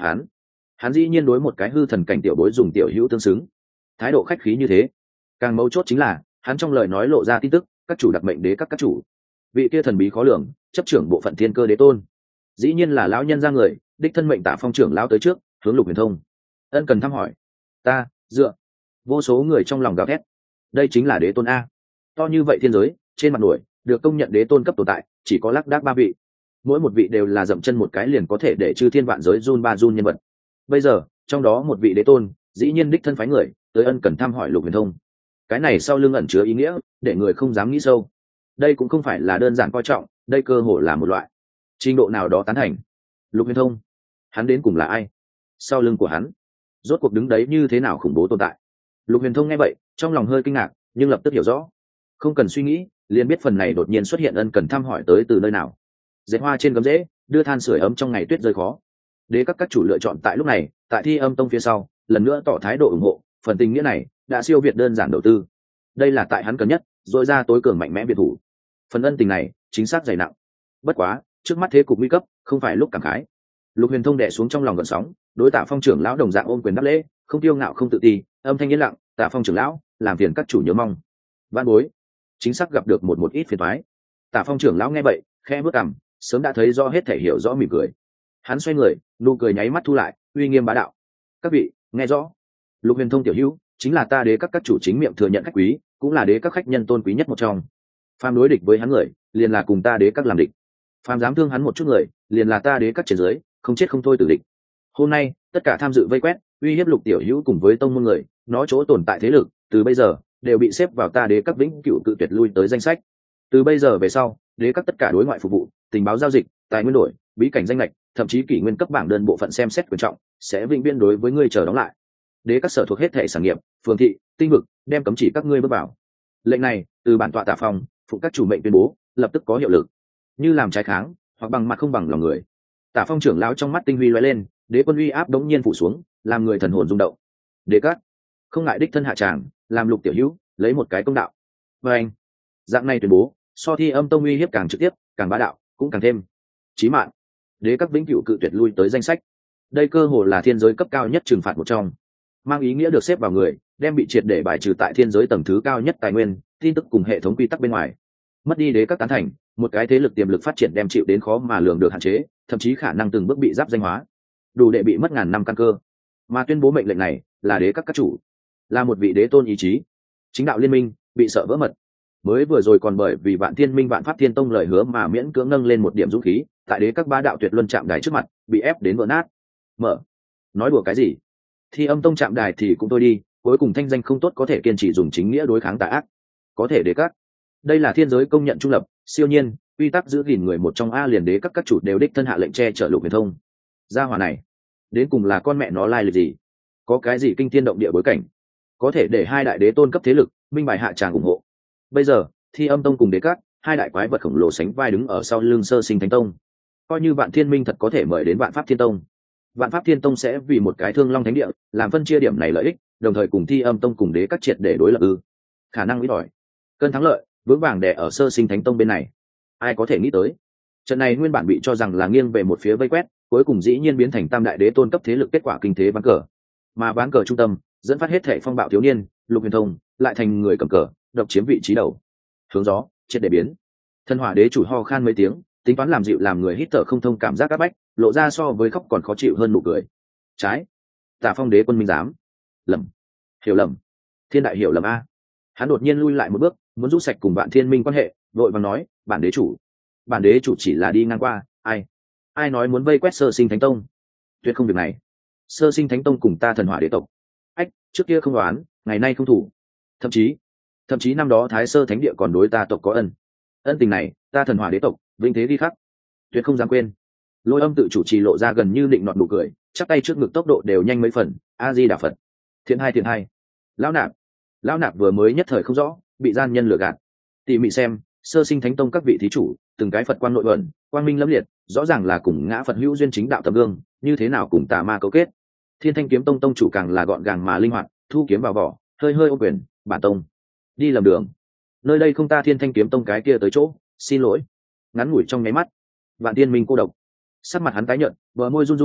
hắn hắn dĩ nhiên đối một cái hư thần cảnh tiểu bối dùng tiểu hữu tương xứng, thái độ khách khí như thế. Càng mấu chốt chính là hắn trong lời nói lộ ra tin tức các chủ đặc mệnh đế các các chủ, vị kia thần bí khó lường chấp trưởng bộ phận thiên cơ đế tôn dĩ nhiên là lão nhân ra người, đích thân mệnh Tạ Phong trưởng lão tới trước hướng Lục Huyền Thông ân cần thăm hỏi. Ta dựa, vô số người trong lòng gào thét, đây chính là đế tôn a. To như vậy thiên giới trên mặt nổi được công nhận đế tôn cấp tồn tại chỉ có lác đác ba vị, mỗi một vị đều là dậm chân một cái liền có thể để chư thiên vạn giới run ba run nhân vật. Bây giờ trong đó một vị đế tôn dĩ nhiên đích thân phái người tới ân cần thăm hỏi Lục Huyền Thông, cái này sau lưng ẩn chứa ý nghĩa để người không dám nghĩ sâu. Đây cũng không phải là đơn giản coi trọng, đây cơ hội là một loại trình độ nào đó tán thành. Lục Huyền Thông, hắn đến cùng là ai? Sau lưng của hắn rốt cuộc đứng đấy như thế nào khủng bố tồn tại? Lục Huyền Thông nghe vậy trong lòng hơi kinh ngạc nhưng lập tức hiểu rõ, không cần suy nghĩ liền biết phần này đột nhiên xuất hiện ân cần thăm hỏi tới từ nơi nào. Dệt hoa trên gấm rễ, đưa than sưởi ấm trong ngày tuyết rơi khó. Đế các các chủ lựa chọn tại lúc này tại Thi Âm Tông phía sau lần nữa tỏ thái độ ủng hộ, phần tình nghĩa này đã siêu việt đơn giản đầu tư. Đây là tại hắn cần nhất dội ra tối cường mạnh mẽ biệt thủ, phần ân tình này chính xác dày nặng. Bất quá trước mắt thế cục nguy cấp không phải lúc cảm khái. Lục Huyền Thông đè xuống trong lòng gợn sóng, đối Tạ Phong trưởng lão đồng dạng ôm quyền đáp lễ, không tiêu ngạo không tự ti, âm thanh yên lặng. Tạ Phong trưởng lão, làm phiền các chủ nhớ mong. Vạn bối chính xác gặp được một một ít phiền toái. Tạ Phong trưởng lão nghe vậy khẽ bước cằm, sớm đã thấy rõ hết thể hiểu rõ mỉm cười. Hắn xoay người, nụ cười nháy mắt thu lại, uy nghiêm bá đạo. Các vị nghe rõ, Lục Huyền Thông tiểu hữu chính là ta đế các các chủ chính miệng thừa nhận khách quý, cũng là đế các khách nhân tôn quý nhất một trong. Phàm đối địch với hắn người liền là cùng ta đế các làm địch, phàm dám thương hắn một chút người liền là ta đế các trên dưới không chết không thôi tử địch. Hôm nay tất cả tham dự vây quét uy hiếp Lục tiểu hữu cùng với tông môn người, nó chỗ tồn tại thế lực từ bây giờ đều bị xếp vào ta đế các vĩnh cửu cự tuyệt lui tới danh sách. Từ bây giờ về sau, đế các tất cả đối ngoại phục vụ, tình báo giao dịch, tài nguyên đổi, bí cảnh danh lệch, thậm chí kỷ nguyên cấp bảng đơn bộ phận xem xét quyền trọng sẽ vĩnh viễn đối với ngươi chờ đóng lại. Đế các sở thuộc hết thể sản nghiệp, phường thị, tinh vực đem cấm chỉ các ngươi bước vào. Lệnh này từ bản tọa Tạ Phong phụ các chủ mệnh tuyên bố lập tức có hiệu lực. Như làm trái kháng hoặc bằng mặt không bằng lòng người. Tạ Phong trưởng lão trong mắt tinh huy lóe lên, đế quân uy áp đống nhiên phủ xuống, làm người thần hồn rung động. Đế các không ngại đích thân hạ tràng, làm Lục tiểu hữu lấy một cái công đạo. Và anh dạng này tuyên bố so Thi Âm Tông uy hiếp càng trực tiếp càng bá đạo cũng càng thêm chí mạng. Đế các vĩnh cửu cự tuyệt lui tới danh sách, đây cơ hồ là thiên giới cấp cao nhất trừng phạt một trong, mang ý nghĩa được xếp vào người đem bị triệt để bài trừ tại thiên giới tầng thứ cao nhất tài nguyên, tin tức cùng hệ thống quy tắc bên ngoài. Mất đi đế các tán thành, một cái thế lực tiềm lực phát triển đem chịu đến khó mà lường được hạn chế, thậm chí khả năng từng bước bị giáp danh hóa, đủ để bị mất ngàn năm căn cơ. Mà tuyên bố mệnh lệnh này là đế các các chủ, là một vị đế tôn ý chí, chính đạo liên minh bị sợ vỡ mật. Mới vừa rồi còn bởi vì Vạn Thiên Minh Vạn Pháp Thiên Tông lời hứa mà miễn cưỡng nâng lên một điểm dũng khí, tại đế các bá đạo tuyệt luân chạm đài trước mặt bị ép đến vỡ nát. Mở nói đùa cái gì? Thi Âm Tông chạm đài thì cũng tôi đi, cuối cùng thanh danh không tốt có thể kiên trì dùng chính nghĩa đối kháng tà ác, có thể đế các đây là thiên giới công nhận trung lập siêu nhiên quy tắc giữ gìn người một trong, a liền đế các các chủ đều đích thân hạ lệnh che chở Lục Huyền Thông. Gia hỏa này đến cùng là con mẹ nó lai lịch gì? Có cái gì kinh thiên động địa bối cảnh có thể để hai đại đế tôn cấp thế lực minh bài hạ tràng ủng hộ? Bây giờ Thi Âm Tông cùng đế các hai đại quái vật khổng lồ sánh vai đứng ở sau lưng Sơ Sinh Thánh Tông, coi như Vạn Thiên Minh thật có thể mời đến Vạn Pháp Thiên Tông, Vạn Pháp Thiên Tông sẽ vì một cái Thương Long Thánh Địa làm phân chia điểm này lợi ích, đồng thời cùng Thi Âm Tông cùng đế các triệt để đối lập ư? Khả năng ít ỏi. Cơn thắng lợi vững vàng đè ở Sơ Sinh Thánh Tông bên này. Ai có thể nghĩ tới, trận này nguyên bản bị cho rằng là nghiêng về một phía vây quét, cuối cùng dĩ nhiên biến thành tam đại đế tôn cấp thế lực kết quả kinh thế ván cờ. Mà ván cờ trung tâm dẫn phát hết thể phong bạo thiếu niên Lục Huyền Thông lại thành người cầm cờ, độc chiếm vị trí đầu. Hướng gió triệt để biến. Thần Hỏa Đế chủ ho khan mấy tiếng, tính toán làm dịu làm người hít thở không thông cảm giác áp bách, lộ ra so với khóc còn khó chịu hơn nụ cười. Trái, Tả Phong đế quân minh giám, lầm, hiểu lầm, thiên đại hiểu lầm a. Hắn đột nhiên lui lại một bước, muốn rút sạch cùng Vạn Thiên Minh quan hệ, vội vàng nói, bản đế chủ, bản đế chủ chỉ là đi ngang qua, ai, ai nói muốn vây quét Sơ Sinh Thánh Tông? Tuyệt không việc này. Sơ Sinh Thánh Tông cùng ta Thần Hỏa đế tộc, ách, trước kia không đoán, ngày nay không thủ, thậm chí, thậm chí năm đó Thái Sơ Thánh Địa còn đối ta tộc có ân, ân tình này, ta Thần Hỏa đế tộc vinh thế ghi khắc, tuyệt không dám quên. Lôi Âm tự chủ trì lộ ra gần như định nọt nụ cười, chắp tay trước ngực tốc độ đều nhanh mấy phần. A Di Đà Phật. Thiện hai thiện hai. Lão nạp, lão nạp vừa mới nhất thời không rõ, bị gian nhân lừa gạt. Tỉ mỉ xem, Sơ Sinh Thánh Tông các vị thí chủ, từng cái Phật quan nội bẩn, quang minh lẫm liệt, rõ ràng là cùng ngã Phật hữu duyên chính đạo tấm gương, như thế nào cùng tà ma cấu kết. Thiên Thanh Kiếm Tông tông chủ càng là gọn gàng mà linh hoạt, thu kiếm vào vỏ, hơi hơi ô quyền, bản tông đi lầm đường, nơi đây không ta Thiên Thanh Kiếm Tông cái kia tới chỗ, xin lỗi. Ngắn ngủi trong nháy mắt, Vạn Tiên Minh cô độc, sắc mặt hắn tái nhợt, bờ môi run run,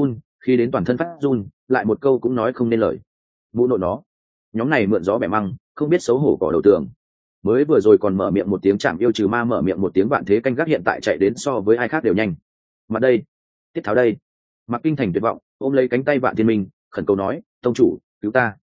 khi đến toàn thân phát run, lại một câu cũng nói không nên lời. Mụ nội nó, nhóm này mượn gió bẻ măng, không biết xấu hổ cỏ đầu tường. Mới vừa rồi còn mở miệng một tiếng chạm yêu trừ ma, mở miệng một tiếng vạn thế canh gác, hiện tại chạy đến so với ai khác đều nhanh. Mặt đây, tiết tháo đây. Mặc Kinh Thành tuyệt vọng, ôm lấy cánh tay Vạn Thiên Minh, khẩn cầu nói, tông chủ cứu ta.